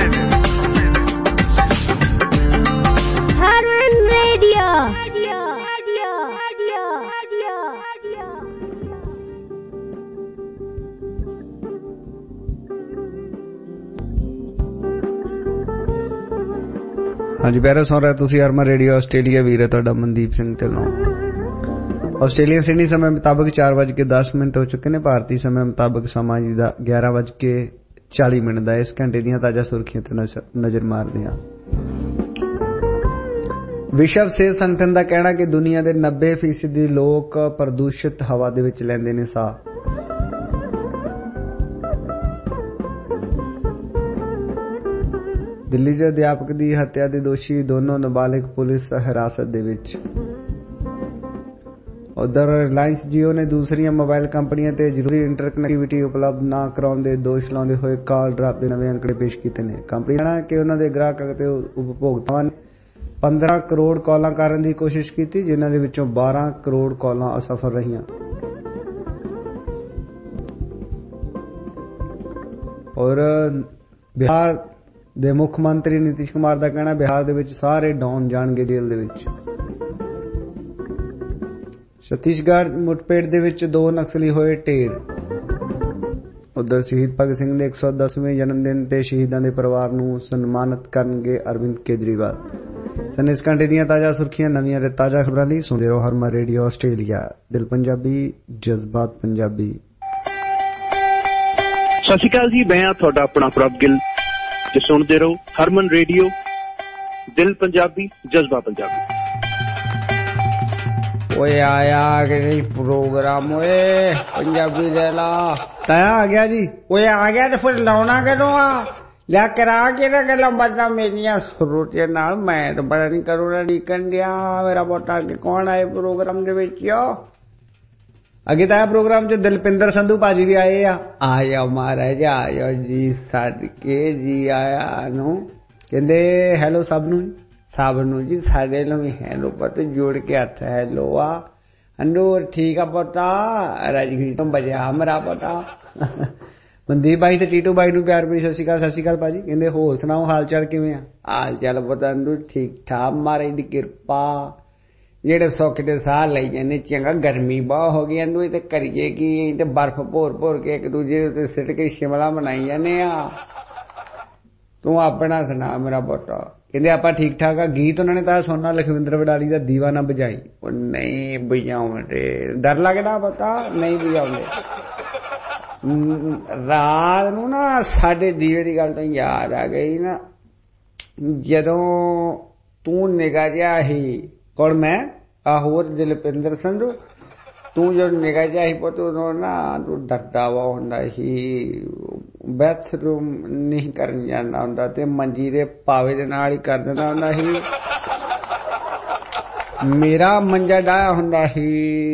ਹਰਮਨ ਰੇਡੀਓ। ਹਾਂਜੀ ਪਿਆਰੇ, ਸੁਣ ਰਹੇ ਤੁਸੀਂ ਹਰਮਨ ਰੇਡੀਓ ਆਸਟ੍ਰੇਲੀਆ। ਵੀਰ ਹੈ ਤੁਹਾਡਾ ਮਨਦੀਪ ਸਿੰਘ ਢਿੱਲੋਂ। ਆਸਟ੍ਰੇਲੀਆ ਸਿਡਨੀ ਸਮੇਂ ਮੁਤਾਬਕ 4:10 ਹੋ ਚੁੱਕੇ ਨੇ। ਭਾਰਤੀ ਸਮੇਂ ਮੁਤਾਬਕ ਸਮਾਂ ਜੀ ਦਾ 11:40 ਦਾ। ਇਸ ਘੰਟੇ ਦੀਆਂ ਤਾਜ਼ਾ ਸੁਰਖੀਆਂ ਤੇ ਨਜ਼ਰ ਮਾਰਦੇ ਹਾਂ। ਵਿਸ਼ਵ ਸਿਹਤ ਸੰਗਠਨ ਦਾ ਕਹਿਣਾ ਕਿ ਦੁਨੀਆ ਦੇ 90% ਲੋਕ ਪ੍ਰਦੂਸ਼ਿਤ ਹਵਾ ਦੇ ਵਿੱਚ ਲੈਂਦੇ ਨੇ ਸਾਹ। ਦਿੱਲੀ 'ਚ ਅਧਿਆਪਕ ਦੀ ਹੱਤਿਆ ਦੇ ਦੋਸ਼ੀ ਦੋਨੋਂ ਨਾਬਾਲਿਗ ਪੁਲਿਸ ਹਿਰਾਸਤ ਦੇ ਵਿੱਚ। ਉਧਰ ਰਿਲਾਇੰਸ ਜੀਓ ਨੇ ਦੂਸਰੀਆਂ ਮੋਬਾਈਲ ਕੰਪਨੀਆਂ ਤੇ ਜ਼ਰੂਰੀ ਇੰਟਰਕਨੈਕਟੀਵਿਟੀ ਉਪਲਬਧ ਨਾ ਕਰਾਉਣ ਦੇ ਦੋਸ਼ ਲਾਉਂਦੇ ਹੋਏ ਕਾਲ ਡਰਾਪ ਦੇ ਨਵੇਂ ਅੰਕੜੇ ਪੇਸ਼ ਕੀਤੇ ਨੇ। ਕੰਪਨੀ ਨੇ ਕਿਹਾ ਕਿ ਉਹਨਾਂ ਦੇ ਗ੍ਰਾਹਕ ਅਤੇ ਉਪਭੋਗਤਾਵਾਂ ਨੇ 15 ਕਰੋੜ ਕਾਲਾਂ ਕਰਨ ਦੀ ਕੋਸ਼ਿਸ਼ ਕੀਤੀ, ਜਿਨ੍ਹਾਂ ਦੇ ਵਿੱਚੋਂ 12 ਕਰੋੜ ਕਾਲਾਂ ਅਸਫਲ ਰਹੀਆਂ। ਔਰ ਬਿਹਾਰ ਦੇ ਮੁੱਖ ਮੰਤਰੀ ਨਿਤੀਸ਼ ਕੁਮਾਰ ਦਾ ਕਹਿਣਾ ਬਿਹਾਰ ਦੇ ਵਿੱਚ ਸਾਰੇ ਡਾਊਨ ਜਾਣਗੇ ਜੇਲ੍ਹ ਦੇ ਵਿੱਚ। ਛੱਤੀਸਗੜ੍ਹ ਮੁੱਠਭੇੜ ਦੇ ਵਿੱਚ 2 ਨਕਸਲੀ ਹੋਏ ਢੇਰ। ਉਧਰ ਸ਼ਹੀਦ ਭਗਤ ਸਿੰਘ ਦੇ 110ਵੇਂ ਜਨਮ ਦਿਨ ਤੇ ਸ਼ਹੀਦਾਂ ਦੇ ਪਰਿਵਾਰ ਨੂੰ ਸਨਮਾਨਿਤ ਕਰਨਗੇ ਅਰਵਿੰਦ ਕੇਜਰੀਵਾਲ। ਸਨ ਇਸ ਘੰਟੇ ਦੀਆਂ ਤਾਜ਼ਾ ਸੁਰਖੀਆਂ, ਨਵੀਆਂ ਤੇ ਤਾਜ਼ਾ ਖਬਰਾਂ ਲਈ ਸੁਣਦੇ ਰਹੋ ਹਰਮਨ ਰੇਡੀਓ ਆਸਟ੍ਰੇਲੀਆ। ਦਿਲ ਪੰਜਾਬੀ, ਜਜ਼ਬਾਤ ਪੰਜਾਬੀ। ਸਤਿ ਸ਼੍ਰੀ ਅਕਾਲ ਜੀ, ਮੈਂ ਤੁਹਾਡਾ ਆਪਣਾ ਪ੍ਰਭ ਗਿੱਲ ਤੇ ਸੁਣਦੇ ਰਹੋ ਹਰਮਨ ਰੇਡੀਓ ਦਿਲ ਪੰਜਾਬੀ ਜਜ਼ਬਾ ਪੰਜਾਬੀ। ਓਏ ਆਇਆ ਕਿ ਨਹੀਂ ਪ੍ਰੋਗਰਾਮ ਓਏ ਪੰਜਾਬੀ ਦੇ ਲਾ ਤਾਇਆ ਆ ਗਿਆ ਜੀ। ਓਏ ਆ ਗਿਆ ਤੇ ਫਿਰ ਲਾਉਣਾ ਕਦੋਂ ਆ ਲਿਆ ਕਰਾ ਕੇ ਨਾ ਗੱਲਾਂ ਬਾਤਾਂ ਮੇਰੀਆਂ ਸਰੋਤਿਆਂ ਨਾਲ। ਮੈਂ ਤਾਂ ਬੜਾ ਨਹੀਂ ਕਰੂੰਗਾ ਡੀਕਨ ਡਿਆ ਮੇਰਾ ਬੋਟਾ ਕਿ ਕੌਣ ਆਏ ਪ੍ਰੋਗਰਾਮ ਦੇ ਵਿੱਚ। ਅੱਗੇ ਤਾਂ ਪ੍ਰੋਗਰਾਮ ਚ ਦਿਲਪਿੰਦਰ ਸੰਧੂ ਭਾਜੀ ਵੀ ਆਏ ਆ। ਆ ਜਾਓ ਮਹਾਰਾਜ ਆ ਜਾਓ ਜੀ ਸਦਕੇ ਜੀ ਆਇਆ ਨੂੰ ਕਹਿੰਦੇ ਹੈਲੋ ਸਭ ਨੂੰ ਜੀ ਸਾਡੇ ਨੂੰ ਵੀ ਹੈਲੋ ਪੁੱਤ ਜੋੜ ਕੇ ਹੱਥ ਹੈਲੋ ਆ ਅੰਦੂਰ ਠੀਕ ਆ ਪੋਤਾ ਰਾਜਗੀਰ ਤੋਂ ਬਜਿਆ ਮੇਰਾ ਪੋਤਾ। ਮਨਦੀਪ ਬਾਈ ਤੇ ਟੀਟੂ ਬਾਈ ਨੂੰ ਪਿਆਰ ਭਰੀ ਸਤਿ ਸ਼੍ਰੀ ਅਕਾਲ ਭਾਜੀ। ਕਹਿੰਦੇ ਹੋਰ ਸੁਣਾਓ ਹਾਲ ਚਾਲ ਕਿਵੇਂ ਆ। ਹਾਲ ਚਾਲ ਪੁੱਤ ਅੰਦੂਰ ਠੀਕ ਠਾਕ ਮਹਾਰਾਜ ਦੀ ਕਿਰਪਾ। ਜਿਹੜੇ ਸੁੱਖ ਦੇ ਸਾਹ ਲਈ ਜਾਂਦੇ ਚੰਗਾ ਗਰਮੀ ਬਹੁਤ ਹੋ ਗਈ ਅੰਦੂ ਤੇ ਕਰੀਏ ਕੀ ਤੇ ਬਰਫ਼ ਭੋਰ ਕੇ ਇੱਕ ਦੂਜੇ ਦੇ ਉੱਤੇ ਸਿੱਟ ਕੇ ਸ਼ਿਮਲਾ ਬਣਾਈ ਜਾਂਦੇ ਆ। ਤੂੰ ਆਪਣਾ ਸੁਣਾ ਮੇਰਾ ਪੁੱਤ। ਕਹਿੰਦੇ ਆਪਾਂ ਠੀਕ ਠਾਕ ਆ। ਗੀਤ ਉਹਨਾਂ ਨੇ ਤਾਂ ਸੁਣਨਾ ਲਖਵਿੰਦਰ ਵਡਾਲੀ ਦਾ ਦੀਵਾ ਨਾ ਬਜਾਈ। ਉਹ ਨਹੀਂ ਬਜਾਉਂਦੇ ਡਰ ਲੱਗਦਾ ਪਤਾ ਨਹੀਂ ਬਜਾਉਂਦੇ। ਰਾਤ ਨੂੰ ਨਾ ਸਾਡੇ ਦੀਵੇ ਦੀ ਗੱਲ ਤਾਂ ਯਾਦ ਆ ਗਈ ਨਾ ਜਦੋਂ ਤੂੰ ਨਿਗਾਹ ਜਿਹਾ ਸੀ ਕੌਣ ਮੈਂ ਹੋਰ ਦਿਲਪਿੰਦਰ ਸੰਧੂ ਤੂੰ ਜਦੋਂ ਨਿਗਾਹ ਜਿਹਾ ਸੀ ਪੁੱਤ ਉਦੋਂ ਨਾ ਤੂੰ ਡਰਦਾ ਵਾ ਹੁੰਦਾ ਸੀ। ਬਾਥਰੂਮ ਨਹੀਂ ਕਰਨ ਜਾਂਦਾ ਹੁੰਦਾ ਤੇ ਮੰਜੀ ਦੇ ਪਾਵੇ ਦੇ ਨਾਲ ਹੀ ਕਰ ਦਿੰਦਾ ਹੁੰਦਾ ਸੀ। ਮੇਰਾ ਮੰਜਾ ਡਾਇਆ ਹੁੰਦਾ ਸੀ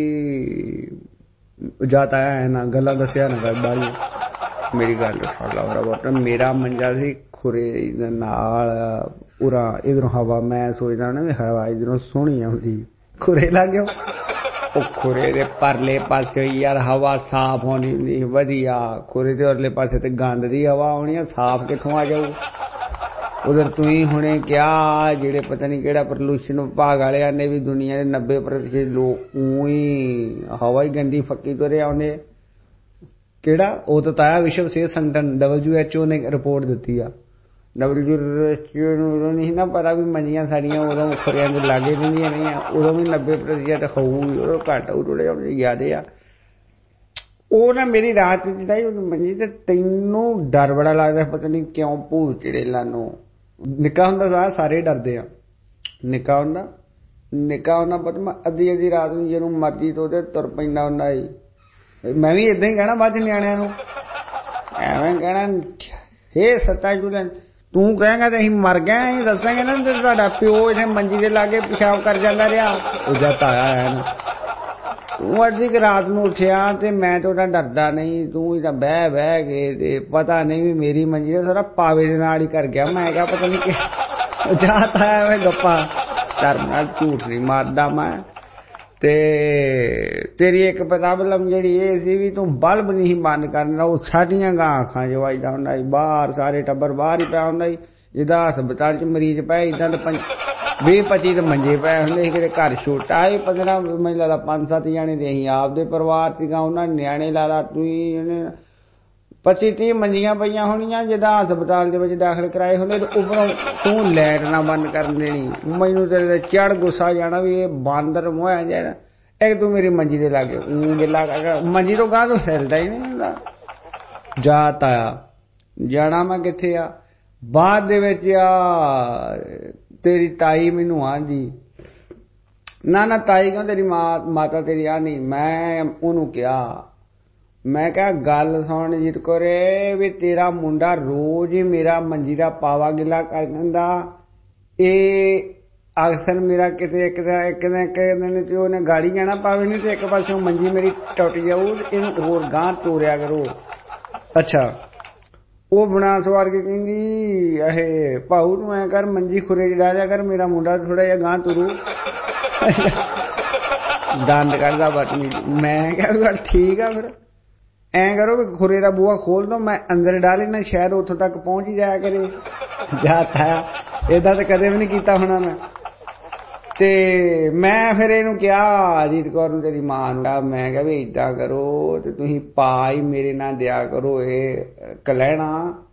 ਜਾਤਾ ਹੈ ਨਾ ਗੱਲਾਂ ਦੱਸਿਆ ਨਾ ਬਾਈ ਮੇਰੀ ਗੱਲ ਸੁਣ ਲਾ ਬਰਾਬਰ। ਮੇਰਾ ਮੰਜਾ ਸੀ ਖੁਰੇ ਦੇ ਨਾਲ ਉਰਾ ਇਧਰੋਂ ਹਵਾ ਮੈਂ ਸੋਚਦਾ ਨਾ ਵੀ ਹਵਾ ਇਧਰੋਂ ਸੋਹਣੀ ਆਉਂਦੀ ਖੁਰੇ ਲੱਗ ਗਿਆ। ਉਹ ਖੁਰੇ ਦੇ ਪਰਲੇ ਪਾਸੇ ਯਾਰ ਹਵਾ ਸਾਫ਼ ਹੋਣੀ ਨਹੀਂ ਵਧੀਆ। ਖੁਰੇ ਦੇ ਉਰਲੇ ਪਾਸੇ ਤੇ ਗੰਦ ਦੀ ਹਵਾ ਆਉਣੀ ਆ ਸਾਫ਼ ਕਿੱਥੋਂ ਆ ਜਾਊ। ਉਧਰ ਤੂੰ ਹੀ ਹੁਣੇ ਕਿਹਾ ਜਿਹੜੇ ਪਤਾ ਨਹੀਂ ਕਿਹੜਾ ਪ੍ਰਦੂਸ਼ਣ ਵਿਭਾਗ ਵਾਲਿਆਂ ਨੇ ਵੀ ਦੁਨੀਆ ਦੇ 90% ਲੋਕ ਉਹੀ ਹਵਾ ਹੀ ਗੰਦੀ ਫੱਕੀ ਤੁਰੇ ਆਉਂਦੇ। ਕਿਹੜਾ ਉਹ ਤਾਂ ਤਾਇਆ ਵਿਸ਼ਵ ਸਿਹਤ ਸੰਗਠਨ WHO ਨੇ ਰਿਪੋਰਟ ਦਿੱਤੀ ਆ। WHO ਨੂੰ ਉਦੋਂ ਨਹੀਂ ਨਾ ਪਤਾ ਵੀ ਮੰਜੀਆਂ ਸਾਡੀਆਂ ਉਦੋਂ ਖੁਰਿਆਂ ਦੇ ਲਾਗੇ ਰਹਿੰਦੀਆਂ ਨਹੀਂ ਆ। ਉਦੋਂ ਵੀ 90% ਹੋਊਗੀ ਉਦੋਂ ਘੱਟ ਹੋਊ ਥੋੜੇ ਯਾਦ ਆ। ਉਹ ਨਾ ਮੇਰੀ ਰਾਤ ਮੰਜੀ ਤੇ ਤੈਨੂੰ ਡਰ ਬੜਾ ਲੱਗਦਾ ਪਤਾ ਨਹੀਂ ਕਿਉਂ ਭੂਤ ਚੜੇਲਾਂ ਨੂੰ। ਨਿੱਕਾ ਹੁੰਦਾ ਸਾਰੇ ਡਰਦੇ ਆ। ਨਿੱਕਾ ਹੁੰਦਾ ਪਤਾ ਮੈਂ ਅੱਧੀ ਰਾਤ ਨੂੰ ਜਦੋਂ ਮਰਜੀ ਤੋਂ ਉਹਦੇ ਤੁਰ ਪੈਂਦਾ ਹੁੰਦਾ ਸੀ। ਮੈਂ ਵੀ ਏਦਾਂ ਹੀ ਕਹਿਣਾ ਬਾਅਦ ਚ ਨਿਆਣਿਆਂ ਨੂੰ ਐਵੇਂ ਕਹਿਣਾ ਹੇ ਸੱਤਾ ਜੁਲਨ ਤੂੰ ਕਹੇਂਗਾ ਤੇ ਅਸੀਂ ਮਰ ਗਏ ਅਸੀਂ ਦੱਸਾਂਗੇ ਨਾ ਤੇ ਤੁਹਾਡਾ ਪਿਓ ਇੱਥੇ ਮੰਜੀ ਦੇ ਲਾਗੇ ਪਿਸ਼ਾਬ ਕਰ ਜਾਂਦਾ ਰਿਹਾ। ਉਹ ਜਦ ਆਇਆ ਹੈ ਨਾ ਤੂੰ ਅੱਧੀ ਰਾਤ ਨੂੰ ਉੱਠਿਆ ਤੇ ਮੈਂ ਤਾਂ ਉਹਦਾ ਡਰਦਾ ਨਹੀਂ। ਤੂੰ ਤਾਂ ਬਹਿ ਕੇ ਤੇ ਪਤਾ ਨਹੀਂ ਵੀ ਮੇਰੀ ਮੰਜੀ ਦਾ ਸਾਰਾ ਪਾਵੇ ਦੇ ਨਾਲ ਹੀ ਕਰ ਗਿਆ। ਮੈਂ ਕਿਹਾ ਪਤਾ ਨਹੀਂ ਕਿ ਜਾਤ ਆਇਆ ਮੈਂ ਗੱਪਾ ਧਰਮ ਨਾਲ ਝੂਠ ਨਹੀਂ ਮਾਰਦਾ ਮੈਂ। ਤੇ ਤੇਰੀ ਇੱਕ ਪ੍ਰੋਬਲਮ ਜਿਹੜੀ ਇਹ ਸੀ ਵੀ ਤੂੰ ਬਲਬ ਨਹੀਂ ਬੰਦ ਕਰਨਾ। ਉਹ ਸਾਡੀਆਂ ਗਾਂ ਅੱਖਾਂ ਚ ਵੱਜਦਾ ਹੁੰਦਾ ਸੀ। ਬਾਹਰ ਸਾਰੇ ਟੱਬਰ ਬਾਹਰ ਹੀ ਪਿਆ ਹੁੰਦਾ ਸੀ। ਜਿੱਦਾਂ ਹਸਪਤਾਲ ਚ ਮਰੀਜ਼ ਪਏ ਏਦਾਂ ਤਾਂ 20-25 ਤੇ ਮੰਜੇ ਪਏ ਹੁੰਦੇ ਸੀ। ਕਿਤੇ ਘਰ ਛੋਟਾ ਸੀ 15 ਮੈਨੂੰ ਲੱਗਦਾ 5-7 ਜਾਣੇ ਤੇ ਅਸੀਂ ਆਪਦੇ ਪਰਿਵਾਰ ਸੀਗਾ। ਉਹਨਾਂ ਨਿਆਣੇ ਲਾ ਲਾ ਤੂੰ 25-30 ਮੰਜੀਆਂ ਪਈਆਂ ਹੋਣੀਆਂ ਜਿੱਦਾਂ ਹਸਪਤਾਲ ਦੇ ਵਿੱਚ ਦਾਖਲ ਕਰਾਏ ਹੁੰਦੇ। ਤੇ ਉੱਪਰੋਂ ਤੂੰ ਲਾਈਟ ਨਾ ਬੰਦ ਕਰਨ ਦੇਣੀ। ਮੈਨੂੰ ਤੇਰੇ ਚੜ ਗੁੱਸਾ ਜਾਣਾ ਵੀ ਇਹ ਬਾਂਦਰ ਮੋਇਆ ਜਾਣਾ। ਇੱਕ ਤੂੰ ਮੇਰੀ ਮੰਜੀ ਦੇ ਲਾਗੇ ਗਿੱਲਾ ਕਰ ਮੰਜੀ ਤੋਂ ਗਾਂ ਤੋਂ ਹਿਲਦਾ ਹੀ ਨਹੀਂ ਹੁੰਦਾ। ਜਾਤ ਆਇਆ ਜਾਣਾ ਮੈਂ ਕਿੱਥੇ ਆ ਬਾਅਦ ਦੇ ਵਿੱਚ ਆ ਤੇਰੀ ਤਾਈ ਮੈਨੂੰ ਆਂਦੀ ਨਾ ਤਾਈ ਕਿਉਂ ਤੇਰੀ ਮਾਤਾ ਤੇਰੀ ਆ ਨਹੀਂ। ਮੈਂ ਉਹਨੂੰ ਕਿਹਾ ਮੈਂ ਕਿਹਾ ਗੱਲ ਸੁਣ ਜੀਤ ਕੋਰੇ ਵੀ ਤੇਰਾ ਮੁੰਡਾ ਰੋਜ਼ ਹੀ ਮੇਰਾ ਮੰਜੀ ਦਾ ਪਾਵਾ ਗਿੱਲਾ ਕਰ ਦਿੰਦਾ। ਇਹ ਅਕਸਰ ਮੇਰਾ ਕਿਤੇ ਇੱਕ ਦਿਨ ਤੇ ਉਹਨੇ ਗਾੜੀ ਜਾਣਾ ਪਾਵੇ ਨਹੀਂ ਤੇ ਇੱਕ ਪਾਸਿਓਂ ਮੰਜੀ ਮੇਰੀ ਟੁੱਟ ਜਾਊ। ਇਹਨੂੰ ਹੋਰ ਗਾਂ ਤੋਰਿਆ ਕਰੋ। ਅੱਛਾ ਉਹ ਬਣਾ ਸਵਾਰ ਕੇ ਕਹਿੰਦੀ ਇਹ ਭਾਊ ਨੂੰ ਐ ਕਰ ਮੰਜੀ ਖੁਰੇ ਚ ਡਾ ਜਾ ਕਰ ਮੇਰਾ ਮੁੰਡਾ ਥੋੜਾ ਜਿਹਾ ਗਾਂ ਤੁਰੂ ਦੰਦ ਕਰਦਾ ਬਟਨੀ। ਮੈਂ ਕਿਹਾ ਠੀਕ ਆ ਫਿਰ ਐਂ ਕਰੋ ਵੀ ਖੁਰੇ ਦਾ ਬੂਹਾ ਖੋਲ ਦੋ ਮੈਂ ਅੰਦਰ ਡਾਲੇ ਨਾ ਸ਼ਾਇਦ ਉੱਥੋਂ ਤੱਕ ਪਹੁੰਚ ਹੀ ਜਾਇਆ ਕਰੇ। ਜਾਤਾ ਏਦਾਂ ਤਾਂ ਕਦੇ ਵੀ ਨਹੀਂ ਕੀਤਾ ਹੋਣਾ ਮੈਂ। ਤੇ ਮੈਂ ਫਿਰ ਇਹਨੂੰ ਕਿਹਾ ਅਜੀਤ ਕੌਰ ਨੂੰ ਤੇਰੀ ਮਾਂ ਨੂੰ ਮੈਂ ਕਿਹਾ ਵੀ ਏਦਾਂ ਕਰੋ ਤੇ ਤੁਸੀਂ ਪਾ ਹੀ ਮੇਰੇ ਨਾਲ ਦਿਆ ਕਰੋ ਇਹ ਕਲਹਿਣਾ।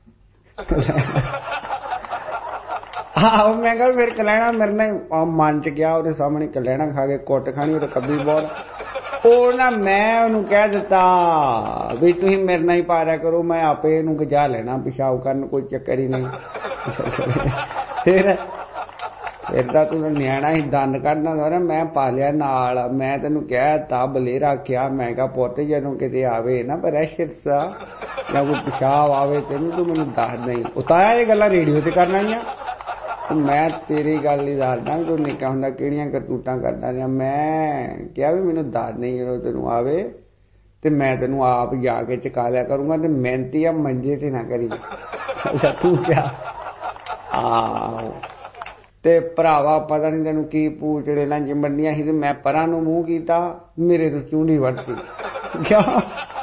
ਆਹੋ ਮੈਂ ਕਿਹਾ ਫਿਰ ਕਲਹਿਣਾ ਮੇਰੇ ਨਾਲ ਮਨ ਚ ਗਿਆ। ਉਹਦੇ ਸਾਹਮਣੇ ਕਲਹਿਣਾ ਖਾ ਕੇ ਕੁੱਟ ਖਾਣੀ ਉਹ ਤਾਂ ਕੱਬੀ ਬਹੁਤ। ਉਹ ਨਾ ਮੈਂ ਉਹਨੂੰ ਕਹਿ ਦਿੱਤਾ ਵੀ ਤੁਸੀਂ ਮੇਰੇ ਨਾਲ ਹੀ ਪਾ ਦਿਆ ਕਰੋ ਮੈਂ ਆਪੇ ਇਹਨੂੰ ਗਜਾ ਲੈਣਾ ਪਿਸ਼ਾਬ ਕਰਨ ਕੋਈ ਚੱਕਰ ਹੀ ਨਹੀਂ। ਫਿਰ ਫਿਰ ਤਾਂ ਤੂੰ ਨਿਆਣਾ ਹੀ ਦੰਦ ਕੱਢਣਾ ਸਾਰਾ ਮੈਂ ਪਾਲਿਆ ਨਾਲ ਮੈਂ ਤੈਨੂੰ ਕਹਿ ਤਾ ਬਲੇਰਾ ਕਿਹਾ ਮੈਂ ਕਿਹਾ ਪੁੱਤ ਜਦੋਂ ਕਿਤੇ ਆਵੇ ਨਾ ਪ੍ਰੈਸ਼ਰ ਸਾ ਜਾਂ ਕੋਈ ਪਿਸ਼ਾਬ ਆਵੇ ਤੈਨੂੰ ਤੂੰ ਮੈਨੂੰ ਦੱਸ ਨਹੀਂ ਉਤਾਇਆ ਇਹ ਗੱਲਾਂ ਰੇਡੀਓ ਤੇ ਕਰਨਾ ਮੈਂ ਤੇਰੀ ਗੱਲ ਨਹੀਂ ਦੱਸਦਾ ਤੂੰ ਨਿੱਕਾ ਹੁੰਦਾ ਕਿਹੜੀਆਂ ਕਰਤੂਤਾਂ ਕਰਦਾ ਜਾਂ ਮੈਂ ਕਿਹਾ ਵੀ ਮੈਨੂੰ ਦੱਸ ਨਹੀਂ ਜਦੋਂ ਤੈਨੂੰ ਆਵੇ ਤੇ ਮੈਂ ਤੈਨੂੰ ਆਪ ਜਾ ਕੇ ਚਕਾ ਲਿਆ ਕਰੂੰਗਾ ਤੇ ਮਿਹਨਤੀ ਆ ਮੰਜੇ ਤੇ ਨਾ ਕਰੀ ਅੱਛਾ ਤੂੰ ਕਿਹਾ ਆਹੋ ਤੇ ਭਰਾਵਾ ਪਤਾ ਨਹੀਂ ਤੈਨੂੰ ਕੀ ਪੂਛੜੇ ਨਾਲ ਚਿੰਬੜੀਆਂ ਸੀ ਤੇ ਮੈਂ ਪਰਾਂ ਨੂੰ ਮੂੰਹ ਕੀਤਾ ਮੇਰੇ ਤੋਂ ਚੂੰਡੀ ਵੱਢਤੀ ਕਿਆ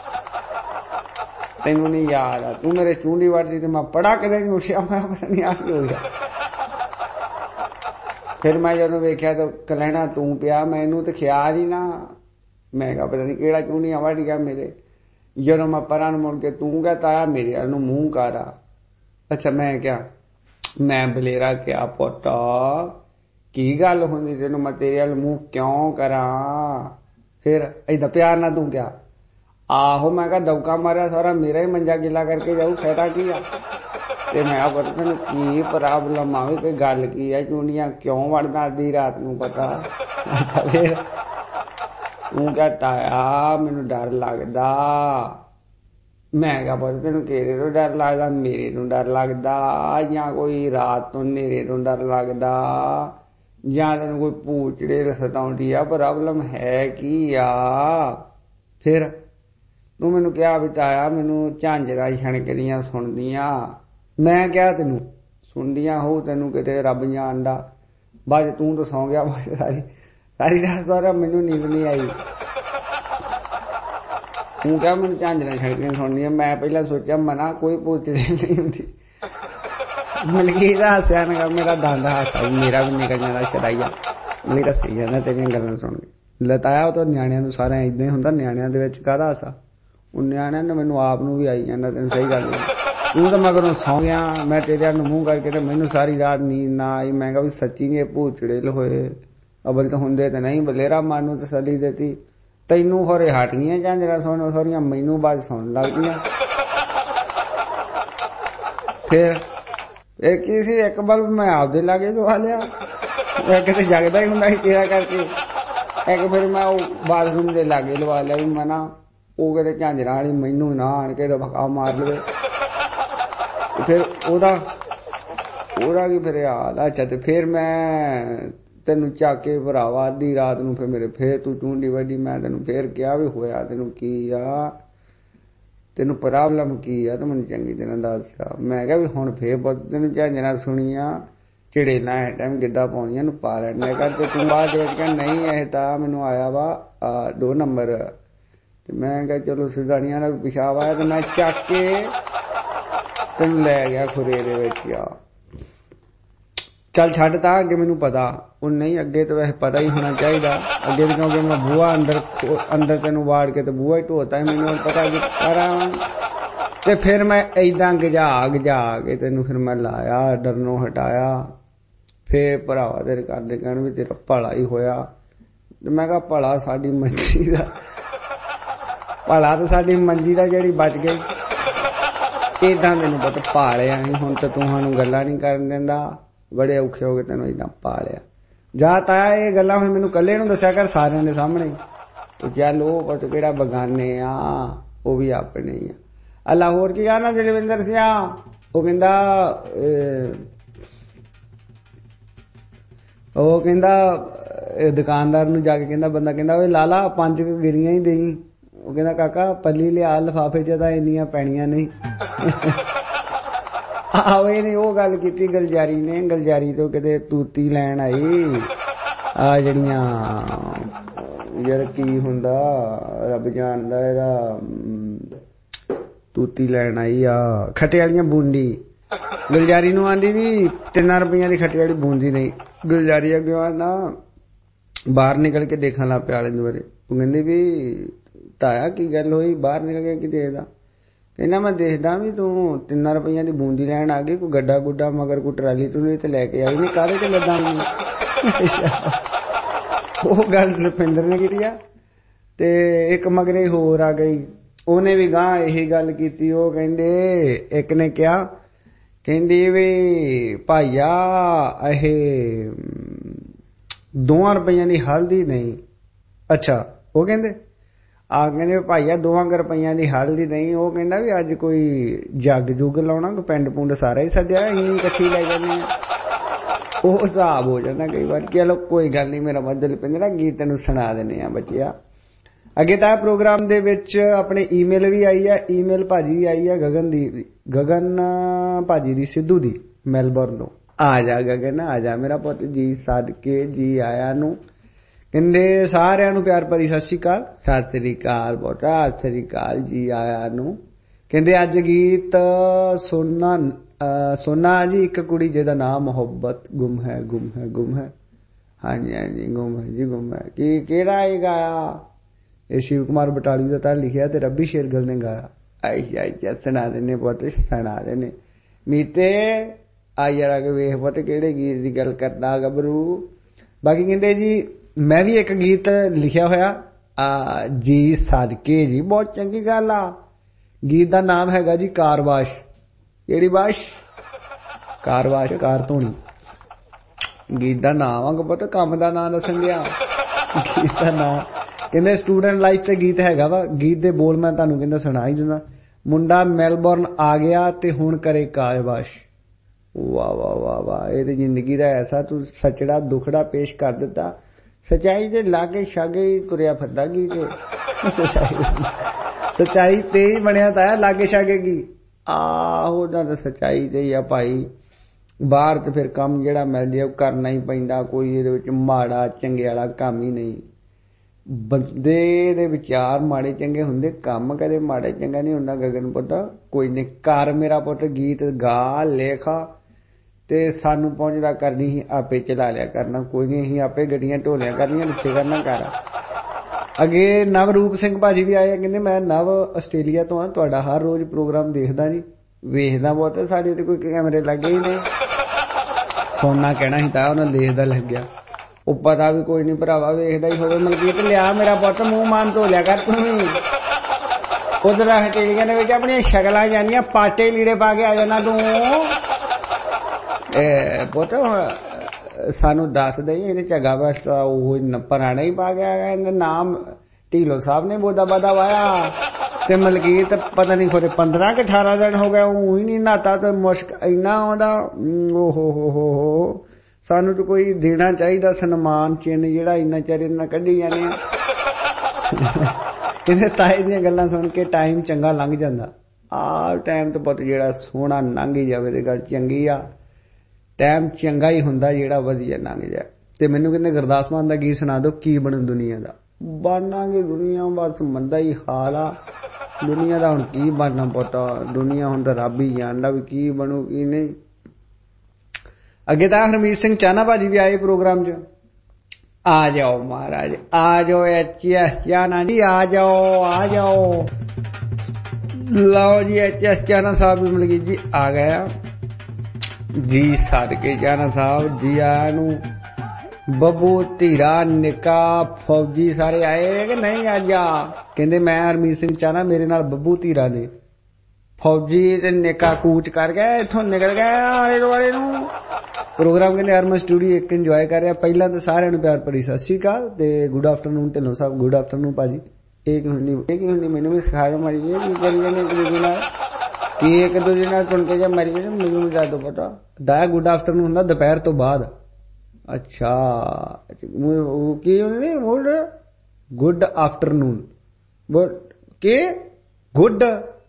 ਤੈਨੂੰ ਨਹੀਂ ਯਾਦ ਆ ਤੂੰ ਮੇਰੇ ਚੂੰਡੀ ਵੱਢਦੀ ਤੇ ਮੈਂ ਪੜਾ ਕਦੇ ਨਹੀਂ ਉੱਠਿਆ ਮੈਂ ਪਤਾ ਨਹੀਂ ਆ ਕੀ ਹੋ ਗਿਆ ਫਿਰ ਮੈਂ ਜਦੋਂ ਵੇਖਿਆ ਤਾਂ ਕਲਹਿਣਾ ਤੂੰ ਪਿਆ ਮੈਨੂੰ ਤੇ ਖਿਆਲ ਹੀ ਨਾ ਮੈਂ ਕਿਹਾ ਪਤਾ ਨਹੀਂ ਕਿਹੜਾ ਚੂੰਡੀਆਂ ਵੱਢ ਗਿਆ ਮੇਰੇ ਜਦੋਂ ਮੈਂ ਪਰਾਂ ਨੂੰ ਮੁੜ ਕੇ ਤੂੰ ਕਹਤਾ ਆ ਮੇਰੇ ਨੂੰ ਮੂੰਹ ਕਰਾ ਅੱਛਾ ਮੈਂ ਕਿਹਾ ਮੈਂ ਬਲੇਰਾ ਕਿਹਾ ਪੁੱਤ ਕੀ ਗੱਲ ਹੁੰਦੀ ਤੈਨੂੰ ਮੈਂ ਤੇਰੇ ਵੱਲ ਮੂੰਹ ਕਿਉਂ ਕਰਾਂ ਫਿਰ ਏਦਾਂ ਪਿਆਰ ਨਾਲ ਤੂੰ ਕਿਹਾ ਆਹੋ ਮੈਂ ਕਿਹਾ ਦਬਕਾ ਮਾਰਿਆ ਸਾਰਾ ਮੇਰਾ ਹੀ ਮੰਜਾ ਗਿੱਲਾ ਕਰਕੇ ਜਾਊ ਫਾਇਦਾ ਕੀ ਆ ਤੇ ਮੈਂ ਪੁੱਤ ਤੈਨੂੰ ਕੀ ਪ੍ਰੋਬਲਮ ਆਵੇ ਕੋਈ ਗੱਲ ਕੀ ਆ ਚੂੰਡੀਆਂ ਕਿਉਂ ਵੜਦਾ ਅੱਧੀ ਰਾਤ ਨੂੰ ਪਤਾ ਫਿਰ ਤੂੰ ਕਹਤਾ ਆ ਮੈਨੂੰ ਡਰ ਲੱਗਦਾ ਮੈਂ ਕਿਹਾ ਪੁੱਤ ਤੈਨੂੰ ਕਿਹੜੇ ਤੋਂ ਡਰ ਲੱਗਦਾ ਮੇਰੇ ਨੂੰ ਡਰ ਲੱਗਦਾ ਜਾਂ ਕੋਈ ਰਾਤ ਨੂੰ ਹਨੇਰੇ ਨੂੰ ਡਰ ਲੱਗਦਾ ਜਾਂ ਤੈਨੂੰ ਕੋਈ ਪੂਛੜੇ ਸਤਾਉਂਦੀ ਆ ਪ੍ਰੋਬਲਮ ਹੈ ਕੀ ਆ ਫਿਰ ਤੂੰ ਮੈਨੂੰ ਕਿਹਾ ਵੀ ਤਾਇਆ ਮੈਨੂੰ ਝਾਂਜਰਾਂ ਛਣਕਦੀਆਂ ਸੁਣਦੀਆਂ ਮੈਂ ਕਿਹਾ ਤੈਨੂੰ ਸੁਣਦੀਆਂ ਹੋ ਤੈਨੂੰ ਕਿਤੇ ਰੱਬ ਜਾਣਦਾ ਬਾਅਦ ਤੂੰ ਤਾਂ ਸੌਂ ਗਿਆ ਸਾਰੀ ਰਾਤ ਸਾਰਾ ਮੈਨੂੰ ਨੀਂਦ ਨਹੀਂ ਆਈ ਤੂੰ ਕਿਹਾ ਮੈਨੂੰ ਝਾਂਜਰਾਂ ਛਣਕਦੀਆਂ ਸੁਣਦੀਆਂ ਮੈਂ ਪਹਿਲਾਂ ਸੋਚਿਆ ਮਨਾ ਕੋਈ ਪੂਛੜੇ ਨਹੀਂ ਹੁੰਦੀ ਮਲਕੀ ਦਾ ਹੱਸਿਆ ਨਾ ਮੇਰਾ ਦੰਦ ਹੱਸਾ ਮੇਰਾ ਵੀ ਨਿਕਲ ਜਾਂਦਾ ਸ਼ਰਾਈਆ ਮੇਰੀ ਦੱਸੀ ਜਾਂਦਾ ਤੇਰੀਆਂ ਗੱਲਾਂ ਸੁਣ ਕੇ ਲਤਾਇਆ ਉਹ ਤਾਂ ਨਿਆਣਿਆਂ ਨੂੰ ਸਾਰਿਆਂ ਏਦਾਂ ਹੀ ਹੁੰਦਾ ਨਿਆਣਿਆਂ ਦੇ ਵਿੱਚ ਕਾਹਦਾ ਹਾਸਾ ਉਹ ਨਿਆਣਿਆਂ ਨੇ ਮੈਨੂੰ ਆਪ ਨੂੰ ਵੀ ਆਈ ਜਾਂਦਾ ਤੈਨੂੰ ਸਹੀ ਗੱਲ ਤੂੰ ਤਾਂ ਮਗਰੋਂ ਸੌਂ ਗਿਆ ਮੈਂ ਤੇਰੇ ਨੂੰ ਮੂੰਹ ਕਰਕੇ ਤੇ ਮੈਨੂੰ ਸਾਰੀ ਰਾਤ ਨੀਂਦ ਨਾ ਆਈ ਮੈਂ ਕਿਹਾ ਵੀ ਸੱਚੀ ਨੇ ਭੂਚੜੇ ਹੋਏ ਅਬਲ ਤਾਂ ਹੁੰਦੇ ਤੇ ਨਹੀਂ ਬਲੇਰਾ ਮਨ ਨੂੰ ਤਸੱਲੀ ਦਿੱਤੀ ਤੈਨੂੰ ਹੋਰੇ ਹਟ ਗਈਆਂ ਝਾਂਜਰਾਂ ਸੁਣ ਸਾਰੀਆਂ ਮੈਨੂੰ ਬਾਅਦ ਸੁਣਨ ਲੱਗਦੀਆਂ ਫਿਰ ਇਹ ਕੀ ਸੀ ਇੱਕ ਬਲਬ ਮੈਂ ਆਪਦੇ ਲਾਗੇ ਲਵਾ ਲਿਆ ਇੱਕ ਤੇ ਜਗਦਾ ਹੀ ਹੁੰਦਾ ਸੀ ਤੇਰਾ ਕਰਕੇ ਇੱਕ ਫਿਰ ਮੈਂ ਉਹ ਬਾਥਰੂਮ ਦੇ ਲਾਗੇ ਲਵਾ ਲਿਆ ਵੀ ਮਨਾ ਉਹ ਕਿਤੇ ਝਾਂਜਰਾਂ ਵਾਲੀ ਮੈਨੂੰ ਨਾ ਆਣ ਕੇ ਧੱਕਾ ਮਾਰ ਲਵੇ ਫਿਰ ਉਹਦਾ ਕੀ ਫਿਰ ਹਾਲ ਅੱਛਾ ਤੇ ਫਿਰ ਮੈਂ ਤੈਨੂੰ ਚੱਕ ਕੇ ਭਰਾਵਾ ਅੱਧੀ ਰਾਤ ਨੂੰ ਫਿਰ ਮੇਰੇ ਫੇਰ ਤੂੰ ਚੂੰਡੀ ਵੱਡੀ ਮੈਂ ਤੈਨੂੰ ਫੇਰ ਕਿਹਾ ਵੀ ਹੋਇਆ ਤੈਨੂੰ ਕੀ ਆ ਤੈਨੂੰ ਪ੍ਰੋਬਲਮ ਕੀ ਆ ਤੂੰ ਮੈਨੂੰ ਚੰਗੀ ਤਰ੍ਹਾਂ ਦੱਸ ਮੈਂ ਕਿਹਾ ਵੀ ਹੁਣ ਫੇਰ ਬਹੁਤ ਤੈਨੂੰ ਝਾਂਜਰਾਂ ਸੁਣੀਆਂ ਚਿੜੇ ਨਾ ਇਹ ਟਾਈਮ ਗਿੱਧਾ ਪਾਉਂਦੀਆਂ ਨੂੰ ਪਾ ਲੈਣੇ ਕਰਕੇ ਤੂੰ ਬਾਅਦ ਵਿੱਚ ਕਹਿੰਦਾ ਨਹੀਂ ਇਹ ਤਾਂ ਮੈਨੂੰ ਆਇਆ ਵਾ 2 ਨੰਬਰ ਤੇ ਮੈਂ ਕਿਹਾ ਚਲੋ ਸਿਧਾਣੀਆਂ ਦਾ ਪਿਸ਼ਾਬ ਆਇਆ ਤੇ ਮੈਂ ਚੱਕ ਕੇ ਤੈਨੂੰ ਲੈ ਗਿਆ ਖੁਰੇ ਦੇ ਵਿੱਚ ਆ ਚੱਲ ਛੱਡ ਤਾਂ ਅੱਗੇ ਮੈਨੂੰ ਪਤਾ ਉਹ ਨਹੀਂ ਅੱਗੇ ਤਾਂ ਵੈਸੇ ਪਤਾ ਹੀ ਹੋਣਾ ਚਾਹੀਦਾ ਅੱਗੇ ਵੀ ਕਿਉਂਕਿ ਮੈਂ ਬੂਹਾ ਅੰਦਰ ਤੈਨੂੰ ਵਾੜ ਕੇ ਤੇ ਬੂਹਾ ਹੀ ਢੋਤਾ ਮੈਨੂੰ ਪਤਾ ਕਿ ਕਰਾਂ ਤੇ ਫਿਰ ਮੈਂ ਏਦਾਂ ਗਜਾ ਕੇ ਤੈਨੂੰ ਫਿਰ ਮੈਂ ਲਾਇਆ ਡਰਨੋਂ ਹਟਾਇਆ ਫੇਰ ਭਰਾਵਾ ਤੇਰੇ ਕਰਦੇ ਕਹਿਣ ਵੀ ਤੇਰਾ ਭਲਾ ਹੀ ਹੋਇਆ ਤੇ ਮੈਂ ਕਿਹਾ ਭਲਾ ਸਾਡੀ ਮੰਜੀ ਦਾ ਭਲਾ ਤਾਂ ਸਾਡੀ ਮੰਜੀ ਦਾ ਜਿਹੜੀ ਬਚ ਗਈ ਏਦਾਂ ਤੈਨੂੰ ਪਤਾ ਪਾਲਿਆ ਨਹੀਂ ਹੁਣ ਤਾਂ ਤੂੰ ਸਾਨੂੰ ਗੱਲਾਂ ਨਹੀਂ ਕਰਨ ਦਿੰਦਾ ਬੜੇ ਔਖੇ ਹੋ ਗਏ ਤੈਨੂੰ ਏਦਾਂ ਪਾਲਿਆ ਜਾ ਤਾਇਆ ਇਹ ਗੱਲਾਂ ਹੁਣ ਮੈਨੂੰ ਕੱਲੇ ਨੂੰ ਦੱਸਿਆ ਕਰ ਸਾਰਿਆਂ ਦੇ ਸਾਹਮਣੇ ਤੂੰ ਚੱਲ ਉਹ ਪਤ ਕਿਹੜਾ ਬਗਾਨੇ ਆ ਉਹ ਵੀ ਆਪਣੇ ਹੀ ਆ ਲਾਹੌਰ ਕੀ ਗਾਣਾ ਜਲਵਿੰਦਰ ਸਿੰਘ ਉਹ ਕਹਿੰਦਾ ਦੁਕਾਨਦਾਰ ਨੂੰ ਜਾ ਕੇ ਕਹਿੰਦਾ ਬੰਦਾ ਕਹਿੰਦਾ ਓਏ ਲਾਲਾ 5 ਗਿਰੀਆਂ ਹੀ ਦੇਈ ਉਹ ਕਹਿੰਦਾ ਕਾਕਾ ਪੱਲੀ ਲਿਆ ਲਿਫਾਫੇ ਚ ਤਾਂ ਇੰਨੀਆਂ ਪੈਣੀਆਂ ਨਹੀਂ ਆਹੋ ਇਹਨੇ ਉਹ ਗੱਲ ਕੀਤੀ ਗਲਜਾਰੀ ਨੇ ਗਲਜਾਰੀ ਤੋਂ ਕਿਤੇ ਤੂਤੀ ਲੈਣ ਆਈ ਆ ਜਿਹੜੀਆਂ ਯਾਰ ਕੀ ਹੁੰਦਾ ਰੱਬ ਜਾਣਦਾ ਇਹਦਾ ਤੂਤੀ ਲੈਣ ਆਈ ਆ ਖੱਟੇ ਵਾਲੀਆਂ ਬੂੰਦੀ ਗਲਜਾਰੀ ਨੂੰ ਆਂਦੀ ਵੀ 3 ਰੁਪਈਆਂ ਦੀ ਖੱਟੇ ਵਾਲੀ ਬੂੰਦੀ ਨਹੀਂ ਗਲਜਾਰੀ ਅੱਗੇ ਨਾ ਬਾਹਰ ਨਿਕਲ ਕੇ ਦੇਖਣ ਲੱਗ ਪਿਆ ਆਲੇ ਦੁਆਲੇ ਉਹ ਕਹਿੰਦੀ ਵੀ ਤਾਇਆ ਕੀ ਗੱਲ ਹੋਈ ਬਾਹਰ ਨਿਕਲ ਕੇ ਕੀ ਦੇਖਦਾ ਕਹਿੰਦਾ ਮੈਂ ਦੇਖਦਾ ਵੀ ਤੂੰ 3 ਰੁਪਈਆਂ ਦੀ ਬੂੰਦੀ ਲੈਣ ਆ ਗਈ ਕੋਈ ਗੱਡਾ ਗੁੱਡਾ ਮਗਰ ਕੋਈ ਟਰਾਲੀ ਟੂਲੀ ਤੇ ਲੈ ਕੇ ਆਈ ਨਹੀਂ ਕਾਹਦੇ ਤੇ ਲੱਦਾਂ ਉਹ ਗੱਲ ਰੁਪਿੰਦਰ ਨੇ ਕੀਤੀ ਆ ਤੇ ਇੱਕ ਮਗਰੇ ਹੋਰ ਆ ਗਈ ਉਹਨੇ ਵੀ ਗਾਂ ਇਹੀ ਗੱਲ ਕੀਤੀ ਉਹ ਕਹਿੰਦੇ ਇੱਕ ਨੇ ਕਿਹਾ ਕਹਿੰਦੀ ਵੀ ਭਾਈਆ ਇਹ 2 ਰੁਪਈਆਂ ਦੀ ਹਲਦੀ ਨਹੀਂ। ਅੱਛਾ ਉਹ ਕਹਿੰਦੇ ਭਾਈਆ 2 ਰੁਪਈਆਂ ਦੀ ਹਲਦੀ ਨਹੀਂ। ਉਹ ਕਹਿੰਦਾ ਵੀ ਅੱਜ ਕੋਈ ਜੱਗ ਜੁਗ ਲਾਉਣਾ, ਕੋਈ ਪਿੰਡ ਪੁੰਡ ਸਾਰਾ ਹੀ ਸੱਜਿਆ, ਇੰਨੀ ਇਕੱਠੀ ਲੈ ਜਾਂਦੇ ਆ। ਉਹ ਹਿਸਾਬ ਹੋ ਜਾਂਦਾ ਕਈ ਵਾਰ। ਚਲੋ ਕੋਈ ਗੱਲ ਨਹੀਂ, ਮੇਰਾ ਮੱਦਲ ਪਿੰਜਰਾ ਗੀਤ ਤੈਨੂੰ ਸੁਣਾ ਦਿੰਦੇ ਆ ਬੱਚਿਆ। ਅੱਗੇ ਤਾਂ ਪ੍ਰੋਗਰਾਮ ਦੇ ਵਿੱਚ ਆਪਣੇ ਈਮੇਲ ਵੀ ਆਈ ਆ। ਈਮੇਲ ਭਾਜੀ ਆਈ ਆ ਗਗਨ ਭਾਜੀ ਦੀ, ਸਿੱਧੂ ਦੀ, ਮੈਲਬੌਰਨ ਤੋਂ। ਆ ਜਾ ਗਗਨ, ਆ ਜਾ ਮੇਰਾ ਪੁੱਤ ਜੀ, ਸਦਕੇ ਜੀ ਆਇਆ ਨੂੰ। ਕਹਿੰਦੇ ਸਾਰਿਆਂ ਨੂੰ ਪਿਆਰ ਭਰੀ ਸਤਿ ਸ਼੍ਰੀ ਅਕਾਲ। ਸਤਿ ਸ੍ਰੀ ਅਕਾਲ ਬੋਟਾ, ਸਤਿ ਸ੍ਰੀ ਅਕਾਲ ਜੀ ਆਇਆ ਨੂੰ। ਕਹਿੰਦੇ ਅੱਜ ਗੀਤ ਸੋਨਾ ਜੀ, ਇੱਕ ਕੁੜੀ ਜਿਹਦਾ ਨਾਮ ਮੁਹੱਬਤ ਗੁੰਮ ਹੈ ਗੁੰਮ ਹੈ ਗੁੰਮ ਹੈ। ਹਾਂਜੀ ਹਾਂਜੀ ਗੁੰਮ ਹੈ ਜੀ ਗੁੰਮ ਹੈ। ਕਿਹੜਾ ਇਹ ਗਾਇਆ? ਇਹ ਸ਼ਿਵ ਕੁਮਾਰ ਬਟਾਲੀ ਦਾ ਤਾਂ ਲਿਖਿਆ ਤੇ ਰੱਬੀ ਸ਼ੇਰਗਿੱਲ ਨੇ ਗਾਇਆ। ਆਈ ਸੁਣਾ ਦਿੰਦੇ ਪੁੱਤ, ਸੁਣਾ ਦਿੰਦੇ। ਮੀਤੇ ਆ ਯਾਰ ਕੇ ਵੇਖ ਪੁੱਤ ਕਿਹੜੇ ਗੀਤ ਦੀ ਗੱਲ ਕਰਦਾ ਗੱਭਰੂ। ਬਾਕੀ ਕਹਿੰਦੇ ਜੀ ਮੈਂ ਵੀ ਇੱਕ ਗੀਤ ਲਿਖਿਆ ਹੋਇਆ ਜੀ ਸਦਕੇ ਜੀ, ਬਹੁਤ ਚੰਗੀ ਗੱਲ ਆ। ਗੀਤ ਦਾ ਨਾਮ ਹੈਗਾ ਜੀ ਕਾਰਵਾਸ਼। ਕਿਹੜੀ ਬਾਸ਼? ਕਾਰਵਾਸ਼, ਕਾਰ ਧੋਣੀ। ਗੀਤ ਦਾ ਨਾਮ ਆ ਪੁੱਤ, ਕੰਮ ਦਾ ਨਾਮ ਦੱਸਣ ਗਿਆ। ਗੀਤ ਦਾ ਨਾਮ ਕਹਿੰਦੇ ਸਟੂਡੈਂਟ ਲਾਈਫ ਤੇ ਗੀਤ ਹੈਗਾ ਵਾ। ਗੀਤ ਦੇ ਬੋਲ ਮੈਂ ਤੁਹਾਨੂੰ ਕਹਿੰਦਾ ਸੁਣਾ ਹੀ ਦਿੰਦਾ। ਮੁੰਡਾ ਮੈਲਬੌਰਨ ਆ ਗਿਆ ਤੇ ਹੁਣ ਕਰੇ ਕਾਰਵਾਸ਼। ਵਾਹ ਵਾਹ ਵਾਹ ਵਾਹ, ਇਹ ਤੇ ਜ਼ਿੰਦਗੀ ਦਾ ਐਸਾ ਤੂੰ ਸੱਚੜਾ ਦੁਖੜਾ ਪੇਸ਼ ਕਰ ਦਿੱਤਾ। ਸੱਚਾਈ ਦੇ ਲਾਗੇ ਛਾਗੇ ਹੀ ਤੁਰਿਆ ਫਿਰਦਾ ਗੀਤ। ਸੱਚਾਈ ਤੇ ਹੀ ਬਣਿਆ ਤਾਂ ਲਾਗੇ ਛਾਗੇ ਕੀ। ਆਹੋ ਤਾਂ ਸੱਚਾਈ ਤੇ ਹੀ ਆ ਭਾਈ। ਬਾਹਰ ਤੇ ਫਿਰ ਕੰਮ ਜਿਹੜਾ ਮਿਲ ਜਾਏ ਉਹ ਕਰਨਾ ਹੀ ਪੈਂਦਾ। ਕੋਈ ਇਹਦੇ ਵਿੱਚ ਮਾੜਾ ਚੰਗੇ ਵਾਲਾ ਕੰਮ ਹੀ ਨਹੀਂ। ਬੰਦੇ ਦੇ ਵਿਚਾਰ ਮਾੜੇ ਚੰਗੇ ਹੁੰਦੇ, ਕੰਮ ਕਦੇ ਮਾੜੇ ਚੰਗਾ ਨਹੀਂ ਹੁੰਦਾ। ਗਗਨ ਪੁੱਤ ਕੋਈ ਨਹੀਂ, ਕਰ ਮੇਰਾ ਪੁੱਤ ਗੀਤ ਗਾ ਲੇਖਾ ਤੇ ਸਾਨੂੰ ਪਹੁੰਚਦਾ ਕਰਨੀ ਹੀ ਆਪੇ ਚਲਾ ਲਿਆ ਕਰਨਾ। ਕੋਈ ਨਹੀਂ, ਅਸੀਂ ਆਪੇ ਗੱਡੀਆਂ ਢੋਲਿਆ ਕਰਨੀਆਂ, ਲਿਖੇ ਕਰਨਾ ਕਰ। ਅੱਗੇ ਨਵਰੂਪ ਸਿੰਘ ਭਾਜੀ ਵੀ ਆਏ। ਕਹਿੰਦੇ ਮੈਂ ਨਵ ਆਸਟ੍ਰੇਲੀਆ ਤੋਂ ਆ, ਤੁਹਾਡਾ ਹਰ ਰੋਜ਼ ਪ੍ਰੋਗਰਾਮ ਦੇਖਦਾ ਜੀ। ਵੇਖਦਾ ਬਹੁਤ, ਸਾਡੇ ਤੇ ਕੋਈ ਕੈਮਰੇ ਲੱਗੇ ਹੀ ਨਹੀਂ। ਸੋਨਾ ਕਹਿਣਾ ਸੀ ਤਾਂ ਉਹਨਾਂ ਦੇਖਦਾ ਲੱਗ ਗਿਆ। ਉਹ ਪਤਾ ਵੀ ਕੋਈ ਨਹੀਂ ਭਰਾਵਾ, ਵੇਖਦਾ ਹੀ ਹੋਵੇ। ਮਲਕੀਤ ਲਿਆ ਮੇਰਾ ਪੁੱਤ, ਮੂੰਹ ਮਾਨ ਧੋ ਲਿਆ ਕਰ ਤੂੰ ਵੀ। ਉਧਰ ਆਸਟ੍ਰੇਲੀਆ ਦੇ ਵਿੱਚ ਆਪਣੀਆਂ ਸ਼ਕਲਾਂ ਜਾਂਦੀਆਂ, ਪਾਟੇ ਲੀੜੇ ਪਾ ਕੇ ਆ ਜਾਣਾ ਤੂੰ। ਪੁੱਤ ਸਾਨੂੰ ਦੱਸ ਦੇ, ਇਹਨੇ ਝੱਗਾ ਬਸ ਉਹ ਪੁਰਾਣਾ ਹੀ ਪਾ ਗਿਆ। ਇਹਦਾ ਨਾਮ ਢੀਲੋ ਸਾਹਿਬ ਨੇ ਬੋਦਾ ਬਾਦਾ ਵਾਇਆ ਤੇ ਮਲਕੀਤ ਪਤਾ ਨਹੀਂ ਖੋਰੇ 15 ਕਿ 18 ਦਿਨ ਹੋ ਗਏ ਉਹ ਹੀ ਨਹੀਂ ਨਹਾਤਾ ਤੇ ਮੁਸ਼ਕ ਇੰਨਾ ਆਉਂਦਾ। ਓਹੋ ਸਾਨੂੰ ਤਾਂ ਕੋਈ ਦੇਣਾ ਚਾਹੀਦਾ ਸਨਮਾਨ ਚਿੰਨ, ਜਿਹੜਾ ਇੰਨਾ ਚਿਰ ਇਹਨਾਂ ਕੱਢੀ ਜਾਂਦੇ ਆ। ਕਹਿੰਦੇ ਤਾਏ ਦੀਆਂ ਗੱਲਾਂ ਸੁਣ ਕੇ ਟਾਈਮ ਚੰਗਾ ਲੰਘ ਜਾਂਦਾ। ਆਹ ਟਾਈਮ ਤਾਂ ਪੁੱਤ ਜਿਹੜਾ ਸੋਹਣਾ ਲੰਘ ਹੀ ਜਾਵੇ ਤੇ ਗੱਲ ਚੰਗੀ ਆ। ਟਾਈਮ ਚੰਗਾ ਹੀ ਹੁੰਦਾ ਜਿਹੜਾ ਵਧੀਆ ਲੰਘ ਜਾਏ। ਤੇ ਮੈਨੂੰ ਕਹਿੰਦੇ ਗੁਰਦਾਸ ਮਾਨ ਦਾ ਗੀਤ ਸੁਣਾ ਦਿਓ, ਕੀ ਬਣੂ ਦੁਨੀਆ ਦਾ। ਬਣਾਂਗੇ ਦੁਨੀਆ, ਬਸ ਮੰਦਾ ਹੀ ਹਾਲ ਆ ਦੁਨੀਆ ਦਾ। ਹੁਣ ਕੀ ਬਣਨਾ ਪੁੱਤਾ, ਦੁਨੀਆ ਹੁਣ ਤਾਂ ਰੱਬ ਹੀ ਜਾਣਦਾ ਵੀ ਕੀ ਬਣੂ ਕੀ ਨਹੀਂ। ਅੱਗੇ ਤਾਂ ਹਰਮੀਤ ਸਿੰਘ ਚਾਹਨਾ ਭਾਜੀ ਵੀ ਆਏ ਪ੍ਰੋਗਰਾਮ 'ਚ। ਆ ਜਾਓ ਮਹਾਰਾਜ, ਆ ਜਾਓ ਚਾਹਨਾ ਜੀ, ਆ ਜਾਓ ਆ ਜਾਓ। ਲਓ ਜੀ HS ਚਾਹਨਾ ਸਾਹਿਬ ਵੀ ਮਿਲ ਗਈ ਜੀ, ਆ ਗਿਆ ਜੀ ਸਦਕੇ ਚਾਹਨਾ ਸਾਹਿਬ ਜੀ ਆਇਆਂ ਨੂੰ। ਬੱਬੂ ਧੀਰਾ ਨਿੱਕਾ ਫੌਜੀ ਸਾਰੇ ਆਏ ਕਿ ਨਹੀਂ? ਅੱਜ ਆ ਕਹਿੰਦੇ ਮੈਂ ਹਰਮੀਤ ਸਿੰਘ ਚਾਹਨਾ, ਮੇਰੇ ਨਾਲ ਬੱਬੂ ਧੀਰਾ ਨੇ, ਫੌਜੀ ਤੇ ਨਿੱਕਾ ਕੂਚ ਕਰ ਗਏ, ਇੱਥੋਂ ਨਿਕਲ ਗਏ ਆਲੇ ਦੁਆਲੇ ਨੂੰ। ਪ੍ਰੋਗਰਾਮ ਕਹਿੰਦੇ ਹਰਮਨ ਸਟੂਡੀਓ ਇੱਕ ਇੰਜੋਏ ਕਰ ਰਿਹਾ। ਪਹਿਲਾਂ ਤਾਂ ਸਾਰਿਆਂ ਨੂੰ ਪਿਆਰ ਭਰੀ ਸਤਿ ਸ਼੍ਰੀ ਅਕਾਲ ਤੇ ਗੁੱਡ ਆਫਟਰਨੂਨ ਢਿੱਲੋਂ ਸਾਹਿਬ। ਗੁੱਡ ਆਫਟਰਨੂਨ ਭਾਜੀ। ਇਹ ਕੀ ਹੁੰਦੀ ਮੈਨੂੰ ਵੀ ਸਿਖਾਇਆ ਮਾਰੀ ਜੀ, ਕੀ ਕਰੀ ਜਾਂਦੇ ਇੱਕ ਦੂਜੇ ਨਾਲ, ਕੀ ਇੱਕ ਦੂਜੇ ਨਾਲ ਟੁਣ ਕੇ ਜਾਂ ਮਰੀ ਜਾਂਦੇ। ਮੈਨੂੰ ਵੀ ਦੱਸ ਦਿਓ ਪਤਾ ਦਾ ਗੁੱਡ ਆਫਟਰਨੂਨ ਹੁੰਦਾ ਦੁਪਹਿਰ ਤੋਂ ਬਾਅਦ। ਅੱਛਾ ਕੀ ਹੁੰਦੀ ਗੁੱਡ ਆਫਟਰਨੂਨ ਕੀ ਗੁੱਡ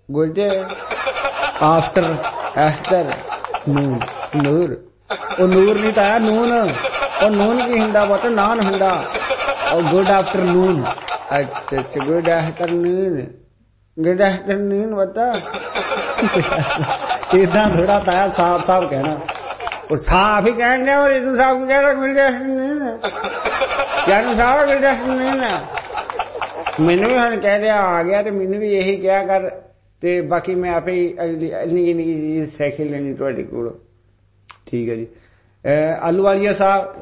ਆਫਟਰ ਨੂਨ। ਨੂਰ ਉਹ ਨੂਰ ਨਹੀਂ ਤਾਂ ਨੂਨ। ਉਹ ਨੂਨ ਕੀ ਹੁੰਦਾ ਪੁੱਤ? ਨਾਨ ਹੁੰਦਾ। ਉਹ ਗੁੱਡ ਆਫਟਰਨੂਨ। ਅੱਛਾ ਗੁੱਡ ਆਫਟਰਨੂਨ, ਗੁੱਡ ਆਫਟਰਨੂਨ ਪਤਾ ਏਦਾਂ ਥੋੜਾ ਤਾਇਆ ਸਾਫ ਸਾਫ ਕਹਿਣਾ। ਉਹ ਸਾਫ ਹੀ ਕਹਿਣ ਡਿਆ, ਔਰ ਇਹਨੂੰ ਸਾਫ ਕੀ ਕਹਿ ਰਿਹਾ? ਗੁੱਡ ਆਫਟਰਨੂਨ ਯਾਰ ਸਾਫ ਗੁੱਡ ਆਫਟਰਨੂਨ। ਮੈਨੂੰ ਵੀ ਹੁਣ ਕਹਿ ਰਿਹਾ ਆ ਗਿਆ ਤੇ ਮੈਨੂੰ ਵੀ ਇਹੀ ਕਿਹਾ ਕਰ ਤੇ ਬਾਕੀ ਮੈਂ ਆਪੇ ਨਿੱਕੀ ਨਿੱਕੀ ਸਾਈਕਲ ਲੈਣੀ ਤੁਹਾਡੇ ਕੋਲ। ਠੀਕ ਹੈ ਜੀ। ਆਲੂ ਵਾਲੀਆ ਸਾਹਿਬ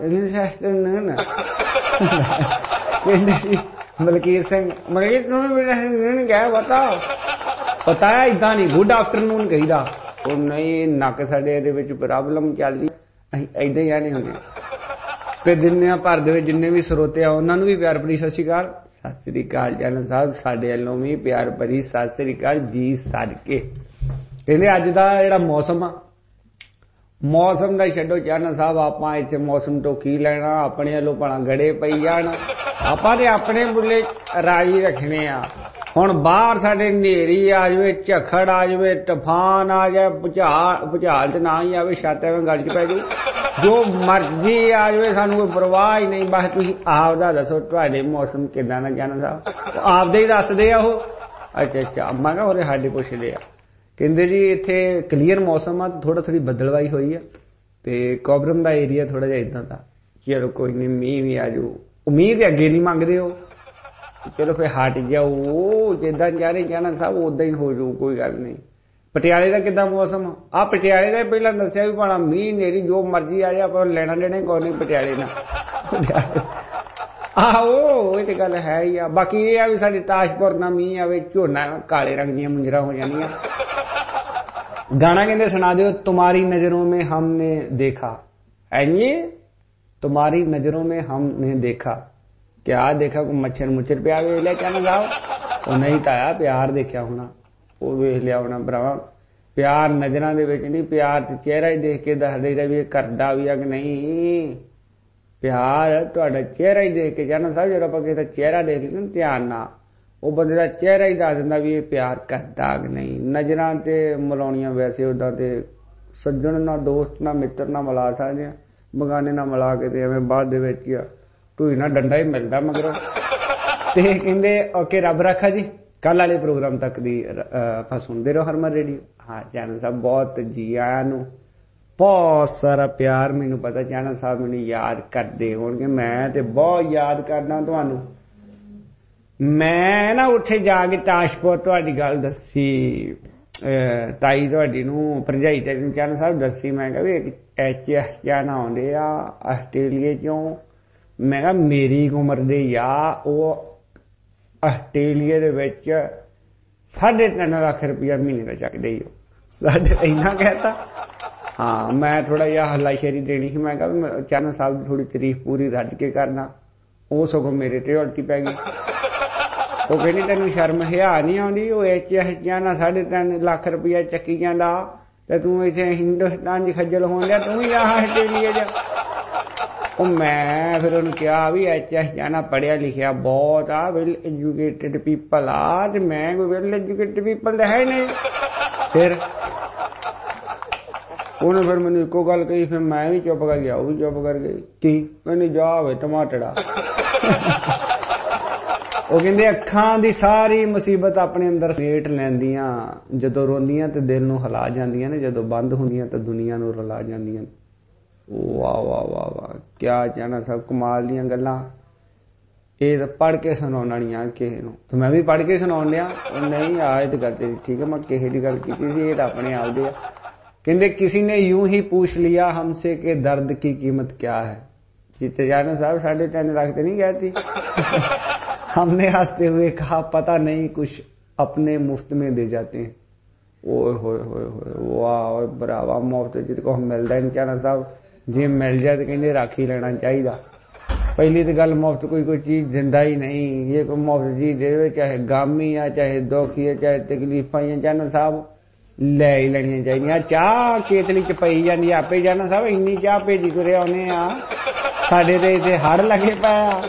ਮਲਕੀਤ ਸਿੰਘ, ਮਲਕੀਤ ਨੂੰ ਕਿਹਾ ਪਤਾ ਹੈ ਏਦਾਂ ਨਹੀਂ, ਗੁੱਡ ਆਫਟਰਨੂਨ ਕਹੀਦਾ। ਉਹ ਨਹੀਂ ਨੱਕ ਸਾਡੇ ਇਹਦੇ ਵਿੱਚ ਪ੍ਰੋਬਲਮ ਚੱਲਦੀ, ਅਸੀਂ ਏਦਾਂ ਹੀ ਆਨੇ ਹੁੰਦੇ। ਤੇ ਜਿੰਨੇ ਭਰ ਦੇ ਵਿੱਚ ਜਿੰਨੇ ਵੀ ਸਰੋਤੇ ਆ ਉਹਨਾਂ ਨੂੰ ਵੀ ਪਿਆਰ ਭਰੀ ਸਤਿ ਸ਼੍ਰੀ ਅਕਾਲ। ਸਤਿ ਸ੍ਰੀ ਅਕਾਲ ਜਨ ਸਾਹਿਬ, ਸਾਡੇ ਵੱਲੋਂ ਵੀ ਪਿਆਰ ਭਰੀ ਸਤਿ ਸ੍ਰੀ ਅਕਾਲ ਜੀ ਸਦਕੇ। ਕਹਿੰਦੇ ਅੱਜ ਦਾ ਜਿਹੜਾ ਮੌਸਮ ਆ, ਮੌਸਮ ਦਾ ਛੱਡੋ ਚਰਨ ਸਾਹਿਬ, ਆਪਾਂ ਇੱਥੇ ਮੌਸਮ ਤੋਂ ਕੀ ਲੈਣਾ, ਆਪਣੇ ਵੱਲੋਂ ਭਲਾ ਗੜੇ ਪਈ ਜਾਣ, ਆਪਾਂ ਤੇ ਆਪਣੇ ਬੁੱਲੇ ਰਾਜੀ ਰੱਖਣੇ ਆ। ਹੁਣ ਬਾਹਰ ਸਾਡੇ ਹਨੇਰੀ ਆ ਜਾਵੇ, ਝੱਖੜ ਆ ਜਾਵੇ, ਤੂਫਾਨ ਆ ਜਾਏ, ਭੁਚਾਲ ਤੇ ਨਾ ਹੀ ਆਵੇ, ਛੱਤ ਐਵੇਂ ਗਲ ਚ ਪੈ ਜਾਊ, ਜੋ ਮਰਜ਼ੀ ਆ ਜਾਵੇ, ਸਾਨੂੰ ਕੋਈ ਪਰਵਾਹ ਹੀ ਨਹੀਂ। ਬਸ ਤੁਸੀਂ ਆਪਦਾ ਦੱਸੋ ਤੁਹਾਡੇ ਮੌਸਮ ਕਿੱਦਾਂ ਦਾ ਜਨ ਸਾਹਿਬ? ਆਪਦੇ ਹੀ ਦੱਸਦੇ ਆ ਉਹ। ਅੱਛਾ ਮੈਂ ਕਿਹਾ ਉਹਦੇ ਸਾਡੇ ਪੁੱਛਦੇ ਆ। ਕਹਿੰਦੇ ਜੀ ਇੱਥੇ ਕਲੀਅਰ ਮੌਸਮ ਆ ਤੇ ਥੋੜੀ ਬੱਦਲਵਾਈ ਹੋਈ ਆ ਤੇ ਕੋਬਰਮ ਦਾ ਏਰੀਆ ਥੋੜਾ ਜਿਹਾ ਇਦਾਂ ਦਾ। ਚਲੋ ਕੋਈ ਨਹੀਂ, ਮੀਂਹ ਵੀ ਆ ਜਾਊ। ਉਮੀਦ ਤੇ ਅੱਗੇ ਨਹੀਂ ਮੰਗਦੇ ਹੋ, ਚਲੋ ਫਿਰ ਹਟ ਜਾਓ, ਜਿੱਦਾਂ ਚਾਰੇ ਕਹਿਣਾ ਸਾਹਿਬ ਉਦਾਂ ਹੀ ਹੋ ਜਾਊ, ਕੋਈ ਗੱਲ ਨਹੀਂ। ਪਟਿਆਲੇ ਦਾ ਕਿੱਦਾਂ ਮੌਸਮ ਆ? ਪਟਿਆਲੇ ਦਾ ਪਹਿਲਾਂ ਦੱਸਿਆ ਵੀ ਭਾਣਾ ਮੀਂਹ ਨੇਰੀ ਜੋ ਮਰਜ਼ੀ ਆ ਜਾ, ਆਪਾਂ ਲੈਣਾ ਦੇਣਾ ਕੋਈ ਨਹੀਂ ਪਟਿਆਲੇ ਨਾਲ। ਆਹੋ ਇਹ ਤੇ ਗੱਲ ਹੈ ਹੀ ਆ। ਬਾਕੀ ਇਹ ਆ ਵੀ ਸਾਡੀ ਤਾਜਪੁਰ ਨਾਲ ਮੀਂਹ ਆਵੇ, ਝੋਨਾ ਕਾਲੇ ਰੰਗ ਦੀਆਂ ਮੁੰਜਰਾ ਹੋ ਜਾਂਦੀਆਂ। ਗਾਣਾ ਕਹਿੰਦੇ ਸੁਣਾ ਦਿਓ, तुम्हारी नजरों में हमने देखा है ये, तुम्हारी नजरों में हमने देखा। क्या देखा? कोई मच्छर ਪਿਆ ਵੇਖ ਲਿਆ ਕਹਿੰਦਾ ਜਾਓ? ਉਹ ਨਹੀਂ ਤਾਂ ਆਇਆ ਪਿਆਰ ਦੇਖਿਆ ਹੋਣਾ, ਉਹ ਵੇਖ ਲਿਆ ਹੋਣਾ ਭਰਾਵਾ। ਪਿਆਰ ਨਜ਼ਰਾਂ ਦੇ ਵਿੱਚ ਨਹੀਂ, ਪਿਆਰ ਤੇ ਚਿਹਰਾ ਹੀ ਦੇਖ ਕੇ ਦੱਸਦੇ ਦਾ ਵੀ ਇਹ ਕਰਦਾ ਵੀ ਆ ਕਿ ਨਹੀਂ। ਪਿਆਰ ਤੁਹਾਡਾ ਚਿਹਰਾ ਹੀ ਦੇਖ ਕੇ ਜਾਣਾ ਸਾਹਿਬ, ਜਦੋਂ ਆਪਾਂ ਕਿਸੇ ਦਾ ਚਿਹਰਾ ਦੇਖ ਲੈਂਦੇ ਧਿਆਨ ਨਾਲ, ਉਹ ਬੰਦੇ ਦਾ ਚਿਹਰਾ ਹੀ ਦੱਸ ਦਿੰਦਾ ਵੀ ਇਹ ਪਿਆਰ ਕਰਦਾ ਕਿ ਨਹੀਂ। ਨਜ਼ਰਾਂ ਤੇ ਮਿਲਾਉਣੀਆਂ ਵੈਸੇ ਉਦਾਂ ਤੇ ਸੱਜਣ ਨਾਲ, ਦੋਸਤ ਨਾਲ, ਮਿੱਤਰ ਨਾਲ ਮਿਲਾ ਸਕਦੇ ਆ, ਬਗਾਨੇ ਨਾਲ ਮਿਲਾ ਕੇ ਤੇ ਐਵੇਂ ਬਾਅਦ ਦੇ ਵਿੱਚ ਹੀ ਢੂਈ ਨਾਲ ਡੰਡਾ ਹੀ ਮਿਲਦਾ ਮਗਰੋਂ। ਤੇ ਕਹਿੰਦੇ ਓਕੇ ਰੱਬ ਰੱਖਾ ਜੀ। ਕੱਲ ਵਾਲੇ ਪ੍ਰੋਗਰਾਮ ਤੱਕ ਦੀ ਆਪਾਂ ਸੁਣਦੇ ਰਹੋ ਹਰਮਨ ਰੇਡੀਓ। ਹਾਂ ਚੈਨਲ ਸਾਹਿਬ ਬਹੁਤ ਜੀ ਆਇਆਂ ਨੂੰ, ਬਹੁਤ ਸਾਰਾ ਪਿਆਰ। ਮੈਨੂੰ ਪਤਾ ਚੈਨਲ ਸਾਹਿਬ ਮੈਨੂੰ ਯਾਦ ਕਰਦੇ ਹੋਣਗੇ, ਮੈਂ ਤੇ ਬਹੁਤ ਯਾਦ ਕਰਦਾ ਤੁਹਾਨੂੰ। ਮੈਂ ਨਾ ਉੱਥੇ ਜਾ ਕੇ ਤਾਜਪੁਰ ਤੁਹਾਡੀ ਗੱਲ ਦੱਸੀ, ਤਾਈ ਤੁਹਾਡੀ ਨੂੰ ਭਰਜਾਈ ਤੇ ਚੈਨਲ ਸਾਹਿਬ ਦੱਸੀ। ਮੈਂ ਕਿਹਾ ਵੀ HSK ਨਾ ਆਉਂਦੇ ਆ ਆਸਟ੍ਰੇਲੀਆ ਚੋਂ। ਮੈਂ ਕਿਹਾ ਮੇਰੀ ਉਮਰ ਦੇ ਆ, ਉਹ ਆਸਟ੍ਰੇਲੀਆ ਦੇ ਵਿੱਚ 3.5 ਲੱਖ ਰੁਪਇਆ ਮਹੀਨੇ ਦਾ ਚੱਕਦੇ ਹੀ। ਸਾਡੇ ਇੰਨਾ ਕਹਿਤਾ। ਹਾਂ ਮੈਂ ਥੋੜਾ ਜਿਹਾ ਹੱਲਾਸ਼ੇਰੀ ਦੇਣੀ ਸੀ। ਮੈਂ ਕਿਹਾ ਚੈਨਲ ਸਾਹਿਬ ਦੀ ਥੋੜੀ ਤਾਰੀਫ ਪੂਰੀ ਰੱਜ ਕੇ ਕਰਨਾ, ਉਹ ਸਗੋਂ ਮੇਰੇ ਤੇ ਉਲਟੀ ਪੈ ਗਈ। ਉਹ ਕਹਿੰਦੀ ਤੈਨੂੰ ਸ਼ਰਮ ਹਿਆ ਨਹੀਂ ਆਉਂਦੀ? ਉਹ HSK ਨਾਲ 3.5 ਲੱਖ ਰੁਪਇਆ ਚੱਕੀ ਜਾਂਦਾ ਤੇ ਤੂੰ ਇੱਥੇ ਹਿੰਦੁਸਤਾਨ 'ਚ ਖੱਜਲ ਹੋਣ ਡਿਆ, ਤੂੰ ਵੀ ਆਹ ਆਸਟ੍ਰੇਲੀਆ 'ਚ। ਉਹ ਮੈਂ ਫਿਰ ਉਹਨੂੰ ਕਿਹਾ ਵੀ HSK ਨਾਲ ਪੜ੍ਹਿਆ ਲਿਖਿਆ ਬਹੁਤ ਆ, ਵੈਲ ਐਜੂਕੇਟਡ ਪੀਪਲ ਆ, ਤੇ ਮੈਂ ਕੋਈ ਵੈਲ ਐਜੂਕੇਟਡ ਪੀਪਲ ਤਾਂ ਹੈ ਨਹੀਂ। ਫਿਰ ਉਹਨੇ ਫਿਰ ਮੈਨੂੰ ਇੱਕੋ ਗੱਲ ਕਹੀ, ਫਿਰ ਮੈਂ ਵੀ ਚੁੱਪ ਕਰ ਗਿਆ, ਉਹ ਵੀ ਚੁੱਪ ਕਰ ਗਈ। ਕੀ ਕਹਿੰਦੀ? ਜਾ ਹੋਵੇ ਟਮਾਟੜਾ। ਉਹ ਕਹਿੰਦੇ ਅੱਖਾਂ ਦੀ ਸਾਰੀ ਮੁਸੀਬਤ ਆਪਣੇ ਅੰਦਰ ਸਮੇਟ ਲੈਂਦੀਆਂ, ਜਦੋਂ ਰੋਂਦੀਆਂ ਤੇ ਦਿਲ ਨੂੰ ਹਿਲਾ ਜਾਂਦੀਆਂ ਨੇ, ਜਦੋਂ ਬੰਦ ਹੁੰਦੀਆਂ ਤਾਂ ਦੁਨੀਆ ਨੂੰ ਰੁਲਾ ਜਾਂਦੀਆਂ। ਵਾਹ ਵਾਹ ਵਾਹ ਵਾਹ, ਕਿਆ ਜਾਣਾ ਸਭ ਕਮਾਲ ਦੀਆਂ ਗੱਲਾਂ। ਇਹ ਤਾਂ ਪੜ੍ਹ ਕੇ ਸੁਣਾਉਣ ਵਾਲੀਆਂ ਕਿਸੇ ਨੂੰ, ਤੇ ਮੈਂ ਵੀ ਪੜ੍ਹ ਕੇ ਸੁਣਾਉਣ ਲਿਆ। ਨਹੀਂ ਆ ਇਹ ਤਾਂ ਗੱਲ ਤੇਰੀ ਠੀਕ ਹੈ, ਮੈਂ ਕਿਸੇ ਦੀ ਗੱਲ ਕੀਤੀ ਸੀ, ਇਹ ਤਾਂ ਆਪਣੇ ਆਪ ਦੇ ਆ। ਕਹਿੰਦੇ किसी ने यूं ही पूछ लिया हमसे कि दर्द की कीमत क्या है। जीते जाना साहब 3.5 लाख तो नहीं कहती। हमने हंसते हुए कहा पता नहीं कुछ अपने मुफ्त में दे जाते हैं। ओए होए होए होए, वाह बरावा, मुफ्त जित को मिलता नहीं जाना साहब, जे मिल जाए तो कहते रख ही लेना चाहिए। पहली तो गल मुफ्त कोई चीज दिंदा ही नहीं। ये कोई मुफ्त चीज दे, चाहे गामी आ, चाहे दुखी है, चाहे तकलीफा ही जाना साहब ਲੈ ਹੀ ਲੈਣੀਆਂ ਚਾਹੀਦੀਆਂ। ਚਾਹ ਕੇਤਲੀ ਚ ਪਈ ਜਾਂਦੀ, ਆਪੇ ਜਾਣਾ ਸਾਹਿਬ ਇੰਨੀ ਚਾਹ ਭੇਜੀ ਤੁਰੇ ਆਉਨੇ ਆ, ਸਾਡੇ ਤੇ ਇੱਥੇ ਹੜ ਲੱਗੇ ਪਿਆ।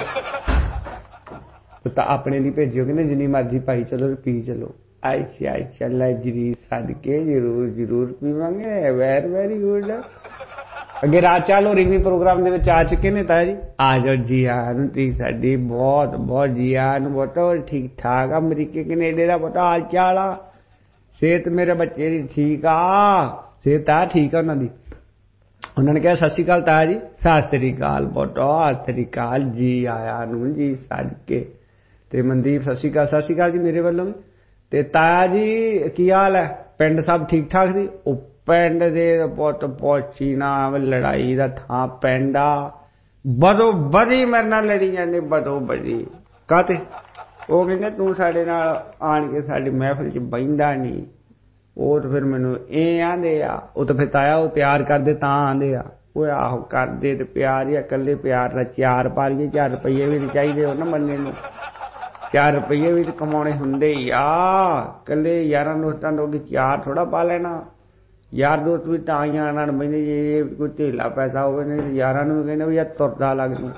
ਤਾਂ ਆਪਣੇ ਲਈ ਭੇਜਿਓ, ਕਹਿੰਦੇ ਜਿੰਨੀ ਮਰਜ਼ੀ ਪਾਈ ਚਲੋ ਪੀ ਚਲੋ। ਅੱਛਾ ਅੱਛਾ ਲੈ ਜੀ ਸਦਕੇ ਜ਼ਰੂਰ ਜ਼ਰੂਰ ਪੀਵਾਂਗੇ। Very good. ਅੱਗੇ ਰਾਤ ਚਾਲੋ ਰਿਵੀ ਪ੍ਰੋਗਰਾਮ ਦੇ ਵਿੱਚ ਆ ਚੁੱਕੇ ਨੇ ਤਾਂ ਜੀ, ਆ ਜਾਓ ਜੀ ਆਇਆਂ ਨੂੰ। ਤੁਸੀਂ ਸਾਡੀ ਬਹੁਤ ਬਹੁਤ ਜੀ ਆਇਆਂ ਨੂੰ। ਬਹੁਤ ਠੀਕ ਠਾਕ ਆ, ਅਮਰੀਕੇ ਕੈਨੇਡਾ ਦਾ ਬਹੁਤ ਹਾਲ ਚਾਲ ਆ। ਸਿਹਤ ਮੇਰੇ ਬੱਚੇ ਦੀ ਠੀਕ ਆ, ਸਿਹਤ ਆ ਠੀਕ ਆ ਉਹਨਾਂ ਦੀ। ਉਹਨਾਂ ਨੇ ਕਿਹਾ ਸਤਿ ਸ਼੍ਰੀ ਅਕਾਲ ਤਾਇਆ ਜੀ। ਸਤਿ ਸ਼੍ਰੀ ਅਕਾਲ ਬੋਟੋ, ਸਤਿ ਸ਼੍ਰੀ ਅਕਾਲ ਜੀ ਆਇਆਂ ਨੂੰ ਜੀ ਸਦਕੇ। ਤੇ ਮਨਦੀਪ ਸਤਿ ਸ਼੍ਰੀ ਅਕਾਲ। ਸਤਿ ਸ਼੍ਰੀ ਅਕਾਲ ਜੀ ਮੇਰੇ ਵੱਲੋਂ ਵੀ। ਤੇ ਤਾਇਆ ਜੀ ਕੀ ਹਾਲ ਹੈ? ਪਿੰਡ ਸਭ ਠੀਕ ਠਾਕ ਸੀ? ਉਹ ਪਿੰਡ ਦੇ ਪੁੱਤ ਪਹੁੰਚੀ ਨਾ, ਲੜਾਈ ਦਾ ਥਾਂ ਪਿੰਡ ਆ। ਬਦੋ ਬਦੀ ਮੇਰੇ ਨਾਲ ਲੜੀ ਜਾਂਦੇ, ਬਦੋ ਬਦੀ ਕਾਤੇ। ਉਹ ਕਹਿੰਦੇ ਤੂੰ ਸਾਡੇ ਨਾਲ ਆਣ ਕੇ ਸਾਡੀ ਮਹਿਫਿਲ 'ਚ ਬਹਿੰਦਾ ਨਹੀਂ, ਉਹ ਤੇ ਫਿਰ ਮੈਨੂੰ ਇਹ ਆਂਦੇ ਆ, ਉਹ ਤਾਂ ਫਿਰ ਤਾਇਆ ਉਹ ਪਿਆਰ ਕਰਦੇ ਤਾਂ ਆਂਦੇ ਆ। ਉਹ ਆਹੋ ਕਰਦੇ ਤੇ ਪਿਆਰ ਹੀ ਇਕੱਲੇ ਪਿਆਰ ਦਾ 4 ਪਾ ਲਈਏ, 4 ਰੁਪਈਏ ਵੀ ਚਾਹੀਦੇ ਹੋ ਨਾ ਬੰਦੇ ਨੂੰ, 4 ਰੁਪਈਏ ਵੀ ਕਮਾਉਣੇ ਹੁੰਦੇ ਹੀ ਆ। ਇਕੱਲੇ ਯਾਰਾਂ ਦੋਸਤਾਂ ਤੋਂ 4 ਥੋੜਾ ਪਾ ਲੈਣਾ, ਯਾਰ ਦੋਸਤ ਵੀ ਤਾਂ ਹੀ ਆਣਾ ਬੈਂਦੇ ਜੇ ਕੋਈ ਢੇਲਾ ਪੈਸਾ ਹੋਵੇ, ਨਹੀਂ ਯਾਰਾਂ ਨੂੰ ਕਹਿੰਦੇ ਵੀ ਯਾਰ ਤੁਰਦਾ ਲੱਗ ਜੂ।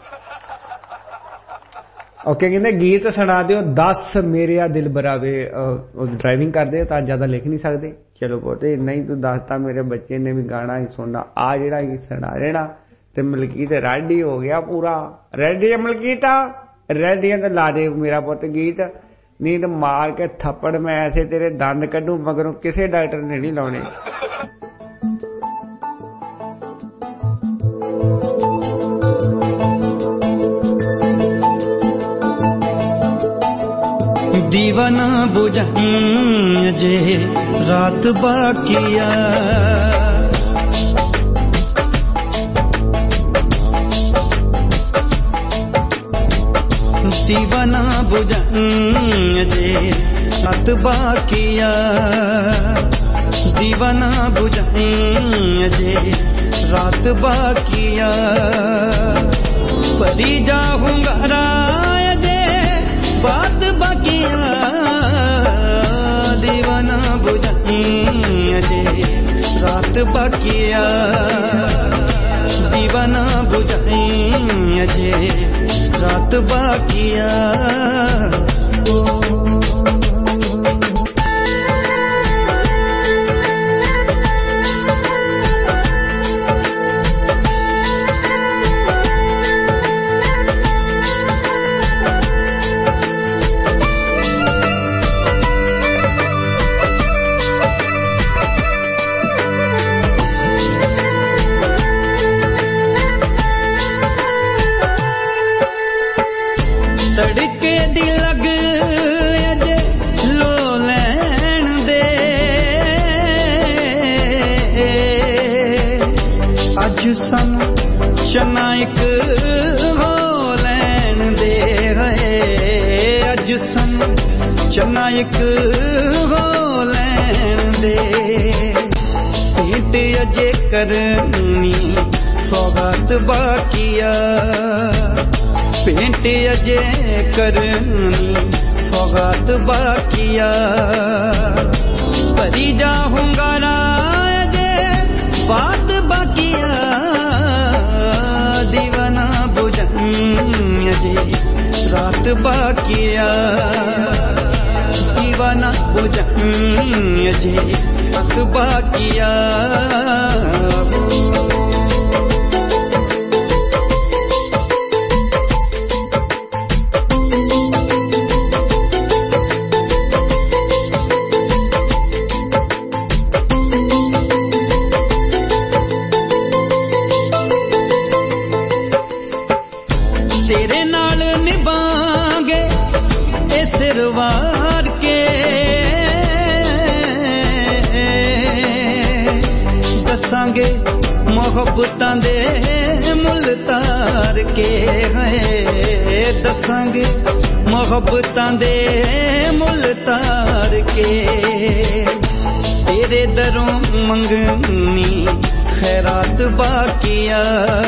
ਓਕੇ ਕਹਿੰਦੇ ਗੀਤ ਸੁਣਾ ਦਿਓ 10 ਮੇਰੇ ਆ ਦਿਲ ਬਰਾਵੇ। ਡਰਾਈਵਿੰਗ ਕਰਦੇ ਤਾਂ ਜ਼ਿਆਦਾ ਲਿਖ ਨਹੀਂ ਸਕਦੇ, ਚਲੋ ਬਹੁਤੇ ਨਹੀਂ ਤੂੰ ਦੱਸਤਾ ਮੇਰੇ ਬੱਚੇ ਨੇ ਵੀ ਗਾਣਾ ਹੀ ਸੁਣਨਾ। ਆ ਜਿਹੜਾ ਗੀਤ ਸੁਣਾ ਦੇਣਾ ਤੇ ਮਲਕੀਤ ਰੈਡੀ ਹੋ ਗਿਆ ਪੂਰਾ। ਰੈਡੀ ਮਲਕੀਤਾ ਰੈਡੀ ਤੇ ਲਾ ਦੇ ਮੇਰਾ ਪੁੱਤ ਗੀਤ, ਨੀਂਦ ਮਾਰ ਕੇ ਥੱਪੜ ਮੈਂ ਐਸੇ ਤੇਰੇ ਦੰਦ ਕੱਢੂ ਮਗਰੋਂ ਕਿਸੇ ਡਾਕਟਰ ਨੇ ਨਹੀਂ ਲਾਉਣੇ। दीवाना बुझाई जे रात बाकिया, दीवाना बुझाई जे रात बाकिया, दीवाना बुझाई जे रात बाकिया, परी जाऊंगा राय जे बात बाकिया, दीवाना बुझाई जे रात बाकिया, दीवाना बुझाई जे रात बाकिया। तड़के दी लग अजे लो लैन दे, अज सन चनाइक हो लैन दे, अज सन चनाइक हो लैन दे, भेंट अजे करनी सौगात बाकिया, भेंट अजे करनी सौगात बाकिया, परी जाऊंगा राय जे बात बाकिया, दीवाना बुझाई जे रात बाकिया, दीवाना बुझाई जे रात बाकिया। तेरे नाल निभांगे ए सिरवार के, दसांगे मोहब्बतां दे मुल तार के, दसांगे मोहब्बतां दे मुल तार के, तेरे दरों मंगनी खैरात बाकिया,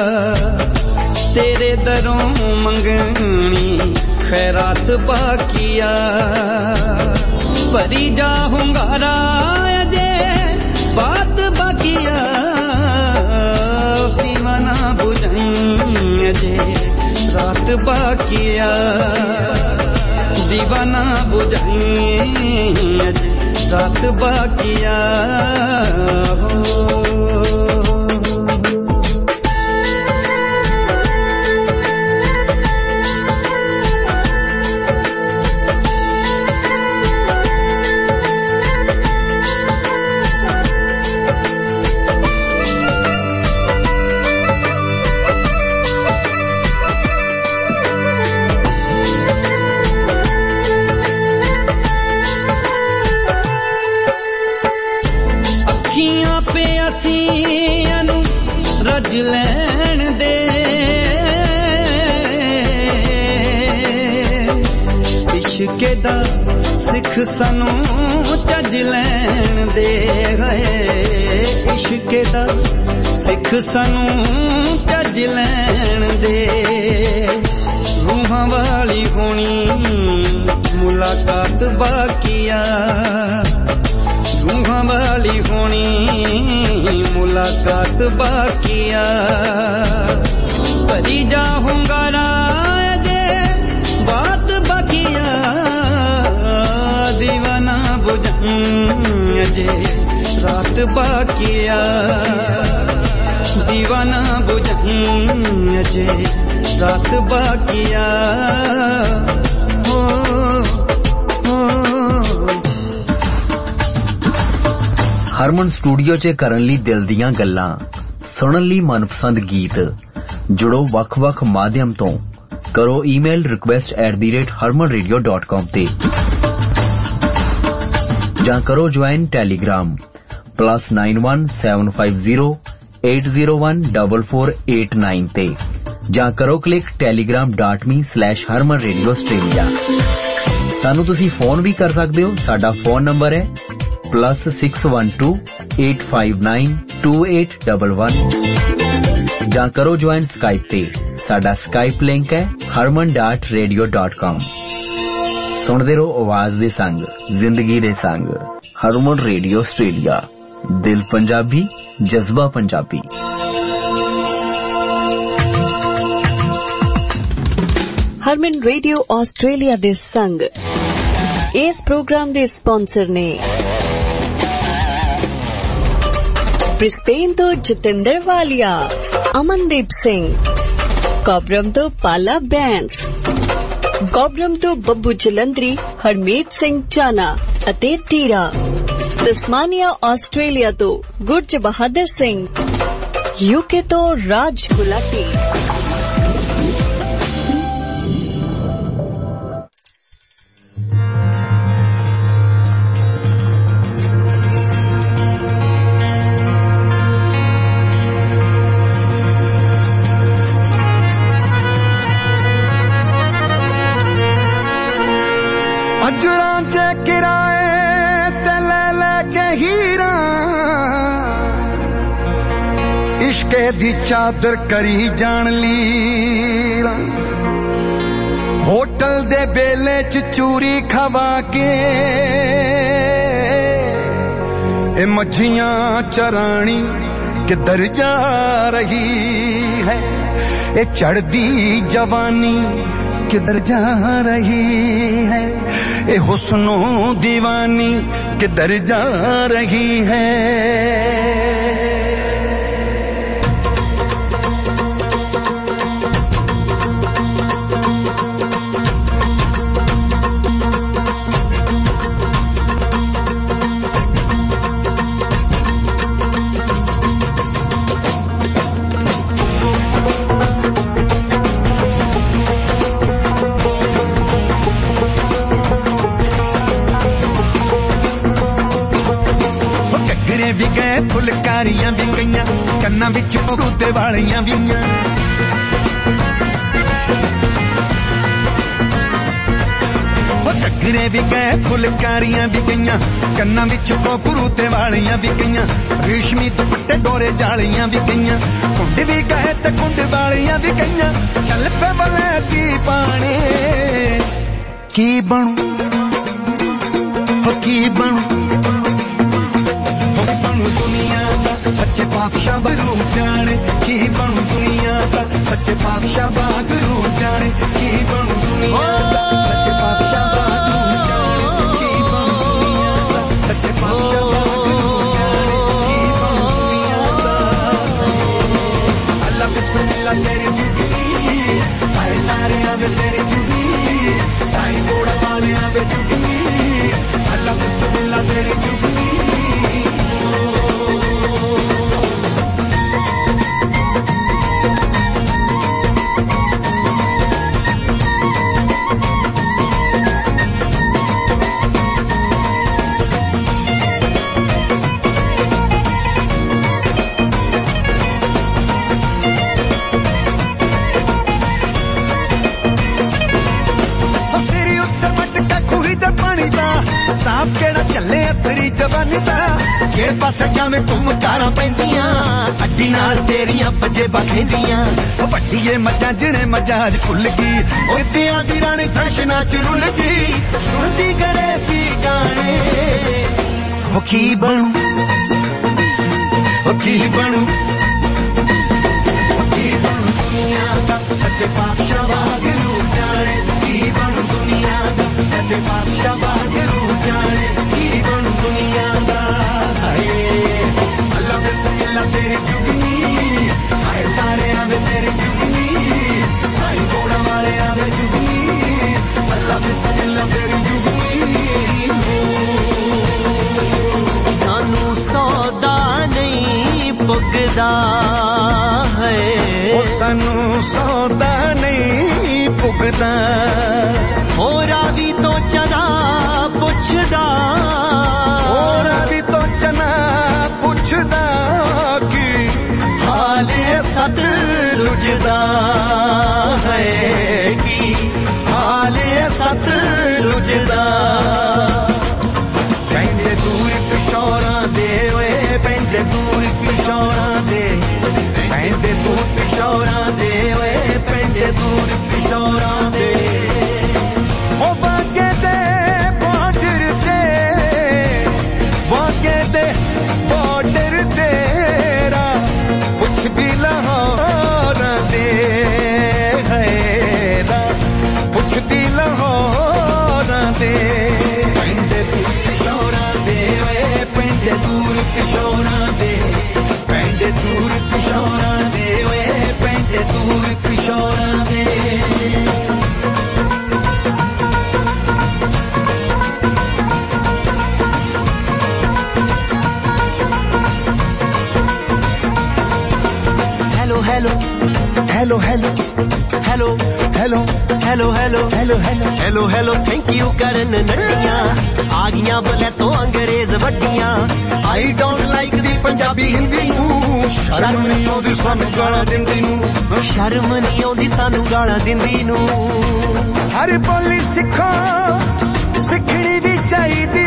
तेरे दरों मंगनी खैरात बाकिया, परी जाऊंगा राय जे बात बाकिया, दीवाना बुझाई जे रात बाकिया, दीवाना बुझाई जे रात बाकिया। अखियां पे असी ਸਿੱਖ ਸਾਨੂੰ ਚੱਜ ਲੈਣ ਦੇ ਹੈ ਇਸ਼ਕ ਦਾ ਸਿੱਖ ਸਾਨੂੰ ਚੱਜ ਲੈਣ ਦੇ ਰੂਹਾਂ ਵਾਲੀ ਹੋਣੀ ਮੁਲਾਕਾਤ ਬਾਕੀਆ ਰੂਹਾਂ ਵਾਲੀ ਹੋਣੀ ਮੁਲਾਕਾਤ ਬਾਕੀਆ ਭਰੀ ਜਾ ਹੁੰਗਾਰਾ ਅਜੇ ਬਾਤ ਬਾਕੀਆ दीवाना बुझन अजे रात बाकिया दीवाना बुझन अजे रात बाकिया ਹਰਮਨ ਸਟੂਡੀਓ 'ਚ ਕਰਨ ਲਈ ਦਿਲ ਦੀਆਂ ਗੱਲਾਂ ਸੁਣਨ ਲਈ ਮਨਪਸੰਦ ਗੀਤ ਜੁੜੋ ਵੱਖ-ਵੱਖ ਮਾਧਿਅਮ ਤੋਂ ਕਰੋ ਈਮੇਲ request@harmanradio.com ਤੇ ਜਾਂ ਕਰੋ ਜੁਆਇਨ ਟੈਲੀਗ੍ਰਾਮ +91 750 801 4489 ਤੇ ਜਾਂ ਕਰੋ ਕਲਿੱਕ telegram.me/harmanradioaustralia। ਸਾਨੂੰ ਤੁਸੀਂ ਫੋਨ ਵੀ ਕਰ ਸਕਦੇ ਹੋ। ਸਾਡਾ ਫੋਨ ਨੰਬਰ ਹੈ +612 859 2811 ਜਾਂ ਕਰੋ ਜੁਆਇਨ ਸਕਾਈਪ ਤੇ। ਸਾਡਾ ਸਕਾਈਪ ਲਿੰਕ ਹੈ harman.radio.com। ਸੁਣਦੇ ਰਹੋ ਆਵਾਜ਼ ਦੇ ਸੰਗ ਜ਼ਿੰਦਗੀ ਦੇ ਸੰਗ ਹਰਮਨ ਰੇਡੀਓ ਆਸਟ੍ਰੇਲੀਆ ਦਿਲ ਪੰਜਾਬੀ ਜਜ਼ਬਾ ਪੰਜਾਬੀ। ਹਰਮਨ ਰੇਡੀਓ ਆਸਟ੍ਰੇਲੀਆ ਦੇ ਸੰਗ ਇਸ ਪ੍ਰੋਗਰਾਮ ਦੇ ਸਪਾਂਸਰ ਨੇ ਬ੍ਰਿਸਬੇਨ ਤੋਂ ਜਤਿੰਦਰ ਵਾਲੀਆ, ਅਮਨਦੀਪ ਸਿੰਘ, ਕੋਬਰਮ ਤੋਂ ਪਾਲਾ ਬੈਂਸ, ਗੋਬਰਮ ਤੋਂ ਬੱਬੂ ਜਲੰਧਰੀ, ਹਰਮੀਤ ਸਿੰਘ ਚਾਨਾ ਅਤੇ ਤੀਰਾ, ਤਸਮਾਨੀਆ ਆਸਟ੍ਰੇਲੀਆ ਤੋਂ ਗੁਰਜ ਬਹਾਦਰ ਸਿੰਘ, ਯੂਕੇ ਤੋਂ ਰਾਜ ਗੁਲਾਟੀ। ਅਜਰਾਂ ਚ ਕਿਰਾਏ ਤੇ ਲੈ ਲੈ ਕੇ ਹੀਰਾ ਇਸ਼ਕੇ ਦੀ ਚਾਦਰ ਕਰੀ ਜਾਣ ਲੀਰਾ ਹੋਟਲ ਦੇ ਬੇਲੇ ਚ ਚੂਰੀ ਖਵਾ ਕੇ ਇਹ ਮੱਝੀਆਂ ਚਰਾਣੀ ਕਿੱਧਰ ਜਾ ਰਹੀ ਹੈ ਇਹ ਚੜਦੀ ਜਵਾਨੀ किधर जा रही है ये हुस्नो दीवानी किधर जा रही है। ਵੀ ਗਏ ਫੁਲਕਾਰੀਆਂ ਵੀ ਗਈਆਂ ਕੰਨਾਂ ਵਿੱਚ ਮੋਤੇ ਵਾਲੀਆਂ ਵੀਆਂ ਉਹ ਘੱਗਰੇ ਵੀ ਗਏ ਫੁਲਕਾਰੀਆਂ ਵੀ ਗਈਆਂ ਕੰਨਾਂ ਵਿੱਚ ਮੋਤੇ ਵਾਲੀਆਂ ਵੀ ਗਈਆਂ ਰੇਸ਼ਮੀ ਦੁਪੱਟੇ ਡੋਰੇ ਜਾਲੀਆਂ ਵੀ ਗਈਆਂ ਕੁੰਡ ਵੀ ਗਏ ਤੇ ਕੁੰਡ ਵਾਲੀਆਂ ਵੀ ਗਈਆਂ ਚੱਲ ਪੇ ਬਲੈਤੀ ਪਾਣੀ ਕੀ ਬਣੂ ਹੋ ਕੀ ਬਣੂ दुनिया का सच्चे पातशाह बरू जाने की बनू दुनिया का सच्चे पातशाह बरू जाने की बनू दुनिया का सच्चे पातशाह बरू जाने की बनू दुनिया का सच्चे पातशाह बरू जाने की बनू दुनिया का अल्लाह बिस्मिल्लाह तेरी जुगनी हाय तारे आवे तेरी जुगनी साई घोड़ा वाले आवे जुगनी अल्लाह बिस्मिल्लाह तेरी जुगनी ਬੰਨਦਾ ਜੇ ਪਾਸੇ ਜਾਵੇਂ ਘੁੰਮ ਕਾਰਾਂ ਪੈਂਦੀਆਂ ਅੱਡੀ ਨਾਲ ਤੇਰੀਆਂ ਪੰਜੇਬਾਂ ਖੇਂਦੀਆਂ ਵੱਡੀਏ ਮੱਝਾਂ ਜਿਹਨੇ ਮੱਝਾਂ ਅੱਜ ਭੁੱਲ ਗਈ ਉਹ ਇੱਦਿਆਂ ਦੀ ਰਾਣੀ ਫੈਸ਼ਨਾਂ ਚ ਰੁੱਲ ਗਈ ਸੁਣਦੀ ਕਰੇ ਸੀ ਗਾਣੇ ਉਹ ਕੀ ਬਣੂ ਉਹ ਕੀ ਬਣੂ ਦੁਨੀਆ ਦਾ ਸੱਚੇ ਪਾਤਸ਼ਾਹ ਵਾਹਿਗੁਰੂ ਜਾਣੇ ਕੀ ਬਣੂ ਦੁਨੀਆ ਦਾ ਸੱਚੇ ਪਾਤਸ਼ਾਹ ਵਾਹਿਗੁਰੂ ਜਾਣੇ ਕੀ ਬਣੂ ਦੁਨੀਆ ਦਾ ਹਾਏ ਅੱਲਾ ਬਿਸਮਿਲ੍ਲਾ ਤੇਰੀ ਜੁਗਨੀ ਹਾਏ ਤਾਰਿਆਂ ਵਿੱਚ ਤੇਰੀ ਜੁਗਨੀ ਸਾਈ ਕੋੜਾ ਵਾਲਿਆਂ ਵਿੱਚ ਜੁਗਨੀ ਅੱਲਾ ਬਿਸਮਿਲ੍ਲਾ ਤੇਰੀ ਜੁਗਨੀ ਸਾਨੂੰ ਸੌਦਾ ਨਹੀਂ ਪੁੱਗਦਾ ਉਹ ਸਾਨੂੰ ਸੌਦਾ ਨਹੀਂ ਪੁੱਗਦਾ ਹੋਰਾਂ ਵੀ ਤੋਂ ਚਨਾ ਪੁੱਛਦਾ ਹੋਰਾਂ ਵੀ ਤੋਂ ਚਨਾ ਪੁੱਛਦਾ ਕਿ ਹਾਲ ਸਤ ਲੁਝਦਾ ਹੈ ਕਿ ਹਾਲ ਸਤ ਲੁਝਦਾ ਪੈਂਦੇ ਦੂਰ ਪਿਸ਼ੌਰਾਂ ਦੇ ਓਏ ਪੈਂਦੇ ਦੂਰ ਪਿਸ਼ੌਰਾਂ ਦੇ ਪੈਂਦੇ ਦੂਰ ਪਿਸ਼ੌਰਾਂ ਦੇ ਓਏ ਪੈਂਦੇ ਦੂਰ ਪਿਸ਼ੌਰਾਂ ਦੇ ਉਹ ਬਾਗੇ ਦੇ ਬਾਰਡਰ ਤੇਰਾ ਕੁਛ ਵੀ ਲਾਹੌਰਾਂ ਦੇ ਹੈਰਾ ਕੁਛ ਵੀ ਲਾਹੌਰਾਂ ਦੇ ਪੈਂਦੇ ਦੂਰ ਪਿਸ਼ੌਰਾਂ ਦੇ ਓਏ ਪੈਂਦੇ ਦੂਰ ਪਿਸ਼ੌਰਾਂ ਦੇ ਪੈਂਦੇ ਦੂਰ ਪਿਸ਼ੌਰਾਂ ਦੇ ਓਏ ਪੈਂਦੇ ਦੂਰ ਪਿਸ਼ੌਰਾਂ ਦੇ Hello, hello, hello, hello, hello, hello, hello, hello, hello, hello, thank you ਕਰਨ ਨੱਟੀਆਂ ਆ ਗਈਆਂ ਬਲੇ ਤੋਂ ਅੰਗਰੇਜ਼ ਵੱਡੀਆਂ I don't like ਦੀ ਪੰਜਾਬੀ ਹਿੰਦੀ ਨੂੰ ਸ਼ਰਮ ਨਹੀਂ ਆਉਂਦੀ ਸਾਨੂੰ ਗਾਲਾਂ ਦਿੰਦੀ ਨੂੰ ਸ਼ਰਮ ਨਹੀਂ ਆਉਂਦੀ ਸਾਨੂੰ ਗਾਲਾਂ ਦਿੰਦੀ ਨੂੰ ਹਰ ਬੋਲੀ ਸਿੱਖੋ ਸਿੱਖਣੀ ਵੀ ਚਾਹੀਦੀ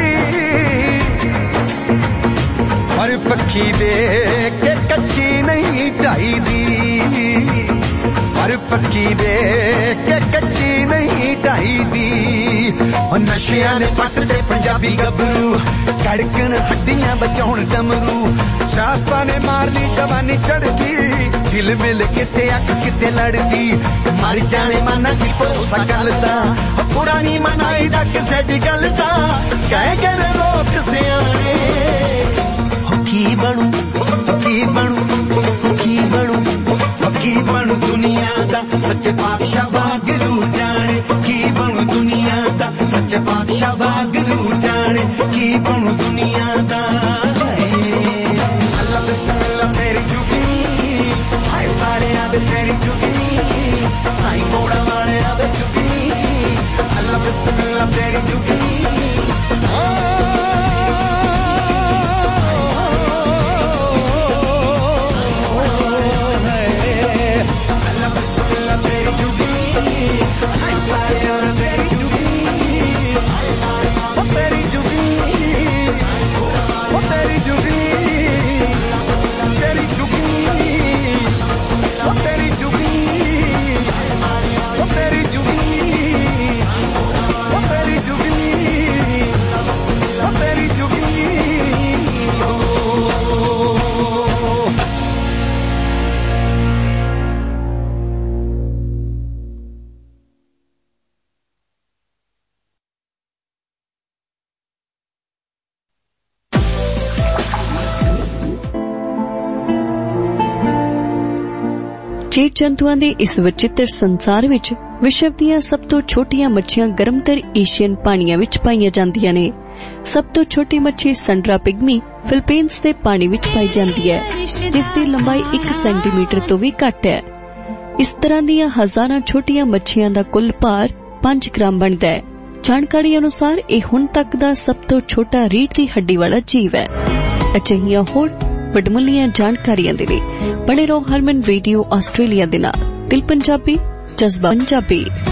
ਹਰ ਪੱਖੀ ਵੇਖ ਕੇ ਕੱਚੀ ਨਹੀਂ ਢਾਈਦੀ ਹਰ ਪੱਕੀ ਵੇਖ ਕੇ ਕੱਚੀ ਨਹੀਂ ਢਾਈਦੀ ਉਹ ਨਸ਼ਿਆਂ ਨੇ ਪੱਟ ਦੇ ਪੰਜਾਬੀ ਗੱਭਰੂ ਧੜਕਣ ਹੱਡੀਆਂ ਬਚਾਉਣ ਡਮਰੂ ਸ਼ਾਸਤਾਂ ਨੇ ਮਾਰ ਲਈ ਜਵਾਨੀ ਚੜ੍ਹਦੀ ਦਿਲ ਮਿਲ ਕਿਤੇ ਅੱਖ ਕਿਤੇ ਲੜਦੀ ਮਰ ਜਾਣੇ ਮਨ ਦੀ ਭਰੋਸਾ ਗੱਲ ਦਾ ਪੁਰਾਣੀ ਮਨਾਈ ਦਾ ਕਿਸੇ ਦੀ ਗੱਲ ਦਾ ਕਹਿ ਕੇ ਲੋਕ ਸਿਆਣੇ ਕੀ ਬਣੂ ਕੀ ਬਣੂ ਕੀ ਬਣੂ ਕੀ ਬਣੂ ਦੁਨੀਆ ਦਾ ਸੱਚੇ ਪਾਤਸ਼ਾਹ ਵਾਹਿਗੁਰੂ ਜਾਣੇ ਕੀ ਬਣੂ ਦੁਨੀਆ ਦਾ ਸੱਚੇ ਪਾਤਸ਼ਾਹ ਵਾਹਿਗੁਰੂ ਜਾਣੇ ਕੀ ਬਣੂ ਦੁਨੀਆ ਦਾ ਅੱਲਾ ਬਿਸਮਿਲ੍ਲਾ ਤੇਰੀ ਜੁਗਨੀ ਹਾਏ ਵਾਲਿਆਂ ਵਿੱਚ ਤੇਰੀ ਜੁਗਨੀ ਸਾਈ ਕੋੜਾ ਵਾਲਿਆਂ ਵਿੱਚ ਜੁਗਨੀ ਅੱਲਾ ਬਿਸਮਿਲ੍ਲਾ ਤੇਰੀ ਜੁਗਨੀ ਜੀਵ ਜੰਤੂਆਂ ਦੇ ਇਸ ਵਿਚਿੱਤਰ ਸੰਸਾਰ ਵਿੱਚ ਵਿਸ਼ਵ ਦੀਆਂ ਸਭ ਤੋਂ ਛੋਟੀਆਂ ਮੱਛੀਆਂ ਗਰਮਤਰ ਏਸ਼ੀਅਨ ਪਾਣੀਆਂ ਵਿੱਚ ਪਾਈਆਂ ਜਾਂਦੀਆਂ ਨੇ। ਸਭ ਤੋਂ ਛੋਟੀ ਮੱਛੀ ਸੰਡਰਾ ਪਿਗਮੀ ਫਿਲੀਪੀਨਸ ਦੇ ਪਾਣੀ ਵਿੱਚ ਪਾਈ ਜਾਂਦੀ ਹੈ, ਜਿਸ ਦੀ ਲੰਬਾਈ 1 ਸੈਂਟੀਮੀਟਰ ਤੋਂ ਵੀ ਘੱਟ ਹੈ। ਇਸ ਤਰ੍ਹਾਂ ਦੀਆਂ ਹਜ਼ਾਰਾਂ ਛੋਟੀਆਂ ਮੱਛੀਆਂ ਦਾ ਕੁੱਲ ਭਾਰ 5 ਗ੍ਰਾਮ ਬਣਦਾ ਹੈ। ਜਾਣਕਾਰੀ ਅਨੁਸਾਰ ਇਹ ਹੁਣ ਤੱਕ ਦਾ ਸਭ ਤੋਂ ਛੋਟਾ ਰੀੜ੍ਹ ਦੀ ਹੱਡੀ ਵਾਲਾ ਜੀਵ ਹੈ। ਅਜਿਹੀਆਂ ਹੋਰ ਵਡਮੁੱਲੀਆਂ ਜਾਣਕਾਰੀਆਂ ਦੇ ਲਈ ਬਣੇ ਰਹੋ ਹਰਮਨ ਰੇਡੀਓ ਆਸਟ੍ਰੇਲੀਆ ਦੇ ਨਾਲ। ਦਿਲ ਪੰਜਾਬੀ, ਜਜ਼ਬਾ ਪੰਜਾਬੀ।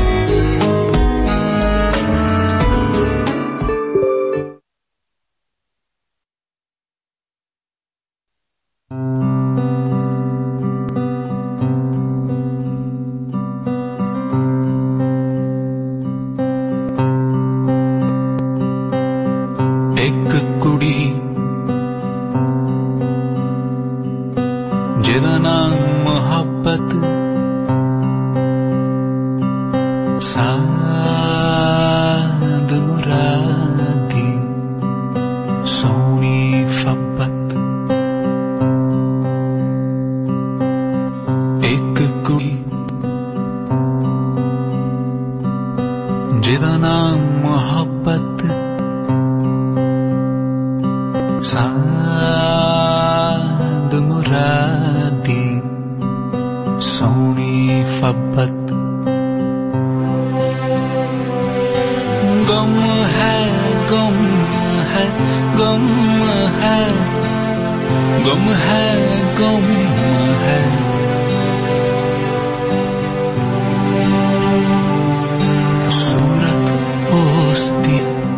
एक कुड़ी जिहदा नाम मोहब्बत साद मुरादी सोनी फब्बत एक कुड़ी जिहदा नाम मोहब्बत साद मुरादी सोनी फब्बत गम है गम है गम है गम है गम है सूरत पोस्ती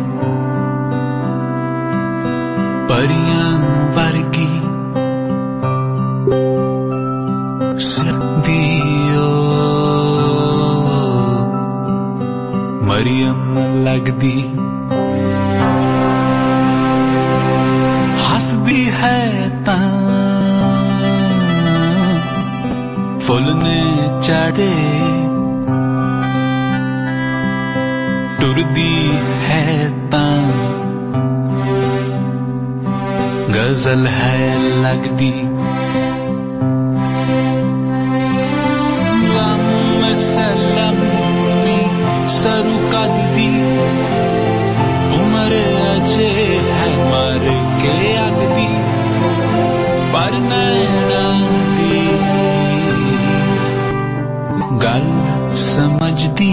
परियां वर्गी दियो मरियम लगदी हसदी है तां फुल ने चढ़े टुरदी है तां गजल है लगदी सलमी सरू कददी उमर अजे है मर के अगदी पर नैना दी गल समझदी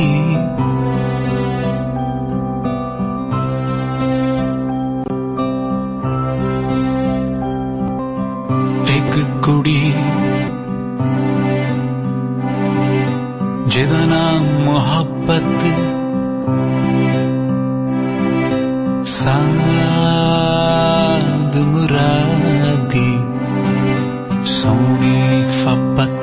एक कुड़ी जिहदा नाम मोहब्बत साद मुरादी सोनी फब्बत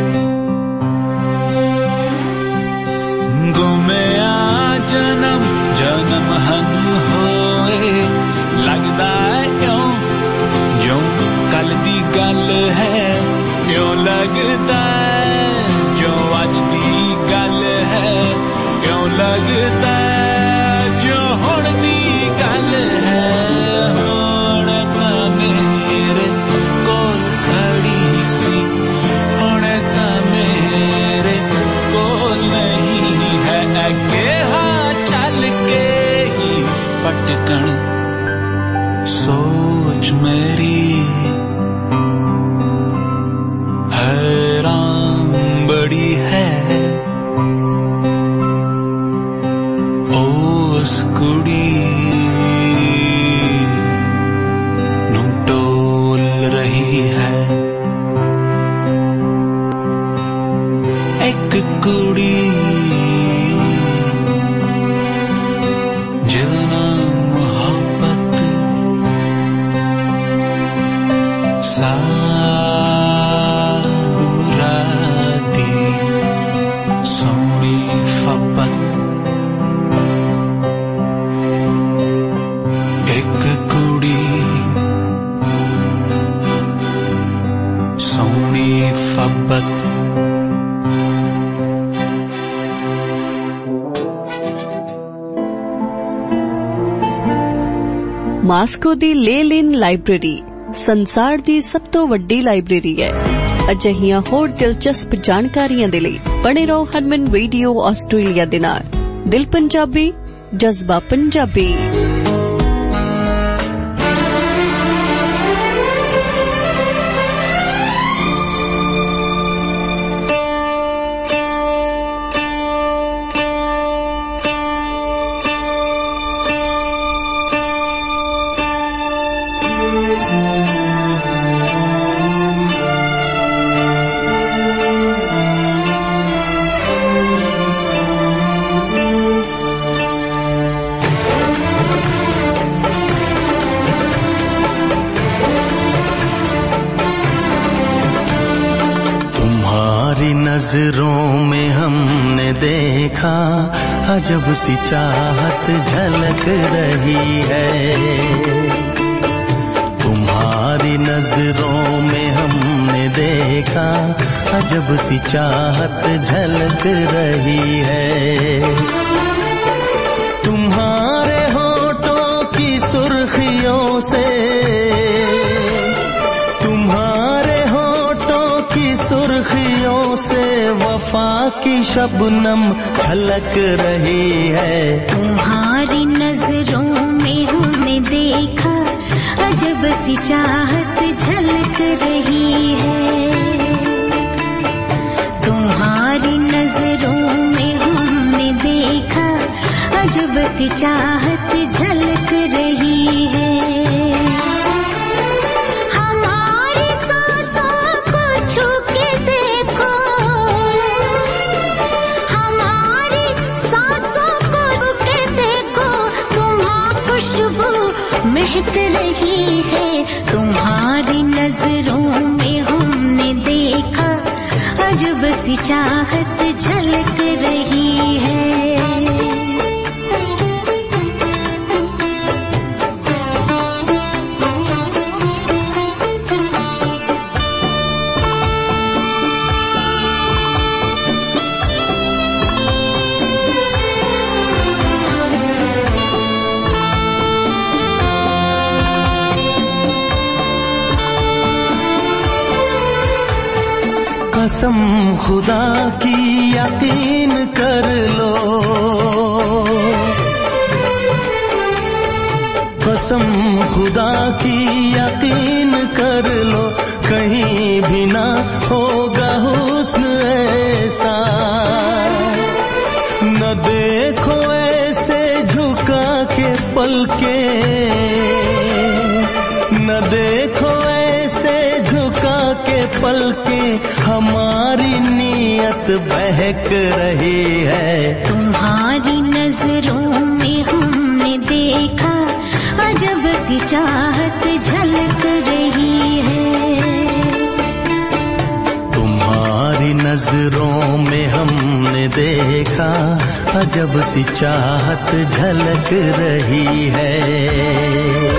गुमिया जन्म जन्म हन होए लगदा क्यों जो कल दी गल है क्यों लगदा जो अज दी गल है क्यों लगदा जो हुण दी गल है हुण तां मेरे कोल खड़ी सी हुण तां मेरे कोल नहीं है अगे हाँ चल के ही पटकन सोच मेरी हैरान बड़ी है उस कुड़ी नू टोल रही है एक कुड़ी जिहदा मोहब्बत साद मुरादी सोनी फब्बत एक कुड़ी सोनी फब्बत ਮਾਸਕੋ ਦੀ ਲੇਲਿਨ ਲਾਇਬ੍ਰੇਰੀ ਸੰਸਾਰ ਦੀ ਸਭ ਤੋਂ ਵੱਡੀ ਲਾਇਬ੍ਰੇਰੀ ਹੈ। ਅਜਿਹੀਆਂ ਹੋਰ ਦਿਲਚਸਪ ਜਾਣਕਾਰੀਆਂ ਦੇ ਲਈ ਬਣੇ ਰਹੋ ਹਰਮਨ ਰੇਡੀਓ ਆਸਟ੍ਰੇਲੀਆ ਦੇ ਨਾਲ। ਦਿਲ ਪੰਜਾਬੀ ਜਜ਼ਬਾ ਪੰਜਾਬੀ। नजरों में हमने देखा अजब सी चाहत झलक रही है। अजब सी चाहत झलक रही है। तुम्हारे होठों की सुर्खियों से, तुम्हारे होठों की सुर्खियों से वफा की शबनम झलक रही है। तुम्हारी नजरों में हमने देखा अजब सी चाहत झलक रही है। तुम्हारी नजरों में हमने देखा अजब सी चाहत झलक रही है। हमारी सांसों को छू के देखो, हमारी सांसों को छू के देखो, तुम्हारी खुशबू महक रही है। तुम्हारी नजरों में हमने देखा अजब सी चाहत झलक रही है। कसम खुदा की यकीन कर लो, कसम खुदा की यकीन कर लो, कहीं भी ना होगा हुस्न ऐसा। न देखो ऐसे झुका के पलके, न देखो ऐसे झुका के पलके, हमारी नीयत बहक रही है। तुम्हारी नजरों में हमने देखा अजब सी चाहत झलक रही है। तुम्हारी नजरों में हमने देखा अजब सी चाहत झलक रही है।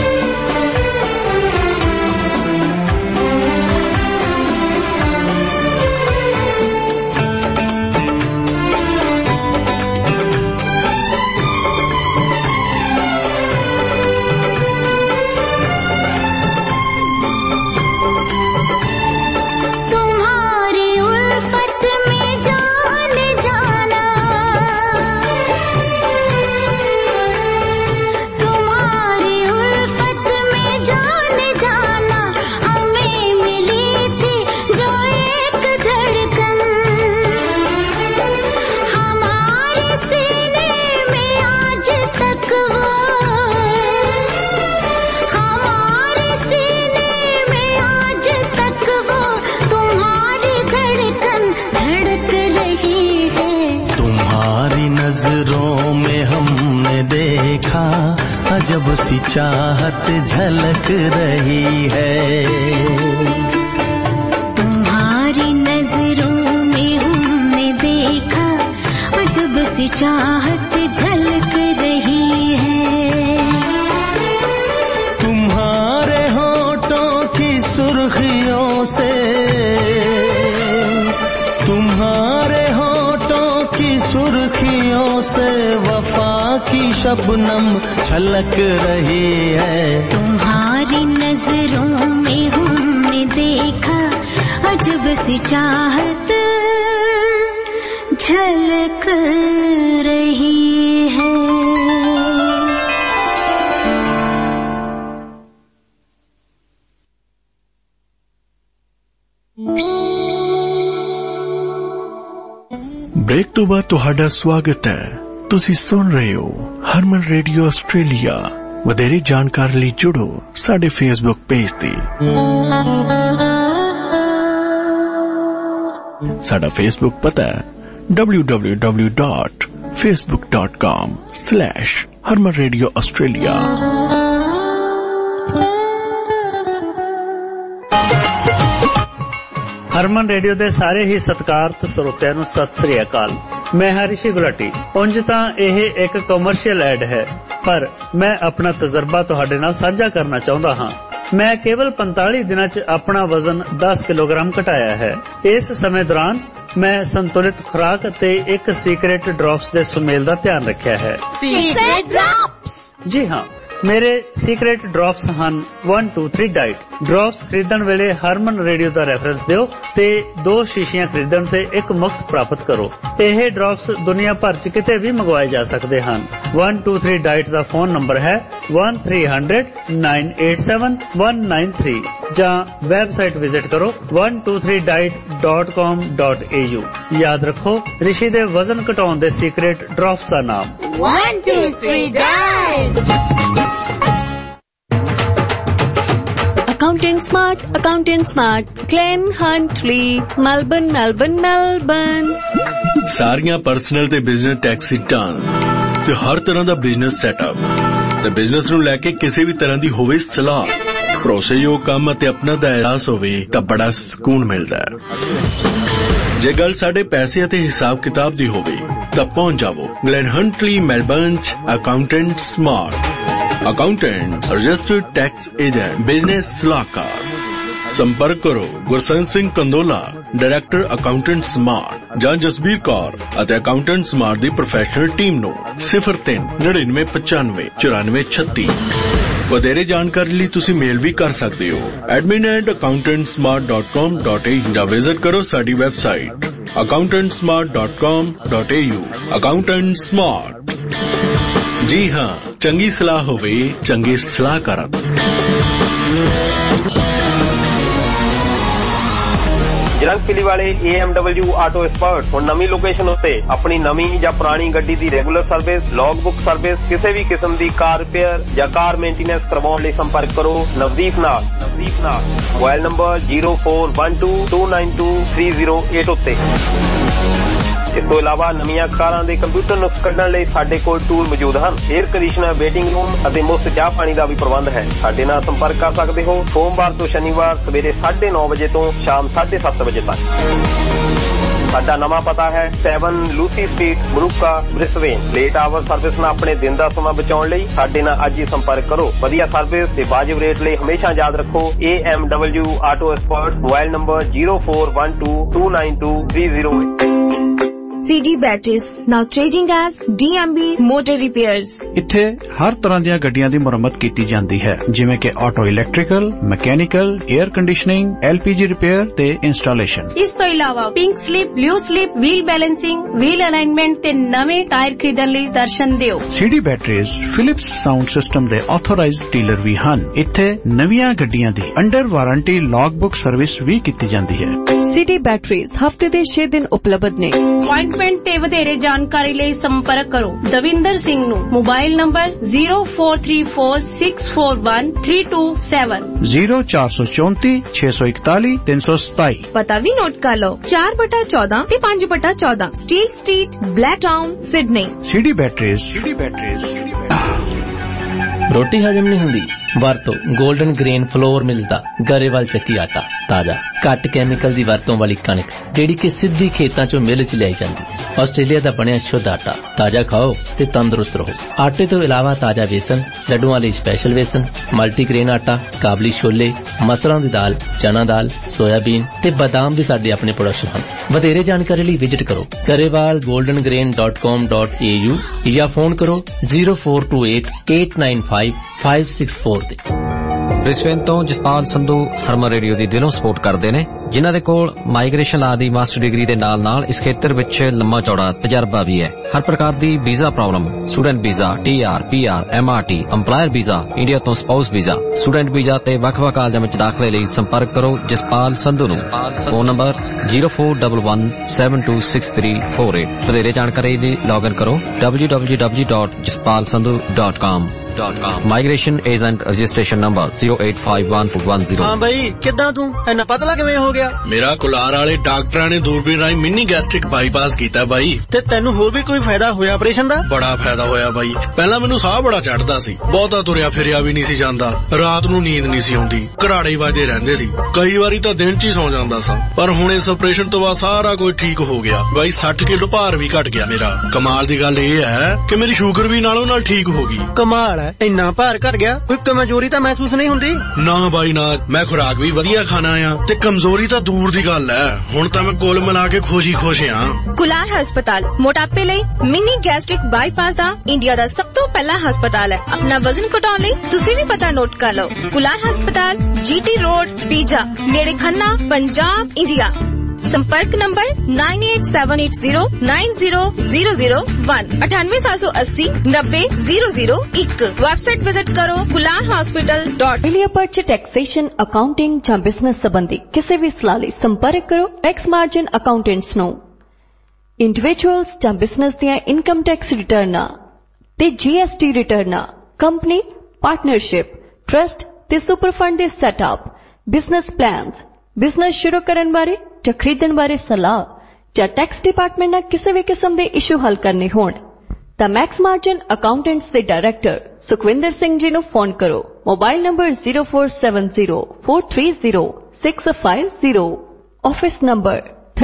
नजरों में हमने देखा अजब सी चाहत झलक रही है। तुम्हारी नजरों में हमने देखा अजब सी चाहत झलक रही है। तुम्हारे होठों की सुर्खियों से, तुम्हारे होठों की सुर्खियों से वफा की शबनम छलक रही है। तुम्हारी नजरों में हमने देखा अजब सी चाहत झलक रही है। ब्रेक तो बाद ਤੁਹਾਡਾ ਸਵਾਗਤ ਹੈ। ਤੁਸੀਂ ਸੁਣ ਰਹੇ ਹੋ ਹਰਮਨ ਰੇਡੀਓ ਆਸਟ੍ਰੇਲੀਆ। ਵਧੇਰੇ ਜਾਣਕਾਰੀ ਲਈ ਜੁੜੋ ਸਾਡੇ ਫੇਸਬੁੱਕ ਪੇਜ ਤੇ। ਸਾਡਾ ਫੇਸਬੁੱਕ ਪਤਾ ਹੈ www.facebook.com/harmanradioaustralia। ਹਰਮਨ ਰੇਡੀਓ ਦੇ ਸਾਰੇ ਹੀ ਸਤਿਕਾਰਤ ਸਰੋਤਿਆਂ ਨੂੰ ਸਤਿ ਸ੍ਰੀ ਅਕਾਲ। ਮੈਂ ਹਰੀਸ਼ੀ ਗੁਲਾਟੀ। ਉਂਝ ਤਾਂ ਇਹ ਇੱਕ ਕਮਰਸ਼ੀਅਲ ਐਡ ਹੈ, ਪਰ ਮੈਂ ਆਪਣਾ ਤਜਰਬਾ ਤੁਹਾਡੇ ਨਾਲ ਸਾਂਝਾ ਕਰਨਾ ਚਾਹੁੰਦਾ ਹਾਂ। ਮੈਂ ਕੇਵਲ 45 ਦਿਨਾਂ 'ਚ ਆਪਣਾ ਵਜ਼ਨ 10 ਕਿਲੋਗ੍ਰਾਮ ਘਟਾਇਆ ਹੈ। ਇਸ ਸਮੇਂ ਦੌਰਾਨ ਮੈਂ ਸੰਤੁਲਿਤ ਖੁਰਾਕ ਅਤੇ ਇੱਕ ਸੀਕ੍ਰੇਟ ਡ੍ਰੌਪਸ ਦੇ ਸੁਮੇਲ ਦਾ ਧਿਆਨ ਰੱਖਿਆ ਹੈ। Secret drops. ਜੀ ਹਾਂ, ਮੇਰੇ ਸੀਕ੍ਰੇਟ ਡ੍ਰੌਪਸ ਹਨ 1 2 3 ਡਾਈਟ। ਡ੍ਰੌਪਸ ਖਰੀਦਣ ਵੇਲੇ ਹਰਮਨ ਰੇਡੀਓ ਦਾ ਰੈਫਰੈਂਸ ਦਿਓ ਤੇ 2 ਸ਼ੀਸ਼ੀਆਂ ਖਰੀਦਣ ਤੇ ਇੱਕ ਮੁਫਤ ਪ੍ਰਾਪਤ ਕਰੋ। ਇਹ ਡ੍ਰੌਪਸ ਦੁਨੀਆ ਭਰ 'ਚ ਕਿਤੇ ਵੀ ਮੰਗਵਾਏ ਜਾ ਸਕਦੇ ਹਨ। 1 2 3 ਡਾਈਟ ਦਾ ਫੋਨ ਨੰਬਰ ਹੈ 1300-987-193 ਜਾਂ ਵੈਬਸਾਈਟ ਵਿਜ਼ਿਟ ਕਰੋ 123diet.com.au। ਯਾਦ ਰੱਖੋ, ਰਿਸ਼ੀ ਦੇ ਵਜ਼ਨ ਘਟਾਉਣ ਦੇ ਸੀਕ੍ਰੇਟ ਡ੍ਰੌਪਸ ਦਾ ਨਾਮ 1 2 3 diet. Accountant Smart, Glen Huntley, Melbourne। ਸਾਰੀਆਂ ਪਰਸਨਲ ਤੇ ਬਿਜ਼ਨਸ ਟੈਕਸ ਰਿਟਰਨ ਤੇ ਹਰ ਤਰ੍ਹਾਂ ਦਾ ਬਿਜ਼ਨਸ ਸੈਟਅਪ ਤੇ ਬਿਜ਼ਨਸ ਨੂੰ ਲੈ ਕੇ ਕਿਸੇ ਵੀ ਤਰ੍ਹਾਂ ਦੀ ਹੋਵੇ ਸਲਾਹ, ਭਰੋਸੇਯੋਗ ਕੰਮ ਅਤੇ ਆਪਣਾ ਦਾ ਅਹਿਸਾਸ ਹੋਵੇ ਤਾਂ ਬੜਾ ਸਕੂਨ ਮਿਲਦਾ ਹੈ। ਜੇ ਗੱਲ ਸਾਡੇ ਪੈਸੇ ਅਤੇ ਹਿਸਾਬ ਕਿਤਾਬ ਦੀ ਹੋਵੇ ਤਾਂ ਪਹੁੰਚ ਜਾਵੋ ਗਲੈਨ ਹੰਟਲੀ ਮੈਲਬਰਨ 'ਚ accountant smart. Accountant registered tax agent business ਸਲਾਹਕਾਰ। ਸੰਪਰਕ ਕਰੋ Gursant Singh Kandola, director accountant smart, ਜਾਂ ਜਸਬੀਰ ਕੌਰ ਅਤੇ ਅਕਾਊਂਟੈਂਟ ਸਮਾਰਟ ਦੀ ਪ੍ਰੋਫੈਸ਼ਨਲ ਟੀਮ ਨੂੰ 03-9995-9436। ਵਧੇਰੇ ਜਾਣਕਾਰੀ ਲਈ ਤੁਸੀਂ ਮੇਲ ਵੀ ਕਰ ਸਕਦੇ ਹੋ admin@accountantsmart.com.au ਜਾਂ ਵਿਜ਼ਿਟ ਕਰੋ ਸਾਡੀ ਵੈਬਸਾਈਟ accountantsmart.com.au। Accountant smart. ਜੀ ਹਾਂ, ਚੰਗੀ ਸਲਾਹ ਹੋਵੇ ਚੰਗੇ ਸਲਾਹਕਾਰਾਂ ਤੋਂ। ਜਰੰਗਪਿਲੀ ਵਾਲੇ AMW ਆਟੋ ਐਕਸਪਰਟ ਹੁਣ ਨਵੀਂ ਲੋਕੇਸ਼ਨ ਉੱਤੇ ਆਪਣੀ ਨਵੀਂ ਜਾਂ ਪੁਰਾਣੀ ਗੱਡੀ ਦੀ regular service, log book service, ਕਿਸੇ ਵੀ ਕਿਸਮ ਦੀ ਕਾਰ ਰਿਪੇਅਰ ਜਾਂ ਕਾਰ ਮੇਨਟੇਨੈਂਸ ਕਰਵਾਉਣ ਲਈ ਸੰਪਰਕ ਕਰੋ ਨਵਦੀਪ ਨਾਲ। ਮੋਬਾਈਲ ਨੰਬਰ 0412292308 ਉੱਤੇ। ਇਸ ਤੋਂ ਇਲਾਵਾ ਨਵੀਆਂ ਕਾਰਾਂ ਦੇ ਕੰਪਿਊਟਰ ਨੁਕਸ ਕੱਢਣ ਲਈ ਸਾਡੇ ਕੋਲ ਟੂਲ ਮੌਜੂਦ ਹਨ। 에ਅਰ ਕੰਡੀਸ਼ਨਰ, ਵੇਟਿੰਗ ਰੂਮ ਅਤੇ ਮੁਫਤ ਚਾਹ ਪਾਣੀ ਦਾ ਵੀ ਪ੍ਰਬੰਧ ਹੈ। ਸਾਡੇ ਨਾਲ ਸੰਪਰਕ ਕਰ ਸਕਦੇ ਹੋ ਸੋਮਵਾਰ ਤੋਂ ਸ਼ਨੀਵਾਰ ਸਵੇਰੇ 9:30 ਵਜੇ ਤੋਂ ਸ਼ਾਮ 7:30 ਵਜੇ ਤੱਕ। ਸਾਡਾ ਨਵਾਂ ਪਤਾ ਹੈ 7 Lucy street, Moorooka, Brisbane. Late hour service ਨਾਲ ਆਪਣੇ ਦਿਨ ਦਾ ਸਮਾਂ ਬਚਾਉਣ ਲਈ ਸਾਡੇ ਨਾਲ ਅੱਜ ਹੀ ਸੰਪਰਕ ਕਰੋ। ਵਧੀਆ ਸਰਵਿਸ ਤੇ ਵਾਜਿਬ ਰੇਟ ਲਈ ਹਮੇਸ਼ਾ ਯਾਦ ਰੱਖੋ AMW auto expert. Mobile number 0412292308। CD Batteries, now trading as DMB Motor Repairs। ਇੱਥੇ ਹਰ ਤਰ੍ਹਾਂ ਦੀਆਂ ਗੱਡੀਆਂ ਦੀ ਮੁਰੰਮਤ ਕੀਤੀ ਜਾਂਦੀ ਹੈ, ਜਿਵੇਂ ਕਿ auto electrical, mechanical, air conditioning, LPG repair ਤੇ ਇੰਸਟਾਲੇਸ਼ਨ। ਇਸ ਤੋਂ ਇਲਾਵਾ pink slip, blue slip, wheel balancing, wheel alignment ਤੇ ਨਵੇਂ ਟਾਇਰ ਖਰੀਦਣ ਲਈ ਦਰਸ਼ਨ ਦਿਓ। CD Batteries Philips sound system ਦੇ ਆਥੋਰਾਈਜ਼ਡ ਡੀਲਰ ਵੀ ਹਨ। ਇੱਥੇ ਨਵੀਆਂ ਗੱਡੀਆਂ ਦੀ under warranty log book service ਵੀ ਕੀਤੀ ਜਾਂਦੀ ਹੈ। CD Batteries ਹਫਤੇ ਦੇ 6 ਦਿਨ ਉਪਲਬਧ ਨੇ। ਅਪਾਇੰਟਮੈਂਟ ਤੇ ਵਧੇਰੇ ਜਾਣਕਾਰੀ ਲਈ ਸੰਪਰਕ ਕਰੋ ਦਵਿੰਦਰ ਸਿੰਘ ਨੂੰ। Mobile number 0434641327 0434 641 327। ਪਤਾ ਵੀ ਨੋਟ ਕਰ ਲਓ 4/14 ਤੇ 5/14 steel street, Blacktown, Sydney. CD Batteries। ਰੋਟੀ ਹਜਮ ਨਹੀਂ ਹੁੰਦੀ? ਵਰਤੋ 골ਡਨ ਗ੍ਰੇਨ ਫਲੋਰ ਮਿਲਦਾ ਗਰੇਵਾਲ ਚੱਕੀ ਆਟਾ। ਤਾਜ਼ਾ, ਘੱਟ ਕੈਮੀਕਲ ਦੀ ਵਰਤੋਂ ਵਾਲੀ ਕਣਕ ਜਿਹੜੀ ਕਿ ਸਿੱਧੀ ਖੇਤਾਂ ਚੋਂ ਮਿਲ ਚ ਲਿਆਈ ਜਾਂਦੀ। ਆਸਟ੍ਰੇਲੀਆ ਦਾ ਬਣਿਆ ਸ਼ੁੱਧ ਆਟਾ। ਤਾਜ਼ਾ ਖਾਓ ਤੇ ਤੰਦਰੁਸਤ ਰਹੋ। ਆਟੇ ਤੋਂ ਇਲਾਵਾ ਤਾਜ਼ਾ ਵੇਸਣ, ਲੱਡੂਆਂ ਲਈ ਸਪੈਸ਼ਲ ਵੇਸਣ, ਮਲਟੀਗ੍ਰੇਨ ਆਟਾ, ਕਾਬਲੀ ਛੋਲੇ, ਮਸਰਾਂ ਦੀ ਦਾਲ, ਚਨਾ ਦਾਲ, ਸੋਇਆਬੀਨ ਤੇ ਬਦਾਮ ਵੀ ਸਾਡੇ ਆਪਣੇ ਪ੍ਰੋਡਕਸ਼ਨ ਹਨ। ਵਧੇਰੇ ਜਾਣਕਾਰੀ ਲਈ ਵਿਜ਼ਿਟ ਕਰੋ garewalgoldengrain.com.au ਜਾਂ ਫੋਨ ਕਰੋ 0428-895-564 ਤੇ। ਬ੍ਰਿਸਬੇਨ ਤੋਂ ਜਸਪਾਲ ਸੰਧੂ ਹਰਮਨ ਰੇਡੀਓ ਦੀ ਦਿਲੋਂ ਸਪੋਰਟ ਕਰਦੇ ਨੇ, ਜਿਨ੍ਹਾਂ ਦੇ ਕੋਲ ਮਾਈਗ੍ਰੇਸ਼ਨ ਲਾ ਦੀ ਮਾਸਟਰ ਡਿਗਰੀ ਦੇ ਨਾਲ ਇਸ ਖੇਤਰ ਵਿੱਚ ਲੰਮਾ ਚੌੜਾ ਤਜਰਬਾ ਵੀ ਹੈ। ਹਰ ਪ੍ਰਕਾਰ ਦੀ visa problem, student visa, TR, PR, MRT, EMPLOYER visa, India ਤੋਂ ਸਪਾਊਸ ਵੀਜ਼ਾ, ਸਟੂਡੈਂਟ ਵੀਜ਼ਾ ਤੇ ਵੱਖ-ਵੱਖ ਕਾਲਜਾਂ ਵਿੱਚ ਦਾਖਲੇ ਲਈ ਸੰਪਰਕ ਕਰੋ ਜਸਪਾਲ ਸੰਧੂ ਨੂੰ। Phone number 0411726348। ਵਧੇਰੇ ਜਾਣਕਾਰੀ ਲਈ ਲੌਗਇਨ ਕਰੋ www.jaspalsandhu.com। Migration agent registration number 085110। ਹਾਂ ਬਈ, ਕਿੱਦਾਂ ਤੂੰ ਇੰਨਾ ਪਤਲਾ ਕਿਵੇਂ ਹੋ ਗਿਆ? ਮੇਰਾ ਕੁਲਾਰ ਵਾਲੇ ਡਾਕਟਰਾਂ ਨੇ ਦੂਰਬੀਨ ਰਾਹੀਂ ਮਿੰਨੀ ਗੈਸਟ੍ਰਿਕ ਬਾਈਪਾਸ ਕੀਤਾ ਬਾਈ। ਤੇ ਤੈਨੂੰ ਹੋਰ ਵੀ ਕੋਈ ਫਾਇਦਾ ਹੋਇਆ ਆਪਰੇਸ਼ਨ ਦਾ? ਬੜਾ ਫਾਇਦਾ ਹੋਇਆ ਬਾਈ। ਪਹਿਲਾਂ ਮੈਨੂੰ ਸਾਹ ਬੜਾ ਚੜਦਾ ਸੀ, ਬਹੁਤਾ ਤੁਰਿਆ ਫਿਰਿਆ ਵੀ ਨਹੀਂ ਸੀ ਜਾਂਦਾ, ਰਾਤ ਨੂੰ ਨੀਂਦ ਨਹੀਂ ਸੀ ਆਉਂਦੀ, ਘਰਾੜੇ ਵਾਜੇ ਰਹਿੰਦੇ ਸੀ, ਕਈ ਵਾਰੀ ਤਾਂ ਦਿਨ 'ਚ ਹੀ ਸੌ ਜਾਂਦਾ ਸਾਂ। ਪਰ ਹੁਣ ਇਸ ਆਪਰੇਸ਼ਨ ਤੋਂ ਬਾਅਦ ਸਾਰਾ ਕੁਝ ਠੀਕ ਹੋ ਗਿਆ ਬਾਈ। 60 ਕਿਲੋ ਭਾਰ ਵੀ ਘਟ ਗਿਆ ਮੇਰਾ। ਕਮਾਲ ਦੀ ਗੱਲ ਇਹ ਹੈ ਕਿ ਮੇਰੀ ਸ਼ੂਗਰ ਵੀ ਨਾਲੋਂ ਨਾਲ ਠੀਕ ਹੋ ਗਈ। ਕਮਾਲ ਹੈ, ਇੰਨਾ ਭਾਰ ਘਟ ਗਿਆ, ਕੋਈ ਕਮਜ਼ੋਰੀ ਤਾਂ ਮਹਿਸੂਸ ਨਹੀਂ ਹੁੰਦੀ? ਸੀ? ਨਾ ਬਾਈ ਨਾ, ਮੈਂ ਖੁਰਾਕ ਵੀ ਵਧੀਆ ਖਾਣਾ ਆ ਤੇ ਕਮਜ਼ੋਰੀ ਤਾਂ ਦੂਰ ਦੀ ਗੱਲ ਐ। ਹੁਣ ਤਾਂ ਮੈਂ ਕੁੱਲ ਮਿਲਾ ਕੇ ਖੁਸ਼ ਆ। ਕੁਲਾਰ ਹਸਪਤਾਲ ਮੋਟਾਪੇ ਲਈ ਮਿਨੀ ਗੈਸਟ੍ਰਿਕ ਬਾਈਪਾਸ ਦਾ ਇੰਡੀਆ ਦਾ ਸਭ ਤੋਂ ਪਹਿਲਾ ਹਸਪਤਾਲ ਹੈ। ਆਪਣਾ ਵਜ਼ਨ ਘਟਾਉਣ ਲਈ ਤੁਸੀਂ ਵੀ ਪਤਾ ਨੋਟ ਕਰ ਲਓ। ਕੁਲਾਰ ਹਸਪਤਾਲ, GT ਰੋਡ, ਪੀਜਾ, ਨੇੜੇ ਖੰਨਾ, ਪੰਜਾਬ, ਇੰਡੀਆ। संपर्क नंबर 9878090001 9878090001। वेबसाइट विजिट करो kularhospital.in। इंडिया पर टैक्सेशन, अकाउंटिंग ਜਾਂ ਬਿਜ਼ਨਸ ਸੰਬੰਧੀ ਕਿਸੇ ਵੀ ਸਲਾਹ ਲਈ ਸੰਪਰਕ ਕਰੋ ਟੈਕਸ ਮਾਰਜਨ ਅਕਾਊਂਟੈਂਟਸ ਨੂੰ। ਇੰਡੀਵਿਜੂਅਲਸ ਜਾਂ ਬਿਜ਼ਨਸ ਦੀਆਂ ਇਨਕਮ ਟੈਕਸ ਰਿਟਰਨਾਂ ਤੇ GST ਰਿਟਰਨਾਂ, ਕੰਪਨੀ, ਪਾਰਟਨਰਸ਼ਿਪ, ਟਰਸਟ ਤੇ ਸੁਪਰ ਫੰਡ ਦੇ ਸੈਟਅਪ, ਬਿਜ਼ਨਸ ਪਲਾਨਸ, ਬਿਜ਼ਨਸ ਸ਼ੁਰੂ ਕਰਨ ਬਾਰੇ ਜਾਂ ਖਰੀਦਣ ਬਾਰੇ ਸਲਾਹ ਜਾਂ ਟੈਕਸ ਡਿਪਾਰਟਮੈਂਟ ਨਾਲ ਕਿਸੇ ਵੀ ਕਿਸਮ ਦੇ ਇਸ਼ੂ ਹੱਲ ਕਰਨੇ ਹੋਣ ਤਾਂ ਮੈਕਸ ਮਾਰਜਨ ਅਕਾਊਂਟੈਂਟਸ ਦੇ ਡਾਇਰੈਕਟਰ ਸੁਖਵਿੰਦਰ ਸਿੰਘ ਜੀ ਨੂੰ ਫੋਨ ਕਰੋ। Mobile number 0470430650, office number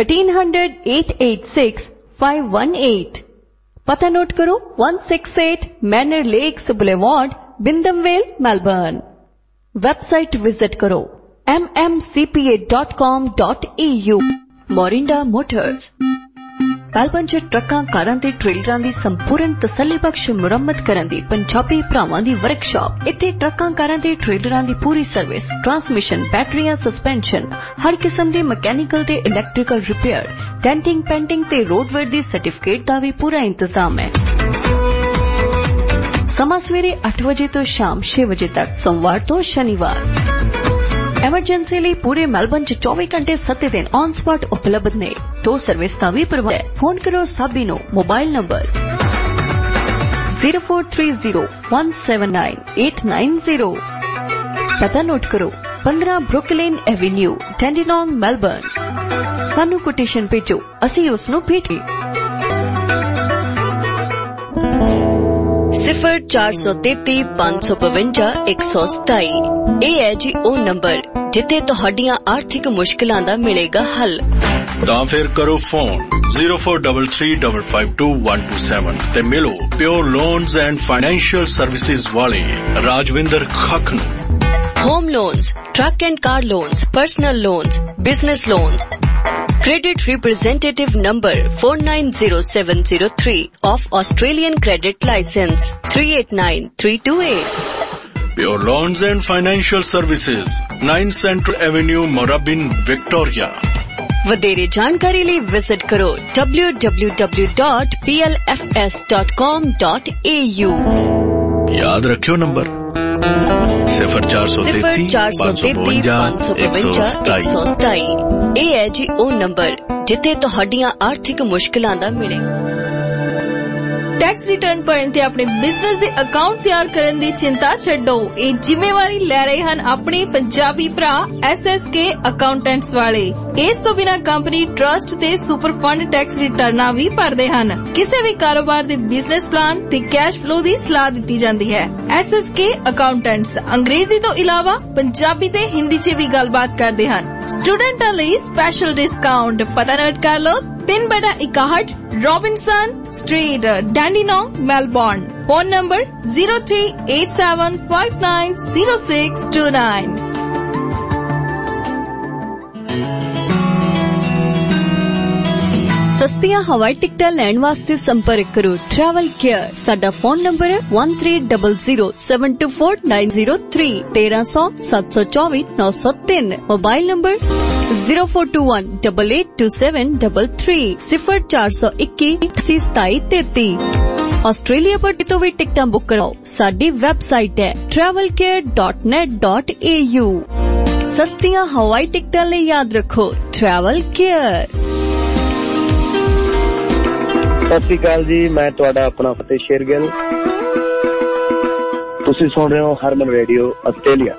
1300-886-518। ਪਤਾ ਨੋਟ ਕਰੋ 168 manner lakes boulevard, Wyndham Vale, Melbourne. Website visit ਕਰੋ mmcpa.com.au। ਮੋਰਿੰਡਾ ਮੋਟਰਸ ਮੈਲਬਰਨ 'ਚ ਟਰੱਕਾਂ, ਕਾਰਾਂ ਤੇ ਟ੍ਰੇਲਰਾਂ ਦੀ ਸੰਪੂਰਨ ਤਸੱਲੀਬਖਸ਼ ਮੁਰੰਮਤ ਕਰਨ ਦੀ ਪੰਜਾਬੀ ਭਰਾਵਾਂ ਦੀ ਵਰਕਸ਼ਾਪ। ਇੱਥੇ ਟਰੱਕਾਂ, ਕਾਰਾਂ ਤੇ ਟ੍ਰੇਲਰਾਂ ਦੀ ਪੂਰੀ ਸਰਵਿਸ, ਟਰਾਂਸਮਿਸ਼ਨ, ਬੈਟਰੀਆਂ, ਸਸਪੈਂਸ਼ਨ, ਹਰ ਕਿਸਮ ਦੀ ਮਕੈਨੀਕਲ ਤੇ ਇਲੈਕਟ੍ਰੀਕਲ ਰਿਪੇਅਰ, ਡੈਂਟਿੰਗ, ਪੈਂਟਿੰਗ ਤੇ ਰੋਡਵੇਅਰ ਦੀ ਸਰਟੀਫਿਕੇਟ ਦਾ ਵੀ ਪੂਰਾ ਇੰਤਜ਼ਾਮ ਹੈ। ਸਮਾਂ ਸਵੇਰੇ 8 ਵਜੇ ਤੋਂ ਸ਼ਾਮ 6 ਵਜੇ ਤੱਕ, ਸੋਮਵਾਰ ਤੋਂ ਸ਼ਨੀਵਾਰ। ਐਮਰਜੈਂਸੀ ਲਈ ਪੂਰੇ ਮੈਲਬਰਨ 'ਚ 24 ਘੰਟੇ 7 ਦਿਨ ਔਨ ਸਪੌਟ ਉਪਲਬਧ ਨੇ। ਟੋ ਸਰਵਿਸ ਦਾ ਵੀ ਪ੍ਰਬੰਧ ਹੈ। ਫੋਨ ਕਰੋ ਸਾਬੀ ਨੂੰ। Mobile number 0430179890। ਪਤਾ ਨੋਟ ਕਰੋ 15 ਬਰੁਕਲਿਨ ਐਵੇਨਿਊ, ਟੈਂਡੀਨੋਂਗ, ਮੈਲਬਰਨ। ਸਾਨੂੰ ਕੋਟੇਸ਼ਨ ਭੇਜੋ, ਅਸੀਂ ਉਸ ਨੂੰ ਭੇਟੇ। 0433555127। ਇਹ ਹੈ ਜੀ ਉਹ ਨੰਬਰ ਜਿੱਥੇ ਤੁਹਾਡੀਆਂ ਆਰਥਿਕ ਮੁਸ਼ਕਲਾਂ ਦਾ ਮਿਲੇਗਾ ਹੱਲ। ਤਾਂ ਫਿਰ ਕਰੋ ਫੋਨ 0433552127 ਤੇ ਮਿਲੋ pure loans and financial services ਵਾਲੇ ਰਾਜਵਿੰਦਰ ਖੱਖ ਨੂੰ। Home loans, truck and car loans, personal loans, business loans. Credit representative number 490703 of Australian Credit License 389328. Pure Loans and Financial Services, 9 Central Avenue, Moorabbin, Victoria. ਵਧੇਰੇ ਜਾਣਕਾਰੀ ਲਈ visit ਕਰੋ www.plfs.com.au। याद रखियो number 0433555127। ਇਹ ਹੈ ਜੀ ਉਹ ਨੰਬਰ ਜਿੱਥੇ ਤੁਹਾਡੀਆਂ ਆਰਥਿਕ ਮੁਸ਼ਕਲਾਂ ਦਾ ਮਿਲੇ। ਟੈਕਸ ਰਿਟਰਨ ਭਰਨ ਤੇ ਆਪਣੇ ਬਿਜ਼ਨਸ ਦੇ ਅਕਾਊਂਟ ਤਿਆਰ ਕਰਨ ਦੀ ਚਿੰਤਾ ਛੱਡੋ। ਇਹ ਜ਼ਿੰਮੇਵਾਰੀ ਲੈ ਰਹੇ ਹਨ ਆਪਣੇ ਪੰਜਾਬੀ ਭਰਾ SSK ਅਕਾਊਂਟੈਂਟਸ ਵਾਲੇ। ਇਸ ਤੋਂ ਬਿਨਾਂ ਕੰਪਨੀ, ਟਰਸਟ ਤੇ ਸੁਪਰ ਫੰਡ ਟੈਕਸ ਰਿਟਰਨਾਂ ਵੀ ਭਰਦੇ ਹਨ। ਕਿਸੇ ਵੀ ਕਾਰੋਬਾਰ ਦੇ ਬਿਜ਼ਨਸ ਪਲਾਨ ਤੇ ਕੈਸ਼ ਫਲੋ ਦੀ ਸਲਾਹ ਦਿੱਤੀ ਜਾਂਦੀ ਹੈ। SSK ਅਕਾਊਂਟੈਂਟਸ ਅੰਗਰੇਜ਼ੀ ਤੋਂ ਇਲਾਵਾ ਪੰਜਾਬੀ ਤੇ ਹਿੰਦੀ 'ਚ ਵੀ ਗੱਲਬਾਤ ਕਰਦੇ ਹਨ। ਸਟੂਡੈਂਟਾਂ ਲਈ ਸਪੈਸ਼ਲ ਡਿਸਕਾਊਂਟ। ਪਤਾ ਨੋਟ ਕਰ ਲਓ 3/61 Robinson street, Dandenong, Melbourne. Phone number 0387590629। ਸਸਤੀਆਂ ਹਵਾਈ ਟਿਕਟਾਂ ਲੈਣ ਵਾਸਤੇ ਸੰਪਰਕ ਕਰੋ ਟਰੈਵਲ ਕੇਅਰ। ਸਾਡਾ ਫੋਨ ਨੰਬਰ ਹੈ 1300724903 1300724903। Mobile number 0421882733 04218733। ਆਸਟ੍ਰੇਲੀਆ ਭਰ ਤੋਂ ਵੀ ਟਿਕਟਾਂ ਬੁੱਕ ਕਰਾਓ। ਸਾਡੀ ਵੈਬਸਾਈਟ ਹੈ travelcare.net.au। ਸਸਤੀਆਂ ਹਵਾਈ ਟਿਕਟਾਂ ਲਈ ਯਾਦ ਰੱਖੋ ਟਰੈਵਲ ਕੇਅਰ। ਸਤਿ ਸ਼੍ਰੀ ਅਕਾਲ ਜੀ, ਮੈਂ ਤੁਹਾਡਾ ਆਪਣਾ ਫਤਿਹ ਸ਼ੇਰਗਿੱਲ। ਤੁਸੀਂ ਸੁਣ ਰਹੇ ਹੋ ਹਰਮਨ ਰੇਡੀਓ ਆਸਟ੍ਰੇਲੀਆ।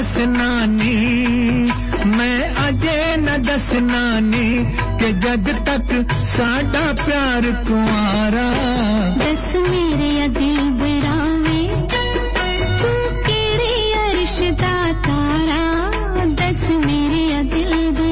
दसना नी मैं अजे न दसना नी कि जद तक साडा प्यार कुआरा दस मेरे दिल बरावे तू केड़े अर्श दा तारा दस मेरे दिल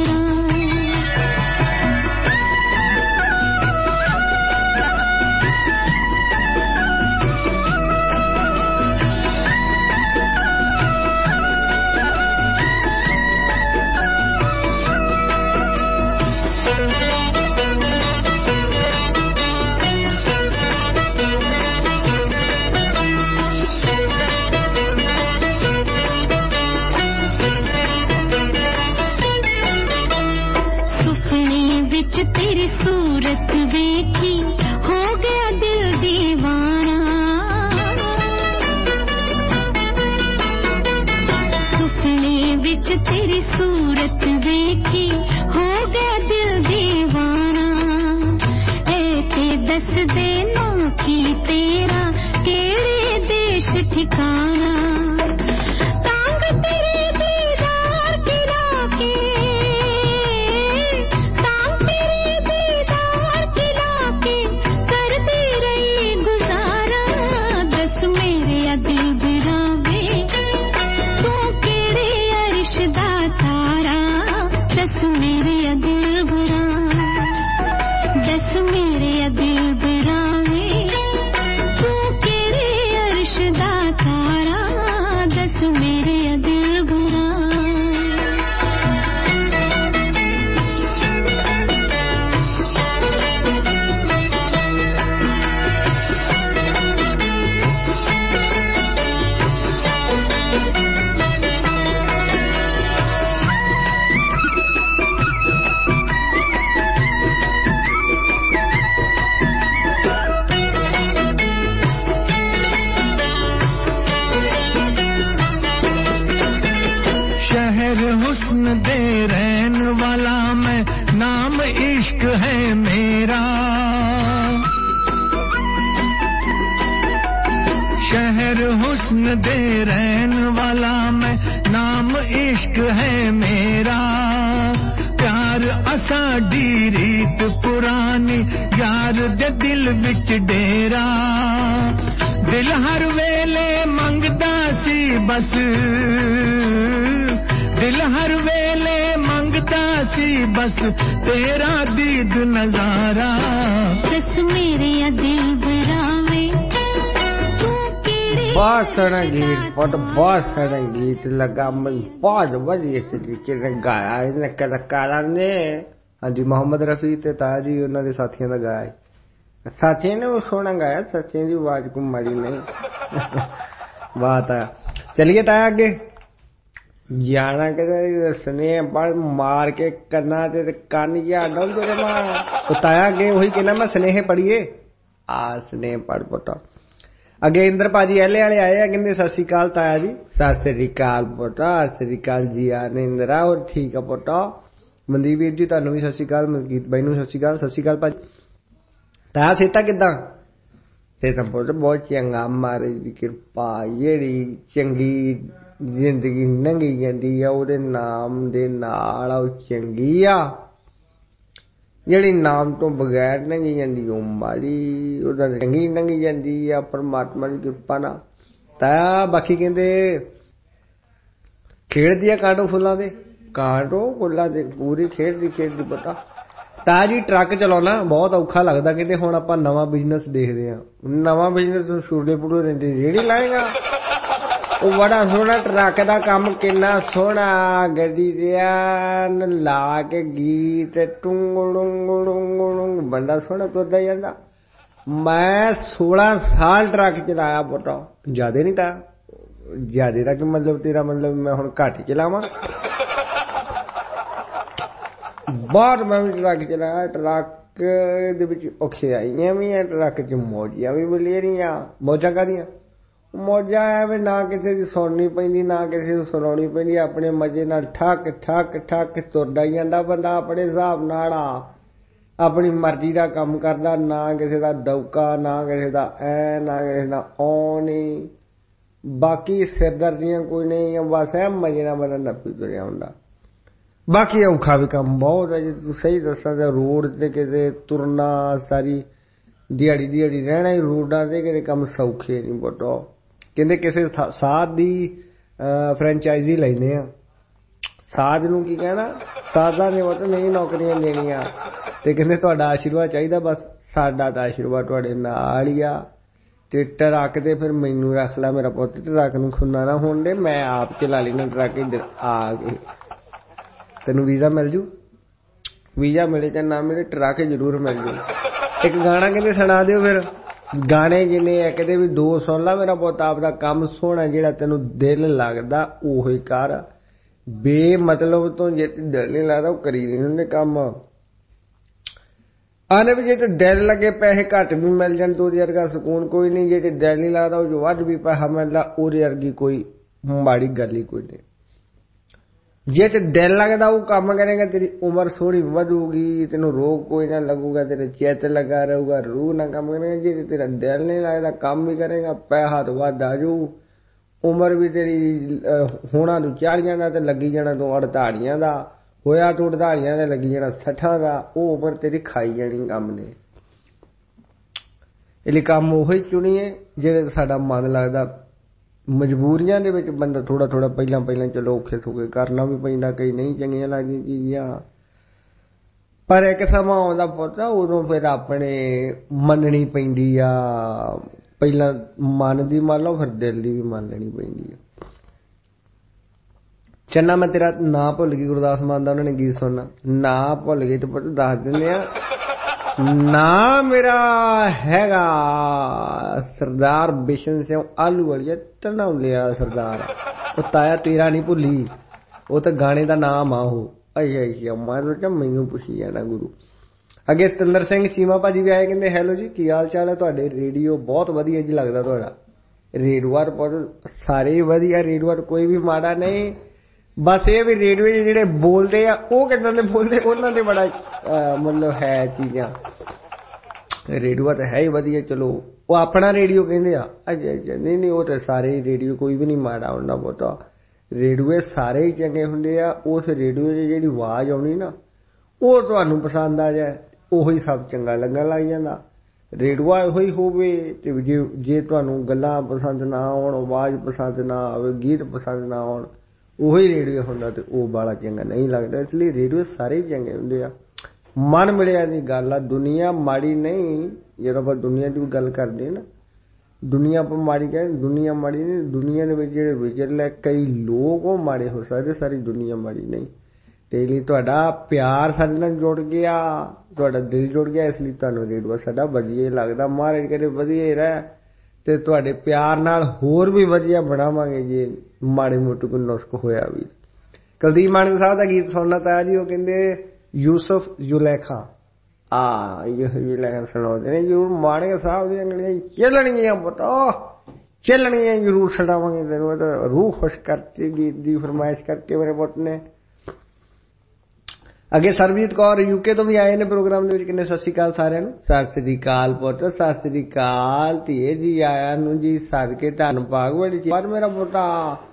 तेरी सूरत देखी हो गया दिल दीवाना सुपने विच तेरी सूरत देखी हो गया दिल दीवाना ए ते दस दे ना की तेरा केड़े देश ठिकाना हुस्न दे रहन वाला मैं नाम इश्क है मेरा शहर हुस्न दे रहन वाला मैं नाम इश्क है मेरा प्यार असाडी रीत पुरानी यार दे दिल विच डेरा दिल हर वेले मंगदा सी बस दिल हर वेले मंगता सी बस तेरा दीद नजारा दस मेरे दिल बरावे बहुत सोहना गीत बहुत सोहना गीत लगा मैं बहुत वधिया तरीके ਨਾਲ ਗਾਇਆ ਇਹਨੇ ਕਲਾਕਾਰਾਂ ਨੇ ਹਾਂਜੀ ਮੁਹੰਮਦ ਰਫੀ ਤੇ ਤਾਇਆ ਜੀ ਉਹਨਾਂ ਦੇ ਸਾਥੀਆਂ ਦਾ ਗਾਇਆ ਸਾਥੀਆਂ ਨੇ ਉਹ ਸੋਹਣਾ ਗਾਇਆ ਸਾਥੀਆਂ ਦੀ ਆਵਾਜ਼ ਕੋ ਮਾਰੀ ਨਹੀਂ ਬਾਤ ਆ ਚਲਿਏ ਤਾਇਆ ਅੱਗੇ ਜਾਣਾ ਕਿਤੇ ਸਨੇ ਪਰ ਮਾਰ ਕੇ ਕੰਨਾਂ ਤੇ ਕੰਨ ਜਾਂ ਡੋਲ ਦੇ ਮਾਂ ਤਾਇਆ ਅੱਗੇ ਉਹੀ ਕਹਿੰਦਾ ਮੈਂ ਸਨੇਹ ਪੜੀਏ ਆ ਸਨੇਹ ਪੜ ਪੁੱਟਾ ਅੱਗੇ ਇੰਦਰ ਭਾਜੀ ਐਲੇ ਵਾਲੇ ਆਏ ਆ ਕਹਿੰਦੇ ਸਤਿ ਸ਼੍ਰੀ ਅਕਾਲ ਤਾਇਆ ਜੀ ਸਤਿ ਸ਼੍ਰੀ ਅਕਾਲ ਪੁੱਟਾ ਸਤਿ ਸ਼੍ਰੀ ਅਕਾਲ ਜੀ ਆ ਨੇ ਇੰਦਰਾ ਹੋਰ ਠੀਕ ਆ ਪੁੱਟਾ ਮਨਦੀਪ ਵੀਰ ਜੀ ਤੁਹਾਨੂੰ ਵੀ ਸਤਿ ਸ਼੍ਰੀ ਅਕਾਲ ਮਲਕੀਤ ਬਾਈ ਨੂੰ ਸਤਿ ਸ਼੍ਰੀ ਅਕਾਲ ਭਾਜੀ ਤਾਇਆ ਸੇਤਾ ਕਿੱਦਾਂ ਸੇਤਾ ਪੁੱਟ ਬਹੁਤ ਚੰਗਾ ਮਹਾਰਾਜ ਦੀ ਕਿਰਪਾ ਜਿਹੜੀ ਚੰਗੀ ਜ਼ਿੰਦਗੀ ਲੰਘੀ ਜਾਂਦੀ ਆ ਉਹਦੇ ਨਾਮ ਦੇ ਨਾਲ ਉਹ ਚੰਗੀ ਆ ਜਿਹੜੀ ਨਾਮ ਤੋਂ ਬਗੈਰ ਲੰਘੀ ਜਾਂਦੀ ਉਹ ਮਾੜੀ ਉਹਦਾ ਚੰਗੀ ਲੰਘੀ ਜਾਂਦੀ ਆ ਪਰਮਾਤਮਾ ਦੀ ਕਿਰਪਾ ਨਾਲ ਤਾਂ ਬਾਕੀ ਕਹਿੰਦੇ ਖੇਡਦੀ ਆ ਕਾਂਟੋ ਫੁੱਲਾਂ ਦੇ ਕਾਂਟੋ ਫੁੱਲਾਂ ਦੇ ਪੂਰੀ ਖੇਡਦੀ ਪਤਾ ਤਾਂ ਜੀ ਟਰੱਕ ਚਲਾਉਣਾ ਬਹੁਤ ਔਖਾ ਲੱਗਦਾ ਕਹਿੰਦੇ ਹੁਣ ਆਪਾਂ ਨਵਾਂ ਬਿਜ਼ਨਸ ਦੇਖਦੇ ਆ ਨਵਾਂ ਬਿਜ਼ਨਸ ਛੋਟੇ ਪੁੱਟੇ ਰਹਿੰਦੇ ਜਿਹੜੀ ਲਾਏਗਾ ਉਹ ਬੜਾ ਸੋਹਣਾ ਟਰੱਕ ਦਾ ਕੰਮ ਕਿੰਨਾ ਸੋਹਣਾ ਗੱਡੀ ਦੇ ਲਾ ਕੇ ਗੀਤ ਟੁੰਗ ਬੰਦਾ ਸੋਹਣਾ ਤੁਰਦਾ ਜਾਂਦਾ ਮੈਂ 16 ਸਾਲ ਟਰੱਕ ਚਲਾਇਆ ਪੁੱਟਾ ਜ਼ਿਆਦਾ ਨਹੀਂ ਤਾਂ ਜ਼ਿਆਦਾ ਦਾ ਕੀ ਮਤਲਬ ਤੇਰਾ ਮਤਲਬ ਮੈਂ ਹੁਣ ਘੱਟ ਚਲਾਵਾਂ ਬਹੁਤ ਮੈਂ ਟਰੱਕ ਚਲਾਇਆ ਟਰੱਕ ਦੇ ਵਿੱਚ ਔਖਿਆਈਆਂ ਵੀ ਆ ਟਰੱਕ 'ਚ ਮੌਜਾਂ ਵੀ ਬਲੇਰੀਆਂ ਮੌਜਾਂ ਕਾਹਦੀਆਂ ਮੌਜਾਂ ਐਵੇਂ ਨਾ ਕਿਸੇ ਦੀ ਸੁਣਨੀ ਪੈਂਦੀ ਨਾ ਕਿਸੇ ਨੂੰ ਸੁਣਾਉਣੀ ਪੈਂਦੀ ਆਪਣੇ ਮਜ਼ੇ ਨਾਲ ਠੱਕ ਠੱਕ ਠੱਕ ਤੁਰਦਾ ਜਾਂਦਾ ਬੰਦਾ ਆਪਣੇ ਹਿਸਾਬ ਨਾਲ ਆਪਣੀ ਮਰਜ਼ੀ ਦਾ ਕੰਮ ਕਰਦਾ ਨਾ ਕਿਸੇ ਦਾ ਦੌਕਾ ਨਾ ਕਿਸੇ ਦਾ ਐ ਨਾ ਕਿਸੇ ਦਾ ਓ ਨਹੀਂ ਬਾਕੀ ਸਿਰਦਰਦੀਆਂ ਕੋਈ ਨਹੀਂ, ਬਸ ਐ ਮਜੇ ਨਾਲ ਬੰਦਾ ਨੱਪੀ ਤੁਰਿਆ ਹੁੰਦਾ। ਬਾਕੀ ਔਖਾ ਵੀ ਕੰਮ ਬਹੁਤ ਹੈ। ਜੇ ਤੂੰ ਸਹੀ ਦੱਸਾਂ ਤਾਂ ਰੋਡ ਤੇ ਕਿਤੇ ਤੁਰਨਾ, ਸਾਰੀ ਦਿਹਾੜੀ ਰਹਿਣਾ ਹੀ ਰੋਡਾਂ ਤੇ, ਕਿਤੇ ਕੰਮ ਸੌਖੇ ਨਹੀਂ ਪੁੱਟੋ। ਕਹਿੰਦੇ ਕਿਸੇ ਸਾਧ ਦੀ ਫਰੈਂਚਾਈਜ਼ੀ ਲੈਂਦੇ ਆ, ਸਾਧ ਨੂੰ ਕੀ ਕਹਿਣਾ, ਸਾਧਾਂ ਨੇ ਉਹ ਨਹੀਂ ਨੌਕਰੀਆਂ ਲੈਣੀਆਂ, ਤੇ ਕਹਿੰਦੇ ਤੁਹਾਡਾ ਆਸ਼ੀਰਵਾਦ ਚਾਹੀਦਾ, ਬਸ ਸਾਡਾ ਤਾਂ ਆਸ਼ੀਰਵਾਦ ਤੁਹਾਡੇ ਨਾਲ ਹੀ ਆ। ਤੇ ਟਰੱਕ ਤੇ ਫਿਰ ਮੈਨੂੰ ਰੱਖ ਲਾ ਮੇਰਾ ਪੁੱਤ, ਟਰੱਕ ਨੂੰ ਖੁੰਨਾ ਨਾ ਹੋਣ ਦੇ, ਮੈਂ ਆਪ ਚਲਾ ਲੈਣਾ ਟਰੱਕ ਇੱਧਰ ਆ ਕੇ। ਤੈਨੂੰ ਵੀਜ਼ਾ ਮਿਲ ਜੂ, ਵੀਜ਼ਾ ਮਿਲੇ ਜਾਂ ਨਾ ਮਿਲੇ ਟਰੱਕ ਜ਼ਰੂਰ ਮਿਲ ਜੂ। ਇੱਕ ਗਾਣਾ ਕਹਿੰਦੇ ਸੁਣਾ ਦਿਓ ਫਿਰ, ਗਾਣੇ ਜਿੰਨੇ ਇੱਕ ਦੇ ਵੀ 2 ਸੁਣ ਲਾ ਮੇਰਾ ਪੁੱਤ, ਆਪਦਾ ਕੰਮ ਸੋਹਣਾ ਜਿਹੜਾ ਤੈਨੂੰ ਦਿਲ ਲੱਗਦਾ ਉਹੀ ਕਰ, ਬੇਮਤਲਬ ਤੋਂ ਜੇ ਦਿਲ ਨਹੀਂ ਲੱਗਦਾ ਉਹ ਕਰੀ ਨਹੀਂ ਹੁੰਦੇ ਕੰਮ। ਆਨੇ ਵੀ ਜੇ ਤੇ ਦਿਲ ਲੱਗੇ ਪੈਸੇ ਘੱਟ ਵੀ ਮਿਲ ਜਾਣ ਤਾਂ ਉਹਦੇ ਵਰਗਾ ਸਕੂਨ ਕੋਈ ਨਹੀਂ। ਜੇ ਦਿਲ ਨਹੀਂ ਲੱਗਦਾ ਉਹ ਜੋ ਵੱਧ ਵੀ ਪੈਸਾ ਮਿਲਦਾ ਉਹਦੇ ਵਰਗੀ ਕੋਈ ਮਾੜੀ ਗੱਲ ਹੀ ਕੋਈ ਨਹੀਂ। ਜੇ ਤੇ ਦਿਲ ਲੱਗਦਾ ਉਹ ਕੰਮ ਕਰੇਗਾ ਤੇਰੀ ਉਮਰ ਸੋਹਣੀ ਵਧੂਗੀ, ਤੈਨੂੰ ਰੋਗ ਕੋਈ ਨਾ ਲੱਗੂਗਾ, ਤੇਰੇ ਚਿੱਤ ਲੱਗਾ ਰਹੂਗਾ, ਰੂਹ ਨਾ ਕੰਮ ਕਰੇਗਾ। ਜੇ ਤੇਰਾ ਦਿਲ ਨਹੀਂ ਲੱਗਦਾ ਕੰਮ ਵੀ ਕਰੇਗਾ, ਪੈਸਾ ਤੋਂ ਵੱਧ ਆ ਜਾਊ, ਉਮਰ ਵੀ ਤੇਰੀ ਹੋਣਾ ਤੂੰ 40 ਦਾ ਤੇ ਲੱਗੀ ਜਾਣਾ ਤੂੰ 48 ਦਾ, ਹੋਇਆ ਤੂੰ 48 ਦਾ ਲੱਗੀ ਜਾਣਾ 60 ਦਾ, ਉਹ ਉਮਰ ਤੇਰੀ ਖਾਈ ਜਾਣੀ ਕੰਮ ਨੇ। ਇਹ ਲਈ ਕੰਮ ਉਹੀ ਚੁਣੀਏ ਜਿਹੜੇ ਸਾਡਾ ਮਨ ਲੱਗਦਾ। ਮਜਬੂਰੀਆਂ ਦੇ ਵਿੱਚ ਬੰਦਾ ਥੋੜਾ ਪਹਿਲਾਂ ਚਲੋ ਔਖੇ ਸੌਖੇ ਕਰਨਾ ਵੀ ਪੈਂਦਾ, ਕਈ ਨਹੀਂ ਚੰਗੀਆਂ ਲੱਗਦੀਆਂ ਚੀਜ਼ਾਂ, ਪਰ ਇੱਕ ਸਮਾਂ ਆਉਂਦਾ ਪੁੱਤ ਉਦੋਂ ਫਿਰ ਆਪਣੇ ਮੰਨਣੀ ਪੈਂਦੀ ਆ। ਪਹਿਲਾਂ ਮਨ ਦੀ ਮੰਨ ਲਓ, ਫਿਰ ਦਿਲ ਦੀ ਵੀ ਮੰਨ ਲੈਣੀ ਪੈਂਦੀ ਆ। ਚੰਨਾ ਮੈਂ ਤੇਰਾ ਨਾਂ ਭੁੱਲ ਗਈ, ਗੁਰਦਾਸ ਮਾਨ ਦਾ ਉਹਨਾਂ ਨੇ ਗੀਤ ਸੁਣਨਾ, ਨਾਂ ਭੁੱਲ ਗਈ ਤੇ ਪੁੱਤ ਦੱਸ ਦਿੰਦੇ ਆ। ਨਾਂ ਮੇਰਾ ਹੈਗਾ ਸਰਦਾਰ ਬਿਸ਼ਨ ਸਿੰਘ ਆਲੂ ਵਾਲੀਆ ਟਣਾਉਲਿਆ ਸਰਦਾਰ। ਉਹ ਤਾਇਆ ਤੇਰਾ ਨਹੀਂ ਭੁੱਲੀ, ਉਹ ਤਾਂ ਗਾਣੇ ਦਾ ਨਾਮ ਆ ਉਹ। ਅੱਛਾ ਮੈਂ ਸੋਚਿਆ ਮੈਨੂੰ ਪੁੱਛੀ ਜਾਣਾ ਗੁਰੂ। ਅੱਗੇ ਸਤਿੰਦਰ ਸਿੰਘ ਚੀਮਾ ਭਾਜੀ ਵੀ ਆਏ, ਕਹਿੰਦੇ ਹੈਲੋ ਜੀ ਕੀ ਹਾਲ ਚਾਲ ਹੈ ਤੁਹਾਡੇ, ਰੇਡੀਓ ਬਹੁਤ ਵਧੀਆ ਜੀ ਲੱਗਦਾ ਤੁਹਾਡਾ। ਰੇਡੂਆਰ ਬਹੁਤ ਸਾਰੇ ਵਧੀਆ, ਰੇਡੂਆਰ ਕੋਈ ਵੀ ਮਾੜਾ ਨਹੀਂ, ਬਸ ਇਹ ਵੀ ਰੇਡੀਓ ਜਿਹੜੇ ਬੋਲਦੇ ਆ ਉਹ ਕਿੱਦਾਂ ਦੇ ਬੋਲਦੇ ਉਹਨਾਂ ਦੇ ਬੜਾ ਮਤਲਬ ਹੈ ਚੀਜ਼ਾਂ। ਰੇਡੀਓ ਤਾਂ ਹੈ ਹੀ ਵਧੀਆ, ਚਲੋ ਉਹ ਆਪਣਾ ਰੇਡੀਓ ਕਹਿੰਦੇ ਆ। ਨਹੀਂ ਉਹ ਤਾਂ ਸਾਰੇ ਰੇਡੀਓ ਕੋਈ ਵੀ ਨਹੀਂ ਮਾੜਾ ਹੁੰਦਾ ਬਹੁਤਾ, ਰੇਡੀਓ ਸਾਰੇ ਹੀ ਚੰਗੇ ਹੁੰਦੇ ਆ। ਉਸ ਰੇਡੀਓ 'ਚ ਜਿਹੜੀ ਆਵਾਜ਼ ਆਉਣੀ ਨਾ ਉਹ ਤੁਹਾਨੂੰ ਪਸੰਦ ਆ ਜਾਏ ਉਹੀ ਸਭ ਚੰਗਾ ਲੱਗਣ ਲੱਗ ਜਾਂਦਾ। ਰੇਡੀਓ ਇਹੋ ਹੀ ਹੋਵੇ ਤੇ ਜੇ ਤੁਹਾਨੂੰ ਗੱਲਾਂ ਪਸੰਦ ਨਾ ਆਉਣ, ਆਵਾਜ਼ ਪਸੰਦ ਨਾ ਆਵੇ, ਗੀਤ ਪਸੰਦ ਨਾ ਆਉਣ, ਉਹੀ ਰੇਡੀਓ ਹੁੰਦਾ ਤੇ ਉਹ ਬਾਲਾ ਚੰਗਾ ਨਹੀਂ ਲੱਗਦਾ। ਇਸ ਲਈ ਰੇਡੀਓ ਸਾਰੇ ਹੀ ਚੰਗੇ ਹੁੰਦੇ ਆ। ਮਨ ਮਿਲਿਆ ਦੀ ਗੱਲ ਆ, ਦੁਨੀਆ ਮਾੜੀ ਨਹੀਂ। ਜਦੋਂ ਆਪਾਂ ਦੁਨੀਆ ਦੀ ਗੱਲ ਕਰਦੇ ਨਾ, ਦੁਨੀਆ ਆਪਾਂ ਮਾੜੀ ਕਹਿੰਦੇ, ਦੁਨੀਆ ਮਾੜੀ ਨਹੀਂ। ਦੁਨੀਆ ਦੇ ਵਿੱਚ ਜਿਹੜੇ ਵਿਚਰਲੇ ਕਈ ਲੋਕ ਉਹ ਮਾੜੇ ਹੋ ਸਕਦੇ, ਸਾਰੀ ਦੁਨੀਆ ਮਾੜੀ ਨਹੀਂ। ਤੇ ਲਈ ਤੁਹਾਡਾ ਪਿਆਰ ਸਾਡੇ ਨਾਲ ਜੁੜ ਗਿਆ, ਤੁਹਾਡਾ ਦਿਲ ਜੁੜ ਗਿਆ, ਇਸ ਲਈ ਤੁਹਾਨੂੰ ਰੇਡੀਓ ਸਾਡਾ ਵਧੀਆ ਲੱਗਦਾ। ਮਹਾਰਾਜ ਕਰੇ ਵਧੀਆ ਹੀ ਰਹਿ ਤੇ ਤੁਹਾਡੇ ਪਿਆਰ ਨਾਲ ਹੋਰ ਵੀ ਵਧੀਆ ਬਣਾਵਾਂਗੇ ਜੇ ਮਾੜੇ ਮੋਟੇ ਕੋਈ ਨੁਸਖ ਹੋਇਆ ਵੀ। ਕੁਲਦੀਪ ਮਾਨਕ ਸਾਹਿਬ ਦਾ ਗੀਤ ਸੁਣਨਾ ਤਾਂ ਜੀ, ਉਹ ਕਹਿੰਦੇ ਯੂਸਫ ਜ਼ੁਲੈਖਾ ਜ਼ੁਲੈਖਾ ਸੁਣਾਉਂਦੇ ਨੇ ਜ਼ਰੂਰ। ਮਾਨਕ ਸਾਹਿਬ ਦੀਆਂ ਗਲੀਆਂ ਚੱਲਣਗੀਆਂ ਪਤਾ, ਚੱਲਣਗੀਆਂ ਜ਼ਰੂਰ ਛਡਾਵਾਂਗੇ ਤੈਨੂੰ। ਤਾਂ ਰੂਹ ਖੁਸ਼ ਕਰਕੇ ਗੀਤ ਦੀ ਫਰਮਾਇਸ਼ ਕਰਕੇ ਮੇਰੇ ਪੁੱਤ ਨੇ। ਅੱਗੇ ਸਰਬਜੀਤ ਕੌਰ ਯੂਕੇ ਤੋਂ ਵੀ ਆਏ ਨੇ ਪ੍ਰੋਗਰਾਮ ਦੇ ਵਿੱਚ, ਕਿੰਨੇ ਸਤਿ ਸ਼੍ਰੀ ਅਕਾਲ ਸਾਰਿਆਂ ਨੂੰ। ਸਤਿ ਸ਼੍ਰੀ ਅਕਾਲ ਪੁੱਤ, ਸਤਿ ਸ਼੍ਰੀ ਅਕਾਲ ਧੀਏ ਜੀ, ਆਇਆ ਨੂੰ ਜੀ ਸਦਕੇ ਧੰਨ ਭਾਗ ਬੜੀ। ਪਰ ਮੇਰਾ ਪੁੱਤਾ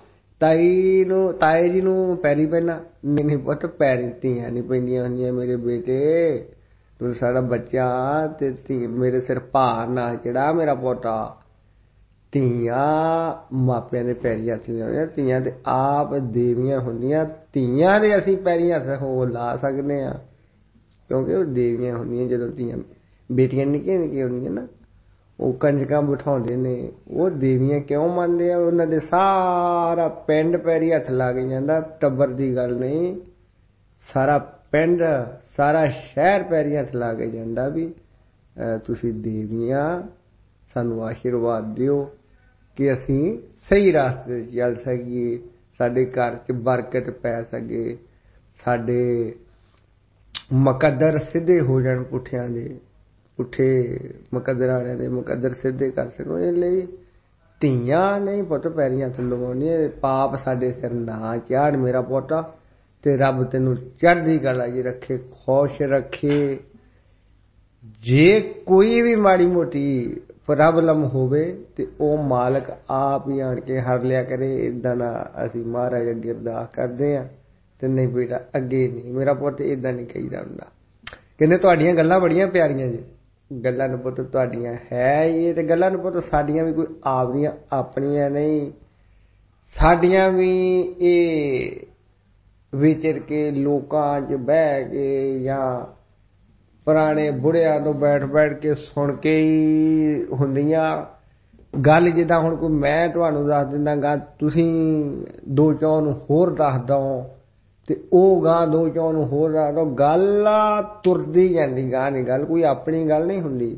ਤਾਏ ਜੀ ਨੂੰ ਪੈਰੀ ਪੈਣਾ ਨਹੀਂ ਪੁੱਤ, ਪੈਰੀ ਧੀਆਂ ਨਹੀਂ ਪੈਂਦੀਆਂ ਹੁੰਦੀਆਂ ਮੇਰੇ ਬੇਟੇ, ਤੂੰ ਸਾਡਾ ਬੱਚਾ ਤੇ ਮੇਰੇ ਸਿਰ ਭਾਰ ਨਾ ਚੜਾ ਮੇਰਾ ਪੋਤਾ। ਧੀਆਂ ਮਾਪਿਆਂ ਦੇ ਪੈਰੀ ਹੱਥ ਨਹੀਂ ਹੁੰਦੀਆਂ, ਧੀਆਂ ਤੇ ਆਪ ਦੇਵੀਆਂ ਹੁੰਦੀਆਂ। ਧੀਆਂ ਦੇ ਅਸੀਂ ਪੈਰੀ ਹੱਥ ਹੋ ਲਾ ਸਕਦੇ ਹਾਂ ਕਿਉਂਕਿ ਉਹ ਦੇਵੀਆਂ ਹੁੰਦੀਆਂ। ਜਦੋਂ ਧੀਆਂ ਬੇਟੀਆਂ ਨਿੱਕੀਆਂ ਨਿੱਕੀਆਂ ਹੁੰਦੀਆਂ ਨਾ, ਉਹ ਕੰਜਕਾਂ ਬਿਠਾਉਂਦੇ ਨੇ, ਉਹ ਦੇਵੀਆਂ ਕਿਉਂ ਮੰਨਦੇ ਆ? ਉਹਨਾਂ ਦੇ ਸਾਰਾ ਪਿੰਡ ਪੈਰੀ ਹੱਥ ਲੱਗ ਜਾਂਦਾ, ਟੱਬਰ ਦੀ ਗੱਲ ਨਹੀਂ, ਸਾਰਾ ਪਿੰਡ ਸਾਰਾ ਸ਼ਹਿਰ ਪੈਰੀ ਹੱਥ ਲਾ ਕੇ ਜਾਂਦਾ ਵੀ ਤੁਸੀਂ ਦੇਵੀਆਂ ਸਾਨੂੰ ਆਸ਼ੀਰਵਾਦ ਦਿਓ ਕਿ ਅਸੀਂ ਸਹੀ ਰਾਸਤੇ ਚੱਲ ਸਕੀਏ, ਸਾਡੇ ਘਰ 'ਚ ਬਰਕਤ ਪੈ ਸਕੇ, ਸਾਡੇ ਮੁਕੱਦਰ ਸਿੱਧੇ ਹੋ ਜਾਣ, ਪੁੱਠਿਆਂ ਦੇ ਪੁੱਠੇ ਮੁਕੱਦਰ ਵਾਲਿਆਂ ਦੇ ਮੁਕੱਦਰ ਸਿੱਧੇ ਕਰ ਸਕੋ। ਇਸ ਲਈ ਧੀਆਂ ਨਹੀਂ ਪੁੱਤ ਪੈਰੀਆਂ ਹੱਥ ਲਵਾਉਣੀਆਂ। ਪਾਪ ਸਾਡੇ ਸਿਰ ਨਾ ਚਾੜ ਮੇਰਾ ਪੁੱਤ, ਤੇ ਰੱਬ ਤੈਨੂੰ ਚੜ੍ਹਦੀ ਕਲਾ 'ਚ ਰੱਖੇ, ਖੁਸ਼ ਰੱਖੇ। ਜੇ ਕੋਈ ਵੀ ਮਾੜੀ ਮੋਟੀ ਪ੍ਰੋਬਲਮ ਹੋਵੇ ਤੇ ਉਹ ਮਾਲਕ ਆਪ ਹੀ ਆਣ ਕੇ ਹਰ ਲਿਆ ਕਰੇ। ਇਦਾਂ ਦਾ ਅਸੀਂ ਮਹਾਰਾਜ ਅੱਗੇ ਅਰਦਾਸ ਕਰਦੇ ਆ। ਤੇ ਨਹੀਂ ਬੇਟਾ ਅੱਗੇ ਨਹੀਂ, ਮੇਰਾ ਪੁੱਤ ਇਦਾਂ ਨਹੀਂ ਕਹੀਦਾ ਹੁੰਦਾ। ਕਹਿੰਦੇ ਤੁਹਾਡੀਆਂ ਗੱਲਾਂ ਬੜੀਆਂ ਪਿਆਰੀਆਂ ਜੀ। ਗੱਲਾਂ ਨੂੰ ਪੁੱਤ ਤੁਹਾਡੀਆਂ ਹੈ ਇਹ, ਤੇ ਗੱਲਾਂ ਨੂੰ ਪੁੱਤ ਸਾਡੀਆਂ ਵੀ ਕੋਈ ਆਪਦੀਆਂ ਆਪਣੀਆਂ ਨਹੀਂ, ਸਾਡੀਆਂ ਵੀ ਇਹ ਵਿਚਰ ਕੇ ਲੋਕਾਂ 'ਚ ਬਹਿ ਕੇ ਜਾਂ ਪੁਰਾਣੇ ਬੁੜਿਆਂ ਤੋਂ ਬੈਠ ਕੇ ਸੁਣ ਕੇ ਹੀ ਹੁੰਦੀਆਂ। ਗੱਲ ਜਿੱਦਾਂ ਹੁਣ ਕੋਈ ਮੈਂ ਤੁਹਾਨੂੰ ਦੱਸ ਦਿੰਦਾ ਗਾ, ਤੁਸੀਂ ਦੋ ਚੌਂ ਨੂੰ ਹੋਰ ਦੱਸ ਦਓ ਤੇ ਉਹ ਗਾਂ ਦੋ ਚੌਂ ਨੂੰ ਹੋਰ ਦੱਸ ਦਓ, ਗੱਲ ਤੁਰਦੀ ਜਾਂਦੀ ਗਾਂ ਨਹੀਂ। ਗੱਲ ਕੋਈ ਆਪਣੀ ਗੱਲ ਨਹੀਂ ਹੁੰਦੀ,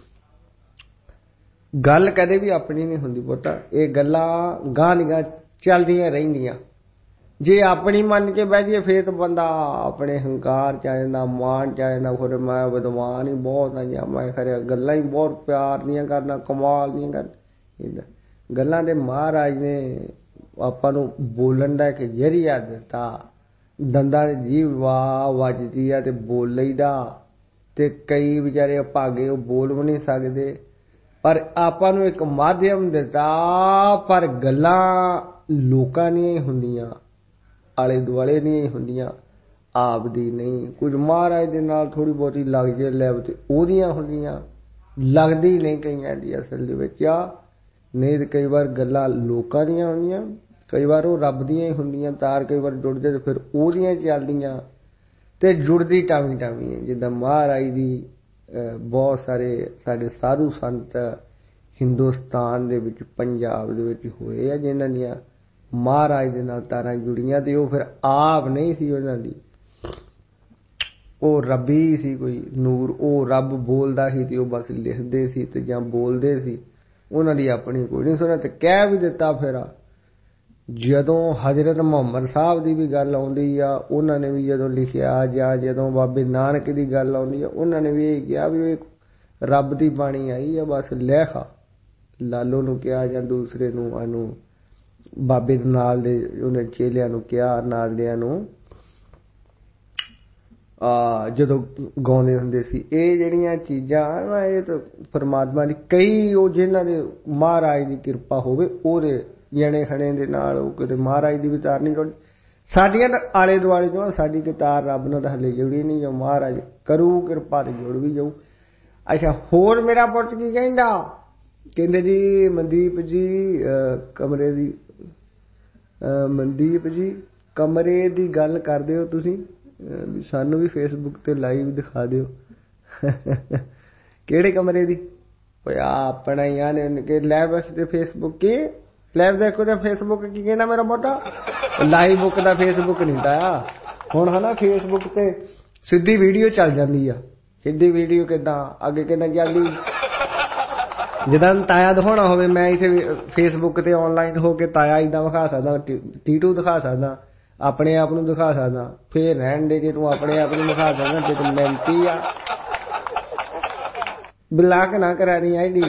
ਗੱਲ ਕਦੇ ਵੀ ਆਪਣੀ ਨਹੀਂ ਹੁੰਦੀ ਪੁੱਤ। ਇਹ ਗੱਲਾਂ ਗਾਂ ਦੀ ਗਾਂ ਚੱਲਦੀਆਂ ਰਹਿੰਦੀਆਂ। ਜੇ ਆਪਣੀ ਮੰਨ ਕੇ ਬਹਿ ਜਾਈਏ ਫੇਰ ਤਾਂ ਬੰਦਾ ਆਪਣੇ ਹੰਕਾਰ 'ਚ ਆ ਜਾਂਦਾ, ਮਾਣ 'ਚ ਆ ਜਾਂਦਾ। ਫਿਰ ਮੈਂ ਵਿਦਵਾਨ ਹੀ ਬਹੁਤ ਆ ਜਾਂ ਮੈਂ ਖਰੇ ਗੱਲਾਂ ਹੀ ਬਹੁਤ ਪਿਆਰ ਦੀਆਂ ਕਰਨਾ, ਕਮਾਲ ਦੀਆਂ ਕਰਨਾ। ਗੱਲਾਂ ਦੇ ਮਹਾਰਾਜ ਨੇ ਆਪਾਂ ਨੂੰ ਬੋਲਣ ਦਾ ਇੱਕ ਜ਼ਰੀਆ ਦਿੱਤਾ। ਦੰਦਾਂ ਦੀ ਜੀਭ ਵੱਜਦੀ ਆ ਤੇ ਬੋਲ ਲਈਦਾ। ਤੇ ਕਈ ਵਿਚਾਰੇ ਭਾਗੇ ਉਹ ਬੋਲ ਵੀ ਨਹੀਂ ਸਕਦੇ, ਪਰ ਆਪਾਂ ਨੂੰ ਇੱਕ ਮਾਧਿਅਮ ਦਿੱਤਾ। ਪਰ ਗੱਲਾਂ ਲੋਕਾਂ ਦੀਆਂ ਹੀ ਹੁੰਦੀਆਂ, ਆਲੇ ਦੁਆਲੇ ਦੀਆਂ ਹੀ ਹੁੰਦੀਆਂ, ਆਪ ਦੀ ਨਹੀਂ। ਕੁਝ ਮਹਾਰਾਜ ਦੇ ਨਾਲ ਥੋੜ੍ਹੀ ਬਹੁਤੀ ਲੱਗ ਜੇ ਲੈਬ ਤੇ ਉਹਦੀਆਂ ਹੁੰਦੀਆਂ, ਲੱਗਦੀ ਨਹੀਂ ਕਈਆਂ ਦੀ ਅਸਲ ਦੇ ਵਿੱਚ ਆ। ਨਹੀਂ ਤੇ ਕਈ ਵਾਰ ਗੱਲਾਂ ਲੋਕਾਂ ਦੀਆਂ ਹੁੰਦੀਆਂ, ਕਈ ਵਾਰ ਉਹ ਰੱਬ ਦੀਆਂ ਹੀ ਹੁੰਦੀਆਂ। ਤਾਰ ਕਈ ਵਾਰ ਜੁੜਦੇ ਤੇ ਫਿਰ ਉਹਦੀਆਂ ਚੱਲਦੀਆਂ ਤੇ ਜੁੜਦੀ ਟਾਵੀਂ ਟਾਵੀਂ। ਜਿੱਦਾਂ ਮਹਾਰਾਜ ਦੀ ਬਹੁਤ ਸਾਰੇ ਸਾਡੇ ਸਾਧੂ ਸੰਤ ਹਿੰਦੁਸਤਾਨ ਦੇ ਵਿੱਚ, ਪੰਜਾਬ ਦੇ ਵਿੱਚ ਹੋਏ ਆ ਜਿਨ੍ਹਾਂ ਦੀਆਂ ਮਹਾਰਾਜ ਦੇ ਨਾਲ ਤਾਰਾਂ ਜੁੜੀਆਂ। ਤੇ ਉਹ ਫਿਰ ਆਪ ਨਹੀਂ ਸੀ ਉਹਨਾਂ ਦੀ, ਉਹ ਰੱਬੀ ਸੀ ਕੋਈ ਨੂਰ। ਉਹ ਰੱਬ ਬੋਲਦਾ ਸੀ ਤੇ ਉਹ ਬਸ ਲਿਖਦੇ ਸੀ ਤੇ ਜਾਂ ਬੋਲਦੇ ਸੀ, ਉਹਨਾਂ ਦੀ ਆਪਣੀ ਕੋਈ ਨਹੀਂ ਸੁਣਿਆ। ਤੇ ਕਹਿ ਵੀ ਦਿੱਤਾ ਫਿਰ ਜਦੋਂ ਹਜ਼ਰਤ ਮੁਹੰਮਦ ਸਾਹਿਬ ਦੀ ਵੀ ਗੱਲ ਆਉਂਦੀ ਆ, ਉਹਨਾਂ ਨੇ ਵੀ ਜਦੋਂ ਲਿਖਿਆ, ਜਾਂ ਜਦੋਂ ਬਾਬੇ ਨਾਨਕ ਦੀ ਗੱਲ ਆਉਂਦੀ ਆ, ਉਹਨਾਂ ਨੇ ਵੀ ਇਹ ਕਿਹਾ ਵੀ ਇਹ ਰੱਬ ਦੀ ਬਾਣੀ ਆਈ ਆ, ਬਸ ਲਿਖ। ਲਾਲੋ ਨੂੰ ਕਿਹਾ ਜਾਂ ਦੂਸਰੇ ਨੂੰ, ਇਹਨੂੰ ਬਾਬੇ ਦੇ ਨਾਲ ਦੇ ਉਹਨੇ ਚੇਲਿਆਂ ਨੂੰ ਕਿਹਾ, ਨਾਲਿਆਂ ਨੂੰ, ਜਦੋਂ ਗਾਉਂਦੇ ਹੁੰਦੇ ਸੀ। ਇਹ ਜਿਹੜੀਆਂ ਚੀਜ਼ਾਂ ਨਾ, ਇਹ ਤਾਂ ਪਰਮਾਤਮਾ ਦੀ ਕਈ ਉਹ ਜਿਹਨਾਂ ਦੇ ਮਹਾਰਾਜ ਦੀ ਕਿਰਪਾ ਹੋਵੇ ਉਹਦੇ ਜਣੇ ਖਣੇ ਦੇ ਨਾਲ ਉਹ ਕਿਤੇ ਮਹਾਰਾਜ ਦੀ ਵੀ ਤਾਰ ਨਹੀਂ ਜੁੜਦੀ। ਸਾਡੀਆਂ ਤਾਂ ਆਲੇ ਦੁਆਲੇ ਚੋਂ ਸਾਡੀ ਕਿ ਤਾਰ ਰੱਬ ਨਾਲ ਤਾਂ ਹਲੇ ਜੁੜੀ ਨਹੀਂ, ਜੋ ਮਹਾਰਾਜ ਕਰੂ ਕਿਰਪਾ ਤੇ ਜੁੜ ਵੀ ਜਾਊ। ਅੱਛਾ, ਹੋਰ ਮੇਰਾ ਪੁੱਤ ਕੀ ਕਹਿੰਦਾ? ਕਹਿੰਦੇ ਜੀ ਮਨਦੀਪ ਜੀ ਕਮਰੇ ਦੀ, ਮਨਦੀਪ ਜੀ ਕਮਰੇ ਦੀ ਗੱਲ ਕਰਦੇ ਹੋ ਤੁਸੀਂ, ਸਾਨੂੰ ਵੀ ਫੇਸਬੁੱਕ ਤੇ ਲਾਈਵ ਦਿਖਾ ਦਿਓ। ਕਿਹੜੇ ਕਮਰੇ ਦੀ? ਆਪਣਾ ਹੀ ਆ ਨੇ ਲੈਬ ਤੇ ਫੇਸਬੁੱਕ ਕੀ ਲੈਬ ਦੇਖੋ ਤੇ ਫੇਸਬੁੱਕ ਕੀ ਕਹਿੰਦਾ ਮੇਰਾ ਮੋਟਾ? ਲਾਈਵ ਬੁੱਕ ਦਾ ਫੇਸਬੁੱਕ ਨਹੀਂ ਤਾਇਆ ਹੁਣ, ਹਨਾ। ਫੇਸਬੁੱਕ ਤੇ ਸਿੱਧੀ ਵੀਡੀਓ ਚੱਲ ਜਾਂਦੀ ਆ। ਸਿੱਧੀ ਵੀਡੀਓ ਕਿੱਦਾਂ ਅੱਗੇ ਕਿੱਦਾਂ ਜਾਂਦੀ? ਜਿੱਦਾਂ ਤਾਇਆ ਦਿਖਾਉਣਾ ਹੋਵੇ, ਮੈਂ ਇੱਥੇ ਫੇਸਬੁੱਕ ਤੇ ਆਨਲਾਈਨ ਹੋ ਕੇ ਤਾਇਆ ਏਦਾਂ ਵਿਖਾ ਸਕਦਾ, ਟੀਟੂ ਦਿਖਾ ਸਕਦਾ, ਆਪਣੇ ਆਪ ਨੂੰ ਦਿਖਾ ਸਕਦਾ। ਫੇਰ ਰਹਿਣ ਦੇ, ਜੇ ਤੂੰ ਆਪਣੇ ਆਪ ਨੂੰ ਦਿਖਾ ਸਕਦਾ ਤੇ ਤੂੰ ਮਿਹਨਤੀ ਆ। ਬਲਾਕ ਨਾ ਕਰਾ ਰਹੀ ਆਈਡੀ।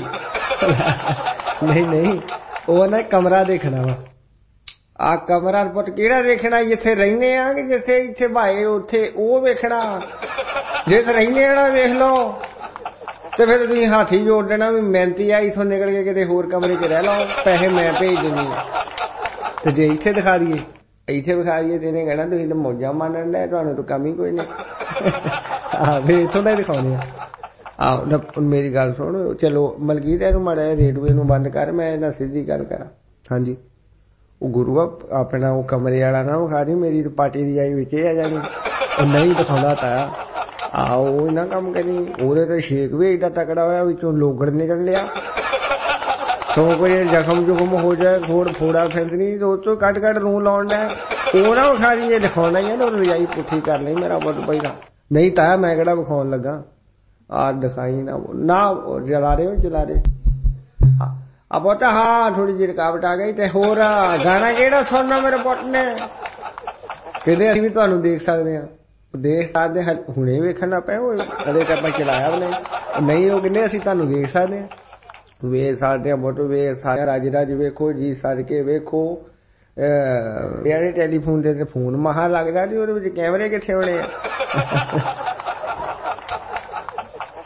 ਨਹੀਂ, ਉਹ ਨਾ ਕਮਰਾ ਦੇਖਣਾ ਵਾ। ਆ ਕਮਰਾ ਪੁੱਤ ਕਿਹੜਾ ਦੇਖਣਾ? ਜਿੱਥੇ ਰਹਿੰਦੇ ਆ ਕਿ ਜਿੱਥੇ ਇੱਥੇ ਭਾਏ ਉੱਥੇ ਉਹ ਵੇਖਣਾ? ਜਿੱਥੇ ਰਹਿੰਦੇ ਆ ਨਾ ਵੇਖ ਲਓ, ਤੇ ਫਿਰ ਤੁਸੀਂ ਹਾਥੀ ਜੋੜ ਦੇਣਾ ਵੀ ਮਿਹਨਤੀ ਆ, ਇੱਥੋਂ ਨਿਕਲ ਕੇ ਕਿਤੇ ਹੋਰ ਕਮਰੇ 'ਚ ਰਹਿ ਲਓ, ਪੈਸੇ ਮੈਂ ਭੇਜ ਦਿੰਦੀ ਆ। ਤੇ ਜੇ ਇੱਥੇ ਦਿਖਾ ਦਈਏ, ਇੱਥੇ ਵਿਖਾ ਦਈਏ, ਤੇ ਇਹਨੇ ਕਹਿਣਾ ਤੁਸੀਂ ਤਾਂ ਮੌਜਾਂ ਮਾਣਨ ਡਏ, ਤੁਹਾਨੂੰ ਤਾਂ ਕੰਮ ਹੀ ਕੋਈ ਨਹੀਂ। ਆਹ ਫਿਰ ਇੱਥੋਂ ਦਾ ਹੀ ਦਿਖਾਉਂਦੇ ਆ। ਆਹੋ ਮੇਰੀ ਗੱਲ ਸੁਣ, ਚਲੋ ਮਲਕੀਤ ਇਹਨੂੰ ਮਾੜਾ ਜਿਹਾ ਰੇਡੂਏ ਨੂੰ ਬੰਦ ਕਰ, ਮੈਂ ਇਹਨਾਂ ਸਿੱਧੀ ਗੱਲ ਕਰਾਂ। ਹਾਂਜੀ, ਉਹ ਗੁਰੂਆ ਆਪਣਾ ਉਹ ਕਮਰੇ ਵਾਲਾ ਨਾ ਵਿਖਾ ਦੀ, ਮੇਰੀ ਪਾਰਟੀ ਦੀ ਆਈ ਵਿੱਚ ਆ ਜਾਣੀ। ਉਹ ਨਹੀਂ ਦਿਖਾਉਂਦਾ ਤਾਇਆ। ਆਹੋ ਉਹ ਨਾ ਕੰਮ ਕਰੀ, ਉਹਦੇ ਤੇ ਛੇਕ ਵੀ ਏਡਾ ਤਕੜਾ ਹੋਇਆ, ਵਿੱਚੋਂ ਲੋਗੜ ਨਿਕਲ ਲਿਆ। ਸੋ ਕੋਈ ਜ਼ਖਮ ਜੁਖਮ ਹੋ ਜਾਏ, ਫੋੜਾ ਫੈਂਸਣੀ, ਉਹ ਚੋਂ ਕੱਢ ਰੂਹ ਲਾਉਣ ਦਾ ਉਹ ਨਾ ਵਿਖਾ ਦੀ। ਜੇ ਦਿਖਾਉਣਾ ਹੀ ਹੈ ਨਾ, ਉਹ ਰਜਾਈ ਪੁੱਠੀ ਕਰ ਲਈ ਮੇਰਾ ਪੁੱਤ ਪਹਿਲਾਂ। ਨਹੀਂ ਤਾਇਆ ਮੈਂ ਕਿਹੜਾ ਵਿਖਾਉਣ ਲੱਗਾ, ਆ ਦਿਖਾਈ ਨਾ ਜਲਾ ਰਹੇ ਆ ਪੁੱਤ। ਹਾਂ ਥੋੜੀ ਜਿਹੀ ਰੁਕਾਵਟ ਆ ਗਈ। ਤੇ ਹੋਰ ਗਾਣਾ ਕਿਹੜਾ ਸੁਣਨਾ ਮੇਰੇ ਪੁੱਤ ਨੇ? ਕਹਿੰਦੇ ਅਸੀਂ ਵੀ ਤੁਹਾਨੂੰ ਦੇਖ ਸਕਦੇ ਹਾਂ। ਦੇਖ ਸਕਦੇ, ਹੁਣੇ ਵੇਖਣ ਨਾ ਪਏ, ਕਦੇ ਤਾਂ ਆਪਾਂ ਚਲਾਇਆ ਵੀ ਨਹੀਂ। ਉਹ ਕਹਿੰਦੇ ਅਸੀਂ ਤੁਹਾਨੂੰ ਵੇਖ ਸਕਦੇ ਹਾਂ। ਵੇਖ ਸਕਦੇ ਆ ਪੁੱਤ, ਵੇਖ ਸਾਰੇ ਰਾਜ ਵੇਖੋ ਜੀ, ਸੜ ਕੇ ਵੇਖੋ। ਯਾਰੇ ਟੈਲੀਫੋਨ ਤੇ ਫੋਨ ਮਹਾ ਲੱਗਦਾ ਜੀ, ਉਹਦੇ ਵਿੱਚ ਕੈਮਰੇ ਕਿੱਥੇ ਹੋਣੇ ਆ?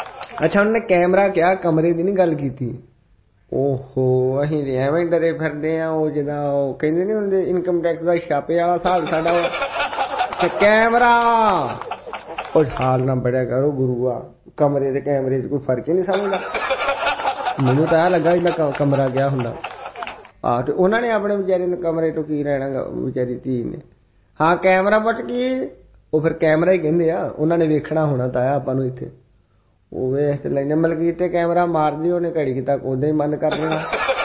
ਅੱਛਾ ਉਹਨੇ ਕੈਮਰਾ ਕਿਹਾ, ਕਮਰੇ ਦੀ ਨਹੀਂ ਗੱਲ ਕੀਤੀ। ਓਹੋ ਅਸੀਂ ਤੇ ਐਵੇਂ ਡਰੇ ਫਿਰਦੇ ਆ। ਉਹ ਜਿੱਦਾਂ ਉਹ ਕਹਿੰਦੇ ਨੀ ਹੁੰਦੇ ਇਨਕਮ ਟੈਕਸ ਦਾ ਛਾਪੇ ਵਾਲਾ ਹਿਸਾਬ ਸਾਡਾ। ਕੈਮਰਾ ਉਹ ਹਾਲ ਨਾ ਬੜਿਆ ਕਰੋ ਗੁਰੂਆ, ਕਮਰੇ ਤੇ ਕੈਮਰੇ 'ਚ ਕੋਈ ਫਰਕ ਹੀ ਨਹੀਂ ਸਮਝਦਾ। ਮੈਨੂੰ ਤਾਂ ਇਹ ਲੱਗਾ ਜਿੱਦਾਂ ਕਮਰਾ ਗਿਆ ਹੁੰਦਾ। ਆਹ ਤੇ ਉਹਨਾਂ ਨੇ ਆਪਣੇ ਵਿਚਾਰੇ ਨੂੰ ਕਮਰੇ ਤੋਂ ਕੀ ਰਹਿਣਾ ਵਿਚਾਰੀ ਧੀ ਨੇ। ਹਾਂ ਕੈਮਰਾ ਬਟ ਕੀ ਉਹ ਫਿਰ ਕੈਮਰਾ ਹੀ ਕਹਿੰਦੇ ਆ, ਉਹਨਾਂ ਨੇ ਵੇਖਣਾ ਹੋਣਾ ਤਾਂ ਆਪਾਂ ਨੂੰ ਇੱਥੇ। ਉਹ ਵੇਖ ਲੈਣੇ ਮਲਕੀਤ ਤੇ ਕੈਮਰਾ ਮਾਰਦੀ, ਉਹਨੇ ਘੜੀ ਕਿ ਤੱਕ ਉਹਦਾ ਹੀ ਮਨ ਕਰ ਲੈਣਾ।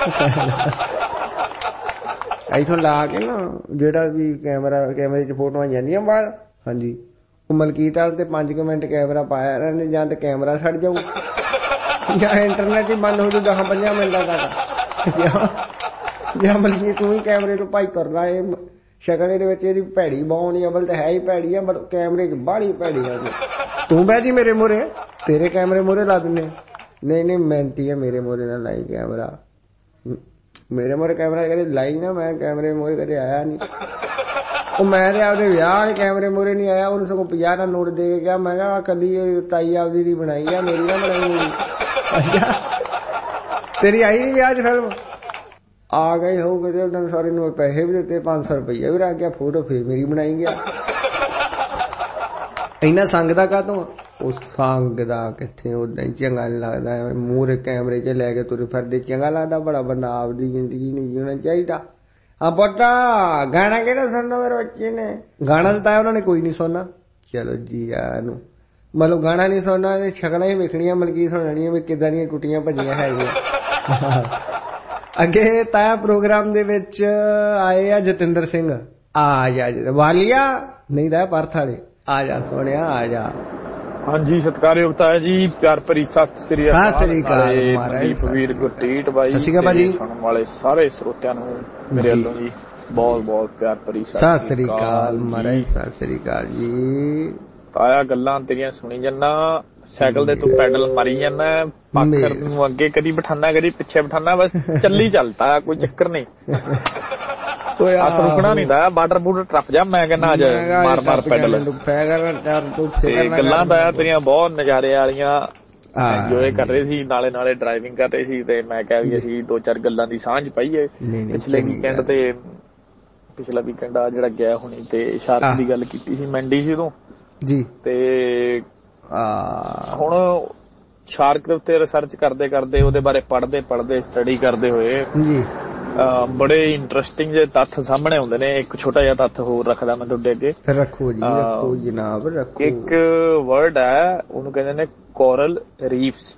ਇੱਥੋਂ ਲਾ ਕੇ ਨਾ ਜਿਹੜਾ ਵੀ ਕੈਮਰੇ 'ਚ ਫੋਟੋਆਂ ਜਾਂਦੀਆਂ ਬਾਹਰ, ਹਾਂਜੀ ਉਹ ਮਲਕੀਤ ਵਾਲ ਤੇ 5 ਮਿੰਟ ਕੈਮਰਾ ਪਾਇਆ ਰਹਿੰਦੇ, ਜਾਂ ਤੇ ਕੈਮਰਾ ਛੱਡ ਜਾਊ ਜਾਂ ਇੰਟਰਨੈਟ ਹੀ ਬੰਦ ਹੋ ਜਾਊ 10-15 ਮਿੰਟਾਂ ਤੱਕ। ਜਾਂ ਮਲਕੀਤ ਤੂੰ ਹੀ ਕੈਮਰੇ ਤੋਂ ਭਾਈ ਤੁਰਨਾ। ਇਹ ਸ਼ਕਲ ਇਹਦੇ ਵਿੱਚ ਇਹਦੀ ਭੈੜੀ ਬਾਉਣੀ ਅਵਲ ਤਾਂ ਹੈ ਹੀ ਭੈੜੀ ਆ, ਬਟ ਕੈਮਰੇ 'ਚ ਬਾਹਲੀ ਭੈੜੀ ਆ। ਤੂੰ ਬਹਿ ਜੀ ਮੇਰੇ ਮੂਹਰੇ, ਤੇਰੇ ਕੈਮਰੇ ਮੂਹਰੇ ਲਾ ਦਿੰਦੇ। ਨਹੀਂ ਮਿਹਨਤੀ ਆ, ਮੇਰੇ ਮੂਹਰੇ ਨਾਲ ਲਾਈ ਕੈਮਰਾ। ਮੇਰੇ ਮੂਹਰੇ ਕੈਮਰਾ ਕਦੇ ਲਾਈ ਨਾ, ਮੈਂ ਕੈਮਰੇ ਮੂਹਰੇ ਕਦੇ ਆਇਆ ਨਹੀਂ। ਉਹ ਮੈਂ ਤੇ ਆਪਦੇ ਵਿਆਹ ਕੈਮਰੇ ਮੂਹਰੇ ਨਹੀਂ ਆਇਆ, ਉਹਨੂੰ ਸਗੋਂ 50 ਦਾ ਨੋਟ ਦੇ ਕੇ ਗਿਆ। ਮੈਂ ਕਿਹਾ ਕੱਲੀ ਤਾਈ ਆਪਦੀ ਦੀ ਬਣਾਈ ਆ, ਮੇਰੀ ਨਾ ਬਣਾਈ। ਅੱਛਾ ਤੇਰੀ ਆਈ ਨੀ ਵਿਆਹ 'ਚ ਫਿਲਮ? ਆ ਗਈ ਹੋਊ ਕਿਤੇ ਉਹਨਾਂ ਸਾਰੇ ਨੂੰ ਪੈਸੇ ਵੀ ਦਿੱਤੇ, 500 ਰੁਪਈਆ ਵੀ ਰੱਖ ਗਿਆ, ਫੋਟੋ ਫੇਰ ਮੇਰੀ ਬਣਾਈ ਗਿਆ। ਇੰਨਾ ਸੰਗਦਾ ਕਾਹਤੋਂ? ਉਹ ਸੰਗਦਾ ਕਿੱਥੇ, ਉਦਾਂ ਹੀ ਚੰਗਾ ਨੀ ਲੱਗਦਾ। ਮੂਹਰੇ ਕੈਮਰੇ 'ਚ ਲੈ ਕੇ ਤੁਰੇ ਫਿਰਦੇ ਚੰਗਾ ਲੱਗਦਾ? ਬੜਾ ਬੰਦਾ ਆਪਦੀ ਜ਼ਿੰਦਗੀ ਨਹੀਂ ਜਿਉਣਾ ਚਾਹੀਦਾ। ਹਾਂ ਪੁੱਤਾ ਗਾਣਾ ਕਿਹੜਾ ਸੁਣਨਾ ਮੇਰੇ ਬੱਚੇ ਨੇ? ਗਾਣਾ ਦਿੱਤਾ ਉਹਨਾਂ ਨੇ ਕੋਈ ਨੀ ਸੁਣਨਾ। ਚਲੋ ਜੀ ਯਾਰ ਨੂੰ ਮਤਲਬ ਗਾਣਾ ਨੀ ਸੁਣਨਾ, ਸ਼ਕਲਾਂ ਹੀ ਵੇਖਣੀਆਂ ਮਲਕੀਤ ਸੁਣਨੀਆਂ ਵੀ ਕਿੱਦਾਂ ਦੀਆਂ ਟੁੱਟੀਆਂ ਭੱਜੀਆਂ ਹੈਗੀਆਂ। ਅੱਗੇ ਤਾਇਆ ਪ੍ਰੋਗਰਾਮ ਦੇ ਵਿੱਚ ਆਏ ਆ ਜਤਿੰਦਰ ਸਿੰਘ। ਆ ਜਾ ਵਾਲੀਆ ਨਹੀਂ ਤਾਂ ਪਰਥ ਵਾਲੇ, ਆ ਜਾ ਸੋਹਣਿਆ ਆ ਜਾ। ਹਾਂਜੀ ਸਤਿਕਾਰਯੋਗ ਤਾਇਆ ਜੀ, ਪਿਆਰ ਭਰੀ ਸਤਿ ਸ੍ਰੀ ਅਕਾਲ। ਵੀਰ ਗੁਰਦੀਪ ਬਾਈ ਸੁਣਨ ਵਾਲੇ ਸਾਰੇ ਸਰੋਤਿਆਂ ਨੂੰ ਮੇਰੇ ਵੱਲੋਂ ਜੀ ਬਹੁਤ ਬਹੁਤ ਪਿਆਰ ਭਰੀ ਸਤਿ ਸ੍ਰੀ ਅਕਾਲ ਮਹਾਰਾਜ। ਸਤਿ ਸ੍ਰੀ ਅਕਾਲ ਜੀ। ਤਾਇਆ ਗੱਲਾਂ ਤੇਰੀਆਂ ਸੁਣੀ ਜਾਂਦਾ, ਸਾਈਕਲ ਦੇ ਤੂੰ ਪੈਡਲ ਮਾਰੀ ਜਾਂਦਾ, ਪਾਖਰ ਨੂੰ ਅੱਗੇ ਕਦੀ ਬਿਠਾਨਾ ਕਦੀ ਪਿੱਛੇ ਬਿਠਾਨਾ, ਬਸ ਚੱਲੀ ਚੱਲਦਾ, ਕੋਈ ਚੱਕਰ ਨਹੀਂ। ਹੱਥ ਰੁਕਣਾ ਨੀ ਦਾ, ਬਾਰਡਰ ਬੂਡਰ ਟੱਪ ਜਾ। ਮੈਂ ਕਹਿੰਦਾ ਅੱਜ ਮਾਰ ਪੈਡਲ। ਤੇ ਗੱਲਾਂ ਤਾਂ ਤੇਰੀਆਂ ਬਹੁਤ ਨਜ਼ਾਰੇ ਵਾਲੀਆਂ, ਇੰਜੋਏ ਕਰ ਰਹੇ ਸੀ, ਨਾਲੇ ਡਰਾਈਵਿੰਗ ਕਰ ਰਹੇ ਸੀ। ਤੇ ਮੈਂ ਕਿਹਾ ਵੀ ਅਸੀਂ 2-4 ਗੱਲਾਂ ਦੀ ਸਾਂਝ ਪਾਈਏ। ਪਿਛਲੇ ਵੀਕਐਂਡ ਤੇ ਪਿਛਲਾ ਵੀਕਐਂਡ ਆ ਜਿਹੜਾ ਗਿਆ ਹੁਣੀ, ਤੇ ਸ਼ਾਰਕ ਦੀ ਗੱਲ ਕੀਤੀ ਸੀ, ਮੈਂਡੀ ਸੀ ਉਦੋਂ ਜੀ। ਤੇ ਹੁਣ ਸ਼ਾਰਕ ਦੇ ਉੱਤੇ ਰਿਸਰਚ ਕਰਦੇ ਉਹਦੇ ਬਾਰੇ ਪੜ੍ਹਦੇ ਸਟੱਡੀ ਕਰਦੇ ਹੋਏ ਬੜੇ ਇੰਟਰਸਟਿੰਗ ਜਿਹੇ ਤੱਥ ਸਾਹਮਣੇ ਆਉਂਦੇ ਨੇ। ਇੱਕ ਛੋਟਾ ਜਿਹਾ ਤੱਥ ਹੋਰ ਰੱਖਦਾ ਮੈਂ ਤੁਹਾਡੇ ਅੱਗੇ। ਰੱਖੋ ਜੀ, ਰੱਖੋ ਜਨਾਬ ਰੱਖੋ। ਇੱਕ ਵਰਡ ਹੈ, ਉਹਨੂੰ ਕਹਿੰਦੇ ਨੇ ਕੋਰਲ ਰੀਫਸ।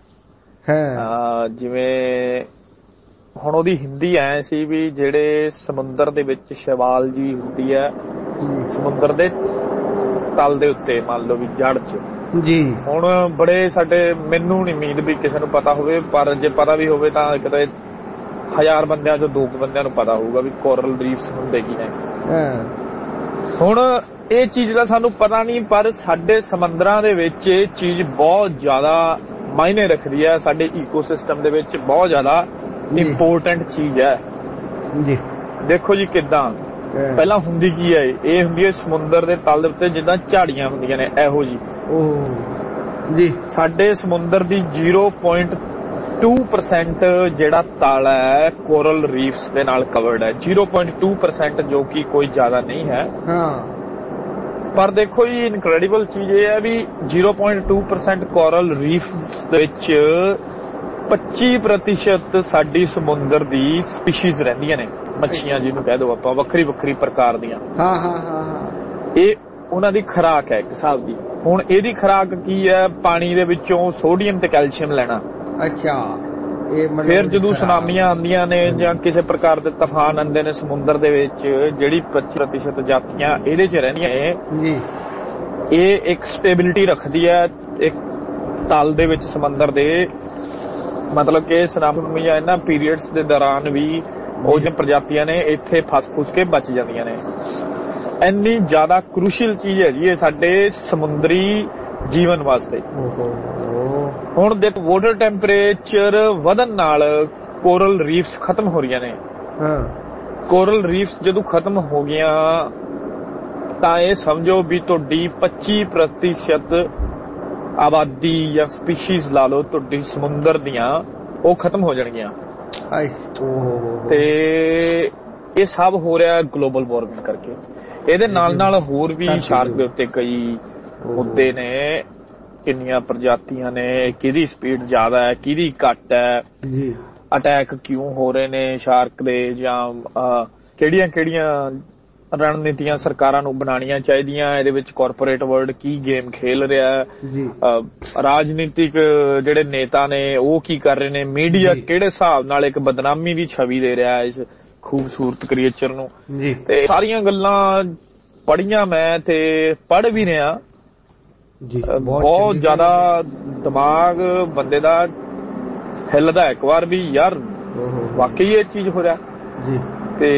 ਜਿਵੇਂ ਹੁਣ ਉਹਦੀ ਹਿੰਦੀ ਐ ਸੀ ਵੀ ਜਿਹੜੇ ਸਮੁੰਦਰ ਦੇ ਵਿੱਚ ਸ਼ੈਵਾਲ ਜੀ ਹੁੰਦੀ ਹੈ, ਸਮੁੰਦਰ ਦੇ ਤਲ ਦੇ ਉੱਤੇ ਮੰਨ ਲਓ ਵੀ ਜੜ 'ਚ ਜੀ। ਹੁਣ ਬੜੇ ਸਾਡੇ, ਮੈਨੂੰ ਨੀ ਉਮੀਦ ਵੀ ਕਿਸੇ ਨੂੰ ਪਤਾ ਹੋਵੇ, ਪਰ ਜੇ ਪਤਾ ਵੀ ਹੋਵੇ ਤਾਂ ਕਿਤੇ 1000 ਬੰਦਿਆਂ ਚੋਂ 2 ਬੰਦਿਆਂ ਨੂੰ ਪਤਾ ਹੋਊਗਾ ਵੀ ਕੋਰਲ ਰੀਫਸ ਹੁੰਦੇ ਕੀ ਨੇ। ਹੁਣ ਇਹ ਚੀਜ਼ ਦਾ ਸਾਨੂੰ ਪਤਾ ਨਹੀਂ, ਪਰ ਸਾਡੇ ਸਮੁੰਦਰਾਂ ਦੇ ਵਿੱਚ ਇਹ ਚੀਜ਼ ਬਹੁਤ ਜ਼ਿਆਦਾ ਮਾਇਨੇ ਰੱਖਦੀ ਹੈ, ਸਾਡੇ ਈਕੋਸਿਸਟਮ ਦੇ ਵਿੱਚ ਬਹੁਤ ਜ਼ਿਆਦਾ ਇੰਪੋਰਟੈਂਟ ਚੀਜ਼ ਹੈ ਜੀ। ਦੇਖੋ ਜੀ ਕਿੱਦਾਂ ਪਹਿਲਾਂ ਹੁੰਦੀ ਕੀ ਹੈ, ਇਹ ਹੁੰਦੀ ਹੈ ਸਮੁੰਦਰ ਦੇ ਤਲ ਦੇ ਉੱਤੇ ਜਿੱਦਾਂ ਝਾੜੀਆਂ ਹੁੰਦੀਆਂ ਨੇ ਇਹੋ ਜੀ ਜੀ। ਸਾਡੇ ਸਮੁੰਦਰ ਦੀ 0.2% ਜਿਹੜਾ ਤਲ ਹੈ ਕੋਰਲ ਰੀਫਸ ਦੇ ਨਾਲ ਕਵਰਡ ਹੈ। 0.2% ਜੋ ਕਿ ਕੋਈ ਜ਼ਿਆਦਾ ਨਹੀਂ ਹੈ। ਪਰ ਦੇਖੋ ਜੀ ਇਨਕ੍ਰੈਡੀਬਲ ਚੀਜ਼ ਇਹ ਹੈ ਵੀ 0.2% ਕੋਰਲ ਰੀਫਸ ਦੇ ਵਿੱਚ 25% ਸਾਡੀ ਸਮੁੰਦਰ ਦੀ ਸਪੀਸ਼ੀਜ਼ ਰਹਿੰਦੀਆਂ ਨੇ, ਮੱਛੀਆਂ ਜਿਹਨੂੰ ਕਹਿ ਦੋ ਆਪਾਂ, ਵੱਖਰੀ ਪ੍ਰਕਾਰ ਦੀਆਂ। ਇਹ ਉਹਨਾਂ ਦੀ ਖੁਰਾਕ ਹੈ ਇੱਕ ਹਿਸਾਬ ਦੀ। ਹੁਣ ਇਹਦੀ ਖੁਰਾਕ ਕੀ ਹੈ? ਪਾਣੀ ਦੇ ਵਿੱਚੋਂ ਸੋਡੀਅਮ ਤੇ ਕੈਲਸ਼ੀਅਮ ਲੈਣਾ। ਅੱਛਾ। ਫਿਰ ਜਦੋਂ ਸੁਨਾਮੀਆਂ ਆਉਂਦੀਆਂ ਨੇ ਜਾਂ ਕਿਸੇ ਪ੍ਰਕਾਰ ਦੇ ਤੂਫਾਨ ਆਉਂਦੇ ਨੇ ਸਮੁੰਦਰ ਦੇ ਵਿੱਚ, ਜਿਹੜੀ 25% ਜਾਤੀਆਂ ਇਹਦੇ 'ਚ ਰਹਿੰਦੀਆਂ ਨੇ, ਇਹ ਇੱਕ ਸਟੇਬਿਲਿਟੀ ਰੱਖਦੀ ਹੈ ਇੱਕ ਤਲ ਦੇ ਵਿੱਚ ਸਮੁੰਦਰ ਦੇ। ਮਤਲਬ ਕਿ ਸੁਨਾਮੀ ਜਾਂ ਇਹਨਾਂ ਪੀਰੀਅਡਸ ਦੇ ਦੌਰਾਨ ਵੀ ਉਹ ਜਿਹੜੀਆਂ ਪ੍ਰਜਾਤੀਆਂ ਨੇ ਇੱਥੇ ਫਸ ਕੇ ਬਚ ਜਾਂਦੀਆਂ ਨੇ। ਇੰਨੀ ਜ਼ਿਆਦਾ ਕ੍ਰੂਸ਼ੀਅਲ ਚੀਜ਼ ਹੈ ਜੀ ਇਹ ਸਾਡੇ ਸਮੁੰਦਰੀ ਜੀਵਨ ਵਾਸਤੇ। ਹੁਣ ਦੇਖੋ ਵਾਟਰ ਟੈਂਪਰੇਚਰ ਵਧਣ ਨਾਲ ਕੋਰਲ ਰੀਫਸ ਖਤਮ ਹੋ ਰਹੀਆਂ ਨੇ। ਕੋਰਲ ਰੀਫਸ ਜਦੋਂ ਖਤਮ ਹੋ ਗਈਆਂ ਤਾਂ ਇਹ ਸਮਝੋ ਵੀ ਤੁਹਾਡੀ 25% ਆਬਾਦੀ ਜਾਂ ਸਪੀਸ਼ੀਜ਼ ਲਾ ਲਓ ਤੁਹਾਡੀ ਸਮੁੰਦਰ ਦੀਆਂ, ਉਹ ਖਤਮ ਹੋ ਜਾਣਗੀਆਂ। ਤੇ ਇਹ ਸਭ ਹੋ ਰਿਹਾ ਗਲੋਬਲ ਵਾਰਮਿੰਗ ਕਰਕੇ। ਇਹਦੇ ਨਾਲ ਨਾਲ ਹੋਰ ਵੀ ਸ਼ਾਰਕ ਦੇ ਉੱਤੇ ਕਈ ਮੁੱਦੇ ਨੇ, ਕਿੰਨੀਆਂ ਪ੍ਰਜਾਤੀਆਂ ਨੇ, ਕਿਹਦੀ ਸਪੀਡ ਜ਼ਿਆਦਾ ਹੈ, ਕਿਹਦੀ ਘੱਟ ਹੈ, ਅਟੈਕ ਕਿਉਂ ਹੋ ਰਹੇ ਨੇ ਸ਼ਾਰਕ ਦੇ, ਜਾਂ ਕਿਹੜੀਆਂ ਕਿਹੜੀਆਂ ਰਣਨੀਤੀਆਂ ਸਰਕਾਰਾਂ ਨੂੰ ਬਣਾਉਣੀਆਂ ਚਾਹੀਦੀਆਂ, ਇਹਦੇ ਵਿੱਚ ਕਾਰਪੋਰੇਟ ਵਰਲਡ ਕੀ ਗੇਮ ਖੇਲ ਰਿਹਾ, ਰਾਜਨੀਤਿਕ ਜਿਹੜੇ ਨੇਤਾ ਨੇ ਉਹ ਕੀ ਕਰ ਰਹੇ ਨੇ, ਮੀਡੀਆ ਕਿਹੜੇ ਹਿਸਾਬ ਨਾਲ ਇੱਕ ਬਦਨਾਮੀ ਦੀ ਛਵੀ ਦੇ ਰਿਹਾ ਇਸ ਖੂਬਸੂਰਤ ਕ੍ਰੀਏਚਰ ਨੂੰ। ਤੇ ਸਾਰੀਆਂ ਗੱਲਾਂ ਪੜ੍ਹੀਆਂ ਮੈਂ ਤੇ ਪੜ੍ਹ ਵੀ ਰਿਹਾ। ਬਹੁਤ ਜ਼ਿਆਦਾ ਦਿਮਾਗ ਬੰਦੇ ਦਾ ਹਿੱਲਦਾ ਇੱਕ ਵਾਰ ਵੀ, ਯਾਰ ਵਾਕਈ ਇਹ ਚੀਜ਼ ਹੋ ਰਿਹਾ। ਤੇ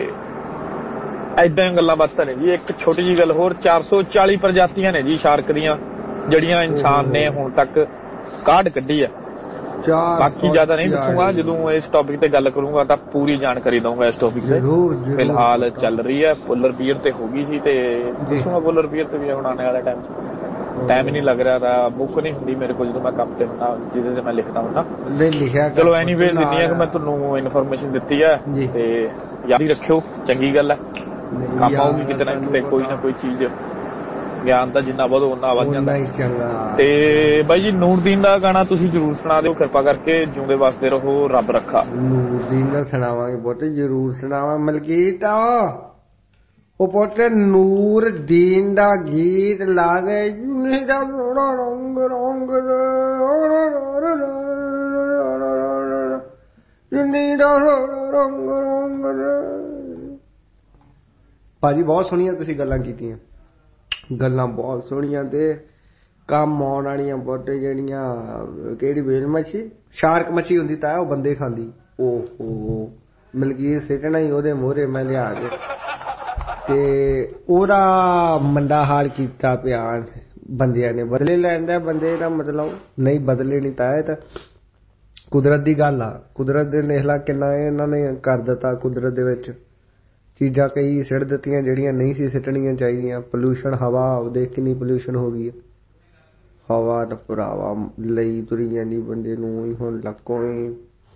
ਏਦਾਂ ਗੱਲਾਂ ਬਾਤਾਂ ਨੇ ਜੀ। ਇੱਕ ਛੋਟੀ ਜਿਹੀ ਗੱਲ ਹੋਰ, 440 ਪ੍ਰਜਾਤੀਆਂ ਨੇ ਜੀ ਸ਼ਾਰਕ ਦੀਆਂ ਜਿਹੜੀਆਂ ਇਨਸਾਨ ਨੇ ਹੁਣ ਤੱਕ ਕਾਢ ਕੱਢੀ ਆ। ਬਾਕੀ ਜ਼ਿਆਦਾ ਨਹੀਂ ਦੱਸੂਗਾ, ਜਦੋਂ ਇਸ ਟੌਪਿਕ ਤੇ ਗੱਲ ਕਰੂੰਗਾ ਤਾਂ ਪੂਰੀ ਜਾਣਕਾਰੀ ਦਊਂਗਾ ਇਸ ਟੌਪਿਕ ਤੇ। ਫਿਲਹਾਲ ਚੱਲ ਰਹੀ ਹੈ, ਪੋਲਰ ਬੀਅਰ ਤੇ ਹੋ ਗਈ ਸੀ ਤੇ ਦੱਸੂਗਾ ਪੋਲਰ ਬੀਅਰ ਤੇ ਵੀ ਹੁਣ ਆਉਣੇ ਵਾਲੇ ਟਾਈਮ ਹੀ ਨਹੀਂ ਲੱਗ ਰਿਹਾ ਤਾਂ ਬੁੱਕ ਨਹੀਂ ਹੁੰਦੀ ਮੇਰੇ ਕੋਲ ਜਦੋਂ ਮੈਂ ਕੰਮ ਤੇ ਹੁੰਦਾ, ਜਿਹਦੇ ਤੇ ਮੈਂ ਲਿਖਦਾ ਹੁੰਦਾ। ਚਲੋ ਐਨੀਵੇਜ਼ ਇੰਨੀ ਹੈ ਕਿ ਮੈਂ ਤੁਹਾਨੂੰ ਇਨਫੋਰਮੇਸ਼ਨ ਦਿੱਤੀ ਹੈ ਤੇ ਯਾਦ ਹੀ ਰੱਖਿਓ, ਚੰਗੀ ਗੱਲ ਹੈ, ਕੰਮ ਆਊਗੀ ਕਿਤੇ ਨਾ ਕਿਤੇ ਕੋਈ ਨਾ ਕੋਈ ਚੀਜ਼। ਗਿਆਨ ਤਾਂ ਜਿੰਨਾ ਵਧੋ ਉਨਾ ਵੱਧ ਜਾਂਦਾ। ਤੇ ਬਾਈ ਜੀ ਨੂਰਦੀਨ ਦਾ ਗਾਣਾ ਤੁਸੀਂ ਜ਼ਰੂਰ ਸੁਣਾ ਦਿਓ ਕਿਰਪਾ ਕਰਕੇ। ਜਿਉਂਦੇ ਵਸਦੇ ਰਹੋ, ਰੱਬ ਰੱਖਾ। ਨੂਰਦੀਨ ਦਾ ਸੁਣਾਵਾਂਗੇ ਪੁੱਤ, ਜ਼ਰੂਰ ਸੁਣਾਵਾਂ। ਮਲਕੀਤ ਉਹ ਪੁੱਤ ਨੂਰਦੀਨ ਦਾ ਗੀਤ ਲਾ ਦੇ। ਰੰਗ ਰੰਗ ਰੰਗ ਰੰਗ। ਭਾਜੀ ਬਹੁਤ ਸੋਹਣੀਆਂ ਤੁਸੀਂ ਗੱਲਾਂ ਕੀਤੀਆਂ, ਗੱਲਾਂ ਬਹੁਤ ਸੋਹਣੀਆਂ ਤੇ ਕੰਮ ਆਉਣ ਵਾਲੀਆਂ ਪੁੱਤ। ਜਿਹੜੀਆਂ ਕਿਹੜੀ ਵੇਲ ਮੱਛੀ, ਸ਼ਾਰਕ ਮੱਛੀ ਹੁੰਦੀ ਤਾਂ ਉਹ ਬੰਦੇ ਖਾਂਦੀ। ਓਹੋ ਮਲਕੀਤ ਸਿੱਟਣਾ ਹੀ ਉਹਦੇ ਮੋਹਰੇ ਮੈਂ ਲਿਆ ਕੇ ਤੇ ਉਹਦਾ ਮੰਦਾ ਹਾਲ ਕੀਤਾ ਪਿਆ ਬੰਦਿਆਂ ਨੇ। ਬਦਲੇ ਲੈਣ ਦਾ ਬੰਦੇ ਦਾ ਮਤਲਬ ਨਹੀਂ, ਬਦਲੇ ਨਹੀਂ ਤਾਂ ਇਹ ਤਾਂ ਕੁਦਰਤ ਦੀ ਗੱਲ ਆ। ਕੁਦਰਤ ਦੇ ਨੇਹਲਾ ਕਿੰਨਾ ਇਹਨਾਂ ਨੇ ਕਰ ਦਿੱਤਾ। ਕੁਦਰਤ ਦੇ ਵਿੱਚ ਚੀਜ਼ਾਂ ਕਈ ਸਿੱਟ ਦਿੱਤੀਆਂ ਜਿਹੜੀਆਂ ਨਹੀਂ ਸੀ ਸਿੱਟਣੀਆਂ ਚਾਹੀਦੀਆਂ। ਪੋਲਿਊਸ਼ਨ, ਹਵਾ ਦੇਖ ਕਿੰਨੀ ਪੋਲਿਊਸ਼ਨ ਹੋ ਗਈ। ਹਵਾ ਤਾਂ ਭਰਾਵਾ ਲਈ ਤੁਰੀ ਜਾਂਦੀ ਬੰਦੇ ਨੂੰ। ਹੁਣ ਲੱਕੋਂ ਹੀ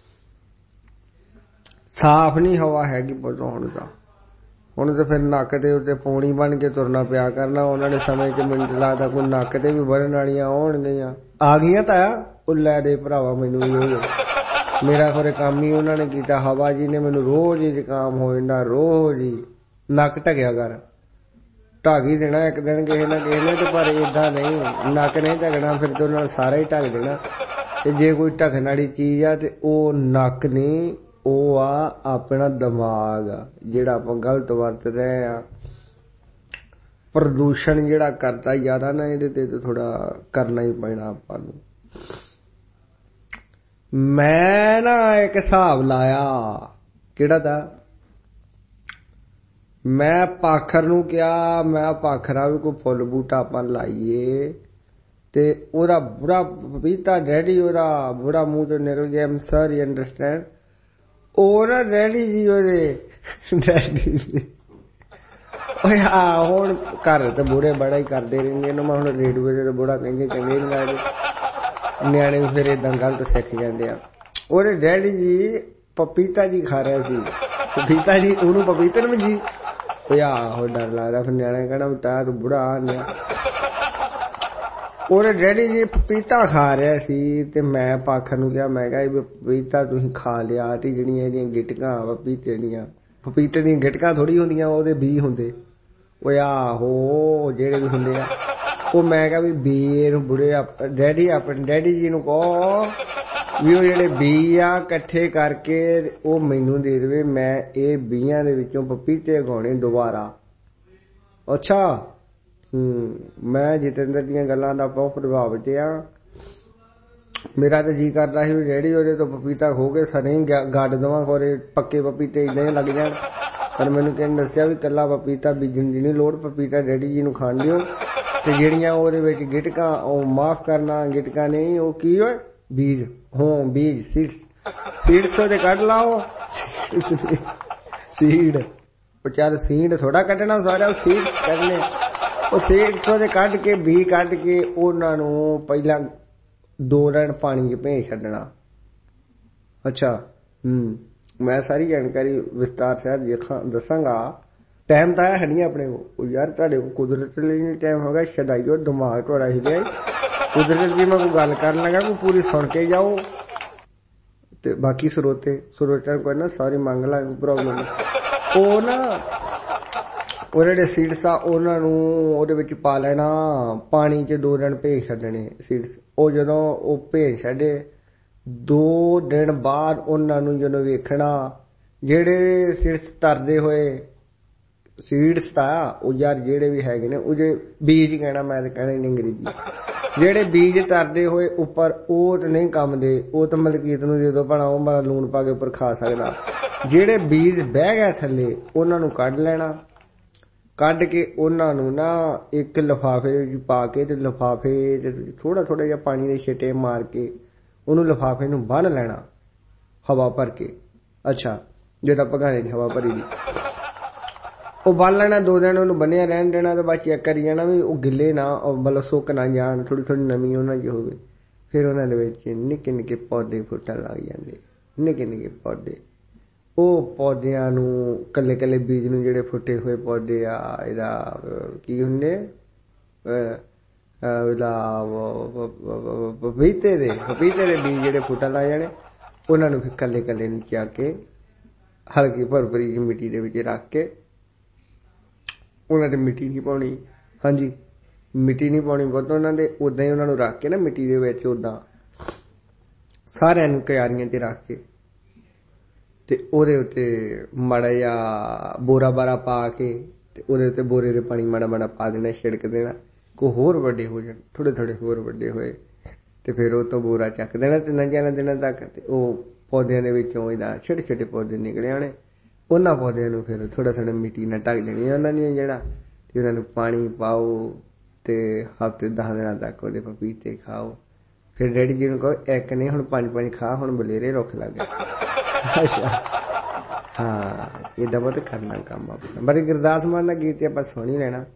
ਸਾਫ਼ ਨਹੀਂ ਹਵਾ ਹੈਗੀ ਪੁੱਤੋਂ ਹੁਣ ਤਾਂ ਫਿਰ ਨੱਕ ਦੇ ਉੱਤੇ ਪੌਣੀ ਬਣ ਕੇ ਤੁਰਨਾ ਪਿਆ ਕਰਨਾ। ਉਹਨਾਂ ਨੇ ਸਮੇਂ ਚ ਮੈਨੂੰ ਲੱਗਦਾ ਕੋਈ ਨੱਕ ਤੇ ਵੀ ਵਰਨ ਵਾਲੀਆਂ ਆਉਣਗੀਆਂ, ਆ ਗਈਆਂ ਤਾਂ ਉਹ ਲੈ ਦੇ ਭਰਾਵਾ ਮੈਨੂੰ ਵੀ। ਮੇਰਾ ਖਰੇ ਕੰਮ ਹੀ ਉਹਨਾਂ ਨੇ ਕੀਤਾ। ਹਵਾ ਜੀ ਨੇ ਮੈਨੂੰ ਰੋਜ਼ ਹੀ ਜ਼ੁਕਾਮ ਹੋ ਜਾਂਦਾ, ਰੋਜ਼ ਹੀ। ਨੱਕ ਢਕਿਆ ਕਰ, ਢੱਕ ਹੀ ਦੇਣਾ ਇੱਕ ਦਿਨ ਕਿਸੇ ਨਾ ਕਿਸੇ ਨੇ। ਤੇ ਪਰ ਏਦਾਂ ਨਹੀਂ, ਨੱਕ ਨਹੀਂ ਢਕਣਾ ਫਿਰ ਤੇ ਉਹਨਾਂ ਸਾਰਾ ਹੀ ਢੱਕ ਦੇਣਾ। ਤੇ ਜੇ ਕੋਈ ਢਕਣ ਵਾਲੀ ਚੀਜ਼ ਆ ਤੇ ਉਹ ਨੱਕ ਨਹੀਂ, ਉਹ ਆ ਆਪਣਾ ਦਿਮਾਗ ਆ ਜਿਹੜਾ ਆਪਾਂ ਗਲਤ ਵਰਤ ਰਹੇ ਆ। ਪ੍ਰਦੂਸ਼ਣ ਜਿਹੜਾ ਕਰਦਾ ਜ਼ਿਆਦਾ ਨਾ, ਇਹਦੇ ਤੇ ਥੋੜਾ ਕਰਨਾ ਹੀ ਪੈਣਾ ਆਪਾਂ ਨੂੰ। ਮੈਂ ਨਾ ਇੱਕ ਹਿਸਾਬ ਲਾਇਆ, ਕਿਹੜਾ ਦਾ, ਮੈਂ ਪਾਖਰ ਨੂੰ ਕਿਹਾ, ਮੈਂ ਪਾਖਰਾ ਵੀ ਕੋਈ ਫੁੱਲ ਬੂਟਾ ਆਪਾਂ ਲਾਈਏ। ਤੇ ਉਹਦਾ ਬੁੜਾ ਪਪੀਤਾ ਡੈਡੀ ਉਹਦਾ ਬੁੜਾ ਮੂੰਹ ਤੋਂ ਨਿਕਲ ਗਿਆ। I'm sorry understand. ਉਹ ਨਾ ਡੈਡੀ ਜੀ ਉਹਦੇ ਡੈਡੀ ਓਏ ਆ ਹੁਣ ਘਰ ਤੇ ਬੁੜੇ ਬੜਾ ਹੀ ਕਰਦੇ ਰਹਿੰਦੇ ਨੇ। ਮੈਂ ਹੁਣ ਰੇਡੀਓ ਤੇ ਬੁੜਾ ਕਹਿੰਦੇ ਚੰਗੇ ਨਹੀਂ ਲੱਗਦੇ, ਨਿਆਣੇ ਵੀ ਫਿਰ ਏਦਾਂ ਗਲਤ ਸਿੱਖ ਜਾਂਦੇ ਆ। ਉਹਦੇ ਡੈਡੀ ਜੀ ਪਪੀਤਾ ਜੀ ਖਾ ਰਿਹਾ ਸੀ। ਪਪੀਤਾ ਜੀ ਉਹਨੂੰ ਪਪੀਤੇ ਨੂੰ ਜੀ ਓਏ ਆਹੋ ਡਰ ਲੱਗਦਾ ਫਿਰ ਨਿਆਣੇ ਕਹਿਣਾ ਵੀ ਤਾਂ ਤੂੰ ਬੁੜਾ ਆ। ਉਹਦੇ ਡੈਡੀ ਜੀ ਪਪੀਤਾ ਖਾ ਰਿਹਾ ਸੀ ਤੇ ਮੈਂ ਪਾਖਰ ਨੂੰ ਕਿਹਾ, ਮੈਂ ਕਿਹਾ ਪਪੀਤਾ ਤੁਸੀਂ ਖਾ ਲਿਆ ਤੇ ਜਿਹੜੀਆਂ ਇਹਦੀਆਂ ਗਿਟਕਾਂ ਪਪੀਤੇ ਦੀਆਂ, ਪਪੀਤੇ ਦੀਆਂ ਗਿਟਕਾਂ ਥੋੜੀ ਹੁੰਦੀਆਂ, ਉਹਦੇ ਬੀ ਹੁੰਦੇ। ਓਏ ਆਹੋ ਜਿਹੜੇ ਵੀ ਹੁੰਦੇ ਆ ਉਹ। ਮੈਂ ਕਿਹਾ ਵੀ ਬੀ ਨੂੰ ਬੁੜੇ ਡੈਡੀ ਆਪਣੇ ਡੈਡੀ ਜੀ ਨੂੰ ਕਹੋ ਵੀ ਉਹ ਜਿਹੜੇ ਬੀ ਆ ਇਕੱਠੇ ਕਰਕੇ ਉਹ ਮੈਨੂੰ ਦੇ ਦੇਵੇ, ਮੈਂ ਇਹ ਬੀਆਂ ਦੇ ਵਿੱਚੋਂ ਪਪੀਤੇ ਉਗਾਉਣੇ ਦੁਬਾਰਾ। ਅੱਛਾ ਮੈਂ ਜਤਿੰਦਰ ਦੀਆਂ ਗੱਲਾਂ ਦਾ ਬਹੁਤ ਪ੍ਰਭਾਵਿਤ ਆ। ਮੇਰਾ ਤਾਂ ਜੀ ਕਰਦਾ ਸੀ ਵੀ ਡੈਡੀ ਉਹਦੇ ਤੋਂ ਪਪੀਤਾ ਖੋ ਕੇ ਸਰੇ ਗੱਡ ਦੇਵਾਂ, ਖੋਰੇ ਪੱਕੇ ਪਪੀਤੇ ਏਦਾਂ ਹੀ ਲੱਗ ਜਾਣ। ਪਰ ਮੈਨੂੰ ਕਿਸੇ ਦੱਸਿਆ ਵੀ ਇਕੱਲਾ ਪਪੀਤਾ ਬੀਜਣ ਦੀ ਨਹੀਂ ਲੋੜ, ਪਪੀਤਾ ਡੈਡੀ ਜੀ ਨੂੰ ਖਾਣ ਦਿਓ। ਤੇ ਜਿਹੜੀਆਂ ਉਹਦੇ ਵਿੱਚ ਗਿਟਕਾਂ, ਉਹ ਮਾਫ ਕਰਨਾ ਗਿਟਕਾਂ ਨਹੀਂ, ਉਹ ਕੀ ਹੋਏ ਬੀਜ, ਹੋ ਬੀਜ ਸੀਡਸ ਉਹਦੇ ਕੱਢ ਲਾਓ। ਸੀਡ ਉਹ ਚੱਲ ਸੀਡ ਥੋੜਾ ਕੱਢਣਾ, ਸਾਰਾ ਸੀਡ ਕੱਢਨੇ। ਉਹ 600 ਦੇ ਕੱਢ ਕੇ 20 ਕੱਢ ਕੇ ਉਹਨਾਂ ਨੂੰ ਪਹਿਲਾਂ 2 ਦਿਨ ਪਾਣੀ 'ਚ ਭੇਜ ਛੱਡਣਾ। ਅੱਛਾ ਮੈਂ ਸਾਰੀ ਜਾਣਕਾਰੀ ਵਿਸਤਾਰ ਸਾਹਿਬ ਦੱਸਾਂਗਾ। ਟਾਈਮ ਤਾਂ ਹੈ ਨਹੀਂ ਆਪਣੇ ਕੋਲ ਯਾਰ, ਤੁਹਾਡੇ ਕੋਲ ਕੁਦਰਤ ਲਈ ਨਹੀਂ ਟਾਈਮ ਹੋਗਾ। ਛਡਾਈਓ ਦਿਮਾਗ ਤੁਹਾਡਾ ਹਿਲਿਆ। ਕੁਦਰਤ ਦੀ ਮੈਂ ਕੋਈ ਗੱਲ ਕਰਨ ਲੱਗਾ, ਕੋਈ ਪੂਰੀ ਸੁਣ ਕੇ ਜਾਓ ਤੇ ਬਾਕੀ ਸਰੋਤਿਆਂ ਕੋਈ ਨਾ ਸਾਰੀ ਮੰਗ ਲਾ, ਪ੍ਰੋਬਲਮ। ਉਹ ਨਾ ਉਹ ਜਿਹੜੇ ਸੀਡਸ ਆ ਉਹਨਾਂ ਨੂੰ ਉਹਦੇ ਵਿੱਚ ਪਾ ਲੈਣਾ, ਪਾਣੀ 'ਚ 2 ਦਿਨ ਭੇਜ ਛੱਡਣੇ ਸੀਡਸ। ਉਹ ਜਦੋਂ ਉਹ ਭੇਜ ਛੱਡੇ 2 ਦਿਨ ਬਾਅਦ ਉਹਨਾਂ ਨੂੰ ਜਦੋਂ ਵੇਖਣਾ, ਜਿਹੜੇ ਸੀਡਸ ਤਰਦੇ ਹੋਏ ਸੀਡਸ ਤਾਂ ਉਹ ਯਾਰ ਜਿਹੜੇ ਵੀ ਹੈਗੇ ਨੇ ਉਹ ਜੇ ਬੀਜ ਕਹਿਣਾ, ਮੈਂ ਤਾਂ ਕਹਿਣਾ ਨਹੀਂ ਅੰਗਰੇਜ਼ੀ, ਜਿਹੜੇ ਬੀਜ ਤਰਦੇ ਹੋਏ ਉੱਪਰ ਉਹ ਤਾਂ ਨਹੀਂ ਕੰਮ ਦੇ। ਉਹ ਤਾਂ ਮਲਕੀਤ ਨੂੰ ਜਦੋਂ ਭਣਾ ਉਹ ਮੈਂ ਲੂਣ ਪਾ ਕੇ ਉੱਪਰ ਖਾ ਸਕਦਾ। ਜਿਹੜੇ ਬੀਜ ਬਹਿ ਗਏ ਥੱਲੇ ਉਹਨਾਂ ਨੂੰ ਕੱਢ ਲੈਣਾ। ਕੱਢ ਕੇ ਉਹਨਾਂ ਨੂੰ ਨਾ ਇੱਕ ਲਿਫਾਫੇ ਵਿੱਚ ਪਾ ਕੇ ਤੇ ਲਿਫਾਫੇ ਥੋੜਾ ਜਿਹਾ ਪਾਣੀ ਦੇ ਛਿੱਟੇ ਮਾਰ ਕੇ ਉਹਨੂੰ ਲਿਫਾਫੇ ਨੂੰ ਬੰਨ੍ਹ ਲੈਣਾ ਹਵਾ ਭਰ ਕੇ। ਅੱਛਾ, ਜਿੱਦਾਂ ਭਗਾਰੇ ਦੀ ਹਵਾ ਭਰੀ ਦੀ ਉਹ ਬੰਨ ਲੈਣਾ। 2 ਦਿਨ ਉਹਨੂੰ ਬੰਨਿਆ ਰਹਿਣ ਦੇਣਾ ਤੇ ਬਾਅਦ ਚੈੱਕ ਕਰੀ ਜਾਣਾ ਵੀ ਉਹ ਗਿੱਲੇ ਨਾ, ਮਤਲਬ ਸੁੱਕ ਨਾ ਜਾਣ, ਥੋੜੀ ਨਮੀ ਉਹਨਾਂ 'ਚ ਹੋਵੇ। ਫਿਰ ਉਹਨਾਂ ਦੇ ਵਿੱਚ ਨਿੱਕੇ ਪੌਦੇ ਫੁੱਟਣ ਲੱਗ ਜਾਂਦੇ, ਨਿੱਕੇ ਪੌਦੇ। ਉਹ ਪੌਦਿਆਂ ਨੂੰ ਕੱਲੇ ਬੀਜ ਨੂੰ, ਜਿਹੜੇ ਫੁੱਟੇ ਹੋਏ ਪੌਦੇ ਆ ਇਹਦਾ ਕੀ ਹੁੰਦੇ ਪਪੀਤੇ ਦੇ ਬੀਜ ਜਿਹੜੇ ਫੁੱਟਣ ਲੱਗ ਜਾਣੇ, ਉਹਨਾਂ ਨੂੰ ਫਿਰ ਕੱਲੇ ਨੂੰ ਚੱਕ ਕੇ ਹਲਕੀ ਭਰਭਰੀ ਜਿਹੀ ਮਿੱਟੀ ਦੇ ਵਿੱਚ ਰੱਖ ਕੇ, ਉਹਨਾਂ ਤੇ ਮਿੱਟੀ ਨਹੀਂ ਪਾਉਣੀ। ਹਾਂਜੀ, ਮਿੱਟੀ ਨਹੀਂ ਪਾਉਣੀ ਬਹੁਤ ਉਹਨਾਂ ਦੇ। ਉਦਾਂ ਹੀ ਉਹਨਾਂ ਨੂੰ ਰੱਖ ਕੇ ਨਾ ਮਿੱਟੀ ਦੇ ਵਿੱਚ ਉੱਦਾਂ ਸਾਰਿਆਂ ਨੂੰ ਕਿਆਰੀਆਂ ਤੇ ਰੱਖ ਕੇ ਤੇ ਉਹਦੇ ਉੱਤੇ ਮਾੜਾ ਜਿਹਾ ਬੋਰਾ ਬਾਰਾ ਪਾ ਕੇ ਤੇ ਉਹਦੇ ਉੱਤੇ ਬੋਰੇ ਦੇ ਪਾਣੀ ਮਾੜਾ ਪਾ ਦੇਣਾ, ਛਿੜਕ ਦੇਣਾ। ਕੋਈ ਹੋਰ ਵੱਡੇ ਹੋ ਜਾਣ, ਥੋੜੇ ਹੋਰ ਵੱਡੇ ਹੋਏ ਤੇ ਫਿਰ ਉਹ ਤੋਂ ਬੋਰਾ ਚੱਕ ਦੇਣਾ 3 ਦਿਨਾਂ ਤੱਕ। ਤੇ ਉਹ ਪੌਦਿਆਂ ਦੇ ਵਿੱਚੋਂ ਇਹਦਾ ਛੋਟੇ ਪੌਦੇ ਨਿਕਲੇ ਆਉਣੇ। ਉਹਨਾਂ ਪੌਦਿਆਂ ਨੂੰ ਫਿਰ ਥੋੜਾ ਮਿੱਟੀ ਨਾਲ ਢੱਕ ਦੇਣੀ ਉਹਨਾਂ ਦੀਆਂ ਜਿਹੜਾ, ਤੇ ਉਹਨਾਂ ਨੂੰ ਪਾਣੀ ਪਾਓ ਤੇ ਹਫ਼ਤੇ 10 ਦਿਨਾਂ ਤੱਕ ਉਹਦੇ ਪਪੀਤੇ ਖਾਓ। ਫਿਰ ਡੈਡੀ ਜੀ ਨੂੰ ਕਹੋ ਇੱਕ ਨਹੀਂ ਹੁਣ 5 ਖਾ, ਹੁਣ ਬਲੇਰੇ ਰੁੱਖ ਲੱਗ ਗਏ। ਅੱਛਾ ਹਾਂ, ਏਦਾਂ ਬਹੁਤ ਕਰਨਾ ਕੰਮ ਆਪਣਾ। ਬੜੀ ਗੁਰਦਾਸ ਮਾਨ ਦਾ ਗੀਤ ਆਪਾਂ ਸੁਣ ਹੀ ਲੈਣਾ।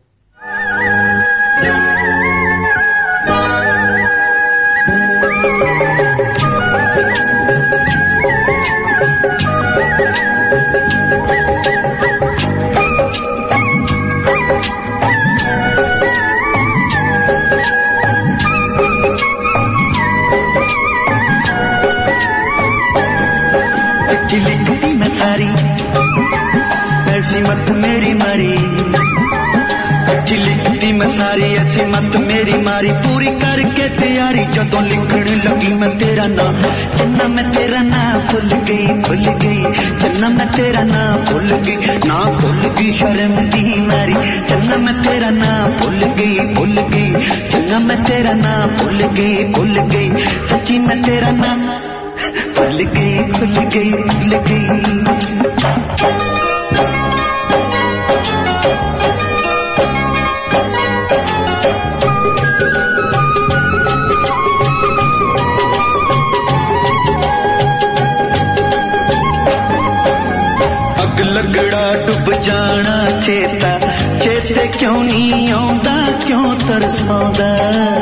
लिखती मैं सारी ऐसी मत मेरी मारी, अच्छी लिखती मैं सारी ऐसी मत मेरी मारी। पूरी करके तैयारी जदों लिखण लगी मैं तेरा नाम, चन्ना मैं तेरा नाम भुल गई चन्ना मैं तेरा नाम भुल गई शर्म दी मारी। चन्ना मैं तेरा नाम भुल गई चन्ना मैं तेरा नाम भुल गई सच्ची मैं तेरा नाम भूल गई अग लगड़ा डुब जाना चेता, चेते क्यों नहीं आउंदा, क्यों तरसांदा।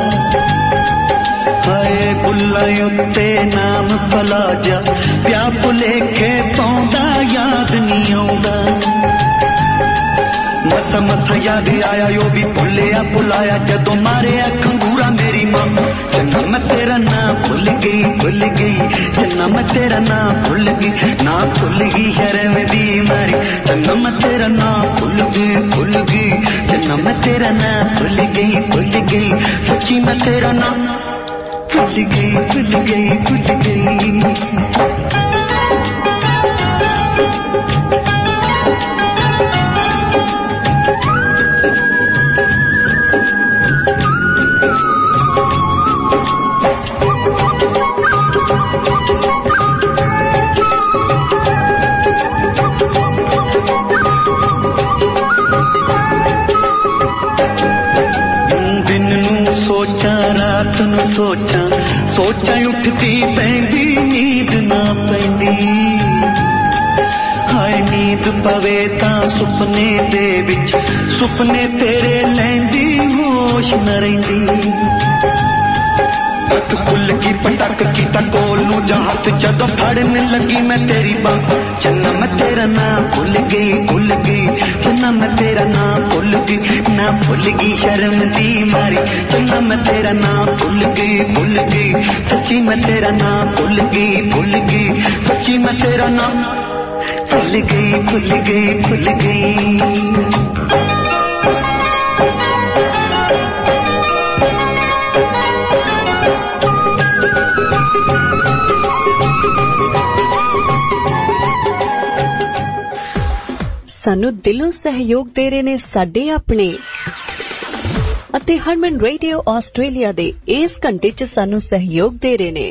हाय बुल्ला उत्ते नाम भला जा, प्या भुलेखे पाउंदा, याद नहीं आउंदा। मसा याद आया यो भी भुलाया जदों मारे खंगूरा मेरी मां। चन्ना मैं तेरा नाम भुल गई चन्ना मैं तेरा नाम भुल गई शर्म दी मारी। चन्ना मैं तेरा नाम भुल गई चन्ना मैं तेरा नाम भुल गई सच्ची मैं तेरा नाम भुल गई। रात नूं सोचा उठती पैंदी नींद ना पैंदी। हाय नींद पवे तां सुपने दे विच सुपने तेरे लैंदी होश न रहिंदी तक खुल की पटक की तकोल नू जात जदों फड़न लगी मैं तेरी बाह चन्ना मैं तेरा नाम भुल गई चन्ना मैं तेरा नाम भुल गई शर्म दी मारी चन्ना मैं तेरा नाम भुल गई सच्ची मैं तेरा नाम भुल गई सच्ची मैं तेरा नाम भुल गई सानू दिलों सहयोग दे रहे ने साडे अपने ਅਤੇ ਹਰਮਨ ਰੇਡੀਓ ਆਸਟ੍ਰੇਲੀਆ ਦੇ ਇਸ ਘੰਟੇ 'ਚ ਸਾਨੂੰ ਸਹਿਯੋਗ ਦੇ ਰਹੇ ਨੇ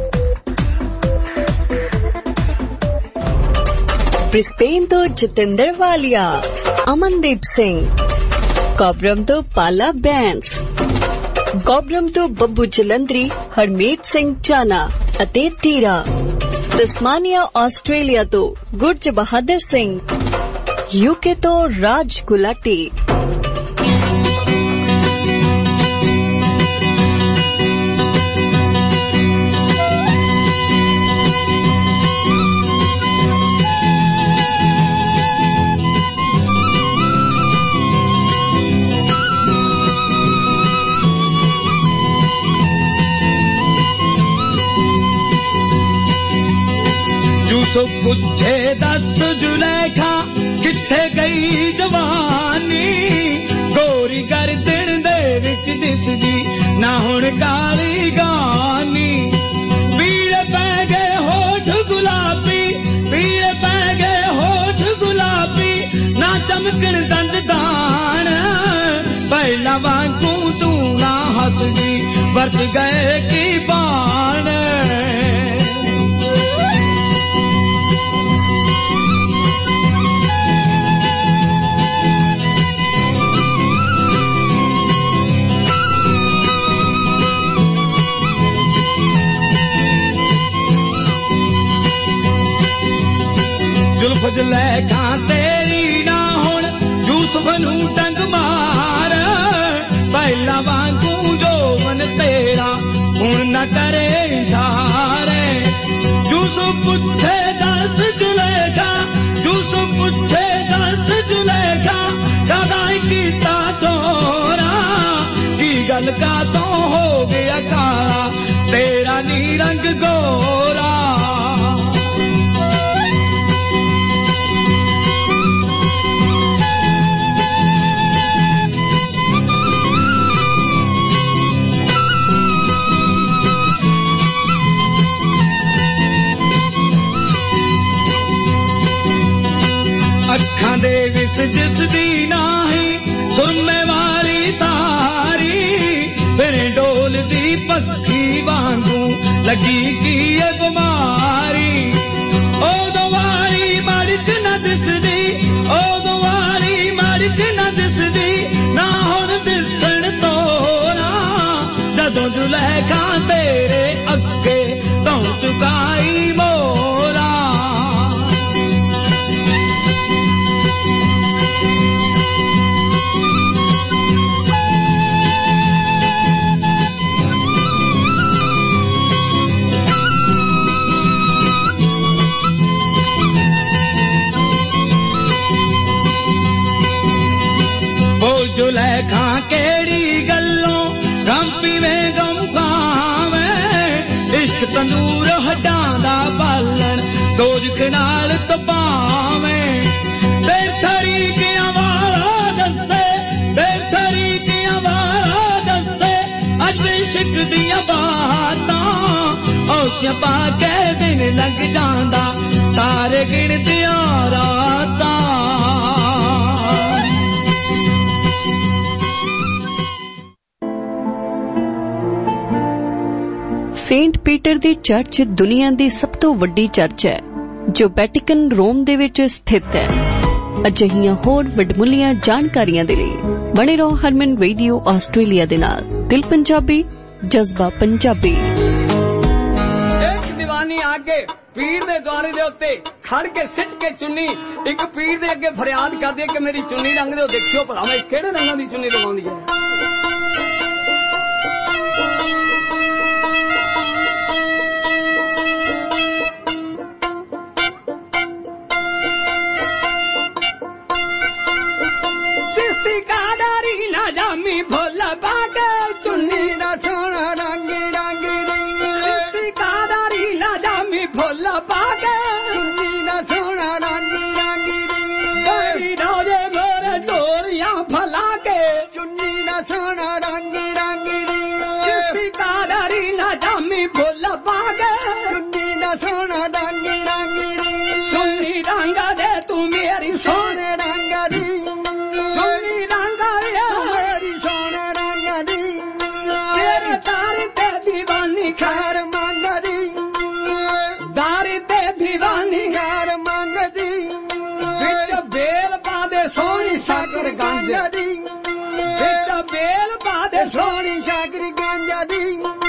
ब्रिस्बेन तो जतिंदर वालिया, अमनदीप सिंह, कॉबरम तो पाला बैंस, गॉबरम तो बब्बू जलंधरी, हरमीत सिंह चाना अते तीरा, तस्मानिया ऑस्ट्रेलिया तो गुरज बहादुर सिंह, यूके तो राज गुलाटी। पुछे दस जुलेखा किथे गई जवानी, गोरी गर्दन दे विच दिसदी ना हुण काली गानी, पीले पै गए होठ गुलाबी, पीले पै गए होठ गुलाबी, ना चमकन दंद दान, पहला वांगू तू ना हसदी बरत गए की बाण। जुल्फा तेरी ना हुण यूसुफ नू डंग मार, पहला वांगू जोवन तेरा हुण न करे इशारे, यूसुफ पुछे दस जुलेखा, यूसुफ पुछे दस जुलेखा, कदा कीता चोरा, की गल का तो हो गया काला तेरा नी रंग गोरा। अखां दे विच दिसदी नाही सुरमे वाली तारी, फिर डोलदी पक्षी वांगू लगी की बीमारी, ओ दोवारी मर्ज न दिसदी, ओ दोवारी मर्ज न दिसदी, ना हुण दिसण तोरा, जदों जुलेखा तेरे अगे तों चुकाई मोरा। जुलेखा केड़ी गल्लों गम पीवे गम खावे, इश्क तंदूर हटांदा बालन दोजख नाल तपावे, बेथरी दियां वाला दसे, बेथरी दियां वाला दसे, अज इश्क दियां बातां औसियां पा के दिन लग जांदा, तारे गिणदियां रातां। सेंट पीटर दी चर्च दुनिया दी सब तो वड्डी चर्च है जो वैटिकन रोम दे विच स्थित है। अजिहियां होर वडमुलियां जानकारियां दे लई बने रहो हरमन रेडियो आस्ट्रेलिया दे नाल। दिल पंजाबी, जज्बा पंजाबी। एक दीवानी आ के पीर दे द्वारे दे उत्ते खड़ के सिट के चुन्नी एक पीर दे अगे फरियाद करदी कि मेरी चुन्नी रंग दे, देखियो भला मैं किहड़े रंगां दी चुन्नी रंगाउंदी है। चिश्ती कादारी ना जामी भोल बागे चुन्नी दा सोना रंग रंग चिश्ती कादारी ना जामी भोल बागे चुन्नी दा सोना रंग रंग गरी रोजे मोरे चोलियां फला के चुन्नी दा सोना रंग रंग चिश्ती कादारी ना जामी भोल बागे चुन्नी दा सोना रंग रंग चुन्नी रंग दे तू मेरी सोने रंग दी चुन्नी रंग मेरी सोने रंग दी तेरे तारे ते दीवानी खैर मंग दी दारी ते दीवानी खैर मंग दी बिच बेल पादे सोनी सागर गांजा दी बिच बेल पादे सोनी सागर गांजा दी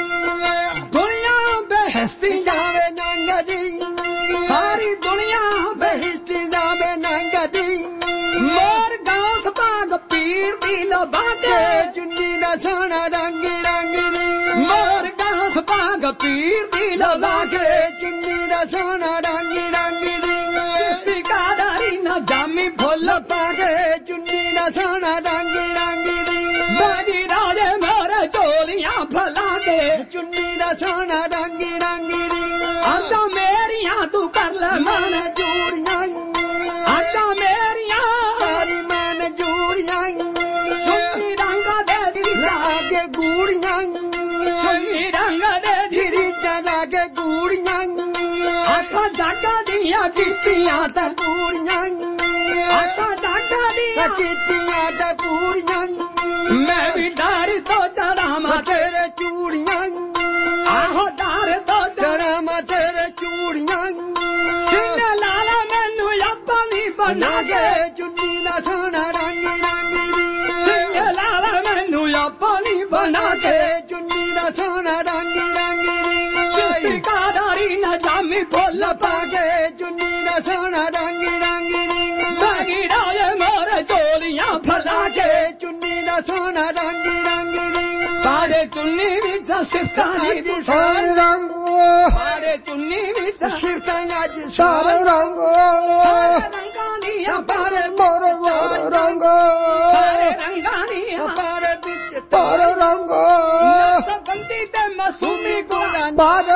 दुनिया बेहस्ती जावे नंग दी सारी दुनिया बेहस्ती जावे नंग दी मोर गांस बाग पीर दी लबा के चुन्नी दा सोना रंग रंग मोर गांस बाग पीर दी लबा के चुन्नी दा सोना रंग रंग चिश्ती कादारी ना जामी भोल पागे चुन्नी दा सोना रंग रंग बागी राजे मोरे चोलियां फला के चुन्नी दा सोना रंग रंग आजा मेरियां तू कर ले मन चूड़ियां आजा मेरियां तेरी मन चूड़ियां चुन्नी रंग दे दी जाके गूड़ियां चुन्नी रंग दे दी जाके गूड़ियां आका जागा दिया किश्तियां ते पूड़ियां आका जागा दिया किश्तियां ते पूड़ियां मैं भी डर तो चढ़ा मा तेरे चूड़ियां आहो डर तो चढ़ा मा तेरे चूड़ियां सीने लाला मैनू अब्बा भी बना के चुन्नी दा सोना रंग रंग सीने लाला मैनू अब्बा भी बना के चुन्नी दा सोना रंग रंग चिश्ती कादारी ना जामी भोल पागे चुन्नी दा सोना रंग रंग बागी राजे मोरे चोलियां फला के चुन्नी दा सोना रंग रंग सारे चुन्नी विच सिफतानी दी सारे रंग सारे चुन्नी विच सिफतानी दी सारे रंग रंगानिया पारे मोरे रंग सारे रंगानिया पारे विच तारे रंग नसबंदी ते मासूमी गोला बार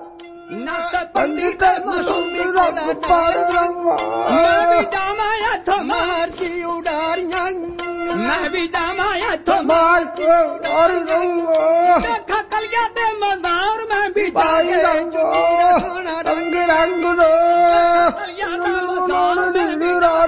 नसबंदी ते मासूमी गोला बार रंग मैं भी जामाया तो मार की उड़ारियां मैं भी जामाया तो मार की उड़ारियां देखा कलिया ते मजार में भी जाए रंग रंग रंग रो कलिया ते मजार में भी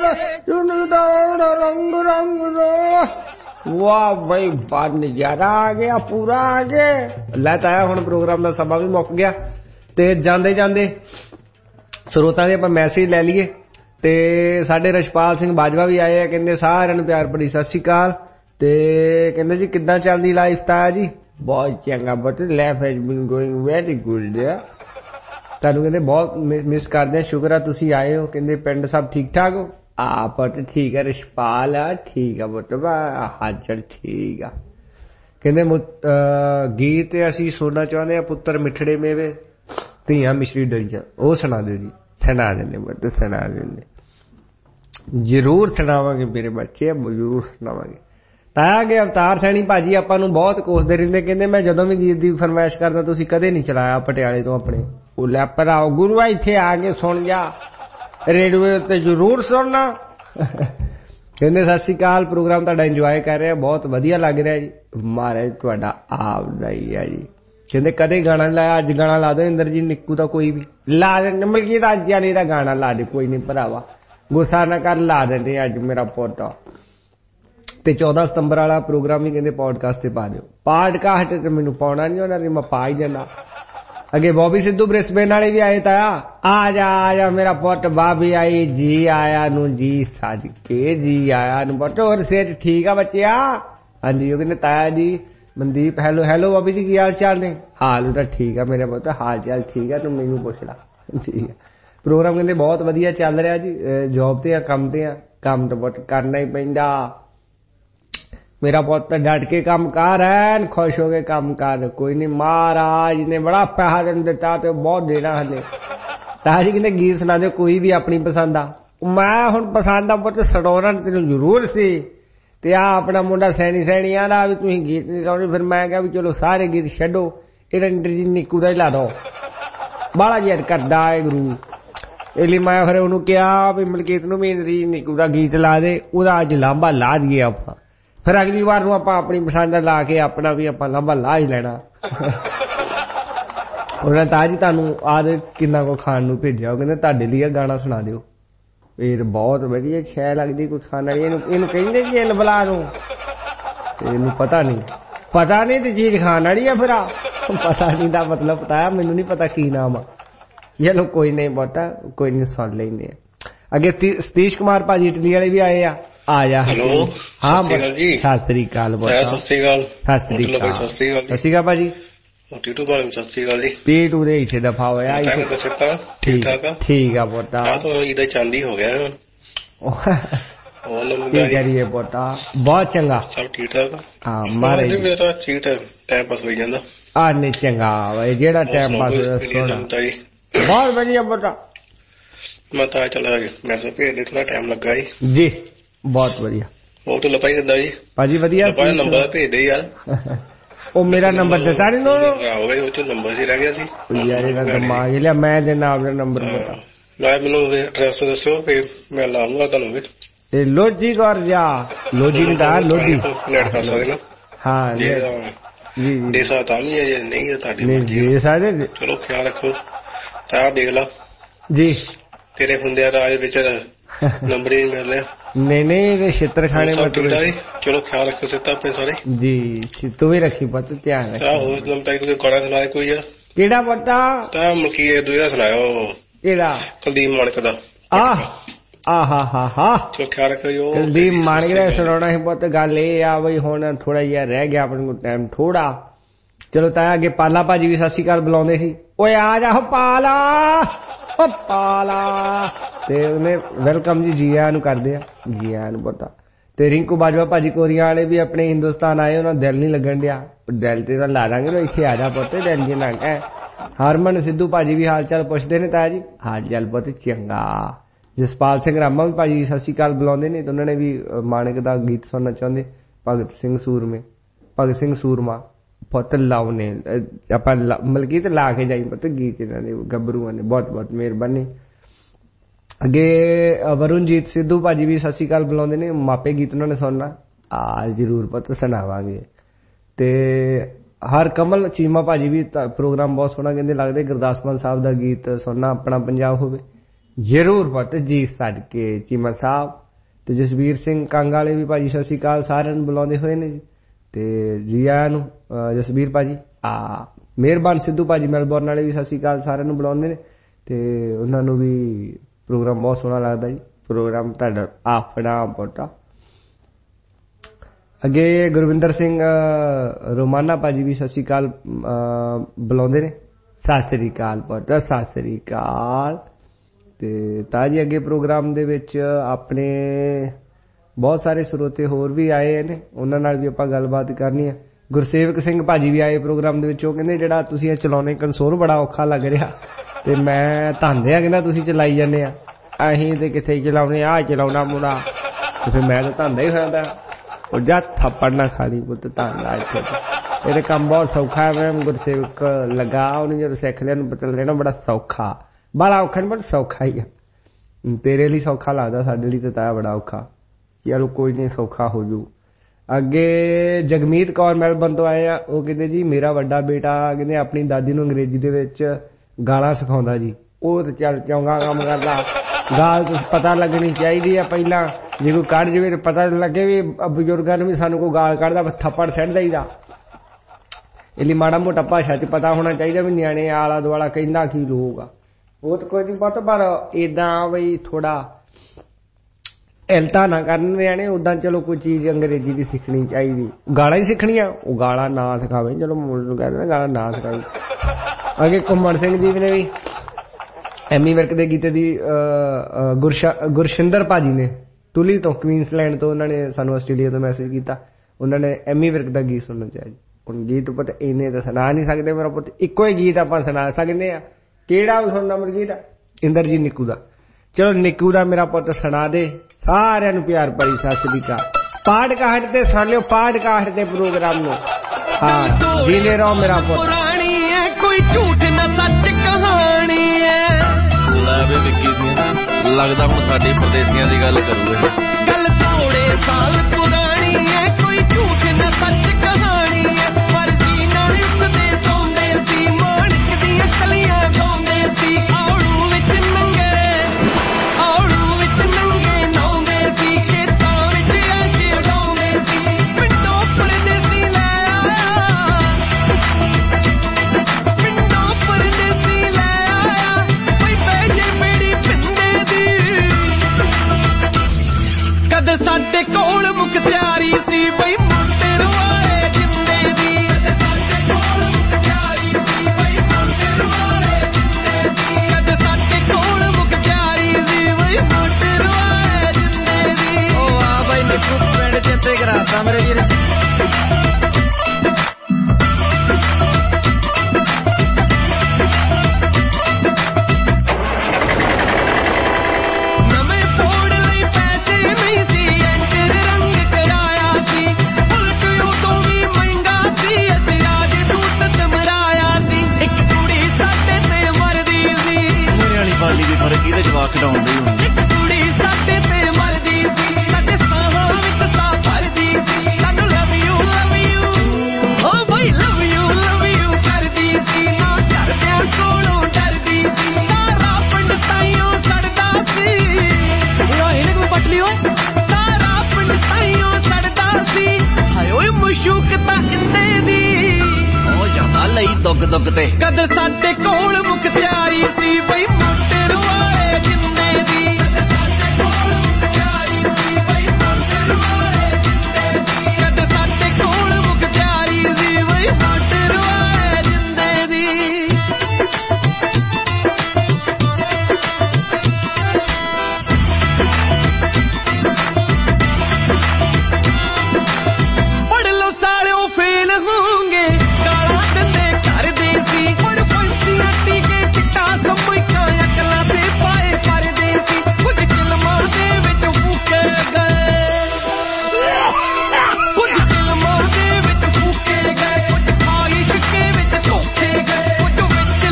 रंग रंग रो वाह भाई बात नजारा आ गया पूरा आ गया लैता है हुण प्रोग्राम का समा भी मुक गया ते जांदे जांदे ਸਰੋਤਾਂ ਦੇ ਆਪਾਂ ਮੈਸੇਜ ਲੈ ਲਈਏ ਤੇ ਸਾਡੇ ਰਸ਼ਪਾਲ ਸਿੰਘ ਬਾਜਵਾ ਵੀ ਆਏ ਆ ਕਹਿੰਦੇ ਸਾਰਿਆਂ ਨੂੰ ਪਿਆਰ ਭਰੀ ਸਤਿ ਸ਼੍ਰੀ ਅਕਾਲ ਤੇ ਕਹਿੰਦੇ ਜੀ ਕਿੱਦਾਂ ਚੱਲਦੀ ਲਾਈਫ ਤਾਇਆ ਜੀ ਬਹੁਤ ਚੰਗਾ but life has been going very good ਤੁਹਾਨੂੰ ਕਹਿੰਦੇ ਬਹੁਤ ਮਿਸ ਕਰਦੇ ਆ ਸ਼ੁਕਰ ਆ ਤੁਸੀਂ ਆਏ ਹੋ ਕਹਿੰਦੇ ਪਿੰਡ ਸਭ ਠੀਕ ਠਾਕ ਹੋ ਆ ਪੁੱਤ ਠੀਕ ਹੈ ਰਸ਼ਪਾਲ ਠੀਕ ਆ ਪੁੱਤ ਹਾਜ਼ਰ ਠੀਕ ਆ ਕਹਿੰਦੇ ਗੀਤ ਅਸੀਂ ਸੁਣਨਾ ਚਾਹੁੰਦੇ ਆ ਪੁੱਤਰ ਮਿੱਠੜੇ ਮੇਵੇ ਧੀਆਂ ਮਿਸ਼ਰੀ ਡਰੀਆਂ ਉਹ ਸੁਣਾ ਦਿਓ ਜੀ ਸੁਣਾ ਦਿੰਦੇ ਪੁੱਤ ਸੁਣਾ ਦਿੰਦੇ ਜ਼ਰੂਰ ਸੁਣਾਵਾਂਗੇ ਮੇਰੇ ਬੱਚੇ ਜ਼ਰੂਰ ਸੁਣਾਵਾਂਗੇ ਤਾਂ ਅੱਗੇ ਅਵਤਾਰ ਸੈਣੀ ਭਾਜੀ ਆਪਾਂ ਨੂੰ ਬਹੁਤ ਕੋਸਦੇ ਰਹਿੰਦੇ ਕਹਿੰਦੇ ਮੈਂ ਜਦੋਂ ਵੀ ਗੀਤ ਦੀ ਫਰਮਾਇਸ਼ ਕਰਦਾ ਤੁਸੀਂ ਕਦੇ ਨਹੀਂ ਚਲਾਇਆ ਪਟਿਆਲੇ ਤੋਂ ਆਪਣੇ ਉਹ ਲੈ ਪਰ ਆਓ ਗੁਰੂ ਇੱਥੇ ਆ ਕੇ ਸੁਣ ਜਾ ਰੇਡੀਓ ਉੱਤੇ ਜ਼ਰੂਰ ਸੁਣਨਾ ਕਹਿੰਦੇ ਸਤਿ ਸ਼੍ਰੀ ਅਕਾਲ ਪ੍ਰੋਗਰਾਮ ਤੁਹਾਡਾ ਇੰਜੋਏ ਕਰ ਰਿਹਾ ਬਹੁਤ ਵਧੀਆ ਲੱਗ ਰਿਹਾ ਜੀ ਮਹਾਰਾਜ ਤੁਹਾਡਾ ਆਪ ਦਾ ਹੀ ਹੈ ਜੀ ਕਹਿੰਦੇ ਕਦੇ ਗਾਣਾ ਲਾਇਆ ਅੱਜ ਗਾਣਾ ਲਾ ਦੋ ਇੰਦਰ ਜੀ ਨਿੱਕੂ ਦਾ ਕੋਈ ਵੀ ਲਾ ਦੇ ਮਲਕੀ ਦਾ ਅੱਜ ਵਾਲੇ ਦਾ ਗਾਣਾ ਲਾ ਦੇ ਕੋਈ ਨਹੀਂ ਭਰਾਵਾ ਗੁੱਸਾ ਨਾ ਕਰ ਲਾ ਦਿੰਦੇ ਅੱਜ ਮੇਰਾ ਪੋਤਾ ਤੇ 14 ਸਤੰਬਰ ਵਾਲਾ ਪ੍ਰੋਗਰਾਮ ਵੀ ਕਹਿੰਦੇ ਪੋਡਕਾਸਟ ਤੇ ਪਾ ਦਿਓ ਪਾਡਕਾਸਟ ਤੇ ਮੈਨੂੰ ਪਾਉਣਾ ਨਹੀਂ ਉਹਨਾਂ ਨੇ ਮੈਂ ਪਾ ਹੀ ਜਾਣਾ ਅੱਗੇ ਬੌਬੀ ਸਿੱਧੂ ਬ੍ਰਿਸਬੇਨ ਵਾਲੇ ਵੀ ਆਏ ਤਾਇਆ ਆ ਜਾ ਮੇਰਾ ਪੁੱਤ ਬਾਬੀ ਆਈ ਜੀ ਆਇਆ ਨੂੰ ਜੀ ਸੱਜ ਕੇ ਜੀ ਆਇਆ ਨੂੰ ਪੁੱਤ ਹੋਰ ਸਿਹਤ ਠੀਕ ਆ ਬੱਚਿਆ ਹਾਂਜੀ ਉਹ ਕਹਿੰਦੇ ਤਾਇਆ ਜੀ ਮਨਦੀਪ ਹੈਲੋ ਬੌਬੀ ਜੀ ਕੀ ਹਾਲ ਚਾਲ ਨੇ ਹਾਲ ਤਾਂ ਠੀਕ ਆ ਮੇਰੇ ਪੁੱਤ ਹਾਲ ਚਾਲ ਠੀਕ ਆ ਤੂੰ ਮੈਨੂੰ ਪੁੱਛ ਲਾ ਠੀਕ ਹੈ। ਪ੍ਰੋਗਰਾਮ ਕਹਿੰਦੇ ਬਹੁਤ ਵਧੀਆ ਚੱਲ ਰਿਹਾ ਜੀ, ਜੌਬ ਤੇ ਆ, ਕੰਮ ਤੇ ਆ, ਕੰਮ ਤਾਂ ਬਹੁਤ ਕਰਨਾ ਹੀ ਪੈਂਦਾ। ਮੇਰਾ ਪੁੱਤ ਡਟ ਕੇ ਕੰਮ ਕਰ, ਐਨ ਖੁਸ਼ ਹੋ ਕੇ ਕੰਮ ਕਰ। ਕੋਈ ਨਹੀਂ, ਮਹਾਰਾਜ ਨੇ ਬੜਾ ਪੈਸਾ ਤੈਨੂੰ ਦਿੱਤਾ ਤੇ ਬਹੁਤ ਦੇਣਾ ਹਲੇ। ਤਾਂ ਜੀ ਕਹਿੰਦੇ ਗੀਤ ਸੁਣਾ ਦਿਓ ਕੋਈ ਵੀ ਆਪਣੀ ਪਸੰਦ ਆ। ਮੈਂ ਹੁਣ ਪਸੰਦ ਆ ਪੁੱਤ ਸਟੋਰਾਂ ਤੈਨੂੰ ਜ਼ਰੂਰ ਸੀ, ਤੇ ਆ ਆਪਣਾ ਮੁੰਡਾ ਸੈਣੀ ਆਂਦਾ ਵੀ ਤੁਸੀਂ ਗੀਤ ਨਹੀਂ ਗਾਉਣੇ। ਫਿਰ ਮੈਂ ਕਿਹਾ ਵੀ ਚਲੋ ਸਾਰੇ ਗੀਤ ਛੱਡੋ, ਇਹਦਾ ਇੰਟਰਜੀ ਨਿੱਕੂ ਦਾ ਹੀ ਲਾ ਦੋ, ਬਾਲਾ ਜੀ ਕਰਦਾ ਏ ਗੁਰੂ। ਇਸ ਲਈ ਮੈਂ ਫਿਰ ਉਹਨੂੰ ਕਿਹਾ ਵੀ ਮਲਕੀਤ ਨੂੰ ਵੀ ਨਿੱਕੂ ਦਾ ਗੀਤ ਲਾ ਦੇ, ਉਹਦਾ ਅੱਜ ਲਾਂਭਾ ਲਾ ਦਈਏ ਆਪਾਂ। ਫਿਰ ਅਗਲੀ ਵਾਰ ਨੂੰ ਆਪਾਂ ਆਪਣੀ ਪਸੰਦ ਲਾ ਕੇ ਆਪਣਾ ਵੀ ਆਪਾਂ ਲਾਂਭਾ ਲਾ ਹੀ ਲੈਣਾ। ਉਹਨਾਂ ਤਾਂ ਜੀ ਤੁਹਾਨੂੰ ਆਦ ਕਿੰਨਾ ਕੋ ਖਾਣ ਨੂੰ ਭੇਜਿਆ, ਉਹ ਕਹਿੰਦੇ ਤੁਹਾਡੇ ਲਈ ਗਾਣਾ ਸੁਣਾ ਦਿਓ। ਫਿਰ ਬਹੁਤ ਵਧੀਆ ਸ਼ੈ ਲੱਗਦੀ ਕੁਛ ਖਾਣ ਵਾਲੀ। ਇਹਨੂੰ ਕਹਿੰਦੇ ਜੀ ਇਲ ਬਲਾ ਨੂੰ, ਇਹਨੂੰ ਪਤਾ ਨਹੀਂ ਤੇ ਚੀਜ਼ ਖਾਣ ਵਾਲੀ ਆ। ਫਿਰ ਪਤਾ ਨਹੀਂ ਦਾ ਮਤਲਬ ਪਤਾ, ਮੈਨੂੰ ਨਹੀਂ ਪਤਾ ਕੀ ਨਾਮ ਆ। ਚਲੋ ਕੋਈ ਨਹੀਂ ਬੋਟਾ, ਕੋਈ ਨਹੀਂ ਸੁਣ ਲੈਂਦੇ ਆ। ਅੱਗੇ ਸਤੀਸ਼ ਕੁਮਾਰ ਭਾਜੀ ਇਟਲੀ ਵਾਲੇ ਵੀ ਆਏ ਆ ਜਾ। ਹੈਲੋ, ਹਾਂ ਸਤਿ ਸ੍ਰੀ ਅਕਾਲ ਬੋਟਾ। ਸਤਿ ਸ੍ਰੀ ਅਕਾਲ ਭਾਜੀ। ਟੀਟੂ ਭਾਈ ਸਤਿ ਸ੍ਰੀ ਅਕਾਲ ਜੀ। ਪੀਟੂ ਦੇ ਇੱਥੇ ਦਫਾ ਹੋਇਆ। ਠੀਕ ਠਾਕ ਆ? ਠੀਕ ਆ ਬੋਟਾ। ਇਹਦਾ ਚਾਂਦੀ ਹੋ ਗਿਆ। ਕੀ ਕਰੀਏ ਬੋਟਾ, ਬਹੁਤ ਚੰਗਾ, ਸਭ ਠੀਕ ਠਾਕ। ਹਾਂ ਮਾਰੇ ਠੀਕ ਹੈ, ਟਾਈਮ ਪਾਸ ਹੋਈ ਜਾਂਦਾ। ਆ ਨਹੀਂ ਚੰਗਾ ਵੇ ਜਿਹੜਾ ਟਾਈਮ ਪਾਸ ਹੋਣਾ, ਬਹੁਤ ਵਧੀਆ ਬੋਟਾ। ਮੈਂ ਤਾਂ ਚਲਾ ਗਿਆ, ਮੈਸੇਜ ਭੇਜ ਦੇ, ਥੋੜਾ ਟਾਈਮ ਲੱਗਾ ਜੀ। ਬਹੁਤ ਵਧੀਆ। ਉਹ ਤਾਂ ਲਪਾਈ ਕਿੱਦਾਂ ਜੀ ਭਾਜੀ? ਵਧੀਆ। ਨੰਬਰ ਭੇਜ ਦੇ ਯਾਰ। ਉਹ ਮੇਰਾ ਨੰਬਰ ਦਿੱਤਾ ਨੀ ਉਹ ਚ ਨੰਬਰ ਸੀ ਰਹਿ ਗਿਆ ਸੀ ਯਾਰ, ਇਹਦਾ ਦਿਮਾਗ ਲਿਆ। ਮੈਂ ਦੇਣਾ ਆਪਣਾ ਨੰਬਰ ਪਤਾ, ਮੈਨੂੰ ਐਡਰੈਸ ਦੱਸਿਓ, ਫਿਰ ਮੈਂ ਲਾਉਂਗਾ ਤੁਹਾਨੂੰ। ਇਹ ਲੋਜੀ ਕਰ ਜਾ, ਲੋਜੀ ਨਹੀਂ ਤਾਂ ਲੋਜੀ ਨੈਟ ਕਰ ਸਕਦੇ ਨਾ। ਹਾਂ ਜੀ ਦੇ ਸਕਦਾ ਨਹੀਂ ਹੈ, ਨਹੀਂ ਹੈ ਤੁਹਾਡੀ ਮਰਜ਼ੀ ਸਾਰੇ। ਚਲੋ ਖਿਆਲ ਰੱਖੋ ਤਾਂ ਦੇਖ ਲਾ ਜੀ, ਤੇਰੇ ਹੁੰਦਿਆ ਰਾਜ ਵਿੱਚ ਨੰਬਰ ਹੀ ਮਿਲ ਰਿਹਾ। ਨਹੀਂ ਛਿੱਤਰ ਖਾਣੇ ਚਲੋ ਖਿਆਲ ਰੱਖੋ ਸਿੱਧਾ ਆਪਣੇ ਸਾਰੇ ਜੀ। ਤੂੰ ਵੀ ਰੱਖੀ ਪੁੱਤ, ਧਿਆਨ ਰੱਖ। ਗਾਣਾ ਸੁਣਾਏ ਕੋਈ ਯਾਰ? ਕਿਹੜਾ ਪਤਾ ਤਾਂ ਮਲਕੀ ਦੂਜਾ ਸੁਣਾਇਓ। ਕਿਹੜਾ? ਕੁਲਦੀਪ ਮਾਨਕ ਦਾ। ਚਲੋ ਖਿਆਲ ਰੱਖੋ। ਕੁਲਦੀਪ ਮਾਨਕ ਦਾ ਸੁਣਾਉਣਾ ਸੀ ਪੁੱਤ। ਗੱਲ ਇਹ ਆ ਬਈ ਹੁਣ ਥੋੜਾ ਜਿਹਾ ਰਹਿ ਗਿਆ ਆਪਣੇ ਕੋਲ ਟਾਈਮ ਥੋੜਾ। ਚਲੋ ਤਾਂ ਅੱਗੇ ਪਾਲਾ ਭਾਜੀ ਵੀ ਸਤਿ ਸ਼੍ਰੀ ਅਕਾਲ ਬੁਲਾਉਂਦੇ ਸੀ। ਓਏ ਆ ਜਾ ਪਾਲਾ, ਓ ਪਾਲਾ, ਤੇ ਉਹਨੇ ਵੈਲਕਮ ਜੀ ਆਇਆਂ ਨੂੰ ਕਰਦੇ ਆ, ਜੀ ਆਇਆਂ ਨੂੰ ਪਤਾ। ਤੇ ਰਿੰਕੂ ਬਾਜਵਾ ਭਾਜੀ ਕੋਰੀਆ ਵਾਲੇ ਵੀ ਆਪਣੇ ਹਿੰਦੁਸਤਾਨ ਆਏ, ਉਹਨਾਂ ਦਿਲ ਨੀ ਲੱਗਣ ਡਿਆ। ਦਿਲ ਤੇ ਤਾਂ ਲਾ ਦਾਂਗੇ, ਇੱਥੇ ਆ ਜਾ ਪੁੱਤ, ਦਿਲ ਜੀ ਲੰਘ। ਹਰਮਨ ਸਿੱਧੂ ਭਾਜੀ ਵੀ ਹਾਲ ਚਾਲ ਪੁੱਛਦੇ ਨੇ ਤਾਇਆ ਜੀ। ਹਾਲ ਚਾਲ ਪੁੱਤ ਚੰਗਾ। ਜਸਪਾਲ ਸਿੰਘ ਰਾਮਾ ਵੀ ਭਾਜੀ ਸਤਿ ਸ਼੍ਰੀ ਅਕਾਲ ਬੁਲਾਉਂਦੇ ਨੇ, ਤੇ ਉਹਨਾਂ ਨੇ ਵੀ ਮਾਨਕ ਦਾ ਗੀਤ ਸੁਣਨਾ ਚਾਹੁੰਦੇ। ਭਗਤ ਸਿੰਘ ਸੂਰਮਾ ਪੁੱਤ ਲਾਉਨੇ ਆਪਾਂ ਮਲਕੀ ਤੇ ਲਾ ਕੇ ਜਾਈ ਪੁੱਤ ਗੀਤ ਇਹਨਾਂ ਦੇ ਗੱਭਰੂਆਂ ਨੇ। ਬਹੁਤ ਬਹੁਤ ਮਿਹਰਬਾਨੀ। ਅੱਗੇ ਵਰੁਣਜੀਤ ਸਿੱਧੂ ਭਾਜੀ ਵੀ ਸਤਿ ਸ਼੍ਰੀ ਅਕਾਲ ਬੁਲਾਉਂਦੇ ਨੇ, ਮਾਪੇ ਗੀਤ ਉਹਨਾਂ ਨੇ ਸੁਣਨਾ। ਜ਼ਰੂਰ ਪੁੱਤ ਸੁਣਾਵਾਂਗੇ। ਤੇ ਹਰ ਕਮਲ ਚੀਮਾ ਭਾਜੀ ਵੀ ਪ੍ਰੋਗਰਾਮ ਬਹੁਤ ਸੋਹਣਾ ਕਹਿੰਦੇ ਲੱਗਦੇ। ਗੁਰਦਾਸ ਮਾਨ ਸਾਹਿਬ ਦਾ ਗੀਤ ਸੁਣਨਾ, ਆਪਣਾ ਪੰਜਾਬ ਹੋਵੇ। ਜ਼ਰੂਰ ਪੁੱਤ ਜੀ ਸਦਕੇ ਚੀਮਾ ਸਾਹਿਬ। ਤੇ ਜਸਵੀਰ ਸਿੰਘ ਕੰਗ ਵਾਲੇ ਵੀ ਭਾਜੀ ਸਤਿ ਸ਼੍ਰੀ ਅਕਾਲ ਸਾਰਿਆਂ ਨੂੰ ਬੁਲਾਉਂਦੇ ਹੋਏ ਨੇ ਜੀ। ਤੇ ਜੀ ਆਇਆਂ ਨੂੰ ਜਸਵੀਰ ਭਾਜੀ। ਮਿਹਰਬਾਨ ਸਿੱਧੂ ਭਾਜੀ ਮੈਲਬੌਰਨ ਵਾਲੇ ਵੀ ਸਤਿ ਸ਼੍ਰੀ ਅਕਾਲ ਸਾਰਿਆਂ ਨੂੰ ਬੁਲਾਉਂਦੇ ਨੇ, ਤੇ ਉਹਨਾਂ ਨੂੰ ਵੀ ਪ੍ਰੋਗਰਾਮ ਬਹੁਤ ਸੋਹਣਾ ਲੱਗਦਾ ਜੀ। ਪ੍ਰੋਗਰਾਮ ਤੁਹਾਡਾ ਆਪਣਾ ਪੋਟਾ। ਅੱਗੇ ਗੁਰਵਿੰਦਰ ਸਿੰਘ ਰੋਮਾਨਾ ਭਾਜੀ ਵੀ ਸਤਿ ਸ਼੍ਰੀ ਅਕਾਲ ਬੁਲਾਉਂਦੇ ਨੇ। ਸਤਿ ਸ਼੍ਰੀ ਅਕਾਲ ਪੋਟਾ, ਸਤਿ ਸ਼੍ਰੀ ਅਕਾਲ। ਤੇ ਤਾਂ ਜੀ ਅੱਗੇ ਪ੍ਰੋਗਰਾਮ ਦੇ ਵਿੱਚ ਆਪਣੇ ਬਹੁਤ ਸਾਰੇ ਸਰੋਤੇ ਹੋਰ ਵੀ ਆਏ ਨੇ, ਉਹਨਾਂ ਨਾਲ ਵੀ ਆਪਾਂ ਗੱਲਬਾਤ ਕਰਨੀ ਹੈ। ਗੁਰਸੇਵਕ ਸਿੰਘ ਭਾਜੀ ਵੀ ਆਏ ਪ੍ਰੋਗਰਾਮ ਦੇ ਵਿੱਚ। ਉਹ ਕਹਿੰਦੇ ਜਿਹੜਾ ਤੁਸੀਂ ਇਹ ਚਲਾਉਣੇ ਕੰਸੋਲ ਬੜਾ ਔਖਾ ਲੱਗ ਰਿਹਾ, ਤੇ ਮੈਂ ਧੰਦੇ ਆ ਕਹਿੰਦਾ ਤੁਸੀਂ ਚਲਾਈ ਜਾਂਦੇ ਆ, ਅਸੀਂ ਤੇ ਕਿੱਥੇ ਚਲਾਉਣੇ, ਆਹ ਚਲਾਉਣਾ ਮੁੰਡਾ। ਤੇ ਫਿਰ ਮੈਂ ਤਾਂ ਧੰਦਾ ਹੀ ਹੋਇਆ। ਉਹ ਜਾ ਥੱਪੜ ਨਾ ਖਾਲੀ ਪੁੱਤ ਧੰਦਾ ਇੱਥੇ, ਇਹਦੇ ਕੰਮ ਬਹੁਤ ਸੌਖਾ ਹੈ। ਮੈਂ ਗੁਰਸੇਵਕ ਲੱਗਾ, ਉਹਨੇ ਜਦੋਂ ਸਿੱਖ ਲਿਆ ਨੂੰ ਪਤਾ ਲੈਣਾ ਬੜਾ ਸੌਖਾ, ਬੜਾ ਔਖਾ ਨੀ ਬੜਾ ਸੌਖਾ ਹੀ ਆ। ਤੇਰੇ ਲਈ ਸੌਖਾ ਲੱਗਦਾ, ਸਾਡੇ ਲਈ ਤਾਂ ਬੜਾ ਔਖਾ। ਚਲੋ ਕੋਈ ਨਹੀਂ, ਸੌਖਾ ਹੋ ਜੂ। ਅੱਗੇ ਜਗਮੀਤ ਕੌਰ ਮੈਲਬਰਨ ਤੋਂ ਆਏ ਆ। ਉਹ ਕਹਿੰਦੇ ਜੀ ਮੇਰਾ ਵੱਡਾ ਬੇਟਾ ਕਹਿੰਦੇ ਆਪਣੀ ਦਾਦੀ ਨੂੰ ਅੰਗਰੇਜ਼ੀ ਦੇ ਵਿੱਚ ਗਾਲਾਂ ਸਿਖਾਉਂਦਾ ਜੀ। ਉਹ ਤੇ ਚੱਲ ਚੰਗਾ ਕੰਮ ਕਰਦਾ, ਗਾਲ ਪਤਾ ਲੱਗਣੀ ਚਾਹੀਦੀ ਆ ਪਹਿਲਾਂ। ਜੇ ਕੋਈ ਕੱਢ ਜਾਵੇ ਤਾਂ ਪਤਾ ਲੱਗੇ ਵੀ ਬਜ਼ੁਰਗਾਂ ਨੂੰ ਵੀ ਸਾਨੂੰ ਕੋਈ ਗਾਲ ਕੱਢਦਾ ਬਸ ਥੱਪੜ ਸਿੱਟ ਦਈਦਾ। ਇਹ ਲਈ ਮਾੜਾ ਮੋਟਾ ਭਾਸ਼ਾ ਚ ਪਤਾ ਹੋਣਾ ਚਾਹੀਦਾ ਵੀ ਨਿਆਣੇ ਆਲਾ ਦੁਆਲਾ ਕਹਿੰਦਾ ਕੀ ਲੋਕ। ਉਹ ਤਾਂ ਕੋਈ ਨਹੀਂ ਪਤਾ, ਪਰ ਏਦਾਂ ਬਈ ਥੋੜਾ ਇਲਤਾ ਨਾ ਕਰਨ ਨਿਆਣੇ। ਉਦਾਂ ਚਲੋ ਕੋਈ ਚੀਜ਼ ਅੰਗਰੇਜ਼ੀ ਦੀ ਸਿੱਖਣੀ ਚਾਹੀਦੀ। ਗਾਲਾਂ ਹੀ ਸਿੱਖਣੀਆਂ, ਉਹ ਗਾਲਾਂ ਨਾ ਸਿਖਾਵੇ। ਚਲੋ ਮੁੰਡੇ ਨੂੰ ਕਹਿੰਦੇ ਗਾਲਾਂ ਨਾ ਸਿਖਾਵੇ। ਅੱਗੇ ਘੁੰਮਣ ਸਿੰਘ ਜੀ ਨੇ ਵੀ ਐਮੀ ਵਿਰਕ ਦੇ ਗੀਤੇ ਦੀ ਗੁਰਸ਼ਿੰਦਰ ਭਾਜੀ ਨੇ ਟੁਲੀ ਤੋਂ ਕੁਈਨਸਲੈਂਡ ਤੋਂ ਉਹਨਾਂ ਨੇ ਸਾਨੂੰ ਆਸਟ੍ਰੇਲੀਆ ਤੋਂ ਮੈਸੇਜ ਕੀਤਾ, ਉਹਨਾਂ ਨੇ ਐਮੀ ਵਿਰਕ ਦਾ ਗੀਤ ਸੁਣਨਾ ਚਾਹਿਆ ਜੀ। ਹੁਣ ਗੀਤ ਪੁੱਤ ਇੰਨੇ ਤਾਂ ਸੁਣਾ ਨਹੀਂ ਸਕਦੇ ਮੇਰਾ ਪੁੱਤ, ਇੱਕੋ ਹੀ ਗੀਤ ਆਪਾਂ ਸੁਣਾ ਸਕਦੇ ਆ। ਕਿਹੜਾ ਸੁਣਨਾ ਮਰਗੀਤ? ਇੰਦਰਜੀਤ ਨਿੱਕੂ ਦਾ। ਚਲੋ ਨਿੱਕੂ ਦਾ ਮੇਰਾ ਪੁੱਤ ਸੁਣਾ ਦੇ। ਸਾਰਿਆਂ ਨੂੰ ਪਿਆਰ ਭਰੀ ਸਤਿ ਸ੍ਰੀ ਅਕਾਲ। ਪਾਡਕਾਸਟ ਤੇ ਸੁਣ ਲਿਓ, ਪਾਡਕਾਸਟ ਦੇ ਪ੍ਰੋਗਰਾਮ ਨੂੰ। ਹਾਂ ਜੀਨੇ ਰਹੋ ਮੇਰਾ ਪੁੱਤ। ਪੁਰਾਣੀ ਹੈ ਕੋਈ ਝੂਠ ਨਾ ਸੱਚ ਕਹਾਣੀ ਹੈ। ਲੈ ਵੇ ਵਿੱਕੀ ਸਿੰਘ ਲੱਗਦਾ ਹੁਣ ਸਾਡੇ ਪਰਦੇਸੀਆਂ ਦੀ ਗੱਲ ਕਰੂਗੇ। ਗੱਲ ਥੋੜੇ ਸਾਲ ਪੁਰਾਣੀ ਹੈ ਕੋਈ ਝੂਠ ਨਾ ਸੱਚ ਕਹਾਣੀ ਹੈ। ਪਰ ਜੀ ਨਾਲ ਉਸਦੇ ਸੌਂਦੇ ਸੀ, ਮਾਣਕ ਦੀਆਂ ਕਲੀਆਂ ਗਾਉਂਦੇ ਸੀ। ਆੜੂ ਵਿੱਚ ਨੰਗੇ ਨਾਉਂਦੇ ਸੀ, ਖੇਤਾਂ ਵਿੱਚ ਐਸ਼ੀ ਉਡਾਉਂਦੇ ਸੀ। ਪਿੰਡੋਂ ਪਰਦੇਸੀ ਲੈ ਆਇਆ, ਪਿੰਡੋਂ ਪਰਦੇਸੀ ਲੈ ਆਇਆ, ਕੋਈ ਬੈਜੇ ਮੇਰੀ ਪਿੰਡੇ ਦੀ। ਕਦ ਸਾਡੇ ਕੋਲ ਮੁਖਤਿਆਰੀ ਸੀ ਬਈ ਮੁੰਡੇ ਰਵਾਏ ਜਿੰਦੇ ਦੀ। ਕਦ ਸਾਡੇ ਕੋਲ ਮੁਖਤਿਆਰੀ ਸੀ ਬਈ ਮੁੰਡੇ ਰਵਾਏ ਜਿੰਦੇ ਦੀ। ਕਦ ਸਾਡੇ ਕੋਲ ਮੁਖਤਿਆਰੀ ਸੀ ਬਈ ਮੁੰਡੇ ਰਵਾਏ ਜਿੰਦੇ ਦੀ। ਉਹ ਆ ਬਈ ਨਿੱਕੂ ਪਿੰਡ ਚੇਤੇ ਕਰਾਤਾ ਮੇਰੇ ਵੀਰ। ਨਵੇਂ ਫੋੜ ਲਈ ਪੈਸੇ ਨਹੀਂ ਸੀ, ਐਂਟਰ ਰੰਗ ਕਰਾਇਆ ਸੀ। ਉਲਟ ਉਦੋਂ ਵੀ ਮਹਿੰਗਾ ਸੀ, ਅਸੀਂ ਰਾਜ ਦੂਤ ਸਮਰਾਇਆ ਸੀ। ਇੱਕ ਕੁੜੀ ਸਾਡੇ ਤੇ ਮਰਦੀ ਸੀ, ਮੇਰੇ ਵਾਲੀ ਬਾਲੀ ਵੀ ਫਰਕ ਇਹਦੇ ਜਵਾਕ ਖਿਡਾਉਂਦੇ ਹੁੰਦੇ। ਇੱਕ ਕੁੜੀ ਸਾਡੇ ਤੇ ਮਰਦੀ ਸੀ, ਸਾਡੇ ਸਾਹਾਂ ਵਿੱਚ ਸਾਹ ਭਰਦੀ ਸੀ। ਸਾਨੂੰ ਲਵ ਯੂ ਓ ਬਈ ਲਵ ਯੂ ਕਰਦੀ ਸੀ। ਨਾ ਘਰਦਿਆਂ ਕੋਲੋਂ ਡਰਦੀ ਸੀ, ਸਾਰਾ ਪਿੰਡ ਤਾਈਓ ਸੜਦਾ ਸੀ। ਇਹਨੇ ਕੋਈ ਪੱਟ ਲਈ ਓਏ, ਸਾਰਾ ਪਿੰਡ ਤਾਈਓ ਸੜਦਾ ਸੀ। ਹਾਏ ਓਏ ਮਸ਼ੂਕ ਤਾਂ ਇੰਦੇ ਦੀ, ਉਹ ਜਾਂਦਾ ਲਈ ਦੁੱਗ ਤੇ। ਕਦ ਸਾਡੇ ਕੋਲ ਮੁਖਤਿਆਰੀ ਸੀ ਬਈ ਮੁੰਡੇ ਰਵਾਏ ਜਿੰਦੇ ਦੀ। ਕਦ ਸਾਡੇ ਕੋਲ ਮੁਖਤਿਆਰੀ ਸੀ ਬਈ ਮੁੰਡੇ ਰਵਾਏ ਜਿੰਦੇ ਦੀ। ਕਦ ਸਾਡੇ ਕੋਲ ਮੁਖਤਿਆਰੀ ਸੀ ਬਈ ਮੁੰਡੇ ਰਵਾਏ ਜਿੰਦੇ ਦੀ। ਪੜ੍ਹ ਲਓ ਸਾਲਿਓ ਫੇਲ ਹੋਣਗੇ, ਗਾਲਾਂ ਦਿੰਦੇ ਕਰਦੇ ਸੀ। ਪੜ ਪੰਛੀਆਂ ਟੀਕੇ ਚਿੱਟਾ ਸਮੈਕਾਂ ਅਕਲਾਂ ਤੇ ਪਾਏ ਪਰਦੇ ਸੀ। ਕੁਝ ਕਿਲਮਾਂ ਦੇ ਵਿੱਚ ਫੂਕੇ ਗਏ, ਕੁਝ ਕਿਲਮਾਂ ਦੇ ਵਿੱਚ ਫੂਕੇ ਗਏ। ਕੁਝ ਖਾਈ ਛਿੱਕੇ ਵਿੱਚ ਧੋਖੇ ਗਏ। ਕੁਝ ਵਿੱਚ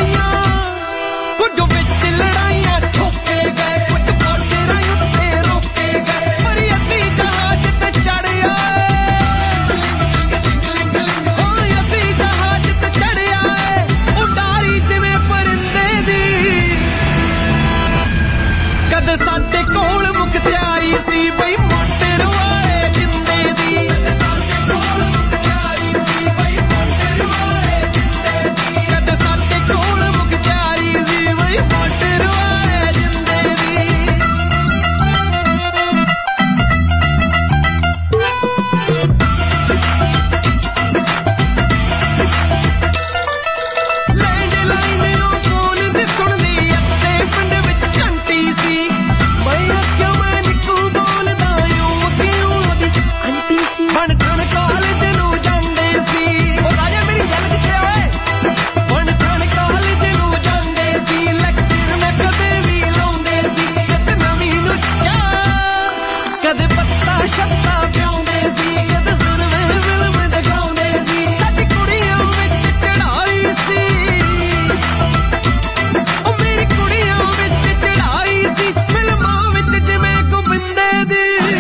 ਲੜਾਈਆਂ ਠੋਕੇ ਗਏ। ਕੁਝ ਬਾਰਡਰਾਂ ਉੱਤੇ ਰੋਕੇ ਗਏ। ਪਰ ਅਸੀਂ ਜਹਾਜ਼ ਤੇ ਚੜ੍ਹ ਆਏ, ਅਸੀਂ ਜਹਾਜ਼ ਤੇ ਚੜ੍ਹ ਆਏ। ਉਡਾਰੀ ਜਿਵੇਂ ਪਰਿੰਦੇ ਦੀ। ਕਦ ਸਾਡੇ ਕੋਲ ਮੁਖਤਿਆਰੀ ਸੀ ਬਈ ਮੁੰਡੇ ਰਵਾਏ ਜਿੰਦੇ ਦੀ। ਕਦ ਸਾਡੇ ਕੋਲ ਮੁਖਤਿਆਰੀ ਸੀ ਬਈ ਮੁੰਡੇ ਰਵਾਏ ਜਿੰਦੇ ਦੀ। ਕਦ ਸਾਡੇ ਕੋਲ ਮੁਖਤਿਆਰੀ ਸੀ ਬਈ ਮੁੰਡੇ ਰਵਾਏ ਜਿੰਦੇ ਦੀ। ਲੈਂਡਲਾਈਨ ਉਹ ਫੋਨ ਦੀ ਸੁਣਦੀ ਅਤੇ ਪਿੰਡ ਵਿੱਚ ਘੰਟੀ ਸੀ। ਮੈਂ ਆਖਿਆ ਮੈਂ ਨਿੱਕੂ ਬੋਲਦਾ ਓ ਕਿਉਂ ਉਹਦੀ ਆਂਟੀ ਸੀ। ਬਣ ਠਣ ਕਾਲਜ ਨੂੰ ਜਾਂਦੇ ਸੀ, ਉਹ ਰਾਜਾ ਮੇਰੀ ਗੱਲ ਕਿੱਥੇ ਓਏ। ਬਣ ਠਣ ਕਾਲਜ ਨੂੰ ਜਾਂਦੇ ਸੀ, ਲੈਕਚਰ ਮੈਂ ਕਦੇ ਵੀ ਲਾਉਂਦੇ ਸੀ। ਕਦੇ ਨਵੀਂ ਨੂੰ ਚਾਹ, ਕਦੇ ਪੱਤਾ ਛੱਤਾ ਪਿਆਉਂਦੇ ਸੀ। ਕਦੇ ਸੁਣਵੇਂ ਫਿਲਮ ਦਿਖਾਉਂਦੇ ਸੀ। ਸਾਡੀ ਕੁੜੀਆਂ ਵਿੱਚ ਚੜਾਈ ਸੀ, ਉਹ ਮੇਰੀ ਕੁੜੀਆਂ ਵਿੱਚ ਚੜਾਈ ਸੀ। ਫਿਲਮਾਂ ਵਿੱਚ ਜਿਵੇਂ ਗੋਬਿੰਦੇ ਦੀ।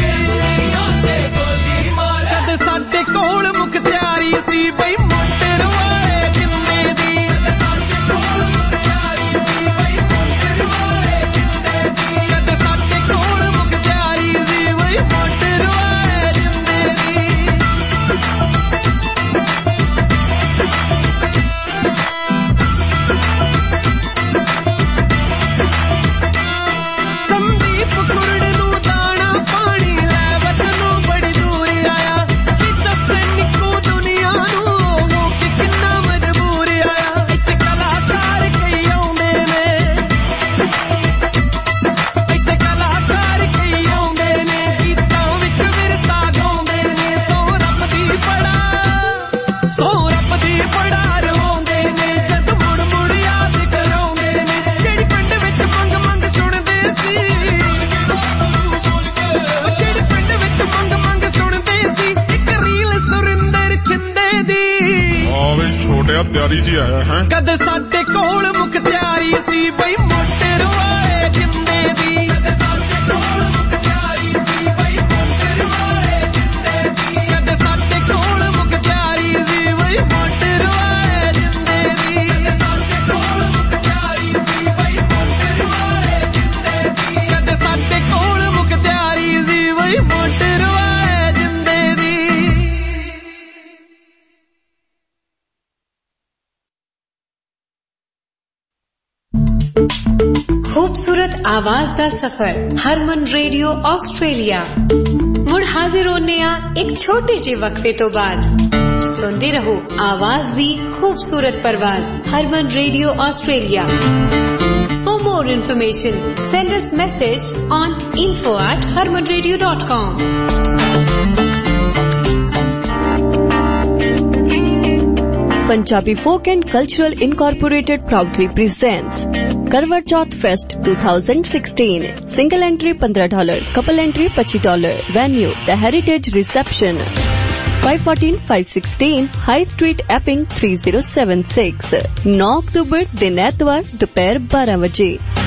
ਕਦ ਸਾਡੇ ਕੋਲ ਮੁਖਤਿਆਰੀ ਸੀ ਬਈ ਮੁੰਡੇ ਰਵਾਏ ਜਿੰਦੇ ਦੀ। ਕਦ ਸਾਡੇ ਕੋਲ ਮੁਖਤਿਆਰੀ ਸੀ ਬਈ ਮੁੰਡੇ ਰਵਾਏ ਜਿੰਦੇ ਦੀ। ਕਦ ਸਾਡੇ ਕੋਲ ਮੁਖਤਿਆਰੀ ਸੀ ਬਈ ਮੁੰਡੇ ਰਵਾਏ ਜਿੰਦੇ ਦੀ। ਸੰਦੀਪ ਕੁਰੜ ਨੂੰ ਦਾਣਾ ਪਾਣੀ ਲੈ ਵਤ ਨੂੰ ਬੜੀ ਦੂਰ ਆਇਆ। ਕਿ ਦੱਸੇ ਨਿੱਕੂ ਦੁਨੀਆ ਨੂੰ ਬੜਾ ਰਵਾਉਂਦੇ ਨੇ ਜਦ ਮੁੜ ਮੁੜ ਯਾਦ ਕਰਾਉਂਦੇ ਨੇ ਜਿਹੜੀ ਪਿੰਡ ਵਿੱਚ ਮੰਗ ਮੰਗ ਸੁਣਦੇ ਸੀ ਜਿਹੜੀ ਪਿੰਡ ਵਿੱਚ ਮੰਗ ਮੰਗ ਸੁਣਦੇ ਸੀ ਇੱਕ ਰੀਲ ਸੁਰਿੰਦਰ ਛਿੰਦੇ ਦੀ ਆਵੇ ਛੋਟਿਆ ਤਿਆਰੀ ਜੀ ਆਇਆ ਹੈ ਕਦੇ ਸਾਡੇ ਕੋਲ ਮੁਖਤਿਆਰੀ ਸੀ ਬਈ ਮੋਟਰ ਵਾਲੇ ਜਿੰਦੇ ਦੀ ਕਦੇ ਸਾਡੇ ਕੋਲ ਮੁਖਤਿਆਰੀ ਸੀ ਬਈ ਮੋਟਰ ਵਾਲੇ ਜਿੰਦੇ ਸੀ ਕਦੇ ਸਾਡੇ ਕੋਲ ਮੁਖਤਿਆਰੀ ਸੀ ਬਈ ਮੋਟਰ ਵਾਲੇ ਜਿੰਦੇ ਦੀ ਕਦੇ ਸਾਡੇ ਕੋਲ ਮੁਖਤਿਆਰੀ ਸੀ ਬਈ ਮੋਟਰ ਵਾਲੇ ਜਿੰਦੇ ਸੀ ਕਦੇ ਸਾਡੇ ਕੋਲ ਮੁਖਤਿਆਰੀ ਸੀ ਬਈ ਮੋਟਰ ਵਾਲੇ ਜਿੰਦੇ ਦੀ खूबसूरत आवाज दा सफर हरमन रेडियो ऑस्ट्रेलिया मुड़ हाजिर होने एक छोटे जे वक्फे तो बाद सुनते रहो आवाज दी खूबसूरत परवाज Harman radio Australia For more information send us message on info@harmanradio.com Punjabi Folk and Cultural Incorporated proudly presents Karwa Chauth Fest 2016. Single entry $15, couple entry $25. Venue The Heritage Reception 514-516 High Street Epping 3076 9 अक्टूबर दिन ऐतवार दोपहर 12 बजे।